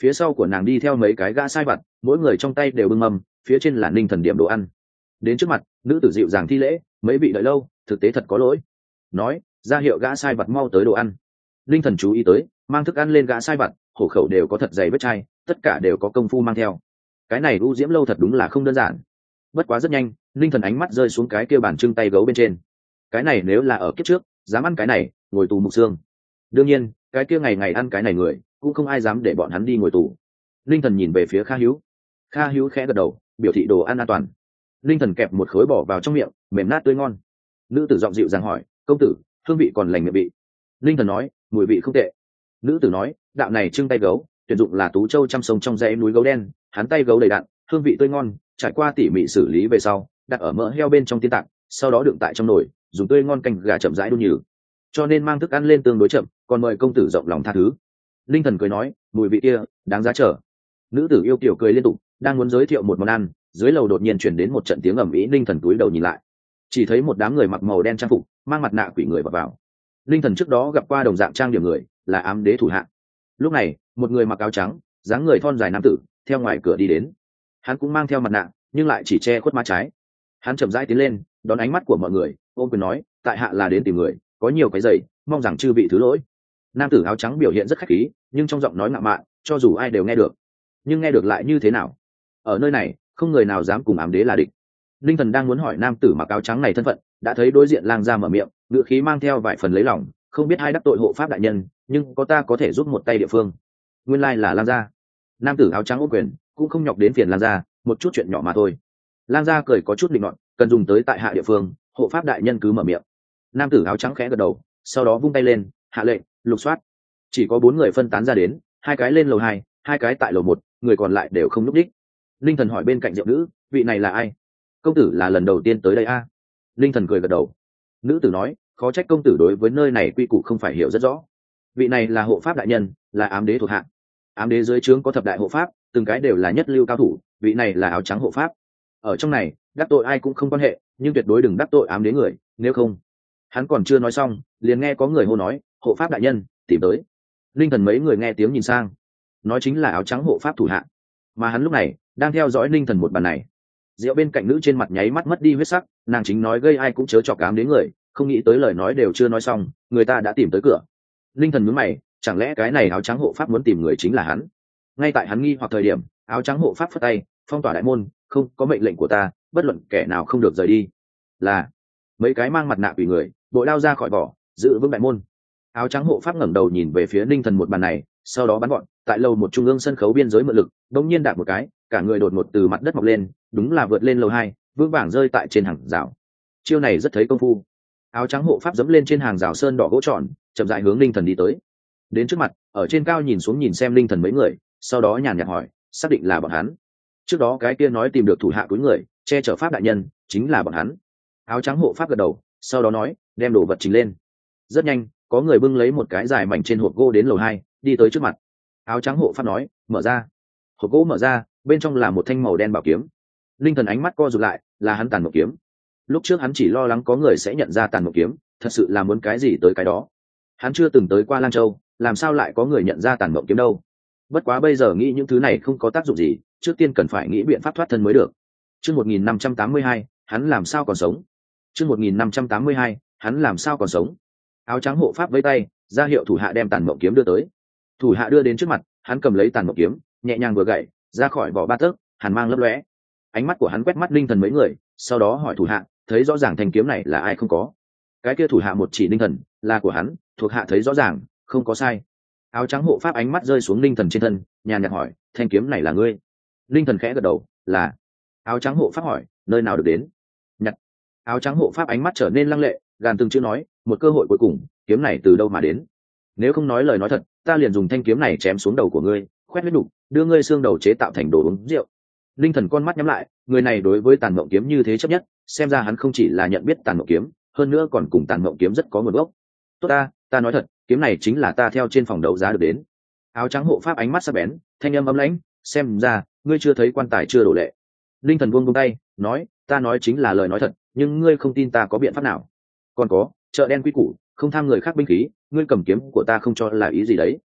phía sau của nàng đi theo mấy cái gã sai vặt, mỗi người trong tay đều bưng mâm, phía trên là ninh thần điểm đồ ăn. Đến trước mặt, nữ tử dịu dàng thi lễ, mấy vị đợi lâu, thực tế thật có lỗi. Nói, ra hiệu gã sai vặt mau tới đồ ăn. Ninh thần chú ý tới, mang thức ăn lên gã sai vặt, hổ khẩu đều có thật dày vết chai, tất cả đều có công phu mang theo. Cái này u diễm lâu thật đúng là không đơn giản. Bất quá rất nhanh, Ninh thần ánh mắt rơi xuống cái kia bàn trưng tay gấu bên trên. Cái này nếu là ở kiếp trước, dám ăn cái này, ngồi tù mục xương. Đương nhiên, cái kia ngày ngày ăn cái này người, cũng không ai dám để bọn hắn đi ngồi tù. Ninh thần nhìn về phía Kha Hữu. Kha Hữu khẽ gật đầu, biểu thị đồ ăn an toàn. Ninh thần kẹp một khối bỏ vào trong miệng, mềm nát tươi ngon. Nữ tử giọng dịu dàng hỏi, công tử, hương vị còn lành miệng vị? Ninh thần nói, mùi vị không tệ. Nữ tử nói, đạo này trưng tay gấu, tuyển dụng là Tú Châu trăm sông trong dãy núi gấu đen, hắn tay gấu đầy đặn, hương vị tươi ngon, trải qua tỉ mỉ xử lý về sau, đặt ở mỡ heo bên trong tiên tạng, sau đó đựng tại trong nồi, dùng tươi ngon canh gà chậm rãi đun nhừ. Cho nên mang thức ăn lên tương đối chậm, còn mời công tử rộng lòng tha thứ. Linh thần cười nói, mùi vị kia đáng giá chờ. Nữ tử yêu kiều cười liên tục, đang muốn giới thiệu một món ăn, dưới lầu đột nhiên chuyển đến một trận tiếng ầm ĩ. Linh thần cúi đầu nhìn lại, chỉ thấy một đám người mặc màu đen trang phục, mang mặt nạ quỷ người vào vào. Linh thần trước đó gặp qua đồng dạng trang điểm người, là ám đế thủ hạ. Lúc này, một người mặc áo trắng, dáng người thon dài nam tử, theo ngoài cửa đi đến. Hắn cũng mang theo mặt nạ, nhưng lại chỉ che khuất má trái. Hắn chậm rãi tiến lên, đón ánh mắt của mọi người, ôm quyền nói, tại hạ là đến tìm người, có nhiều cái giày, mong rằng chư vị thứ lỗi. Nam tử áo trắng biểu hiện rất khách khí, nhưng trong giọng nói ngạo mạn, cho dù ai đều nghe được. Nhưng nghe được lại như thế nào? Ở nơi này, không người nào dám cùng ám đế là địch. Linh thần đang muốn hỏi nam tử mặc áo trắng này thân phận, đã thấy đối diện lang gia mở miệng, ngữ khí mang theo vài phần lấy lòng, không biết ai đắc tội hộ pháp đại nhân, nhưng có ta có thể giúp một tay địa phương. Nguyên lai là lang gia. Nam tử áo trắng ôm quyền, cũng không nhọc đến phiền lang gia, một chút chuyện nhỏ mà thôi. Lang gia cười có chút định luận, cần dùng tới tại hạ địa phương, hộ pháp đại nhân cứ mở miệng. Nam tử áo trắng khẽ gật đầu, sau đó vung tay lên, hạ lệnh, lục soát. Chỉ có bốn người phân tán ra đến, hai cái lên lầu hai, hai cái tại lầu một, người còn lại đều không núp đích. Linh thần hỏi bên cạnh Diệu nữ, vị này là ai? Công tử là lần đầu tiên tới đây a? À? Linh thần cười gật đầu. Nữ tử nói, khó trách công tử đối với nơi này quy củ không phải hiểu rất rõ. Vị này là hộ pháp đại nhân, là ám đế thuộc hạ. Ám đế dưới trướng có thập đại hộ pháp, từng cái đều là nhất lưu cao thủ, vị này là áo trắng hộ pháp. Ở trong này, đắc tội ai cũng không quan hệ, nhưng tuyệt đối đừng đắc tội ám đế người, nếu không. Hắn còn chưa nói xong, liền nghe có người hô nói, hộ pháp đại nhân tìm tới. Linh thần mấy người nghe tiếng nhìn sang, nói chính là áo trắng hộ pháp thủ hạ, mà hắn lúc này đang theo dõi Linh thần một bàn này. Rượu bên cạnh nữ trên mặt nháy mắt mất đi huyết sắc, nàng chính nói gây ai cũng chớ chọc ám đến người, không nghĩ tới lời nói đều chưa nói xong, người ta đã tìm tới cửa. Linh thần nhướng mày, chẳng lẽ cái này áo trắng hộ pháp muốn tìm người chính là hắn? Ngay tại hắn nghi hoặc thời điểm, áo trắng hộ pháp phất tay, phong tỏa đại môn, không có mệnh lệnh của ta, bất luận kẻ nào không được rời đi. Là mấy cái mang mặt nạ quỷ người, bộ đao ra khỏi vỏ, giữ vững đại môn. Áo trắng hộ pháp ngẩng đầu nhìn về phía Linh thần một bàn này, sau đó bắn gọn, tại lầu một trung ương sân khấu biên giới mượn lực, đột nhiên đạp một cái, cả người đột ngột từ mặt đất mọc lên, đúng là vượt lên lầu hai, vững vàng rơi tại trên hàng rào. Chiêu này rất thấy công phu. Áo trắng hộ pháp dẫm lên trên hàng rào sơn đỏ gỗ tròn, chậm rãi hướng Linh thần đi tới. Đến trước mặt, ở trên cao nhìn xuống nhìn xem Linh thần mấy người, sau đó nhàn nhạt hỏi, xác định là bọn hắn. Trước đó cái kia nói tìm được thủ hạ túi người, che chở pháp đại nhân, chính là bọn hắn. Áo trắng hộ pháp gật đầu, sau đó nói, đem đồ vật trình lên. Rất nhanh, có người bưng lấy một cái dài mảnh trên hộp gỗ đến lầu hai, đi tới trước mặt. Áo trắng hộ pháp nói, mở ra. Hộp gỗ mở ra, bên trong là một thanh màu đen bảo kiếm. Linh thần ánh mắt co rụt lại, là hắn tàn mộc kiếm. Lúc trước hắn chỉ lo lắng có người sẽ nhận ra tàn mộc kiếm, thật sự là muốn cái gì tới cái đó. Hắn chưa từng tới qua Lang Châu, làm sao lại có người nhận ra tàn mộc kiếm đâu. Bất quá bây giờ nghĩ những thứ này không có tác dụng gì, trước tiên cần phải nghĩ biện pháp thoát thân mới được. Chương một nghìn năm trăm tám mươi hai, hắn làm sao còn sống? Chương một nghìn năm trăm tám mươi hai, hắn làm sao còn sống? Áo trắng hộ pháp với tay, ra hiệu thủ hạ đem tàn mộng kiếm đưa tới. Thủ hạ đưa đến trước mặt, hắn cầm lấy tàn mộng kiếm, nhẹ nhàng vừa gậy, ra khỏi vỏ ba tấc, hàn mang lấp lóe. Ánh mắt của hắn quét mắt Linh thần mấy người, sau đó hỏi thủ hạ, thấy rõ ràng thanh kiếm này là ai không có? Cái kia thủ hạ một chỉ Linh thần, là của hắn, thuộc hạ thấy rõ ràng, không có sai. Áo trắng hộ pháp ánh mắt rơi xuống Linh thần trên thân, nhàn nhạt hỏi, thanh kiếm này là ngươi? Linh thần khẽ gật đầu, là. Áo trắng hộ pháp hỏi, nơi nào được đến? Nhặt. Áo trắng hộ pháp ánh mắt trở nên lăng lệ, gàn từng chữ nói, một cơ hội cuối cùng, kiếm này từ đâu mà đến? Nếu không nói lời nói thật, ta liền dùng thanh kiếm này chém xuống đầu của ngươi, khoét huyết đục, đưa ngươi xương đầu chế tạo thành đồ uống rượu. Linh thần con mắt nhắm lại, người này đối với tàn mộng kiếm như thế chấp nhất, xem ra hắn không chỉ là nhận biết tàn mộng kiếm, hơn nữa còn cùng tàn mộng kiếm rất có nguồn gốc. Tốt ta, ta nói thật, kiếm này chính là ta theo trên phòng đấu giá được đến. Áo trắng hộ pháp ánh mắt sắc bén, thanh âm ấm lãnh, xem ra ngươi chưa thấy quan tài chưa đổ lệ. Linh thần buông buông tay, nói, ta nói chính là lời nói thật, nhưng ngươi không tin ta có biện pháp nào? Còn có, chợ đen quy củ, không tham người khác binh khí, ngươi cầm kiếm của ta không cho là ý gì đấy?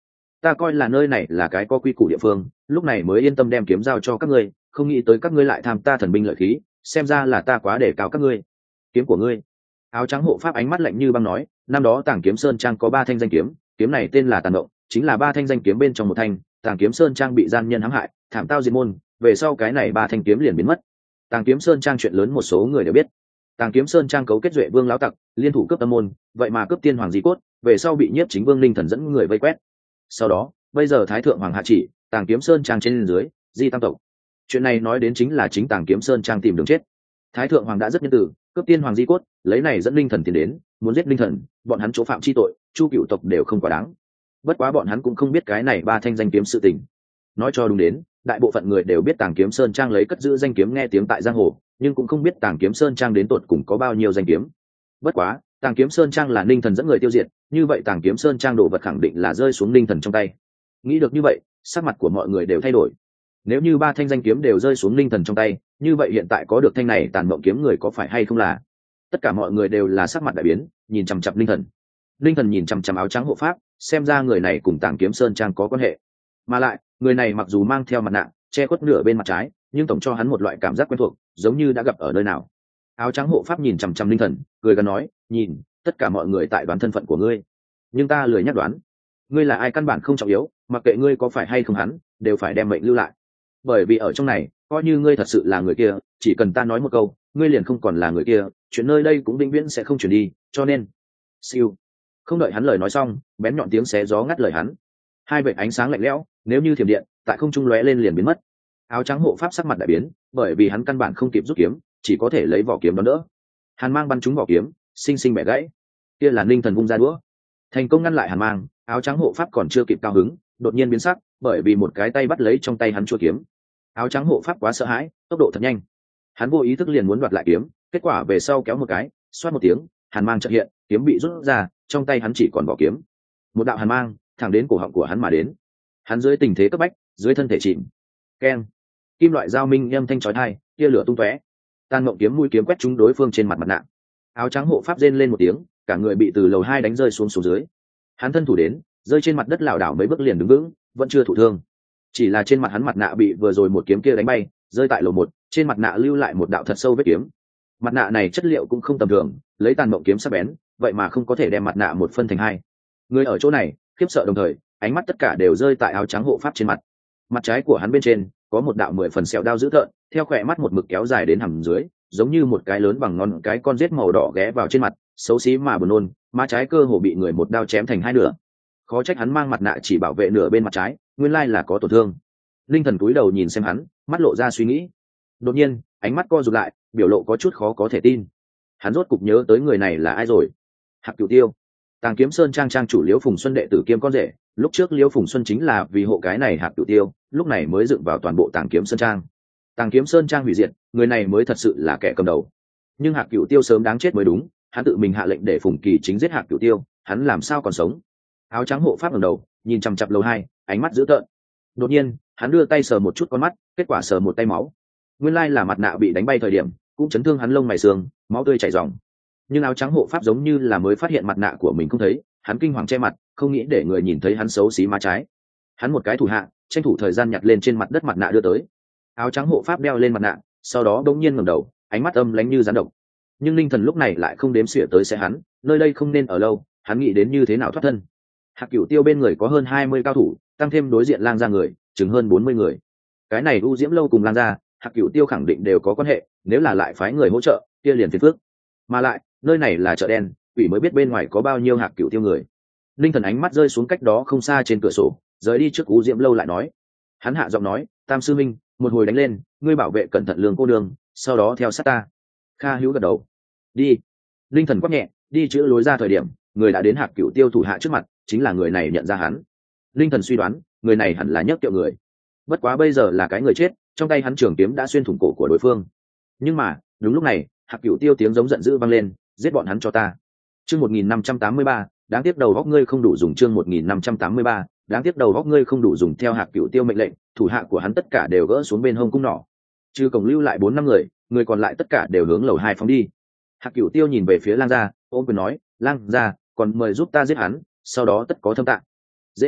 ta coi là nơi này là cái có quy củ địa phương, lúc này mới yên tâm đem kiếm giao cho các ngươi, không nghĩ tới các ngươi lại tham ta thần binh lợi khí, xem ra là ta quá để cao các ngươi. Kiếm của ngươi. Áo trắng hộ pháp ánh mắt lạnh như băng nói, năm đó Tàng Kiếm Sơn Trang có ba thanh danh kiếm, kiếm này tên là Tàn Động, chính là ba thanh danh kiếm bên trong một thanh. Tàng Kiếm Sơn Trang bị gian nhân hãm hại, thảm tao diệt môn, về sau cái này ba thanh kiếm liền biến mất. Tàng Kiếm Sơn Trang chuyện lớn một số người đều biết. Tàng Kiếm Sơn Trang cấu kết duệ vương lão tặc, liên thủ cướp tâm môn, vậy mà cướp tiên hoàng di cốt, về sau bị nhiếp chính vương linh thần dẫn người vây quét. Sau đó, bây giờ thái thượng hoàng hạ chỉ, Tàng Kiếm Sơn Trang trên dưới, di tam tộc. Chuyện này nói đến chính là chính Tàng Kiếm Sơn Trang tìm đường chết. Thái thượng hoàng đã rất nhân từ, cướp tiên hoàng di cốt, lấy này dẫn linh thần tiến đến, muốn giết linh thần, bọn hắn chỗ phạm chi tội, chu cựu tộc đều không quá đáng. Bất quá bọn hắn cũng không biết cái này ba thanh danh kiếm sự tình. Nói cho đúng đến, đại bộ phận người đều biết Tàng Kiếm Sơn Trang lấy cất giữ danh kiếm nghe tiếng tại giang hồ, nhưng cũng không biết Tàng Kiếm Sơn Trang đến tột cùng có bao nhiêu danh kiếm. Bất quá, Tàng Kiếm Sơn Trang là linh thần dẫn người tiêu diệt, như vậy Tàng Kiếm Sơn Trang đồ vật khẳng định là rơi xuống linh thần trong tay. Nghĩ được như vậy, sắc mặt của mọi người đều thay đổi. Nếu như ba thanh danh kiếm đều rơi xuống linh thần trong tay, như vậy hiện tại có được thanh này tàn mộng kiếm người có phải hay không là? Tất cả mọi người đều là sắc mặt đại biến, nhìn chằm chằm linh thần. Linh thần nhìn chằm chằm áo trắng hộ pháp, xem ra người này cùng Tàng Kiếm Sơn Trang có quan hệ. Mà lại, người này mặc dù mang theo mặt nạ, che khuất nửa bên mặt trái, nhưng tổng cho hắn một loại cảm giác quen thuộc, giống như đã gặp ở nơi nào. Áo trắng hộ pháp nhìn chằm chằm linh thần, cười gần nói, nhìn, tất cả mọi người tại đoán thân phận của ngươi, nhưng ta lười nhắc đoán. Ngươi là ai căn bản không trọng yếu, mặc kệ ngươi có phải hay không hắn, đều phải đem mệnh lưu lại. Bởi vì ở trong này, coi như ngươi thật sự là người kia, chỉ cần ta nói một câu, ngươi liền không còn là người kia, chuyện nơi đây cũng vĩnh viễn sẽ không chuyển đi, cho nên. Siêu. Không đợi hắn lời nói xong, bén nhọn tiếng xé gió ngắt lời hắn. Hai vệt ánh sáng lạnh lẽo, nếu như thiểm điện, tại không trung lóe lên liền biến mất. Áo trắng hộ pháp sắc mặt đại biến, bởi vì hắn căn bản không kịp rút kiếm, chỉ có thể lấy vỏ kiếm đón đỡ. Hàn mang bắn trúng vỏ kiếm, sinh sinh bẻ gãy. Kia là Ninh Thần vung ra đũa, thành công ngăn lại hàn mang. Áo trắng hộ pháp còn chưa kịp cao hứng, đột nhiên biến sắc, bởi vì một cái tay bắt lấy trong tay hắn chuôi kiếm. Áo trắng hộ pháp quá sợ hãi, tốc độ thật nhanh, hắn vô ý thức liền muốn đoạt lại kiếm, kết quả về sau kéo một cái, xoát một tiếng, hàn mang chợt hiện, kiếm bị rút ra, trong tay hắn chỉ còn vỏ kiếm. Một đạo hàn mang thẳng đến cổ họng của hắn mà đến. Hắn dưới tình thế cấp bách, dưới thân thể chìm. Keng, kim loại dao minh âm thanh chói tai, tia lửa tung tóe. Tàn Mộng kiếm mũi kiếm quét trúng đối phương trên mặt mặt nạ. Áo trắng hộ pháp rên lên một tiếng, cả người bị từ lầu hai đánh rơi xuống xuống dưới. Hắn thân thủ đến, rơi trên mặt đất lảo đảo mấy bước liền đứng vững, vẫn chưa thụ thương. Chỉ là trên mặt hắn mặt nạ bị vừa rồi một kiếm kia đánh bay, rơi tại lầu một, trên mặt nạ lưu lại một đạo thật sâu vết kiếm. Mặt nạ này chất liệu cũng không tầm thường, lấy Tàn Mộng kiếm sắc bén, vậy mà không có thể đem mặt nạ một phân thành hai. Người ở chỗ này khiếp sợ đồng thời, ánh mắt tất cả đều rơi tại áo trắng hộ pháp trên mặt. Mặt trái của hắn bên trên có một đạo mười phần sẹo đao dữ tợn, theo khỏe mắt một mực kéo dài đến hàm dưới, giống như một cái lớn bằng ngón cái con rết màu đỏ ghé vào trên mặt, xấu xí mà buồn nôn, má trái cơ hồ bị người một đao chém thành hai nửa. Khó trách hắn mang mặt nạ chỉ bảo vệ nửa bên mặt trái, nguyên lai là có tổn thương. Linh thần cúi đầu nhìn xem hắn, mắt lộ ra suy nghĩ. Đột nhiên, ánh mắt co rụt lại, biểu lộ có chút khó có thể tin. Hắn rốt cục nhớ tới người này là ai rồi. Hạc Cửu Tiêu, Tàng Kiếm Sơn Trang trang chủ Liễu Phùng Xuân đệ tử kiêm con rể. Lúc trước Liễu Phùng Xuân chính là vì hộ cái này Hạc Cửu Tiêu, lúc này mới dựng vào toàn bộ Tàng Kiếm Sơn Trang. Tàng Kiếm Sơn Trang hủy diệt, người này mới thật sự là kẻ cầm đầu. Nhưng Hạc Cửu Tiêu sớm đáng chết mới đúng, hắn tự mình hạ lệnh để Phùng Kỳ chính giết Hạc Cửu Tiêu, hắn làm sao còn sống? Áo trắng hộ pháp ngẩng đầu, nhìn chằm chằm lầu hai, ánh mắt dữ tợn. Đột nhiên, hắn đưa tay sờ một chút con mắt, kết quả sờ một tay máu. Nguyên lai là mặt nạ bị đánh bay thời điểm, cũng chấn thương hắn lông mày xương, máu tươi chảy ròng. Nhưng áo trắng hộ pháp giống như là mới phát hiện mặt nạ của mình không thấy, hắn kinh hoàng che mặt, không nghĩ để người nhìn thấy hắn xấu xí má trái. Hắn một cái thủ hạ, tranh thủ thời gian nhặt lên trên mặt đất mặt nạ đưa tới. Áo trắng hộ pháp đeo lên mặt nạ, sau đó đột nhiên ngẩng đầu, ánh mắt âm lãnh như rắn độc. Nhưng linh thần lúc này lại không đếm xỉa tới sẽ hắn, nơi đây không nên ở lâu, hắn nghĩ đến như thế nào thoát thân. Hạc Cửu Tiêu bên người có hơn hai mươi cao thủ, tăng thêm đối diện lang gia người, chừng hơn bốn mươi người. Cái này U Diễm lâu cùng lang gia, Hạc Cửu Tiêu khẳng định đều có quan hệ, nếu là lại phái người hỗ trợ, kia liền phiền phức. Mà lại, nơi này là chợ đen, quỷ mới biết bên ngoài có bao nhiêu Hạc Cửu Tiêu người. Linh thần ánh mắt rơi xuống cách đó không xa trên cửa sổ, rời đi trước U Diễm lâu lại nói. Hắn hạ giọng nói, Tam sư minh, một hồi đánh lên, ngươi bảo vệ cẩn thận Lương cô đường, sau đó theo sát ta. Kha Hữu gật đầu. Đi. Linh thần quát nhẹ, đi chữ lối ra thời điểm, người đã đến Hạc Cửu Tiêu thủ hạ trước mặt, chính là người này nhận ra hắn. Linh thần suy đoán, người này hẳn là Nhấc Tiệu người. Bất quá bây giờ là cái người chết, trong tay hắn trường kiếm đã xuyên thủng cổ của đối phương. Nhưng mà, đúng lúc này, Hạc Cửu Tiêu tiếng giống giận dữ vang lên, giết bọn hắn cho ta. Chương một nghìn năm trăm tám mươi ba, đáng tiếc đầu góc ngươi không đủ dùng. Chương một nghìn năm trăm tám mươi ba, đáng tiếc đầu góc ngươi không đủ dùng. Theo Hạc Cửu Tiêu mệnh lệnh, thủ hạ của hắn tất cả đều gỡ xuống bên hông cung nỏ. Trừ cổng lưu lại bốn năm người, người còn lại tất cả đều hướng lầu hai phóng đi. Hạc Cửu Tiêu nhìn về phía Lang gia, ôm quyền nói, Lang gia, còn mời giúp ta giết hắn, sau đó tất có thâm tạng. Dễ nói,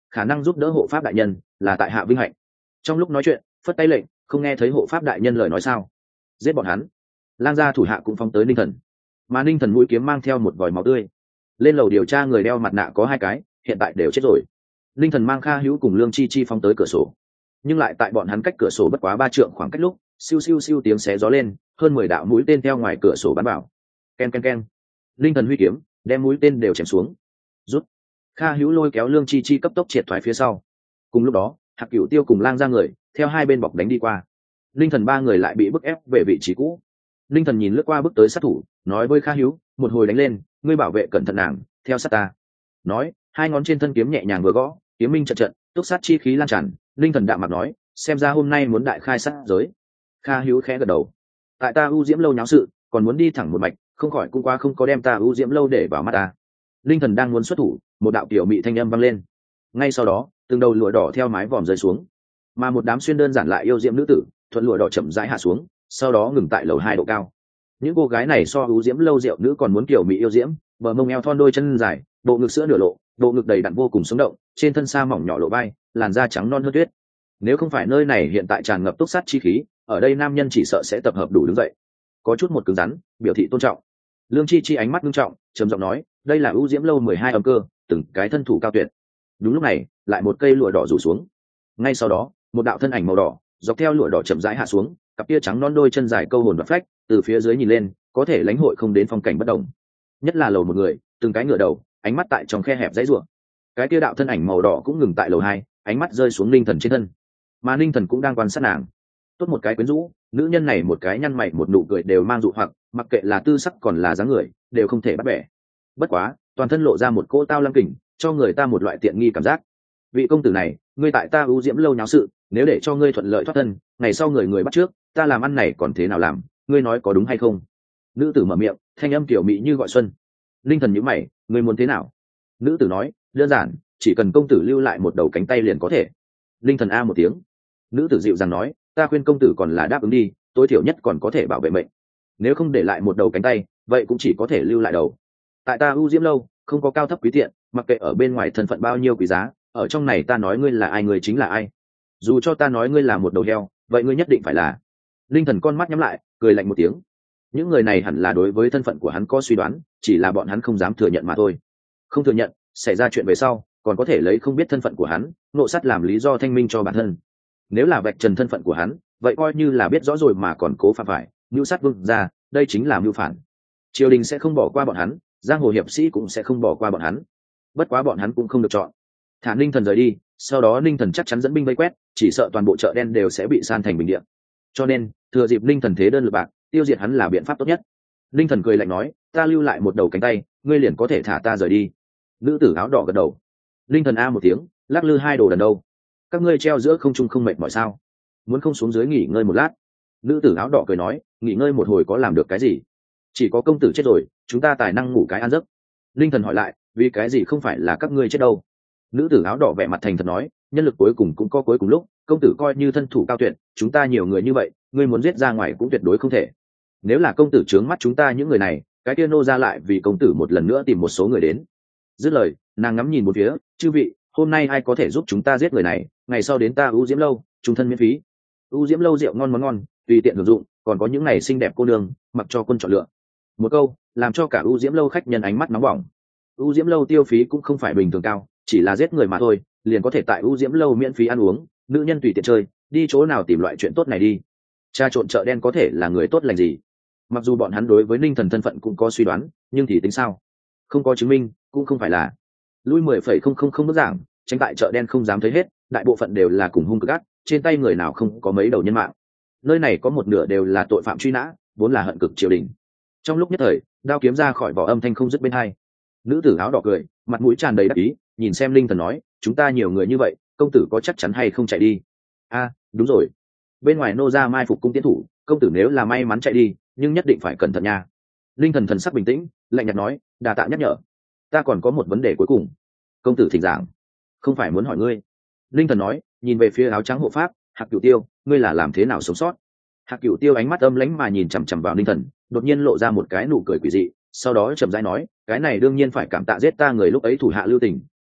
khả năng giúp đỡ hộ pháp đại nhân là tại hạ vinh hạnh. Trong lúc nói chuyện phất tay lệnh, không nghe thấy hộ pháp đại nhân lời nói sao? Giết bọn hắn. Lang gia thủ hạ cũng phóng tới Ninh Thần, mà Ninh Thần mũi kiếm mang theo một vòi máu tươi. Lên lầu điều tra người đeo mặt nạ có hai cái, hiện tại đều chết rồi. Ninh Thần mang Kha Hữu cùng Lương Chi Chi phóng tới cửa sổ, nhưng lại tại bọn hắn cách cửa sổ bất quá ba trượng khoảng cách lúc, siêu siêu siêu tiếng xé gió lên, hơn mười đạo mũi tên theo ngoài cửa sổ bắn vào. Ken ken ken. Ninh Thần huy kiếm, đem mũi tên đều chém xuống. Rút. Kha Hữu lôi kéo Lương Chi Chi cấp tốc triệt thoái phía sau. Cùng lúc đó, Hạc Cửu Tiêu cùng Lang ra người, theo hai bên bọc đánh đi qua. Ninh Thần ba người lại bị bức ép về vị trí cũ. Ninh Thần nhìn lướt qua bước tới sát thủ, nói với Kha Hữu, một hồi đánh lên, ngươi bảo vệ cẩn thận nàng, theo sát ta. Nói, hai ngón trên thân kiếm nhẹ nhàng vừa gõ, kiếm minh trận trận, túc sát chi khí lan tràn. Ninh Thần đạm mặt nói, xem ra hôm nay muốn đại khai sát giới. Kha Hữu khẽ gật đầu. Tại ta ưu diễm lâu nháo sự, còn muốn đi thẳng một mạch, không khỏi cũng qua không có đem ta ưu diễm lâu để vào mắt ta. Ninh Thần đang muốn xuất thủ, một đạo tiểu mị thanh âm vang lên. Ngay sau đó, từng đầu lụa đỏ theo mái vòm rơi xuống, mà một đám xuyên đơn giản lại yêu diễm nữ tử thuận lụa đỏ chậm rãi hạ xuống, sau đó ngừng tại lầu hai độ cao. Những cô gái này so ưu diễm lâu rượu nữ còn muốn kiểu mỹ yêu diễm, bờ mông eo thon, đôi chân dài, bộ ngực sữa nửa lộ, bộ ngực đầy đặn vô cùng sống động, trên thân sa mỏng nhỏ lộ vai, làn da trắng non hơn tuyết. Nếu không phải nơi này hiện tại tràn ngập túc sát chi khí, ở đây nam nhân chỉ sợ sẽ tập hợp đủ đứng dậy. Có chút một cứng rắn, biểu thị tôn trọng. Lương Chi Chi ánh mắt nghiêm trọng, trầm giọng nói, đây là ưu diễm lâu mười hai âm cơ, từng cái thân thủ cao tuyệt. Đúng lúc này, lại một cây lụa đỏ rủ xuống. Ngay sau đó, một đạo thân ảnh màu đỏ dọc theo lụa đỏ chậm rãi hạ xuống, cặp kia trắng non đôi chân dài câu hồn và phách, từ phía dưới nhìn lên, có thể lãnh hội không đến phong cảnh bất động. Nhất là lầu một người, từng cái ngửa đầu, ánh mắt tại trong khe hẹp dãy rủa. Cái kia đạo thân ảnh màu đỏ cũng ngừng tại lầu hai, ánh mắt rơi xuống Ninh Thần trên thân, mà Ninh Thần cũng đang quan sát nàng. Tốt một cái quyến rũ, nữ nhân này một cái nhăn mày một nụ cười đều mang dụ hoặc, mặc kệ là tư sắc còn là dáng người, đều không thể bắt bẻ. Bất quá, toàn thân lộ ra một cỗ tao lăng kình, cho người ta một loại tiện nghi cảm giác. Vị công tử này, ngươi tại ta ưu diễm lâu nháo sự, nếu để cho ngươi thuận lợi thoát thân, ngày sau người người bắt trước, ta làm ăn này còn thế nào làm, ngươi nói có đúng hay không? Nữ tử mở miệng, thanh âm kiểu mị như gọi xuân. Linh Thần nhíu mày, ngươi muốn thế nào? Nữ tử nói, đơn giản, chỉ cần công tử lưu lại một đầu cánh tay liền có thể. Linh Thần a một tiếng. Nữ tử dịu dàng nói, ta khuyên công tử còn là đáp ứng đi, tối thiểu nhất còn có thể bảo vệ mệnh. Nếu không để lại một đầu cánh tay, vậy cũng chỉ có thể lưu lại đầu. Tại ta ưu diễm lâu, không có cao thấp quý tiện, mặc kệ ở bên ngoài thân phận bao nhiêu quý giá, ở trong này ta nói ngươi là ai ngươi chính là ai. Dù cho ta nói ngươi là một đầu heo, vậy ngươi nhất định phải là. Linh Thần con mắt nhắm lại, cười lạnh một tiếng. Những người này hẳn là đối với thân phận của hắn có suy đoán, chỉ là bọn hắn không dám thừa nhận mà thôi. Không thừa nhận, xảy ra chuyện về sau, còn có thể lấy không biết thân phận của hắn, nộ sát làm lý do thanh minh cho bản thân. Nếu là vạch trần thân phận của hắn, vậy coi như là biết rõ rồi mà còn cố phạm phải, mưu sát vương ra, đây chính là mưu phản. Triều đình sẽ không bỏ qua bọn hắn, giang hồ hiệp sĩ cũng sẽ không bỏ qua bọn hắn. Bất quá bọn hắn cũng không được chọn. Thả Ninh Thần rời đi, sau đó Ninh Thần chắc chắn dẫn binh vây quét, chỉ sợ toàn bộ chợ đen đều sẽ bị san thành bình địa. Cho nên, thừa dịp Ninh Thần thế đơn lực bạc, tiêu diệt hắn là biện pháp tốt nhất. Ninh Thần cười lạnh nói, ta lưu lại một đầu cánh tay, ngươi liền có thể thả ta rời đi. Nữ tử áo đỏ gật đầu. Ninh Thần a một tiếng, lắc lư hai đồ đần đâu. Các ngươi treo giữa không trung không mệt mỏi sao? Muốn không xuống dưới nghỉ ngơi một lát? Nữ tử áo đỏ cười nói, nghỉ ngơi một hồi có làm được cái gì? Chỉ có công tử chết rồi, chúng ta tài năng ngủ cái ăn giấc. Ninh Thần hỏi lại, vì cái gì không phải là các ngươi chết đâu? Nữ tử áo đỏ vẻ mặt thành thật nói, nhân lực cuối cùng cũng có cuối cùng lúc, công tử coi như thân thủ cao tuyệt, chúng ta nhiều người như vậy, ngươi muốn giết ra ngoài cũng tuyệt đối không thể. Nếu là công tử trướng mắt chúng ta những người này, cái kia nô ra lại vì công tử một lần nữa tìm một số người đến. Dứt lời, nàng ngắm nhìn một phía, chư vị, hôm nay ai có thể giúp chúng ta giết người này, ngày sau đến ta ưu diễm lâu, trung thân miễn phí. Ưu diễm lâu rượu ngon món ngon, tùy tiện hưởng dụng, còn có những này xinh đẹp cô nương, mặc cho quân chọn lựa. Một câu, làm cho cả ưu diễm lâu khách nhân ánh mắt nóng bỏng. Ưu diễm lâu tiêu phí cũng không phải bình thường cao, chỉ là giết người mà thôi, liền có thể tại ưu diễm lâu miễn phí ăn uống, nữ nhân tùy tiện chơi, đi chỗ nào tìm loại chuyện tốt này đi. Cha trộn chợ đen có thể là người tốt lành gì? Mặc dù bọn hắn đối với Ninh Thần thân phận cũng có suy đoán, nhưng thì tính sao? Không có chứng minh, cũng không phải là. Lui mười phẩy không không không bức giảng, tranh tại chợ đen không dám thấy hết, đại bộ phận đều là cùng hung cực ác, trên tay người nào không có mấy đầu nhân mạng. Nơi này có một nửa đều là tội phạm truy nã, vốn là hận cực triều đình. Trong lúc nhất thời, đao kiếm ra khỏi vỏ âm thanh không dứt bên hai. Nữ tử áo đỏ cười, mặt mũi tràn đầy đắc ý, nhìn xem Linh Thần nói, chúng ta nhiều người như vậy, công tử có chắc chắn hay không chạy đi? A, đúng rồi. Bên ngoài nô ra mai phục cung tiến thủ, công tử nếu là may mắn chạy đi, nhưng nhất định phải cẩn thận nha. Linh Thần thần sắc bình tĩnh, lạnh nhạt nói, đà tạ nhắc nhở. Ta còn có một vấn đề cuối cùng. Công tử thỉnh giảng. Không phải muốn hỏi ngươi. Linh Thần nói, nhìn về phía áo trắng hộ pháp, Hạc Cửu Tiêu, ngươi là làm thế nào sống sót? Hạc Cửu Tiêu ánh mắt âm lãnh mà nhìn chằm chằm vào Linh Thần, đột nhiên lộ ra một cái nụ cười quỷ dị, sau đó chậm rãi nói, cái này đương nhiên phải cảm tạ giết ta người lúc ấy thủ hạ lưu tình,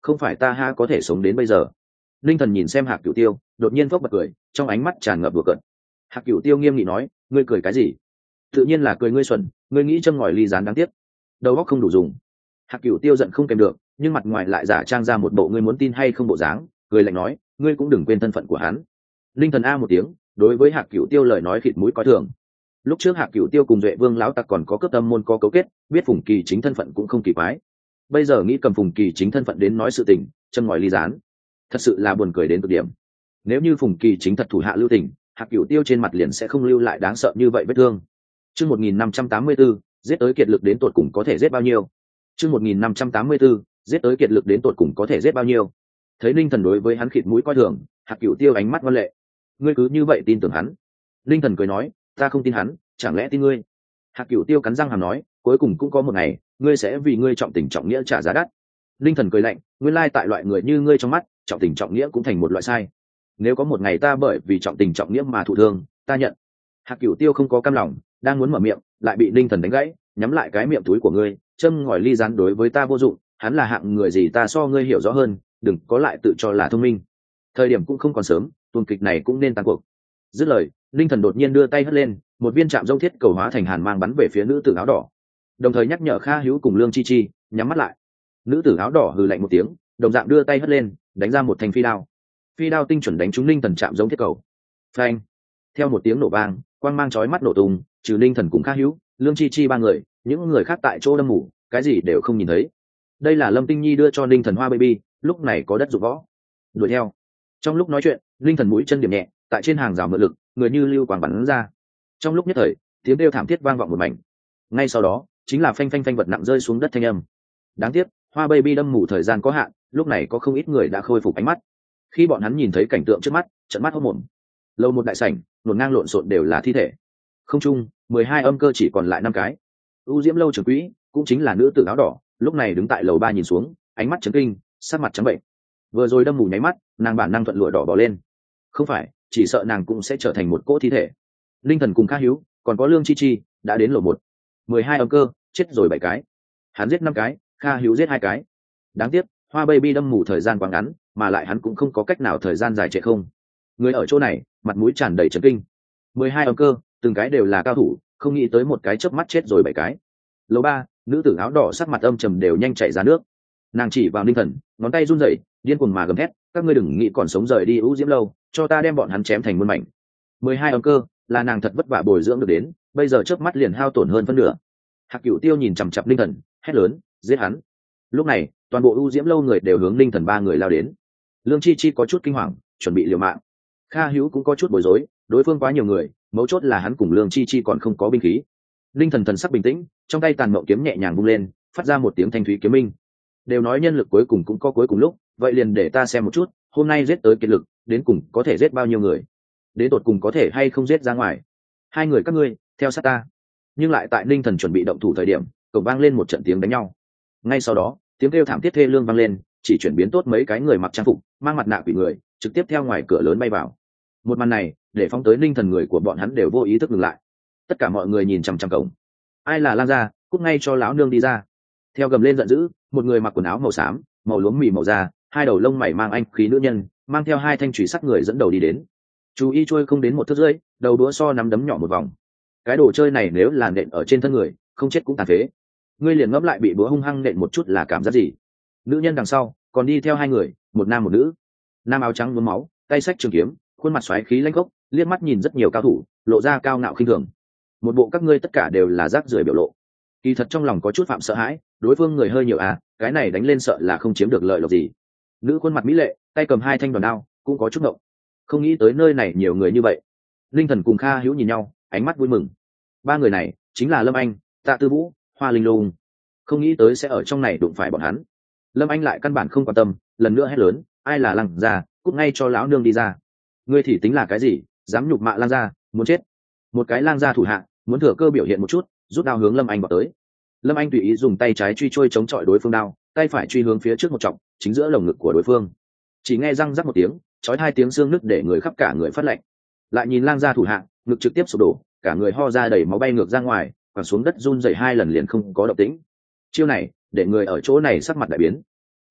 không phải ta ha có thể sống đến bây giờ. Linh thần nhìn xem Hạc Cửu Tiêu, đột nhiên phốc bật cười, trong ánh mắt tràn ngập đùa cợt. Hạc Cửu Tiêu nghiêm nghị nói, ngươi cười cái gì? Tự nhiên là cười ngươi xuẩn, ngươi nghĩ châm ngòi ly gián đáng tiếc, đầu óc không đủ dùng. Hạc Cửu Tiêu giận không kèm được, nhưng mặt ngoài lại giả trang ra một bộ ngươi muốn tin hay không bộ dáng, cười lạnh nói, ngươi cũng đừng quên thân phận của hắn. Linh thần a một tiếng, đối với Hạc Cửu Tiêu lời nói khịt mũi coi thường. Lúc trước Hạc Cửu Tiêu cùng Duệ Vương lão tặc còn có cướp tâm môn có cấu kết, biết Phùng Kỳ chính thân phận cũng không kỳ quái. Bây giờ nghĩ cầm Phùng Kỳ chính thân phận đến nói sự tình, châm ngòi ly gián, thật sự là buồn cười đến cực điểm. Nếu như Phùng Kỳ chính thật thủ hạ lưu tình, Hạc Cửu Tiêu trên mặt liền sẽ không lưu lại đáng sợ như vậy vết thương. Chương một nghìn năm trăm tám mươi tư, giết tới kiệt lực đến tột cùng có thể giết bao nhiêu? Chương một nghìn năm trăm tám mươi tư, giết tới kiệt lực đến tột cùng có thể giết bao nhiêu? Thấy Linh thần đối với hắn khịt mũi coi thường, Hạc Cửu Tiêu ánh mắt ngoan lệ. Ngươi cứ như vậy tin tưởng hắn? Linh thần cười nói, ta không tin hắn, chẳng lẽ tin ngươi? Hạc Cửu Tiêu cắn răng hàm nói, cuối cùng cũng có một ngày, ngươi sẽ vì ngươi trọng tình trọng nghĩa trả giá đắt. Linh thần cười lạnh, nguyên lai tại loại người như ngươi trong mắt, trọng tình trọng nghĩa cũng thành một loại sai. Nếu có một ngày ta bởi vì trọng tình trọng nghĩa mà thụ thương, ta nhận. Hạc Cửu Tiêu không có cam lòng, đang muốn mở miệng, lại bị Linh thần đánh gãy, nhắm lại cái miệng túi của ngươi, châm ngòi ly gián đối với ta vô dụng, hắn là hạng người gì ta so ngươi hiểu rõ hơn, đừng có lại tự cho là thông minh. Thời điểm cũng không còn sớm, tuần kịch này cũng nên tan cuộc. Dứt lời, Linh thần đột nhiên đưa tay hất lên, một viên chạm rông thiết cầu hóa thành hàn mang bắn về phía nữ tử áo đỏ, đồng thời nhắc nhở Kha Hữu cùng Lương Chi Chi nhắm mắt lại. Nữ tử áo đỏ hừ lạnh một tiếng, đồng dạng đưa tay hất lên, đánh ra một thanh phi đao. Phi đao tinh chuẩn đánh trúng Linh thần chạm rông thiết cầu. Phanh! Theo một tiếng nổ vang, quang mang chói mắt nổ tung, trừ Linh thần cùng Kha Hữu, Lương Chi Chi ba người, những người khác tại chỗ đâm mù, cái gì đều không nhìn thấy. Đây là Lâm Tinh Nhi đưa cho Linh thần hoa baby, lúc này có đất dụng võ. Đuổi theo. Trong lúc nói chuyện, Linh thần mũi chân điểm nhẹ, tại trên hàng rào mượn lực, người như lưu quang bắn ra. Trong lúc nhất thời, tiếng kêu thảm thiết vang vọng một mảnh. Ngay sau đó, chính là phanh phanh phanh vật nặng rơi xuống đất thanh âm. Đáng tiếc, hoa baby đâm mù thời gian có hạn, lúc này có không ít người đã khôi phục ánh mắt. Khi bọn hắn nhìn thấy cảnh tượng trước mắt, trợn mắt hốt mồm. Lâu một đại sảnh, luồn ngang lộn xộn đều là thi thể. Không trung, mười hai âm cơ chỉ còn lại năm cái. U Diễm lâu trưởng quỹ, cũng chính là nữ tử áo đỏ, lúc này đứng tại lầu ba nhìn xuống, ánh mắt chấn kinh, sắc mặt trắng bệnh. Vừa rồi đâm mù nháy mắt, nàng bản năng thuận lụa đỏ bỏ lên. Không phải, chỉ sợ nàng cũng sẽ trở thành một cỗ thi thể. Linh thần cùng Kha Hữu, còn có Lương Chi Chi, đã đến lầu một. Mười hai âm cơ, chết rồi bảy cái. Hắn giết năm cái, Kha Hữu giết hai cái. Đáng tiếc, hoa baby đâm mù thời gian quá ngắn, mà lại hắn cũng không có cách nào thời gian dài trễ không. Người ở chỗ này, mặt mũi tràn đầy chấn kinh. Mười hai âm cơ, từng cái đều là cao thủ, không nghĩ tới một cái chớp mắt chết rồi bảy cái. Lầu ba, nữ tử áo đỏ sắc mặt âm trầm đều nhanh chảy ra nước. Nàng chỉ vào Linh thần, ngón tay run rẩy, điên cuồng mà gầm thét, các ngươi đừng nghĩ còn sống rời đi U Diễm lâu, cho ta đem bọn hắn chém thành muôn mảnh. Mười hai âm cơ, là nàng thật vất vả bồi dưỡng được đến, bây giờ chớp mắt liền hao tổn hơn phân nửa. Hạc Cửu Tiêu nhìn chằm chằm Linh thần, hét lớn, giết hắn. Lúc này, toàn bộ U Diễm lâu người đều hướng Linh thần ba người lao đến. Lương Chi Chi có chút kinh hoàng, chuẩn bị liều mạng. Kha Hữu cũng có chút bối rối, đối phương quá nhiều người, mấu chốt là hắn cùng Lương Chi Chi còn không có binh khí. Linh thần thần sắc bình tĩnh, trong tay tàn mộng kiếm nhẹ nhàng vung lên, phát ra một tiếng thanh thúy kiếm minh. Đều nói nhân lực cuối cùng cũng có cuối cùng lúc, vậy liền để ta xem một chút, hôm nay giết tới kiệt lực, đến cùng có thể giết bao nhiêu người, đến tột cùng có thể hay không giết ra ngoài. Hai người các ngươi, theo sát ta. Nhưng lại tại Linh thần chuẩn bị động thủ thời điểm, cổng vang lên một trận tiếng đánh nhau. Ngay sau đó, tiếng kêu thảm thiết thê lương vang lên, chỉ chuyển biến tốt mấy cái người mặc trang phục, mang mặt nạ quỷ người, trực tiếp theo ngoài cửa lớn bay vào. Một màn này, để phóng tới Linh thần người của bọn hắn đều vô ý thức ngừng lại. Tất cả mọi người nhìn chằm chằm cổng. Ai là Lang gia, cút ngay cho lão nương đi ra. Theo gầm lên giận dữ, một người mặc quần áo màu xám, màu lúa mì màu da, hai đầu lông mày mang anh khí nữ nhân, mang theo hai thanh chùy sắc người dẫn đầu đi đến. Chú y trôi không đến một thước rưỡi, đầu đũa so nắm đấm nhỏ một vòng. Cái đồ chơi này nếu là nện ở trên thân người, không chết cũng tàn phế. Ngươi liền ngẫm lại bị búa hung hăng nện một chút là cảm giác gì? Nữ nhân đằng sau còn đi theo hai người, một nam một nữ. Nam áo trắng nhuốm máu, tay xách trường kiếm, khuôn mặt xoáy khí lãnh gốc, liếc mắt nhìn rất nhiều cao thủ, lộ ra cao ngạo khinh thường. Một bộ các ngươi tất cả đều là rác rưởi biểu lộ. Kỳ thật trong lòng có chút phạm sợ hãi, đối phương người hơi nhiều à, cái này đánh lên sợ là không chiếm được lợi lộc gì. Nữ khuôn mặt mỹ lệ, tay cầm hai thanh đoàn đao, cũng có chút ngộng. Không nghĩ tới nơi này nhiều người như vậy. Linh thần cùng Kha Hữu nhìn nhau, ánh mắt vui mừng. Ba người này chính là Lâm Anh, Tạ Tư Vũ, Hoa Linh Lung. Không nghĩ tới sẽ ở trong này đụng phải bọn hắn. Lâm Anh lại căn bản không quan tâm, lần nữa hét lớn, ai là Lang gia, cút ngay cho lão nương đi ra. Ngươi thì tính là cái gì, dám nhục mạ Lang gia, muốn chết. Một cái Lang gia thủ hạ, muốn thừa cơ biểu hiện một chút, rút đao hướng Lâm Anh vào tới. Lâm Anh tùy ý dùng tay trái truy trôi chống chọi đối phương đao, tay phải truy hướng phía trước một trọng, chính giữa lồng ngực của đối phương. Chỉ nghe răng rắc một tiếng, chói hai tiếng xương nứt để người khắp cả người phát lạnh. Lại nhìn Lang gia thủ hạ, ngực trực tiếp sụp đổ, cả người ho ra đầy máu bay ngược ra ngoài, quẳng xuống đất run rẩy hai lần liền không có động tĩnh. Chiêu này, để người ở chỗ này sắc mặt đại biến.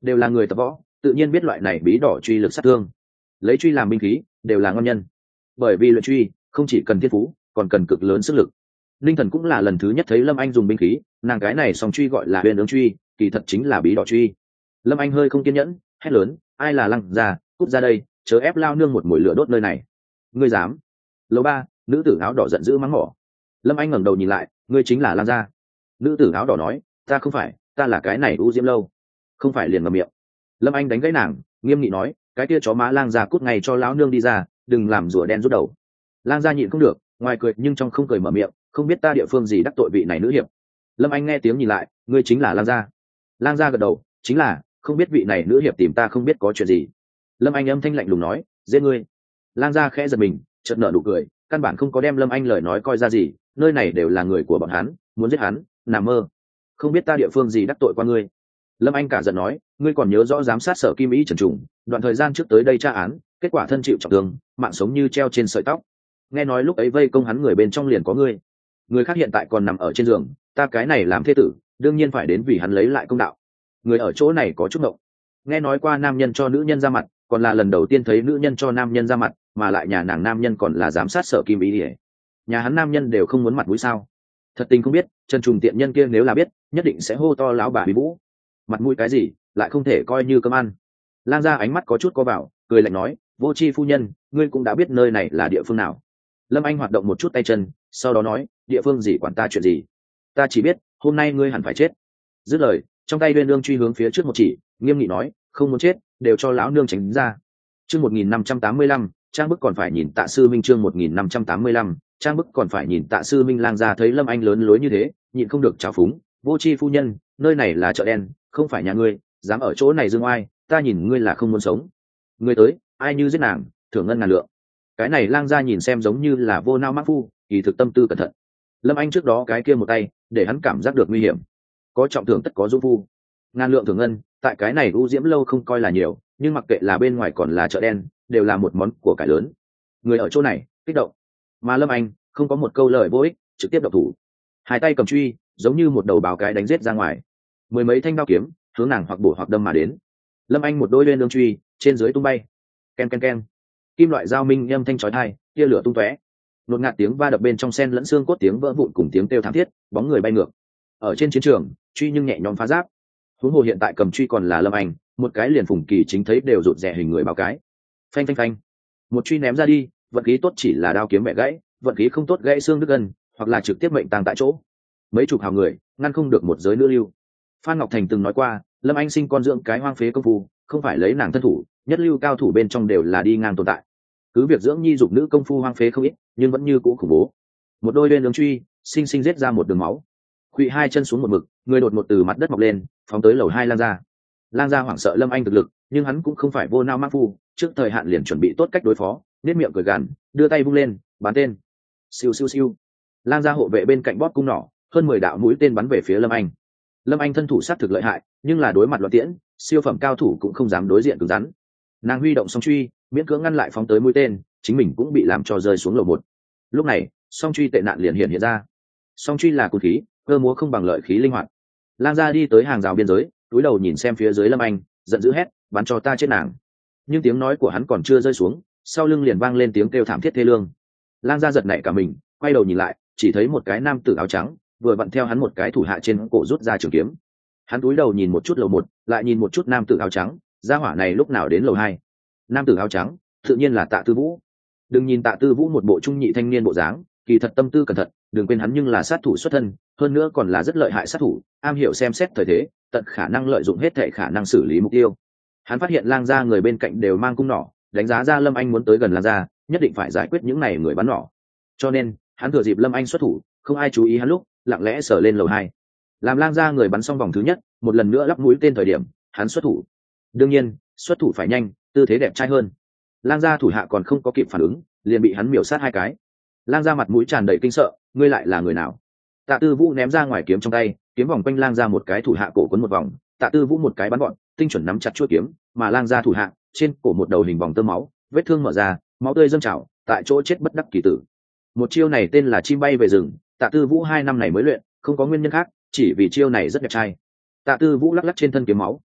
đều là người tập võ, tự nhiên biết loại này bí đỏ truy lực sát thương. Lấy truy làm binh khí đều là ngon nhân, bởi vì luyện truy không chỉ cần thiên phú còn cần cực lớn sức lực. Linh Thần cũng là lần thứ nhất thấy Lâm Anh dùng binh khí, nàng cái này song truy gọi là huyền ương truy, kỳ thật chính là bí đỏ truy. Lâm Anh hơi không kiên nhẫn, hét lớn, ai là Lăng Gia, cút ra đây, chớ ép lao nương một mồi lửa đốt nơi này. Ngươi dám? Lầu ba, nữ tử áo đỏ giận dữ mắng mỏ. Lâm Anh ngẩng đầu nhìn lại, ngươi chính là Lăng Gia. Nữ tử áo đỏ nói, ta không phải, ta là cái này U Diễm Lâu. Không phải liền ngậm miệng. Lâm Anh đánh gãy nàng, nghiêm nghị nói, cái kia chó má Lang Gia cút ngay cho lão nương đi ra, đừng làm rùa đen rút đầu. Lang Gia nhịn không được, ngoài cười nhưng trong không cười mở miệng, không biết ta địa phương gì đắc tội vị này nữ hiệp. Lâm Anh nghe tiếng nhìn lại, ngươi chính là Lang Gia. Lang Gia gật đầu, chính là, không biết vị này nữ hiệp tìm ta không biết có chuyện gì. Lâm Anh âm thanh lạnh lùng nói, giết ngươi. Lang Gia khẽ giật mình, chợt nở nụ cười, căn bản không có đem Lâm Anh lời nói coi ra gì, nơi này đều là người của bọn hắn, muốn giết hắn, nằm mơ. Không biết ta địa phương gì đắc tội qua ngươi. Lâm Anh cả giận nói, ngươi còn nhớ rõ giám sát sở Kim Ý Trần Trùng, đoạn thời gian trước tới đây tra án, kết quả thân chịu trọng thương, mạng sống như treo trên sợi tóc. Nghe nói lúc ấy vây công hắn người bên trong liền có ngươi, người khác hiện tại còn nằm ở trên giường, ta cái này làm thế tử, đương nhiên phải đến vì hắn lấy lại công đạo. Người ở chỗ này có chút ngộng, nghe nói qua nam nhân cho nữ nhân ra mặt, còn là lần đầu tiên thấy nữ nhân cho nam nhân ra mặt, mà lại nhà nàng nam nhân còn là giám sát sở Kim Ý. Nhà hắn nam nhân đều không muốn mặt mũi sao? Thật tình không biết, Trần Trùng tiện nhân kia nếu là biết, nhất định sẽ hô to lão bà Bí Vũ. Mặt mũi cái gì, lại không thể coi như cơm ăn. Lang Gia ánh mắt có chút co vào, cười lạnh nói, vô tri phu nhân, ngươi cũng đã biết nơi này là địa phương nào. Lâm Anh hoạt động một chút tay chân, sau đó nói, địa phương gì quản ta chuyện gì, ta chỉ biết hôm nay ngươi hẳn phải chết. Dứt lời, trong tay uyên ương truy hướng phía trước một chỉ, nghiêm nghị nói, không muốn chết đều cho lão nương tránh ra. Chương một nghìn năm trăm tám mươi lăm, trang bức còn phải nhìn Tạ Sư Minh. Chương một nghìn năm trăm tám mươi lăm, trang bức còn phải nhìn Tạ Sư Minh. Lang Gia thấy Lâm Anh lớn lối như thế, nhịn không được trào phúng, vô tri phu nhân, nơi này là chợ đen, không phải nhà ngươi, dám ở chỗ này dương oai, ta nhìn ngươi là không muốn sống. Ngươi tới, ai như giết nàng, thưởng ngân ngàn lượng. Cái này Lang Gia nhìn xem giống như là vô nao mắc phu, kỳ thực tâm tư cẩn thận. Lâm Anh trước đó cái kia một tay, để hắn cảm giác được nguy hiểm. Có trọng thưởng tất có dũng phu, ngàn lượng thưởng ngân, tại cái này U Diễm Lâu không coi là nhiều, nhưng mặc kệ là bên ngoài còn là chợ đen, đều là một món của cải lớn. Người ở chỗ này kích động, mà Lâm Anh không có một câu lời vô ích, trực tiếp động thủ, hai tay cầm truy, giống như một đầu báo cái đánh giết ra ngoài. Mười mấy thanh đao kiếm hướng nàng hoặc bổ hoặc đâm mà đến. Lâm Anh một đôi lên lương truy, trên dưới tung bay, ken ken ken, kim loại dao minh âm thanh chói tai, tia lửa tung tóe, nột ngạt tiếng va đập bên trong sen lẫn xương cốt tiếng vỡ vụn cùng tiếng kêu thảm thiết, bóng người bay ngược. Ở trên chiến trường, truy nhưng nhẹ nhõm phá giáp. Huống hồ hiện tại cầm truy còn là Lâm Anh, một cái liền Phùng Kỳ chính thấy đều rụt rè hình người báo cái. Phanh phanh phanh, một truy ném ra đi, vận khí tốt chỉ là đao kiếm bẻ gãy, vận khí không tốt gãy xương đứt gân, hoặc là trực tiếp mệnh tang tại chỗ. Mấy chục hào người ngăn không được một giới nữ lưu. Phan Ngọc Thành từng nói qua, Lâm Anh sinh con dưỡng cái hoang phế công phu, không phải lấy nàng thân thủ, nhất lưu cao thủ bên trong đều là đi ngang tồn tại. Cứ việc dưỡng nhi dục nữ công phu hoang phế không ít, nhưng vẫn như cũ khủng bố. Một đôi lên lương truy, sinh sinh giết ra một đường máu. Khuỵu hai chân xuống một mực, người đột ngột từ mặt đất mọc lên, phóng tới lầu hai Lang Gia. Lang Gia hoảng sợ Lâm Anh thực lực, nhưng hắn cũng không phải vô nao mắc phu, trước thời hạn liền chuẩn bị tốt cách đối phó, nét miệng cười gằn, đưa tay vung lên, bắn tên. Siêu siêu siêu. Lang Gia hộ vệ bên cạnh bóp cung nỏ, hơn mười đạo mũi tên bắn về phía Lâm Anh. Lâm Anh thân thủ sát thực lợi hại, nhưng là đối mặt loạn tiễn, siêu phẩm cao thủ cũng không dám đối diện cứng rắn. Nàng huy động song truy, miễn cưỡng ngăn lại phóng tới mũi tên, chính mình cũng bị làm cho rơi xuống lầu một. Lúc này, song truy tệ nạn liền hiện hiện ra. Song truy là côn khí, cơ múa không bằng lợi khí linh hoạt. Lang Gia đi tới hàng rào biên giới, cúi đầu nhìn xem phía dưới Lâm Anh, giận dữ hét, bắn cho ta chết nàng. Nhưng tiếng nói của hắn còn chưa rơi xuống, sau lưng liền vang lên tiếng kêu thảm thiết thê lương. Lang Gia giật nảy cả mình, quay đầu nhìn lại, chỉ thấy một cái nam tử áo trắng vừa vặn theo hắn một cái thủ hạ trên cổ rút ra trường kiếm. Hắn cúi đầu nhìn một chút lầu một, lại nhìn một chút nam tử áo trắng, gia hỏa này lúc nào đến lầu hai. Nam tử áo trắng tự nhiên là Tạ Tư Vũ. Đừng nhìn Tạ Tư Vũ một bộ trung nhị thanh niên bộ dáng, kỳ thật tâm tư cẩn thận, đừng quên hắn nhưng là sát thủ xuất thân, hơn nữa còn là rất lợi hại sát thủ, am hiểu xem xét thời thế, tận khả năng lợi dụng hết thảy khả năng xử lý mục tiêu. Hắn phát hiện Lang Gia người bên cạnh đều mang cung nỏ, đánh giá ra Lâm Anh muốn tới gần Lang Gia, nhất định phải giải quyết những này người bắn nỏ. Cho nên, hắn thừa dịp Lâm Anh xuất thủ, không ai chú ý hắn lúc, lặng lẽ sờ lên lầu hai. Làm Lang Gia người bắn xong vòng thứ nhất, một lần nữa lắp mũi tên thời điểm, hắn xuất thủ. Đương nhiên, xuất thủ phải nhanh, tư thế đẹp trai hơn. Lang Gia thủ hạ còn không có kịp phản ứng, liền bị hắn miểu sát hai cái. Lang Gia mặt mũi tràn đầy kinh sợ, ngươi lại là người nào? Tạ Tư Vũ ném ra ngoài kiếm trong tay, kiếm vòng quanh Lang Gia một cái thủ hạ cổ quấn một vòng, Tạ Tư Vũ một cái bắn gọn, tinh chuẩn nắm chặt chuôi kiếm, mà Lang Gia thủ hạ, trên cổ một đầu hình vòng tơ máu, vết thương mở ra, máu tươi dâng trào, tại chỗ chết bất đắc kỳ tử. Một chiêu này tên là chim bay về rừng, Tạ Tư Vũ hai năm này mới luyện, không có nguyên nhân khác, chỉ vì chiêu này rất đẹp trai. Tạ Tư Vũ lắc lắc trên thân kiếm máu,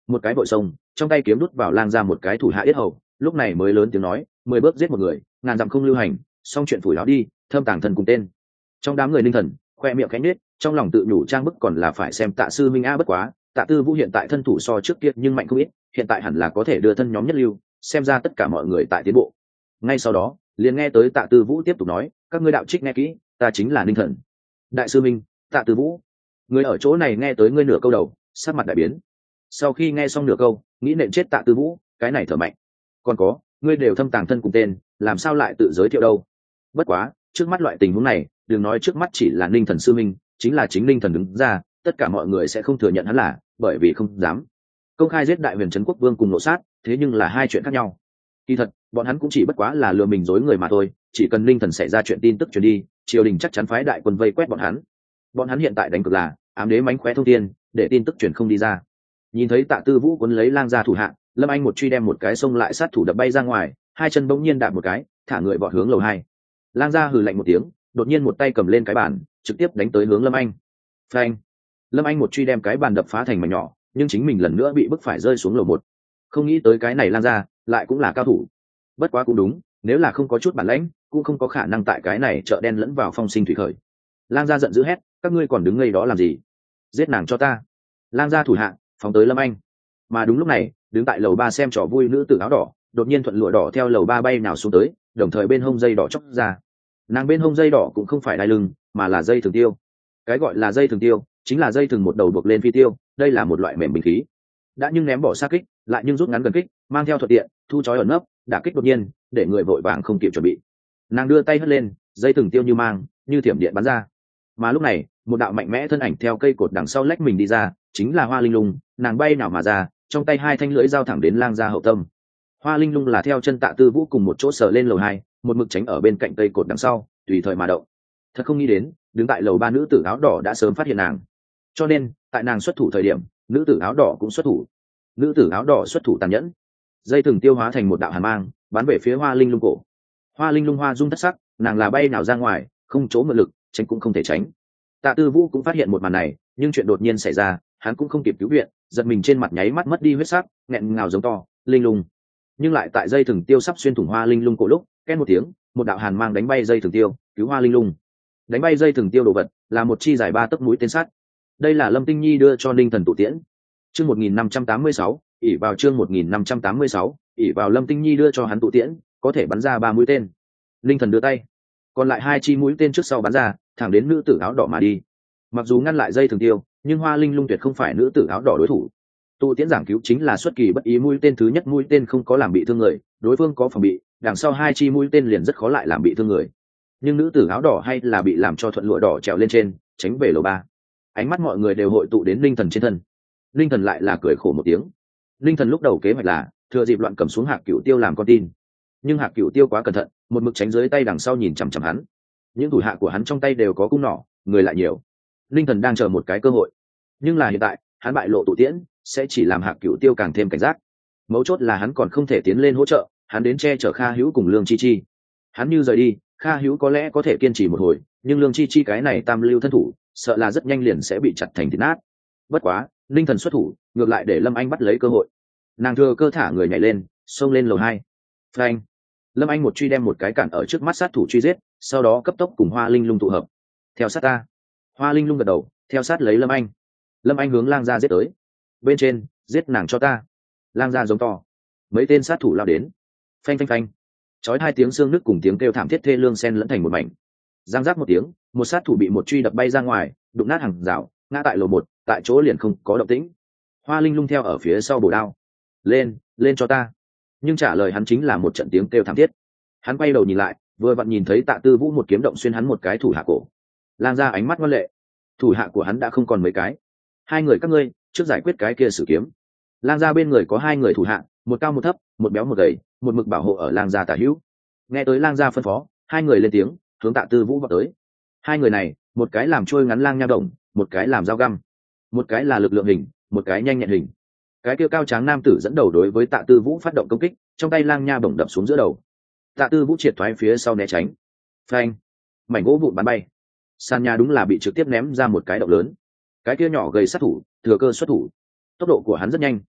một cái vội sông trong tay kiếm đút vào lang gia một cái thủ hạ yết hầu, lúc này mới lớn tiếng nói, mười bước giết một người, ngàn dặm không lưu hành, xong chuyện phủi láo đi, thâm tàng thần cùng tên. Trong đám người Ninh Thần khoe miệng khẽ nhếch, trong lòng tự nhủ trang bức còn là phải xem Tạ sư minh a, bất quá Tạ Tư Vũ hiện tại thân thủ so trước kia nhưng mạnh không ít, hiện tại hẳn là có thể đưa thân nhóm nhất lưu, xem ra tất cả mọi người tại tiến bộ. Ngay sau đó liền nghe tới Tạ Tư Vũ tiếp tục nói, các ngươi đạo trích nghe kỹ, ta chính là Ninh Thần. Đại sư minh, Tạ Tư Vũ. Người ở chỗ này nghe tới ngươi nửa câu đầu, sắc mặt đại biến. Sau khi nghe xong nửa câu, nghĩ nện chết Tạ Tư Vũ, cái này thở mạnh. Còn có, ngươi đều thâm tàng thân cùng tên, làm sao lại tự giới thiệu đâu? Bất quá, trước mắt loại tình huống này, đừng nói trước mắt chỉ là Ninh Thần sư minh, chính là chính Ninh Thần đứng ra, tất cả mọi người sẽ không thừa nhận hắn là, bởi vì không dám công khai giết đại huyền trấn quốc vương cùng nộ sát, thế nhưng là hai chuyện khác nhau. Kỳ thật, bọn hắn cũng chỉ bất quá là lừa mình dối người mà thôi, chỉ cần Ninh Thần xảy ra chuyện tin tức truyền đi, triều đình chắc chắn phái đại quân vây quét bọn hắn. Bọn hắn hiện tại đánh cực là ám đế mánh khóe thông thiên, để tin tức truyền không đi ra. Nhìn thấy Tạ Tư Vũ cuốn lấy lang gia thủ hạ, Lâm Anh một truy đem một cái xông lại sát thủ đập bay ra ngoài, hai chân bỗng nhiên đạp một cái, thả người vọt hướng lầu hai. Lang gia hừ lạnh một tiếng, đột nhiên một tay cầm lên cái bàn, trực tiếp đánh tới hướng Lâm Anh. Phanh! Lâm Anh một truy đem cái bàn đập phá thành mảnh nhỏ, nhưng chính mình lần nữa bị bức phải rơi xuống lầu một. Không nghĩ tới cái này Lang gia lại cũng là cao thủ. Bất quá cũng đúng, nếu là không có chút bản lãnh, cũng không có khả năng tại cái này chợ đen lẫn vào phong sinh thủy khởi. Lang gia giận dữ hét, các ngươi còn đứng ngây đó làm gì? Giết nàng cho ta! Lang gia thủ hạ phóng tới Lâm Anh. Mà đúng lúc này, đứng tại lầu ba xem trò vui nữ tử áo đỏ đột nhiên thuận lụa đỏ theo lầu ba bay nào xuống tới, đồng thời bên hông dây đỏ chóc ra. Nàng bên hông dây đỏ cũng không phải đai lưng, mà là dây thừng tiêu. Cái gọi là dây thừng tiêu chính là dây thừng một đầu buộc lên phi tiêu, đây là một loại mềm binh khí. Đã nhưng ném bỏ xa kích, lại nhưng rút ngắn gần kích, mang theo thuận tiện, thu chói ẩn nấp, đả kích đột nhiên, để người vội vàng không kịp chuẩn bị. Nàng đưa tay hất lên, dây thừng tiêu như mang, như thiểm điện bắn ra. Mà lúc này, một đạo mạnh mẽ thân ảnh theo cây cột đằng sau lách mình đi ra, chính là Hoa Linh Lung. Nàng bay nào mà ra, trong tay hai thanh lưỡi dao thẳng đến Lang gia hậu tâm. Hoa Linh Lung là theo chân Tạ Tư Vũ cùng một chỗ sờ lên lầu hai, một mực tránh ở bên cạnh cây cột đằng sau, tùy thời mà động. Thật không nghĩ đến, đứng tại lầu ba nữ tử áo đỏ đã sớm phát hiện nàng, cho nên tại nàng xuất thủ thời điểm, nữ tử áo đỏ cũng xuất thủ. Nữ tử áo đỏ xuất thủ tàn nhẫn, dây thừng tiêu hóa thành một đạo hàn mang, bắn về phía Hoa Linh Lung cổ. Hoa Linh Lung hoa dung thất sắc, nàng là bay nào ra ngoài, không chỗ mượn lực, tránh cũng không thể tránh. Tạ Tư Vũ cũng phát hiện một màn này, nhưng chuyện đột nhiên xảy ra, hắn cũng không kịp cứu viện, giật mình trên mặt nháy mắt mất đi huyết sắc, nghẹn ngào giống to, Linh Lung. Nhưng lại tại dây thừng tiêu sắp xuyên thủng Hoa Linh Lung cổ lúc, két một tiếng, một đạo hàn mang đánh bay dây thừng tiêu, cứu Hoa Linh Lung. Đánh bay dây thừng tiêu đồ vật là một chi dài ba tấc mũi tên sắt. Đây là Lâm Tinh Nhi đưa cho Ninh Thần tụ tiễn. Chương một nghìn năm trăm tám mươi sáu, ỷ vào chương một nghìn năm trăm tám mươi sáu, ỷ vào Lâm Tinh Nhi đưa cho hắn tụ tiễn, có thể bắn ra ba mũi tên. Ninh Thần đưa tay, còn lại hai chi mũi tên trước sau bắn ra, thẳng đến nữ tử áo đỏ mà đi. Mặc dù ngăn lại dây thừng tiêu, nhưng Hoa Linh Lung tuyệt không phải nữ tử áo đỏ đối thủ. Tụ tiễn giảng cứu chính là xuất kỳ bất ý, mũi tên thứ nhất mũi tên không có làm bị thương người, đối phương có phòng bị, đằng sau hai chi mũi tên liền rất khó lại làm bị thương người. Nhưng nữ tử áo đỏ hay là bị làm cho thuận lụa đỏ trèo lên trên, tránh về lầu ba. Ánh mắt mọi người đều hội tụ đến Linh Thần trên thân. Linh Thần lại là cười khổ một tiếng. Linh Thần lúc đầu kế hoạch là thừa dịp loạn cầm xuống Hạc Cửu Tiêu làm con tin, nhưng Hạc Cửu Tiêu quá cẩn thận, một mực tránh dưới tay đằng sau nhìn chằm chằm hắn. Những thủ hạ của hắn trong tay đều có cung nỏ, người lại nhiều. Linh Thần đang chờ một cái cơ hội, nhưng là hiện tại hắn bại lộ tụ tiễn, sẽ chỉ làm Hạc Cửu Tiêu càng thêm cảnh giác. Mấu chốt là hắn còn không thể tiến lên hỗ trợ, hắn đến che chở Kha Hữu cùng Lương Chi Chi. Hắn như rời đi, Kha Hữu có lẽ có thể kiên trì một hồi, nhưng Lương Chi Chi cái này tam lưu thân thủ, sợ là rất nhanh liền sẽ bị chặt thành thịt nát. Bất quá, Linh Thần xuất thủ, ngược lại để Lâm Anh bắt lấy cơ hội. Nàng thừa cơ thả người nhảy lên, xông lên lầu hai. Phanh! Lâm Anh một truy đem một cái cản ở trước mắt sát thủ truy giết, sau đó cấp tốc cùng Hoa Linh Lung tụ hợp. Theo sát ta. Hoa Linh Lung gật đầu, theo sát lấy Lâm Anh. Lâm Anh hướng Lang gia giết tới. Bên trên, giết nàng cho ta. Lang gia giống to. Mấy tên sát thủ lao đến. Phanh phanh phanh. Chói hai tiếng xương nứt cùng tiếng kêu thảm thiết thê lương xen lẫn thành một mảnh. Giang giác một tiếng, một sát thủ bị một truy đập bay ra ngoài, đụng nát hàng rào, ngã tại lầu một, tại chỗ liền không có động tĩnh. Hoa Linh Lung theo ở phía sau bổ đao. Lên, lên cho ta. Nhưng trả lời hắn chính là một trận tiếng kêu thảm thiết. Hắn quay đầu nhìn lại, vừa vặn nhìn thấy Tạ Tư Vũ một kiếm động xuyên hắn một cái thủ hạ cổ. Lang gia ánh mắt ngoan lệ. Thủ hạ của hắn đã không còn mấy cái. Hai người các ngươi, trước giải quyết cái kia sử kiếm. Lang gia bên người có hai người thủ hạ, một cao một thấp, một béo một gầy, một mực bảo hộ ở Lang gia tả hữu. Nghe tới Lang gia phân phó, hai người lên tiếng, hướng Tạ Tư Vũ vào tới. Hai người này, một cái làm trôi ngắn lang nha đồng, một cái làm dao găm. Một cái là lực lượng hình, một cái nhanh nhẹn hình. Cái kia cao tráng nam tử dẫn đầu đối với Tạ Tư Vũ phát động công kích, trong tay lang nha bổng đập xuống giữa đầu. Tạ Tư Vũ triệt thoái phía sau né tránh. Phanh! Mảnh gỗ vụn bắn bay. Sàn nhà đúng là bị trực tiếp ném ra một cái động lớn. Cái kia nhỏ gầy sát thủ thừa cơ xuất thủ. Tốc độ của hắn rất nhanh,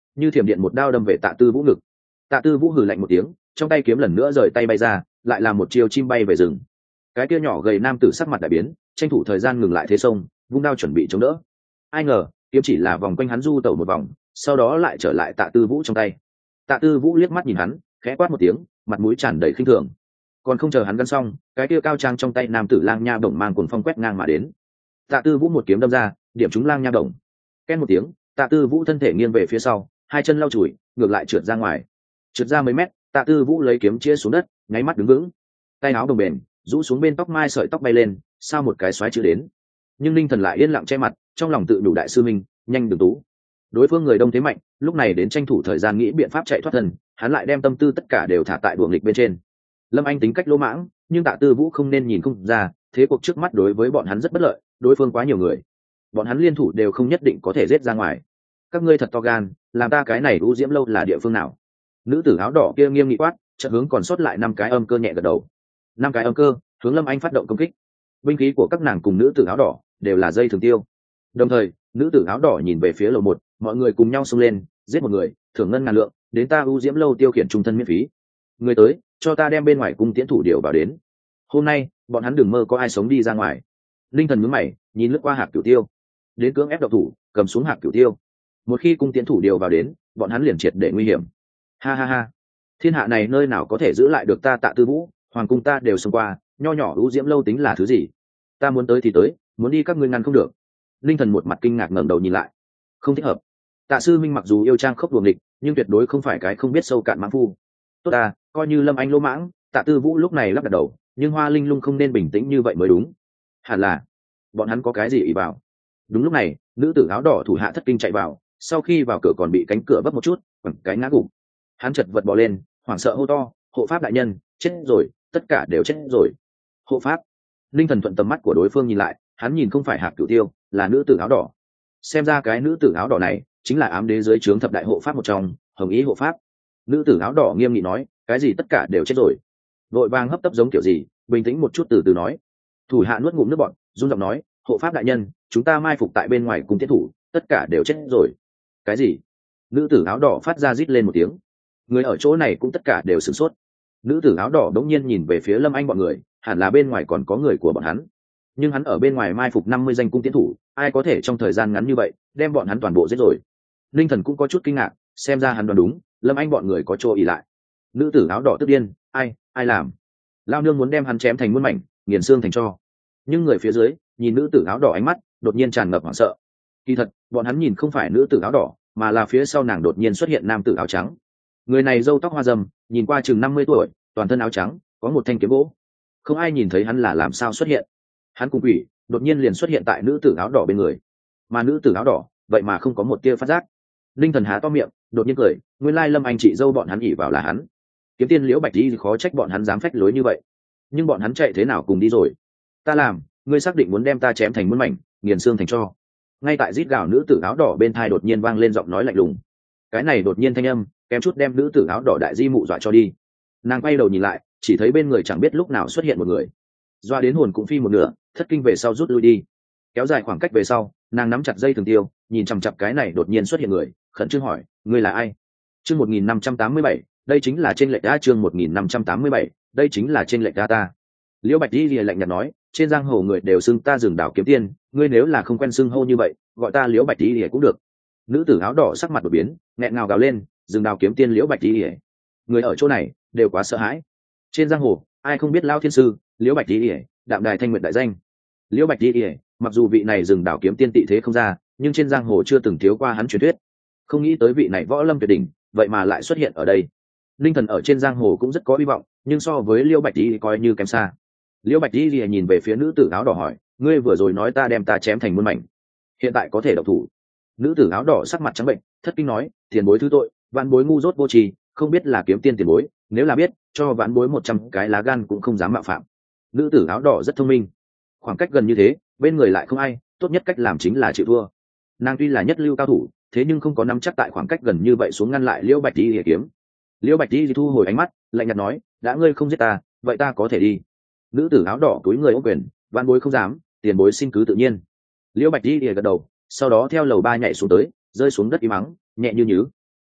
như thiểm điện một đao đâm về Tạ Tư Vũ ngực. Tạ Tư Vũ hừ lạnh một tiếng, trong tay kiếm lần nữa rời tay bay ra, lại là một chiêu chim bay về rừng. Cái kia nhỏ gầy nam tử sắc mặt đại biến, tranh thủ thời gian ngừng lại thế sông, vung đao chuẩn bị chống đỡ. Ai ngờ kiếm chỉ là vòng quanh hắn du tẩu một vòng, sau đó lại trở lại Tạ Tư Vũ trong tay. Tạ Tư Vũ liếc mắt nhìn hắn, khẽ quát một tiếng, mặt mũi tràn đầy khinh thường. Còn không chờ hắn gắn xong, cái kia cao trang trong tay nam tử lang nha bổng mang cuồng phong quét ngang mà đến. Tạ Tư Vũ một kiếm đâm ra, điểm trúng lang nha bổng. Két một tiếng, Tạ Tư Vũ thân thể nghiêng về phía sau, hai chân lau chùi, ngược lại trượt ra ngoài. Trượt ra mấy mét, Tạ Tư Vũ lấy kiếm chĩa xuống đất, nháy mắt đứng vững. Tay áo đồng bền, rũ xuống bên tóc mai sợi tóc bay lên, sao một cái xoáy chữ đến. Nhưng Linh Thần lại yên lặng che mặt, trong lòng tự đủ đại sư minh, nhanh đường tú. Đối phương người đông thế mạnh, lúc này đến tranh thủ thời gian nghĩ biện pháp chạy thoát thân, hắn lại đem tâm tư tất cả đều thả tại đùa nghịch bên trên. Lâm Anh tính cách lỗ mãng, nhưng Tạ Tư Vũ không nên nhìn không ra, thế cuộc trước mắt đối với bọn hắn rất bất lợi, đối phương quá nhiều người, bọn hắn liên thủ đều không nhất định có thể giết ra ngoài. Các ngươi thật to gan, làm ta cái này U Diễm lâu là địa phương nào? Nữ tử áo đỏ kia nghiêm nghị quát, chợt hướng còn sót lại năm cái âm cơ nhẹ gật đầu. Năm cái âm cơ hướng Lâm Anh phát động công kích. Binh khí của các nàng cùng nữ tử áo đỏ đều là dây thường tiêu. Đồng thời, nữ tử áo đỏ nhìn về phía lầu một, mọi người cùng nhau xông lên, giết một người, thưởng ngân ngàn lượng, đến ta U Diễm lâu tiêu khiển trung thân miễn phí. Người tới, cho ta đem bên ngoài cung tiễn thủ điều vào đến. Hôm nay, bọn hắn đừng mơ có ai sống đi ra ngoài. Linh Thần nhướng mày, nhìn lướt qua Hạc Cửu Tiêu, đến cưỡng ép độc thủ, cầm xuống Hạc Cửu Tiêu. Một khi cung tiễn thủ điều vào đến, bọn hắn liền triệt để nguy hiểm. Ha ha ha, thiên hạ này nơi nào có thể giữ lại được ta Tạ Tư Vũ, hoàng cung ta đều xông qua, nho nhỏ U Diễm lâu tính là thứ gì? Ta muốn tới thì tới, muốn đi các ngươi ngăn không được. Linh Thần một mặt kinh ngạc ngẩng đầu nhìn lại, không thích hợp. Tạ sư minh mặc dù yêu trang khốc đuồng địch, nhưng tuyệt đối không phải cái không biết sâu cạn mãng phu. Tốt ta, coi như Lâm Anh lỗ mãng, Tạ Tư Vũ lúc này lắc đặt đầu, nhưng Hoa Linh Lung không nên bình tĩnh như vậy mới đúng. Hẳn là bọn hắn có cái gì ỷ vào. Đúng lúc này, nữ tử áo đỏ thủ hạ thất kinh chạy vào, sau khi vào cửa còn bị cánh cửa vấp một chút, bằng cái ngã gục. Hắn chật vật bò lên, hoảng sợ hô to, hộ pháp đại nhân, chết rồi, tất cả đều chết rồi. Hộ pháp. Linh Thần thuận tầm mắt của đối phương nhìn lại, hắn nhìn không phải Hạc Cửu Tiêu, là nữ tử áo đỏ. Xem ra cái nữ tử áo đỏ này chính là ám đế dưới trướng thập đại hộ pháp một trong, Hồng Ý hộ pháp. Nữ tử áo đỏ nghiêm nghị nói, cái gì tất cả đều chết rồi. Vội vàng hấp tấp giống kiểu gì, bình tĩnh một chút từ từ nói. Thủ hạ nuốt ngụm nước bọt, run giọng nói, hộ pháp đại nhân, chúng ta mai phục tại bên ngoài cùng tiến thủ, tất cả đều chết rồi. Cái gì? Nữ tử áo đỏ phát ra rít lên một tiếng. Người ở chỗ này cũng tất cả đều sửng sốt. Nữ tử áo đỏ đống nhiên nhìn về phía Lâm Anh bọn người, hẳn là bên ngoài còn có người của bọn hắn. Nhưng hắn ở bên ngoài mai phục năm mươi danh cung tiến thủ, ai có thể trong thời gian ngắn như vậy đem bọn hắn toàn bộ giết rồi? Linh Thần cũng có chút kinh ngạc, xem ra hắn đoán đúng, Lâm Anh bọn người có chỗ ỉ lại. Nữ tử áo đỏ tức điên, ai, ai làm? Lao nương muốn đem hắn chém thành muôn mảnh, nghiền xương thành tro. Nhưng người phía dưới nhìn nữ tử áo đỏ ánh mắt đột nhiên tràn ngập hoảng sợ. Kỳ thật, bọn hắn nhìn không phải nữ tử áo đỏ, mà là phía sau nàng đột nhiên xuất hiện nam tử áo trắng. Người này râu tóc hoa râm, nhìn qua chừng năm mươi tuổi, toàn thân áo trắng, có một thanh kiếm gỗ. Không ai nhìn thấy hắn là làm sao xuất hiện. Hắn cùng quỷ đột nhiên liền xuất hiện tại nữ tử áo đỏ bên người, mà nữ tử áo đỏ vậy mà không có một tia phát giác. Linh Thần há to miệng, đột nhiên cười, nguyên lai Lâm Anh chị dâu bọn hắn ỉ vào là hắn. Kiếm tiên Liễu Bạch Di khó trách bọn hắn dám phách lối như vậy. Nhưng bọn hắn chạy thế nào cùng đi rồi? Ta làm, ngươi xác định muốn đem ta chém thành muôn mảnh, nghiền xương thành tro. Ngay tại rít gào nữ tử áo đỏ bên thai đột nhiên vang lên giọng nói lạnh lùng. Cái này đột nhiên thanh âm kém chút đem nữ tử áo đỏ đại di mụ dọa cho đi. Nàng quay đầu nhìn lại, chỉ thấy bên người chẳng biết lúc nào xuất hiện một người, doa đến hồn cũng phi một nửa, thất kinh về sau rút lui đi. Kéo dài khoảng cách về sau, nàng nắm chặt dây thường tiêu, nhìn chằm chặp cái này đột nhiên xuất hiện người, khẩn trương hỏi, ngươi là ai? Chương một nghìn năm trăm tám mươi bảy, đây chính là trên lệch đa. Chương một nghìn năm trăm tám mươi bảy, đây chính là trên lệch đa ta. Liễu Bạch Di lìa lạnh nhạt nói, trên giang hồ người đều xưng ta Dừng Đảo kiếm tiên, ngươi nếu là không quen xưng hô như vậy, gọi ta Liễu Bạch Di lìa cũng được. Nữ tử áo đỏ sắc mặt đột biến, nghẹn ngào gào lên, Dừng Đảo kiếm tiên Liễu Bạch Di lìa. Người ở chỗ này đều quá sợ hãi. Trên giang hồ, ai không biết Lão thiên sư Liễu Bạch Di lìa, đạm đài thanh nguyện đại danh. Liễu Bạch Di lìa, mặc dù vị này Dừng Đảo kiếm tiên tị thế không ra, nhưng trên giang hồ chưa từng thiếu qua hắn truyền thuyết. Không nghĩ tới vị này võ lâm tuyệt đỉnh, vậy mà lại xuất hiện ở đây. Linh Thần ở trên giang hồ cũng rất có hy vọng, nhưng so với Liễu Bạch Di coi như kém xa. Liễu Bạch Di nhìn về phía nữ tử áo đỏ hỏi, ngươi vừa rồi nói ta đem ta chém thành muôn mảnh, hiện tại có thể động thủ? Nữ tử áo đỏ sắc mặt trắng bệnh, thất kinh nói, tiền bối thứ tội, vạn bối ngu dốt vô tri, không biết là kiếm tiên tiền bối, nếu là biết, cho vạn bối một trăm cái lá gan cũng không dám mạo phạm. Nữ tử áo đỏ rất thông minh, khoảng cách gần như thế, bên người lại không ai, tốt nhất cách làm chính là chịu thua. Nàng tuy là nhất lưu cao thủ, thế nhưng không có nắm chắc tại khoảng cách gần như vậy xuống ngăn lại Liễu Bạch Di kiếm. Liễu Bạch Di thu hồi ánh mắt, lạnh nhạt nói, đã ngươi không giết ta, vậy ta có thể đi. Nữ tử áo đỏ túi người ôm quyền, vạn bối không dám, tiền bối xin cứ tự nhiên. Liễu Bạch Di gật đầu, sau đó theo lầu ba nhảy xuống tới, rơi xuống đất im mắng, nhẹ như nhứ.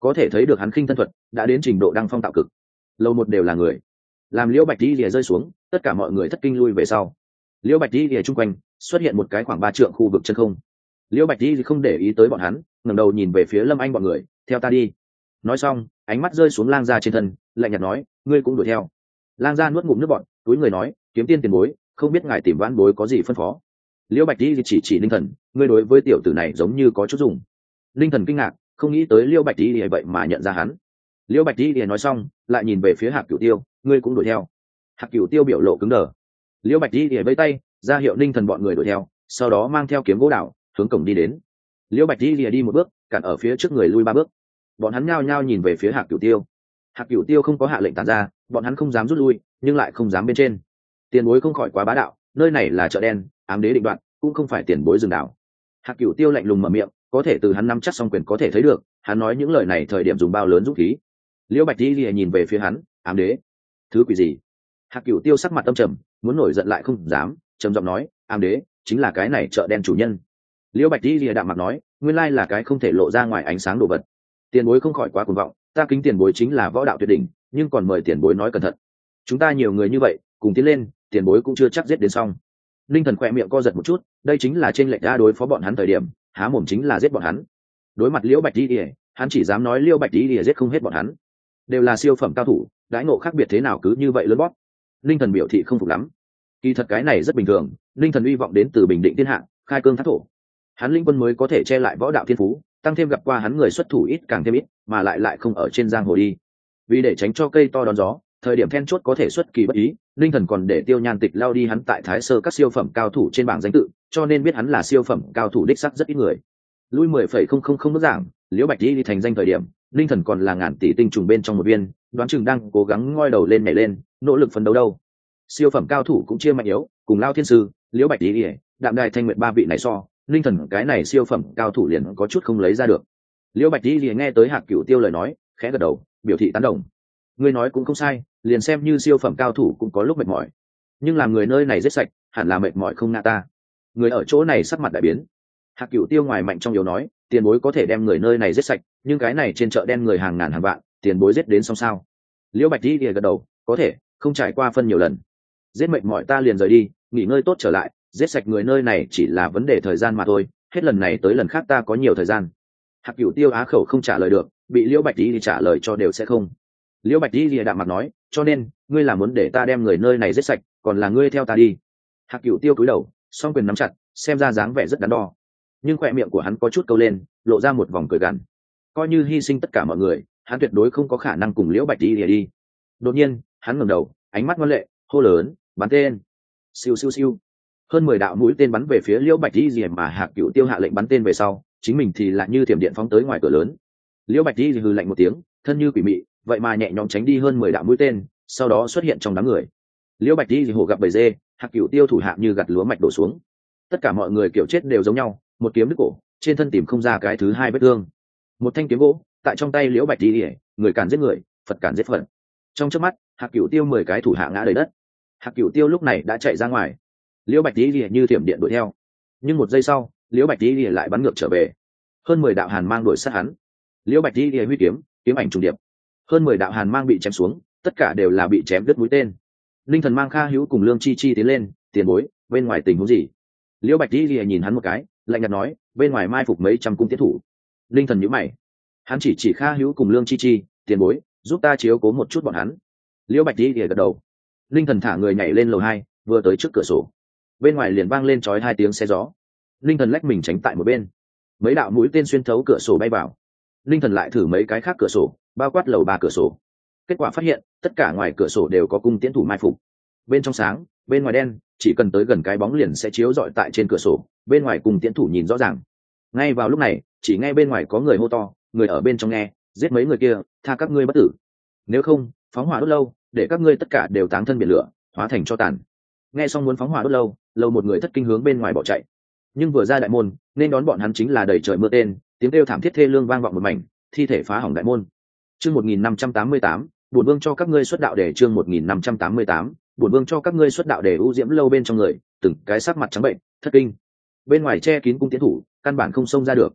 có thể thấy được hắn khinh thân thuật đã đến trình độ đăng phong tạo cực. Lầu một đều là người, làm liễu bạch đi lìa rơi xuống, tất cả mọi người thất kinh lui về sau. Liễu bạch đi lìa chung quanh xuất hiện một cái khoảng ba trượng khu vực chân không. Liễu bạch đi không để ý tới bọn hắn, ngẩng đầu nhìn về phía Lâm Anh bọn người, theo ta đi. Nói xong ánh mắt rơi xuống Lang Gia trên thân, lạnh nhạt nói, ngươi cũng đuổi theo. Lang Gia nuốt ngụm nước bọt, túi người nói, kiếm tiên tiền bối, không biết ngài tìm vãn bối có gì phân phó. Liễu bạch đi chỉ chỉ Linh Thần, ngươi đối với tiểu tử này giống như có chút dùng. Linh Thần kinh ngạc, không nghĩ tới Liễu bạch đi vậy mà nhận ra hắn. Liễu bạch đi nói xong lại nhìn về phía Hạc Cửu Tiêu, ngươi cũng đuổi theo. Hạc Cửu Tiêu biểu lộ cứng đờ. Liễu bạch đi vẫy tay ra hiệu Linh Thần bọn người đuổi theo, sau đó mang theo kiếm gỗ đào hướng cổng đi đến. Liễu bạch đi đi một bước cản ở phía trước người lui ba bước. Bọn hắn nhao nhao nhìn về phía Hạc Cửu Tiêu. Hạc Cửu Tiêu không có hạ lệnh tản ra, bọn hắn không dám rút lui nhưng lại không dám bên trên. Tiền bối không khỏi quá bá đạo, nơi này là chợ đen, ám đế định đoạn cũng không phải tiền bối rừng đảo. Hạc Cửu Tiêu lạnh lùng mở miệng, có thể từ hắn nắm chắc song quyền có thể thấy được hắn nói những lời này thời điểm dùng bao lớn dũng khí. Liễu bạch đi lìa nhìn về phía hắn, ám đế thứ quỷ gì? Hạc Cửu Tiêu sắc mặt tâm trầm, muốn nổi giận lại không dám, trầm giọng nói, ám đế chính là cái này chợ đen chủ nhân. Liễu bạch đi lìa đạm mặt nói, nguyên lai là cái không thể lộ ra ngoài ánh sáng đồ vật. Tiền bối không khỏi quá cuồng vọng, ta kính tiền bối chính là võ đạo tuyệt đỉnh, nhưng còn mời tiền bối nói cẩn thận. Chúng ta nhiều người như vậy cùng tiến lên, tiền bối cũng chưa chắc giết đến xong. Linh Thần khỏe miệng co giật một chút, đây chính là trên lệnh ra đối phó bọn hắn thời điểm, há mồm chính là giết bọn hắn. Đối mặt Liễu bạch đi lìa, hắn chỉ dám nói Liễu bạch đi lìa giết không hết bọn hắn, đều là siêu phẩm cao thủ, đãi ngộ khác biệt thế nào cứ như vậy lớn bóp. Linh Thần biểu thị không phục lắm. Kỳ thật cái này rất bình thường, Linh Thần uy vọng đến từ bình định thiên hạ, khai cương thác thổ. Hắn linh quân mới có thể che lại võ đạo thiên phú, tăng thêm gặp qua hắn người xuất thủ ít càng thêm ít, mà lại lại không ở trên giang hồ đi. Vì để tránh cho cây to đón gió, thời điểm then chốt có thể xuất kỳ bất ý, Linh Thần còn để Tiêu Nhan Tịch lao đi hắn tại Thái Sơ các siêu phẩm cao thủ trên bảng danh tự, cho nên biết hắn là siêu phẩm cao thủ đích sắc rất ít người. Lui mười phẩy không không không bước giảng, Liễu Bạch đi thành danh thời điểm, Linh Thần còn là ngàn tỷ tinh trùng bên trong một viên, đoán chừng đang cố gắng ngoi đầu lên nhảy lên, nỗ lực phấn đấu đâu. Siêu phẩm cao thủ cũng chia mạnh yếu, cùng Lao Thiên Sư, Liễu Bạch đi, Đạm Đài Thanh Nguyệt ba vị này so, Linh Thần cái này siêu phẩm cao thủ liền có chút không lấy ra được. Liễu Bạch đi nghe tới Hạc Cửu Tiêu lời nói, khẽ gật đầu, biểu thị tán đồng. Ngươi nói cũng không sai, liền xem như siêu phẩm cao thủ cũng có lúc mệt mỏi, nhưng làm người nơi này giết sạch, hẳn là mệt mỏi không ngã ta. Người ở chỗ này sắc mặt đại biến. Hạc Cửu Tiêu ngoài mạnh trong yếu nói, tiền bối có thể đem người nơi này giết sạch, nhưng cái này trên chợ đen người hàng ngàn hàng vạn, tiền bối giết đến xong sao? Liễu Bạch đi gật đầu, có thể, không trải qua phân nhiều lần. Giết mệt mỏi ta liền rời đi, nghỉ ngơi tốt trở lại, giết sạch người nơi này chỉ là vấn đề thời gian mà thôi, hết lần này tới lần khác ta có nhiều thời gian. Hạc Cửu Tiêu á khẩu không trả lời được, bị Liễu Bạch đi trả lời cho đều sẽ không. Liễu Bạch đi lìa đạm mặt nói, cho nên ngươi là muốn để ta đem người nơi này giết sạch, còn là ngươi theo ta đi? Hạc Cửu Tiêu cúi đầu, song quyền nắm chặt, xem ra dáng vẻ rất đắn đo, nhưng khoe miệng của hắn có chút câu lên, lộ ra một vòng cười gằn. Coi như hy sinh tất cả mọi người, hắn tuyệt đối không có khả năng cùng Liễu Bạch đi lìa đi. Đột nhiên hắn ngẩng đầu, ánh mắt ngoan lệ, hô lớn, bắn tên. Siêu siêu siêu, hơn mười đạo mũi tên bắn về phía Liễu Bạch đi lìa, mà Hạc Cửu Tiêu hạ lệnh bắn tên về sau, chính mình thì lại như thiểm điện phóng tới ngoài cửa lớn. Liễu Bạch đi hừ lạnh một tiếng, thân như quỷ mị, vậy mà nhẹ nhõm tránh đi hơn mười đạo mũi tên, sau đó xuất hiện trong đám người. Liễu Bạch đi hổ gặp bầy dê, Hạc Cửu Tiêu thủ hạ như gặt lúa mạch đổ xuống. Tất cả mọi người kiểu chết đều giống nhau, một kiếm đứt cổ, trên thân tìm không ra cái thứ hai vết thương. Một thanh kiếm gỗ tại trong tay Liễu Bạch đi, người cản giết người, Phật cản giết Phật. Trong chớp mắt, Hạc Cửu Tiêu mười cái thủ hạ ngã đầy đất. Hạc Cửu Tiêu lúc này đã chạy ra ngoài, Liễu Bạch đi như thiểm điện đuổi theo, nhưng một giây sau, Liễu Bạch đi lại bắn ngược trở về. Hơn mười đạo hàn mang đuổi sát hắn. Liễu Bạch đi huy kiếm, kiếm ảnh trùng điệp. Hơn mười đạo hàn mang bị chém xuống, tất cả đều là bị chém đứt mũi tên. Linh Thần mang Kha Hữu cùng Lương Chi Chi tiến lên, tiền bối, bên ngoài tình huống gì? Liễu Bạch đi nhìn hắn một cái, lạnh nhạt nói, bên ngoài mai phục mấy trăm cung tiến thủ. Linh Thần nhíu mày, hắn chỉ chỉ Kha Hữu cùng Lương Chi Chi, tiền bối, giúp ta chiếu cố một chút bọn hắn. Liễu Bạch đi gật đầu. Linh Thần thả người nhảy lên lầu hai, vừa tới trước cửa sổ, bên ngoài liền vang lên chói hai tiếng xe gió. Linh Thần lách mình tránh tại một bên, mấy đạo mũi tên xuyên thấu cửa sổ bay vào. Linh Thần lại thử mấy cái khác cửa sổ, bao quát lầu ba cửa sổ, kết quả phát hiện tất cả ngoài cửa sổ đều có cung tiễn thủ mai phục. Bên trong sáng, bên ngoài đen, chỉ cần tới gần cái bóng liền sẽ chiếu rọi tại trên cửa sổ, bên ngoài cung tiễn thủ nhìn rõ ràng. Ngay vào lúc này, chỉ nghe bên ngoài có người hô to, người ở bên trong nghe, giết mấy người kia, tha các ngươi bất tử, nếu không phóng hỏa đốt lâu, để các ngươi tất cả đều táng thân biển lửa, hóa thành cho tàn. Nghe xong muốn phóng hỏa đốt lâu, lâu một người thất kinh hướng bên ngoài bỏ chạy, nhưng vừa ra đại môn, nên đón bọn hắn chính là đầy trời mưa tên, tiếng kêu thảm thiết thê lương vang vọng một mảnh, thi thể phá hỏng đại môn. Chương một nghìn năm trăm tám mươi tám, bổn vương cho các ngươi xuất đạo để chương một nghìn năm trăm tám mươi tám, bổn vương cho các ngươi xuất đạo để u diễm lâu bên trong người, từng cái sắc mặt trắng bệnh, thất kinh. Bên ngoài che kín cung tiến thủ, căn bản không xông ra được.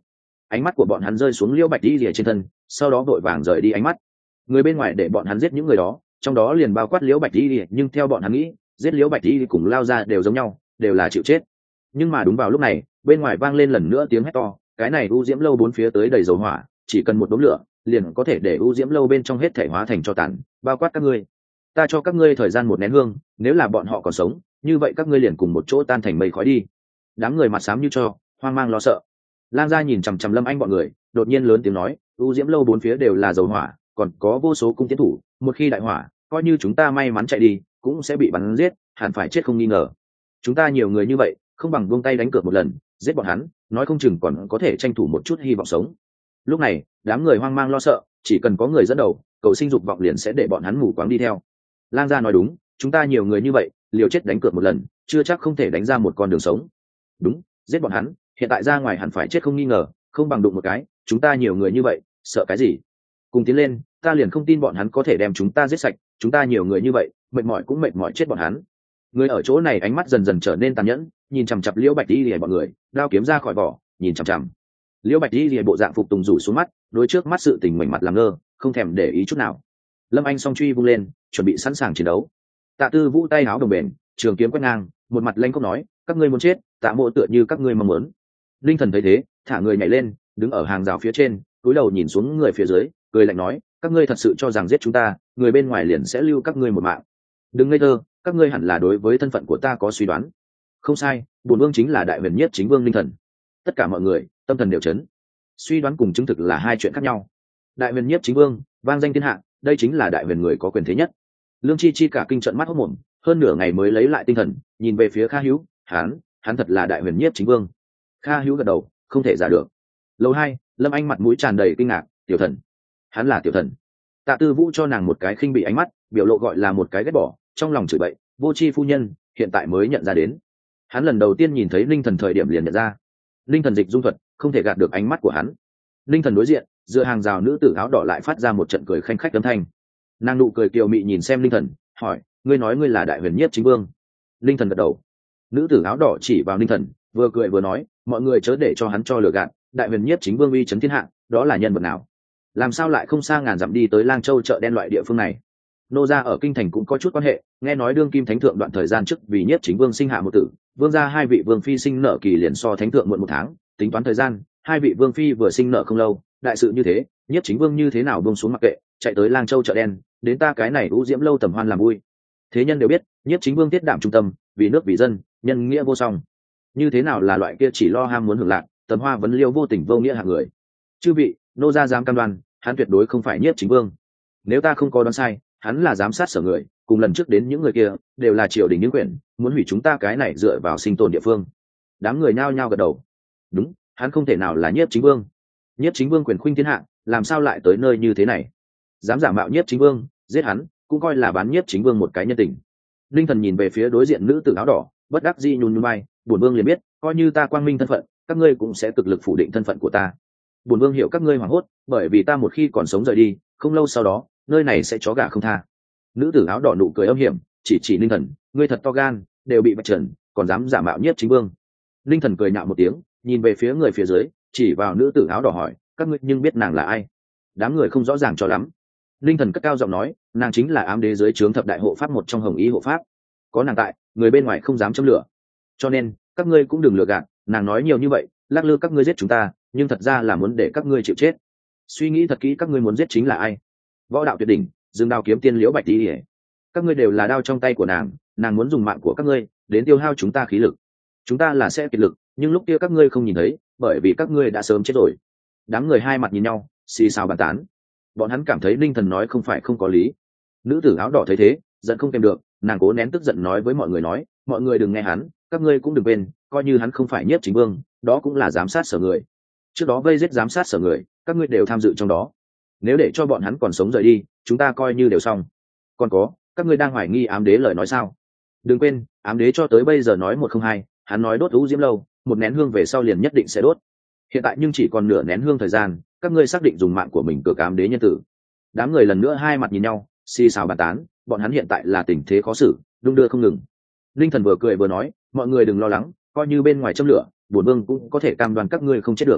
ánh mắt của bọn hắn rơi xuống liễu bạch y rìa trên thân, sau đó vội vàng rời đi ánh mắt. Người bên ngoài để bọn hắn giết những người đó, trong đó liền bao quát liễu bạch y rìa, nhưng theo bọn hắn nghĩ, giết liễu bạch y cùng lao ra đều giống nhau, đều là chịu chết. Nhưng mà đúng vào lúc này, bên ngoài vang lên lần nữa tiếng hét to, cái này u diễm lâu bốn phía tới đầy dầu hỏa, chỉ cần một đốm lửa liền có thể để u diễm lâu bên trong hết thể hóa thành tro tàn, bao quát các ngươi. Ta cho các ngươi thời gian một nén hương, nếu là bọn họ còn sống, như vậy các ngươi liền cùng một chỗ tan thành mây khói đi. Đám người mặt xám như cho, hoang mang lo sợ. Lang gia nhìn chằm chằm Lâm Anh bọn người, đột nhiên lớn tiếng nói, u diễm lâu bốn phía đều là dầu hỏa, còn có vô số cung tiến thủ, một khi đại hỏa, coi như chúng ta may mắn chạy đi, cũng sẽ bị bắn giết, hẳn phải chết không nghi ngờ. Chúng ta nhiều người như vậy, không bằng buông tay đánh cược một lần, giết bọn hắn, nói không chừng còn có thể tranh thủ một chút hy vọng sống. Lúc này, đám người hoang mang lo sợ, chỉ cần có người dẫn đầu, cầu sinh dục vọng liền sẽ để bọn hắn mù quáng đi theo. Lang gia nói đúng, chúng ta nhiều người như vậy, liều chết đánh cược một lần, chưa chắc không thể đánh ra một con đường sống. Đúng, giết bọn hắn, hiện tại ra ngoài hẳn phải chết không nghi ngờ, không bằng đụng một cái, chúng ta nhiều người như vậy, sợ cái gì? Cùng tiến lên, ta liền không tin bọn hắn có thể đem chúng ta giết sạch, chúng ta nhiều người như vậy, mệt mỏi cũng mệt mỏi chết bọn hắn. Người ở chỗ này ánh mắt dần dần trở nên tàn nhẫn, nhìn chằm chằm Liễu Bạch Y Lìa bọn người, đao kiếm ra khỏi vỏ, nhìn chằm chằm. Liễu Bạch Y Lìa bộ dạng phục tùng rủ xuống mắt, đối trước mắt sự tình mảnh mặt làm ngơ, không thèm để ý chút nào. Lâm Anh song truy vung lên, chuẩn bị sẵn sàng chiến đấu. Tạ Tư Vũ tay áo đồng bền, trường kiếm quét ngang, một mặt lanh không nói, các ngươi muốn chết, Tạ Mộ tựa như các ngươi mong muốn. Linh Thần thấy thế, thả người nhảy lên, đứng ở hàng rào phía trên, cúi đầu nhìn xuống người phía dưới, cười lạnh nói, các ngươi thật sự cho rằng giết chúng ta, người bên ngoài liền sẽ lưu các ngươi một mạng? Đừng ngây thơ, các ngươi hẳn là đối với thân phận của ta có suy đoán. Không sai, bổn vương chính là đại huyền nhất chính vương Linh Thần. Tất cả mọi người tâm thần đều chấn. Suy đoán cùng chứng thực là hai chuyện khác nhau. Đại huyền nhất chính vương, vang danh thiên hạ, đây chính là đại huyền người có quyền thế nhất. Lương Chi Chi cả kinh trận mắt hốt mồm, hơn nửa ngày mới lấy lại tinh thần, nhìn về phía Kha Hữu, hắn, hắn thật là đại huyền nhất chính vương. Kha Hữu gật đầu, không thể giả được. Lầu hai, Lâm Anh mặt mũi tràn đầy kinh ngạc, tiểu thần, hắn là tiểu thần. Tạ Tư Vũ cho nàng một cái khinh bị ánh mắt, biểu lộ gọi là một cái ghét bỏ, trong lòng chửi bậy, vô tri phu nhân, hiện tại mới nhận ra đến. Hắn lần đầu tiên nhìn thấy Linh Thần thời điểm liền nhận ra, Linh Thần dịch dung thuật không thể gạt được ánh mắt của hắn. Linh Thần đối diện, dựa hàng rào nữ tử áo đỏ lại phát ra một trận cười khanh khách âm thanh. Nàng nụ cười kiều mị nhìn xem Linh Thần, hỏi, ngươi nói ngươi là đại huyền nhất chính vương? Linh Thần gật đầu. Nữ tử áo đỏ chỉ vào Linh Thần, vừa cười vừa nói, mọi người chớ để cho hắn cho lừa gạt, đại huyền nhất chính vương uy chấn thiên hạ, đó là nhân vật nào? Làm sao lại không xa ngàn dặm đi tới Lang Châu chợ đen loại địa phương này? Nô gia ở kinh thành cũng có chút quan hệ, nghe nói đương kim thánh thượng đoạn thời gian trước vì nhất chính vương sinh hạ một tử, vương gia hai vị vương phi sinh nợ kỳ liền so thánh thượng muộn một tháng, tính toán thời gian, hai vị vương phi vừa sinh nợ không lâu, đại sự như thế, nhất chính vương như thế nào buông xuống mặc kệ, chạy tới Lang Châu chợ đen, đến ta cái này u diễm lâu tầm hoan làm vui. Thế nhân đều biết, nhất chính vương tiết đảm trung tâm, vì nước vì dân, nhân nghĩa vô song. Như thế nào là loại kia chỉ lo ham muốn hưởng lạc, tầm hoa vấn liêu vô tình vô nghĩa hạng người? Chư vị, nô gia dám cam đoan, hắn tuyệt đối không phải nhất chính vương. Nếu ta không có đoán sai, hắn là giám sát sở người, cùng lần trước đến những người kia đều là triều đình những quyển, muốn hủy chúng ta cái này dựa vào sinh tồn địa phương. Đám người nhao nhao gật đầu. Đúng, hắn không thể nào là nhiếp chính vương. Nhiếp chính vương quyền khuynh thiên hạ, làm sao lại tới nơi như thế này? Dám giả mạo nhiếp chính vương, giết hắn cũng coi là bán nhiếp chính vương một cái nhân tình. Linh Thần nhìn về phía đối diện nữ tử áo đỏ, bất đắc dĩ nhún nhún vai, bổn vương liền biết, coi như ta quang minh thân phận, các ngươi cũng sẽ cực lực phủ định thân phận của ta. Bổn vương hiểu các ngươi hoảng hốt, bởi vì ta một khi còn sống rời đi, không lâu sau đó, nơi này sẽ chó gà không tha. Nữ tử áo đỏ nụ cười âm hiểm, chỉ chỉ Linh Thần, ngươi thật to gan, đều bị vạch trần, còn dám giả mạo nhiếp chính vương. Linh Thần cười nhạo một tiếng, nhìn về phía người phía dưới, chỉ vào nữ tử áo đỏ hỏi, các ngươi nhưng biết nàng là ai? Đám người không rõ ràng cho lắm. Linh Thần cất cao giọng nói, nàng chính là ám đế dưới trướng thập đại hộ pháp một trong Hồng Ý hộ pháp. Có nàng tại, người bên ngoài không dám châm lửa. Cho nên, các ngươi cũng đừng lừa gạt, nàng nói nhiều như vậy, lắc lư các ngươi giết chúng ta, nhưng thật ra là muốn để các ngươi chịu chết. Suy nghĩ thật kỹ, các ngươi muốn giết chính là ai? Võ đạo tuyệt đỉnh, dương đao kiếm tiên Liễu Bạch Y. Các ngươi đều là đao trong tay của nàng, nàng muốn dùng mạng của các ngươi đến tiêu hao chúng ta khí lực. Chúng ta là sẽ kiệt lực, nhưng lúc kia các ngươi không nhìn thấy, bởi vì các ngươi đã sớm chết rồi. Đám người hai mặt nhìn nhau, xì xào bàn tán. Bọn hắn cảm thấy Linh Thần nói không phải không có lý. Nữ tử áo đỏ thấy thế, giận không kèm được, nàng cố nén tức giận nói với mọi người nói, mọi người đừng nghe hắn, các ngươi cũng đừng quên, coi như hắn không phải nhiếp chính vương, đó cũng là giám sát sở người. Trước đó vây giết giám sát sở người, các ngươi đều tham dự trong đó. Nếu để cho bọn hắn còn sống rời đi, chúng ta coi như đều xong. Còn có, các ngươi đang hoài nghi ám đế lời nói sao? Đừng quên, ám đế cho tới bây giờ nói một không hai, hắn nói đốt u diễm lâu, một nén hương về sau liền nhất định sẽ đốt. Hiện tại nhưng chỉ còn nửa nén hương thời gian, các ngươi xác định dùng mạng của mình cược ám đế nhân tử. Đám người lần nữa hai mặt nhìn nhau, xì xào bàn tán, bọn hắn hiện tại là tình thế khó xử, đung đưa không ngừng. Linh Thần vừa cười vừa nói, mọi người đừng lo lắng, coi như bên ngoài châm lửa, bổn vương cũng có thể cam đoan các ngươi không chết được.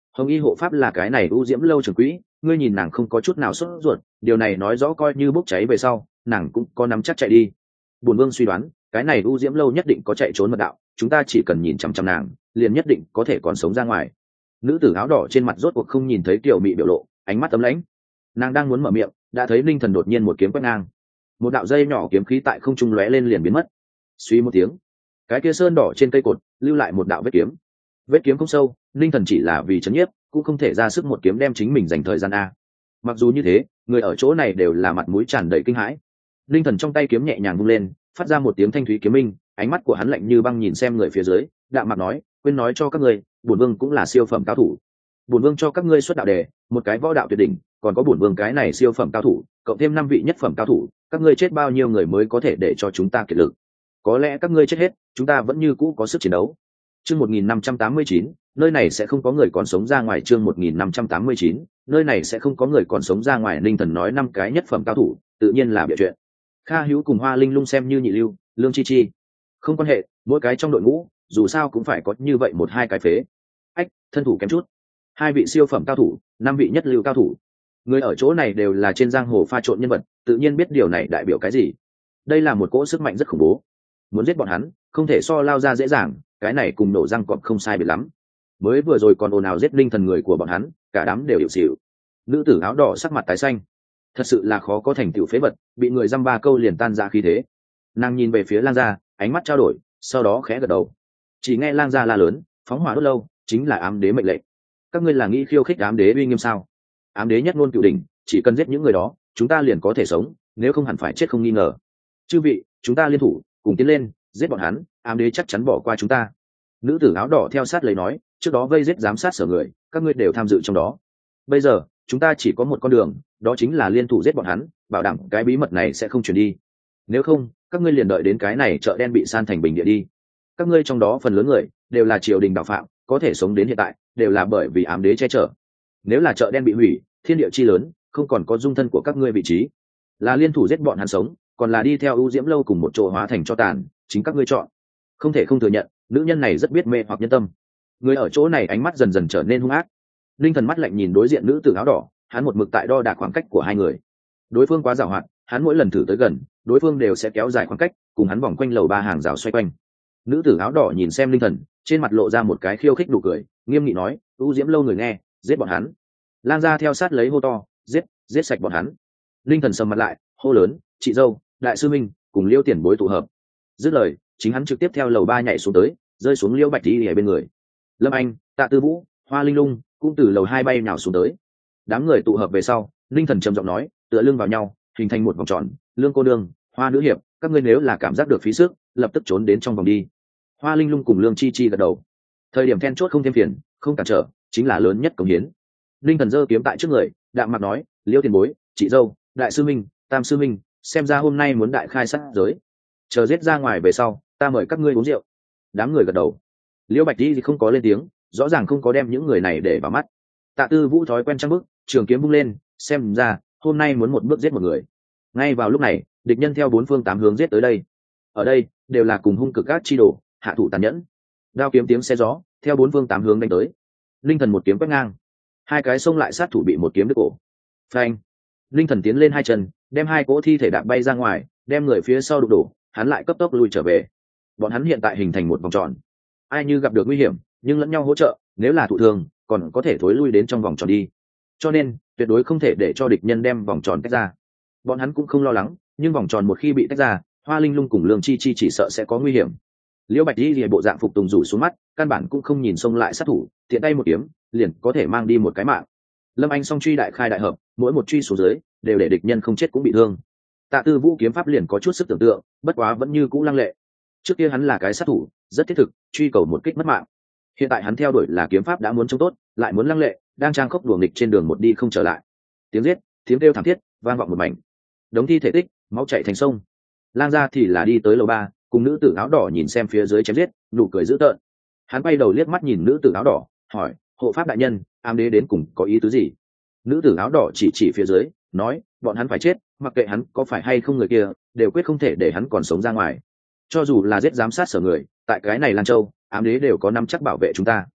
Hồng y hộ pháp là cái này u diễm lâu trưởng quỹ, ngươi nhìn nàng không có chút nào sốt ruột, điều này nói rõ coi như bốc cháy về sau nàng cũng có nắm chắc chạy đi. Bổn vương suy đoán cái này u diễm lâu nhất định có chạy trốn mật đạo, chúng ta chỉ cần nhìn chằm chằm nàng liền nhất định có thể còn sống ra ngoài. Nữ tử áo đỏ trên mặt rốt cuộc không nhìn thấy kiểu mị biểu lộ, ánh mắt tấm lãnh. Nàng đang muốn mở miệng, đã thấy Ninh Thần đột nhiên một kiếm quét ngang, một đạo dây nhỏ kiếm khí tại không trung lóe lên liền biến mất. Suy một tiếng, cái kia sơn đỏ trên cây cột lưu lại một đạo vết kiếm. Vết kiếm không sâu, Ninh Thần chỉ là vì chấn nhiếp cũng không thể ra sức một kiếm đem chính mình dành thời gian a. Mặc dù như thế, người ở chỗ này đều là mặt mũi tràn đầy kinh hãi. Ninh Thần trong tay kiếm nhẹ nhàng vung lên, phát ra một tiếng thanh thúy kiếm minh, ánh mắt của hắn lạnh như băng nhìn xem người phía dưới, đạm mặt nói, quên nói cho các ngươi, bổn vương cũng là siêu phẩm cao thủ. Bổn vương cho các ngươi xuất đạo đề, một cái võ đạo tuyệt đỉnh, còn có bổn vương cái này siêu phẩm cao thủ, cộng thêm năm vị nhất phẩm cao thủ, các ngươi chết bao nhiêu người mới có thể để cho chúng ta kiệt lực? Có lẽ các ngươi chết hết, chúng ta vẫn như cũ có sức chiến đấu. Chương một nghìn năm trăm tám mươi chín, nơi này sẽ không có người còn sống ra ngoài. Chương một nghìn năm trăm tám mươi chín, nơi này sẽ không có người còn sống ra ngoài. Ninh Thần nói năm cái nhất phẩm cao thủ, tự nhiên là bịa chuyện. Kha Hữu cùng Hoa Linh Lung xem như nhị lưu, Lương Chi Chi không quan hệ, mỗi cái trong đội ngũ dù sao cũng phải có như vậy một hai cái phế. Ách, thân thủ kém chút. Hai vị siêu phẩm cao thủ, năm vị nhất lưu cao thủ. Người ở chỗ này đều là trên giang hồ pha trộn nhân vật, tự nhiên biết điều này đại biểu cái gì. Đây là một cỗ sức mạnh rất khủng bố. Muốn giết bọn hắn, không thể so lao ra dễ dàng, cái này cùng nổ răng cọp không sai biệt lắm. Mới vừa rồi còn ồn ào giết Linh Thần người của bọn hắn, cả đám đều hiểu xỉu. Nữ tử áo đỏ sắc mặt tái xanh, thật sự là khó có thành tựu phế vật, bị người dăm ba câu liền tan ra khí thế. Nàng nhìn về phía Lang gia, ánh mắt trao đổi, sau đó khẽ gật đầu. Chỉ nghe Lang gia la lớn, phóng hỏa đốt lâu, chính là ám đế mệnh lệnh. Các ngươi là nghĩ khiêu khích ám đế uy nghiêm sao? Ám đế nhất ngôn cửu đỉnh, chỉ cần giết những người đó, chúng ta liền có thể sống, nếu không hẳn phải chết không nghi ngờ. Chư vị, chúng ta liên thủ, cùng tiến lên, giết bọn hắn, ám đế chắc chắn bỏ qua chúng ta. Nữ tử áo đỏ theo sát lấy nói, trước đó vây giết giám sát sở người, các ngươi đều tham dự trong đó. Bây giờ, chúng ta chỉ có một con đường, đó chính là liên thủ giết bọn hắn, bảo đảm cái bí mật này sẽ không truyền đi. Nếu không, các ngươi liền đợi đến cái này chợ đen bị san thành bình địa đi. Các ngươi trong đó phần lớn người đều là triều đình đạo phạm, có thể sống đến hiện tại, đều là bởi vì ám đế che chở. Nếu là chợ đen bị hủy, thiên địa chi lớn, không còn có dung thân của các ngươi vị trí, là liên thủ giết bọn hắn sống, còn là đi theo ưu diễm lâu cùng một chỗ hóa thành cho tàn, chính các ngươi chọn. Không thể không thừa nhận, nữ nhân này rất biết mê hoặc nhân tâm. Người ở chỗ này ánh mắt dần dần trở nên hung ác. Linh Thần mắt lạnh nhìn đối diện nữ tử áo đỏ, hắn một mực tại đo đạc khoảng cách của hai người. Đối phương quá giàu hạn, hắn mỗi lần thử tới gần, đối phương đều sẽ kéo dài khoảng cách, cùng hắn vòng quanh lầu ba hàng rào xoay quanh. Nữ tử áo đỏ nhìn xem Linh Thần, trên mặt lộ ra một cái khiêu khích nụ cười, nghiêm nghị nói, "U Diễm lâu người nghe, giết bọn hắn." Lang gia theo sát lấy hô to, "Giết, giết sạch bọn hắn." Linh Thần sầm mặt lại, hô lớn, "Chị dâu, đại sư minh, cùng Liêu tiền bối tụ hợp." Dứt lời, chính hắn trực tiếp theo lầu ba nhảy xuống tới, rơi xuống Liêu Bạch Tỷ ở bên người. Lâm Anh, Tạ Tư Vũ, Hoa Linh Lung cũng từ lầu hai bay nhào xuống tới. Đám người tụ hợp về sau, Linh Thần trầm giọng nói, tựa lưng vào nhau, hình thành một vòng tròn, Lương cô nương, Hoa nữ hiệp, các ngươi nếu là cảm giác được phí sức, lập tức trốn đến trong vòng đi. Hoa Linh Lung cùng Lương Chi Chi gật đầu. Thời điểm then chốt không thêm phiền, không cản trở, chính là lớn nhất cống hiến. Linh Thần giơ kiếm tại trước người, đạm mặt nói, Liêu tiền bối, chị dâu, đại sư minh, tam sư minh, xem ra hôm nay muốn đại khai sát giới. Chờ giết ra ngoài về sau, ta mời các ngươi uống rượu. Đám người gật đầu. Liêu Bạch Di thì không có lên tiếng, rõ ràng không có đem những người này để vào mắt. Tạ Tư Vũ thói quen trăng bước, trường kiếm vung lên, xem ra hôm nay muốn một bước giết một người. Ngay vào lúc này, địch nhân theo bốn phương tám hướng giết tới đây. Ở đây đều là cùng hung cực các chi đồ, hạ thủ tàn nhẫn. Đao kiếm tiếng xe gió, theo bốn phương tám hướng đánh tới. Linh Thần một kiếm quét ngang, hai cái xông lại sát thủ bị một kiếm đứt cổ. Phanh! Linh Thần tiến lên hai chân, đem hai cỗ thi thể đạp bay ra ngoài, đem người phía sau đụng đổ, hắn lại cấp tốc lui trở về. Bọn hắn hiện tại hình thành một vòng tròn. Ai như gặp được nguy hiểm, nhưng lẫn nhau hỗ trợ, nếu là thụ thương, còn có thể thối lui đến trong vòng tròn đi. Cho nên, tuyệt đối không thể để cho địch nhân đem vòng tròn tách ra. Bọn hắn cũng không lo lắng, nhưng vòng tròn một khi bị tách ra, Hoa Linh Lung cùng Lương Chi Chi chỉ sợ sẽ có nguy hiểm. Liễu Bạch Di lìa bộ dạng phục tùng rủ xuống mắt, căn bản cũng không nhìn xông lại sát thủ, tiện tay một kiếm, liền có thể mang đi một cái mạng. Lâm Anh song truy đại khai đại hợp, mỗi một truy xuống dưới, đều để địch nhân không chết cũng bị thương. Tạ Tư Vũ kiếm pháp liền có chút sức tưởng tượng, bất quá vẫn như cũ lăng lệ. Trước kia hắn là cái sát thủ, rất thiết thực, truy cầu một kích mất mạng. Hiện tại hắn theo đuổi là kiếm pháp đã muốn trông tốt, lại muốn lăng lệ, đang trang khốc đùa nghịch trên đường một đi không trở lại. Tiếng giết, tiếng kêu thảm thiết, vang vọng một mảnh. Đống thi thể tích, máu chảy thành sông. Lang gia thì là đi tới lầu ba, cùng nữ tử áo đỏ nhìn xem phía dưới chém giết, nụ cười dữ tợn. Hắn quay đầu liếc mắt nhìn nữ tử áo đỏ, hỏi, hộ pháp đại nhân, ám đế đến cùng có ý tứ gì? Nữ tử áo đỏ chỉ chỉ phía dưới, nói, bọn hắn phải chết, mặc kệ hắn có phải hay không người kia, đều quyết không thể để hắn còn sống ra ngoài. Cho dù là giết giám sát sở người, tại cái này Lan Châu, ám đế đều có nắm chắc bảo vệ chúng ta.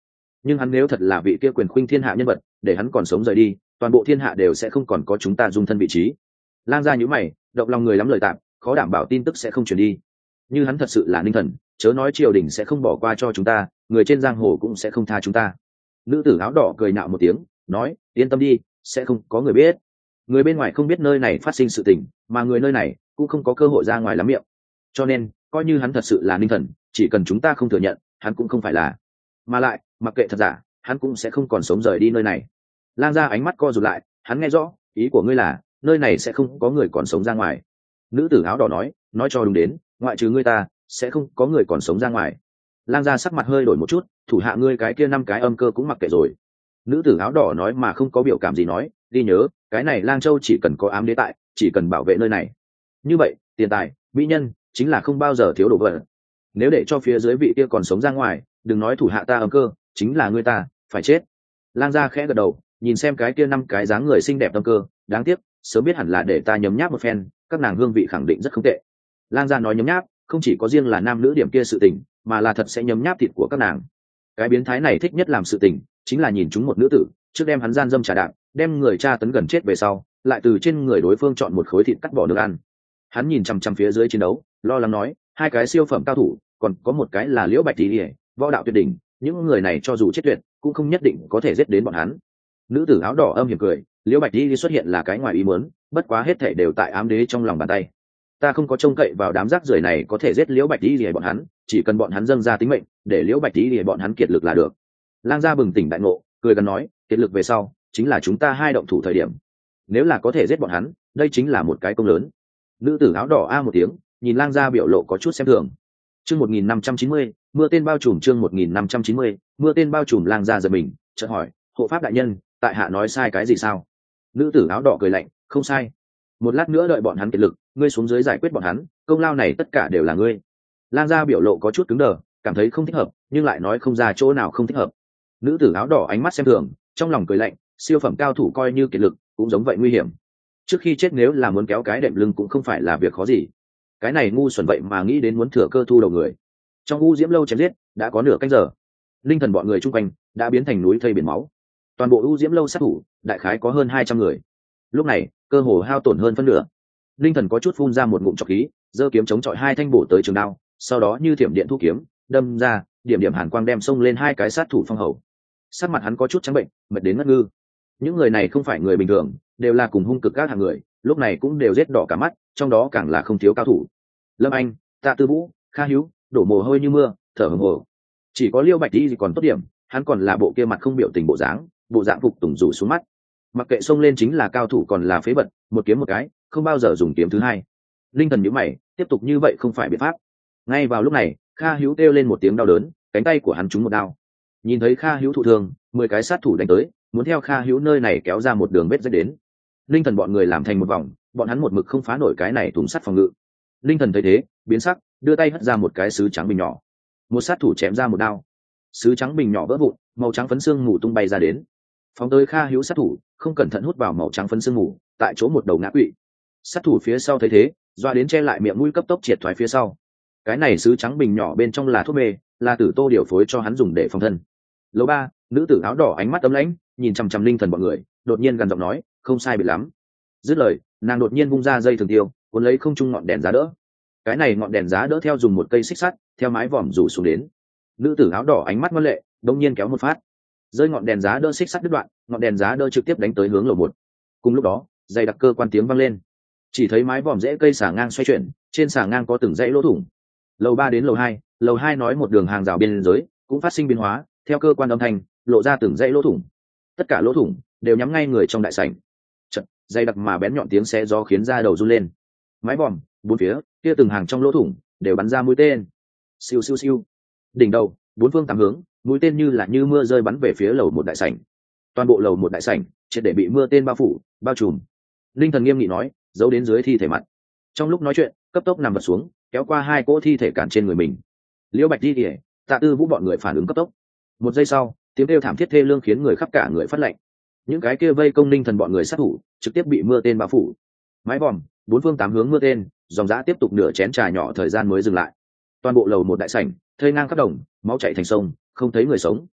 nhưng hắn nếu thật là vị kia quyền khuynh thiên hạ nhân vật, để hắn còn sống rời đi, toàn bộ thiên hạ đều sẽ không còn có chúng ta dung thân vị trí. Lang gia nhíu mày, động lòng người lắm lời tạm, khó đảm bảo tin tức sẽ không truyền đi. Như hắn thật sự là Ninh Thần, chớ nói triều đình sẽ không bỏ qua cho chúng ta, người trên giang hồ cũng sẽ không tha chúng ta. Nữ tử áo đỏ cười nạo một tiếng, nói, yên tâm đi, sẽ không có người biết. Người bên ngoài không biết nơi này phát sinh sự tình, mà người nơi này cũng không có cơ hội ra ngoài lắm miệng. Cho nên, coi như hắn thật sự là Ninh Thần, chỉ cần chúng ta không thừa nhận, hắn cũng không phải là. Mà lại, mặc kệ thật giả, hắn cũng sẽ không còn sống rời đi nơi này. Lang gia ánh mắt co rụt lại, hắn nghe rõ, ý của ngươi là, nơi này sẽ không có người còn sống ra ngoài. Nữ tử áo đỏ nói, nói cho đúng đến, ngoại trừ ngươi ta, sẽ không có người còn sống ra ngoài. Lang gia sắc mặt hơi đổi một chút, thủ hạ ngươi cái kia năm cái âm cơ cũng mặc kệ rồi. Nữ tử áo đỏ nói mà không có biểu cảm gì nói, đi nhớ, cái này Lang Châu chỉ cần có ám đế tại, chỉ cần bảo vệ nơi này. Như vậy, tiền tài, mỹ nhân, chính là không bao giờ thiếu đồ vật. Nếu để cho phía dưới vị kia còn sống ra ngoài, đừng nói thủ hạ ta âm cơ, chính là ngươi ta, phải chết. Lang gia khẽ gật đầu, nhìn xem cái kia năm cái dáng người xinh đẹp âm cơ, đáng tiếc, sớm biết hẳn là để ta nhấm nháp một phen, các nàng hương vị khẳng định rất không tệ. Lang gia nói nhấm nháp, không chỉ có riêng là nam nữ điểm kia sự tình, mà là thật sẽ nhấm nháp thịt của các nàng. Cái biến thái này thích nhất làm sự tình, chính là nhìn chúng một nữ tử, trước đem hắn gian dâm trà đạp, đem người cha tấn gần chết về sau, lại từ trên người đối phương chọn một khối thịt cắt bỏ được ăn. Hắn nhìn chằm chằm phía dưới chiến đấu, lo lắng nói, hai cái siêu phẩm cao thủ, còn có một cái là Liễu Bạch Tỷ, võ đạo tuyệt đỉnh, những người này cho dù chết tuyệt, cũng không nhất định có thể giết đến bọn hắn. Nữ tử áo đỏ âm hiểm cười, Liễu Bạch Tỷ xuất hiện là cái ngoài ý muốn, bất quá hết thảy đều tại ám đế trong lòng bàn tay. Ta không có trông cậy vào đám rác rưởi này có thể giết Liễu Bạch Tỷ gì bọn hắn, chỉ cần bọn hắn dâng ra tính mệnh, để Liễu Bạch Tỷ gì bọn hắn kiệt lực là được. Lang gia bừng tỉnh đại ngộ, cười gần nói, kiệt lực về sau, chính là chúng ta hai động thủ thời điểm. Nếu là có thể giết bọn hắn, đây chính là một cái công lớn. Nữ tử áo đỏ a một tiếng, nhìn Lang gia biểu lộ có chút xem thường. Chương một nghìn năm trăm chín mươi, mưa tên bao trùm chương một nghìn năm trăm chín mươi, mưa tên bao trùm. Lang gia giật mình, chợt hỏi, hộ pháp đại nhân, tại hạ nói sai cái gì sao? Nữ tử áo đỏ cười lạnh, không sai. Một lát nữa đợi bọn hắn kiệt lực, ngươi xuống dưới giải quyết bọn hắn, công lao này tất cả đều là ngươi. Lang gia biểu lộ có chút cứng đờ, cảm thấy không thích hợp, nhưng lại nói không ra chỗ nào không thích hợp. Nữ tử áo đỏ ánh mắt xem thường, trong lòng cười lạnh, siêu phẩm cao thủ coi như kiệt lực, cũng giống vậy nguy hiểm. Trước khi chết nếu là muốn kéo cái đệm lưng cũng không phải là việc khó gì. Cái này ngu xuẩn vậy mà nghĩ đến muốn thừa cơ thu đầu người. Trong u diễm lâu chém giết đã có nửa canh giờ, linh thần bọn người chung quanh đã biến thành núi thây biển máu. Toàn bộ u diễm lâu sát thủ đại khái có hơn hai trăm người. Lúc này cơ hồ hao tổn hơn phân nửa. Linh thần có chút phun ra một ngụm trọc khí, giơ kiếm chống chọi hai thanh bổ tới trường đao, sau đó như thiểm điện thu kiếm đâm ra, điểm điểm hàn quang đem xông lên hai cái sát thủ phong hầu. Sắc mặt hắn có chút trắng bệnh, mệt đến ngất ngư. Những người này không phải người bình thường, đều là cùng hung cực các hạng người, lúc này cũng đều rết đỏ cả mắt, trong đó càng là không thiếu cao thủ. Lâm Anh, Tạ Tư Vũ, Kha Hữu đổ mồ hôi như mưa, thở hổn hển. Chỉ có Liêu Bạch Tỷ gì còn tốt điểm, hắn còn là bộ kia mặt không biểu tình bộ dáng, bộ dạng phục tùng rủ xuống mắt. Mặc kệ xông lên chính là cao thủ còn là phế vật, một kiếm một cái, không bao giờ dùng kiếm thứ hai. Linh thần nhíu mày, tiếp tục như vậy không phải biện pháp. Ngay vào lúc này, Kha Hữu kêu lên một tiếng đau đớn, cánh tay của hắn trúng một đao. Nhìn thấy Kha Hữu thụ thương, mười cái sát thủ đánh tới, muốn theo Kha Hữu nơi này kéo ra một đường vết rách đến. Linh thần bọn người làm thành một vòng, bọn hắn một mực không phá nổi cái này thùng sắt phòng ngự. Linh thần thấy thế, biến sắc, đưa tay hất ra một cái sứ trắng bình nhỏ. Một sát thủ chém ra một đao, sứ trắng bình nhỏ vỡ vụn, màu trắng phấn xương mù tung bay ra đến. Phóng tới Kha Hữu sát thủ, không cẩn thận hút vào màu trắng phấn xương mù, tại chỗ một đầu ngã quỵ. Sát thủ phía sau thấy thế, doa đến che lại miệng mũi cấp tốc triệt thoái phía sau. Cái này sứ trắng bình nhỏ bên trong là thuốc mê, là tử tô điều phối cho hắn dùng để phòng thân. Lầu ba, nữ tử áo đỏ ánh mắt ấm lãnh, nhìn chằm chằm linh thần bọn người, đột nhiên gần giọng nói, không sai biệt lắm. Dứt lời, nàng đột nhiên vung ra dây thường tiêu, cuốn lấy không trung ngọn đèn giá đỡ. Cái này ngọn đèn giá đỡ theo dùng một cây xích sắt, theo mái vòm rủ xuống đến. Nữ tử áo đỏ ánh mắt ngoan lệ, đột nhiên kéo một phát, rơi ngọn đèn giá đỡ xích sắt đứt đoạn, ngọn đèn giá đỡ trực tiếp đánh tới hướng lầu một. Cùng lúc đó, dây đặc cơ quan tiếng vang lên. Chỉ thấy mái vòm rễ cây xà ngang xoay chuyển, trên xà ngang có từng dãy lỗ thủng. Lầu ba đến lầu hai, lầu hai nói một đường hàng rào biên giới cũng phát sinh biến hóa, theo cơ quan âm thanh lộ ra từng dãy lỗ thủng. Tất cả lỗ thủng đều nhắm ngay người trong đại sảnh. Chợt, dây đặc mà bén nhọn tiếng xé gió khiến da đầu run lên. Mái vòm bốn phía kia từng hàng trong lỗ thủng đều bắn ra mũi tên. Siêu siêu siêu. Đỉnh đầu, bốn phương tám hướng, mũi tên như là như mưa rơi bắn về phía lầu một đại sảnh. Toàn bộ lầu một đại sảnh triệt để bị mưa tên bao phủ, bao trùm. Linh thần nghiêm nghị nói, giấu đến dưới thi thể mặt. Trong lúc nói chuyện, cấp tốc nằm vật xuống, kéo qua hai cỗ thi thể cản trên người mình. Liễu Bạch Di kìa, Tạ Tư Vũ bọn người phản ứng cấp tốc. Một giây sau, tiếng kêu thảm thiết thê lương khiến người khắp cả người phát lạnh. Những cái kia vây công linh thần bọn người sát thủ trực tiếp bị mưa tên bao phủ. Mái vòm, bốn phương tám hướng mưa tên, dòng dã tiếp tục nửa chén trà nhỏ thời gian mới dừng lại. Toàn bộ lầu một đại sảnh, thây ngang khắp đồng, máu chảy thành sông, không thấy người sống.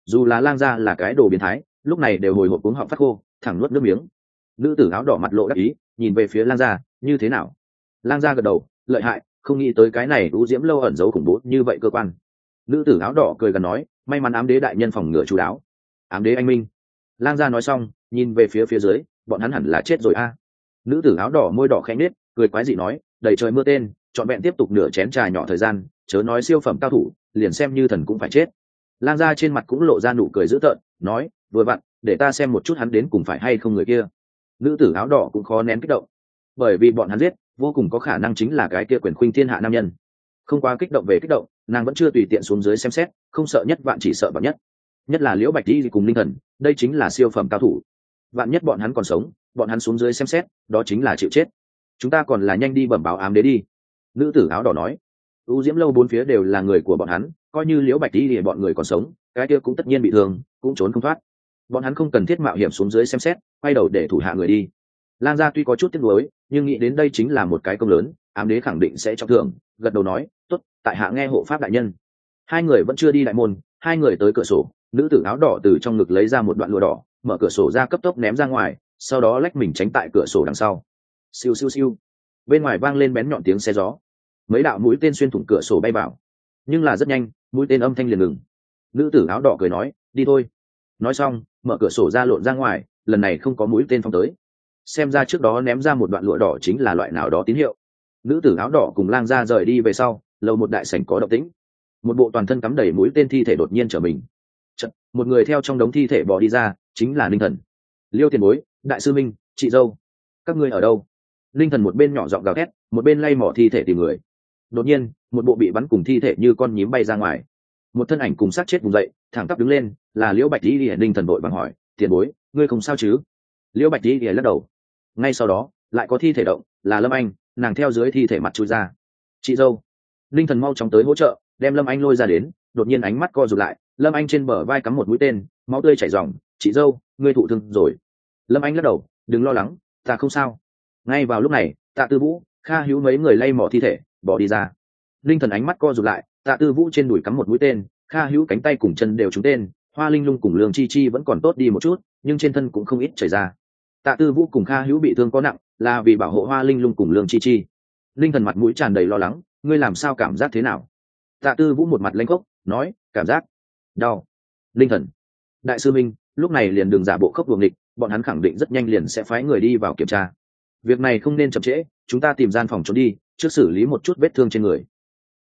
dù là lang gia là cái đồ biến thái lúc này đều hồi hộp cuống họng phát khô thẳng nuốt nước miếng. Nữ tử áo đỏ mặt lộ đắc ý nhìn về phía lang gia, như thế nào? Lang gia gật đầu, lợi hại, không nghĩ tới cái này u diễm lâu ẩn giấu khủng bố như vậy cơ quan. Nữ tử áo đỏ cười gần nói, may mắn ám đế đại nhân phòng ngừa chú đáo. Ám đế anh minh. Lang gia nói xong nhìn về phía phía dưới, bọn hắn hẳn là chết rồi a. Nữ tử áo đỏ môi đỏ khẽ nết, cười quái dị nói, đầy trời mưa tên, trọn vẹn tiếp tục nửa chén trà nhỏ thời gian, chớ nói siêu phẩm cao thủ, liền xem như thần cũng phải chết. Lang gia trên mặt cũng lộ ra nụ cười dữ tợn, nói, vừa vặn, để ta xem một chút hắn đến cùng phải hay không người kia. Nữ tử áo đỏ cũng khó nén kích động, bởi vì bọn hắn giết, vô cùng có khả năng chính là cái kia quyền khuynh thiên hạ nam nhân. Không quá kích động về kích động, nàng vẫn chưa tùy tiện xuống dưới xem xét, không sợ nhất vạn chỉ sợ vạn nhất. Nhất là Liễu Bạch Tỷ cùng Linh Thần, đây chính là siêu phẩm cao thủ. Vạn nhất bọn hắn còn sống, bọn hắn xuống dưới xem xét, đó chính là chịu chết. Chúng ta còn là nhanh đi bẩm báo ám đế đi. Nữ tử áo đỏ nói. U diễm lâu bốn phía đều là người của bọn hắn, coi như Liễu Bạch Tỷ thì bọn người còn sống, cái kia cũng tất nhiên bị thương, cũng trốn không thoát. Bọn hắn không cần thiết mạo hiểm xuống dưới xem xét, quay đầu để thủ hạ người đi. Lang gia tuy có chút tiếc nuối, nhưng nghĩ đến đây chính là một cái công lớn, ám đế khẳng định sẽ trọng thưởng, gật đầu nói, tốt, tại hạ nghe hộ pháp đại nhân. Hai người vẫn chưa đi đại môn, hai người tới cửa sổ, nữ tử áo đỏ từ trong ngực lấy ra một đoạn lụa đỏ, mở cửa sổ ra cấp tốc ném ra ngoài, sau đó lách mình tránh tại cửa sổ đằng sau. Siêu siêu siêu, bên ngoài vang lên bén nhọn tiếng xe gió, mấy đạo mũi tên xuyên thủng cửa sổ bay vào, nhưng là rất nhanh, mũi tên âm thanh liền ngừng. Nữ tử áo đỏ cười nói, đi thôi. Nói xong, mở cửa sổ ra lộn ra ngoài, lần này không có mũi tên phóng tới. Xem ra trước đó ném ra một đoạn lụa đỏ chính là loại nào đó tín hiệu. Nữ tử áo đỏ cùng Lang gia rời đi về sau, lầu một đại sảnh có động tĩnh, một bộ toàn thân cắm đầy mũi tên thi thể đột nhiên trở mình. Chật, một người theo trong đống thi thể bò đi ra, chính là Linh Thần. Liêu tiền bối, đại sư minh, chị dâu, các ngươi ở đâu? Linh Thần một bên nhỏ giọng gào thét, một bên lay mỏ thi thể tìm người. Đột nhiên, một bộ bị bắn cùng thi thể như con nhím bay ra ngoài, một thân ảnh cùng sát chết vùng dậy, thẳng tắp đứng lên, là Liễu Bạch Tỷ. Linh Thần vội vàng hỏi, tiền bối, ngươi không sao chứ? Liễu Bạch Tỷ lắc đầu. Ngay sau đó, lại có thi thể động, là Lâm Anh, nàng theo dưới thi thể mặt chui ra. Chị dâu. Linh Thần mau chóng tới hỗ trợ, đem Lâm Anh lôi ra đến, đột nhiên ánh mắt co rụt lại, Lâm Anh trên bờ vai cắm một mũi tên, máu tươi chảy ròng, chị dâu, ngươi thụ thương rồi. Lâm Anh lắc đầu, đừng lo lắng, ta không sao. Ngay vào lúc này, Tạ Tư Vũ, Kha Hữu mấy người lay mỏ thi thể, bỏ đi ra. Linh Thần ánh mắt co rụt lại, Tạ Tư Vũ trên đùi cắm một mũi tên, Kha Hữu cánh tay cùng chân đều trúng tên, Hoa Linh Lung cùng Lương Chi Chi vẫn còn tốt đi một chút, nhưng trên thân cũng không ít chảy ra. Tạ Tư Vũ cùng Kha Hữu bị thương có nặng, là vì bảo hộ Hoa Linh Lung cùng Lương Chi Chi. Linh Thần mặt mũi tràn đầy lo lắng, ngươi làm sao cảm giác thế nào? Tạ Tư Vũ một mặt lanh khốc, nói, cảm giác đau. Linh Thần, đại sư minh, lúc này liền đừng giả bộ khốc đuồng nghịch, bọn hắn khẳng định rất nhanh liền sẽ phái người đi vào kiểm tra. Việc này không nên chậm trễ, chúng ta tìm gian phòng trốn đi, trước xử lý một chút vết thương trên người.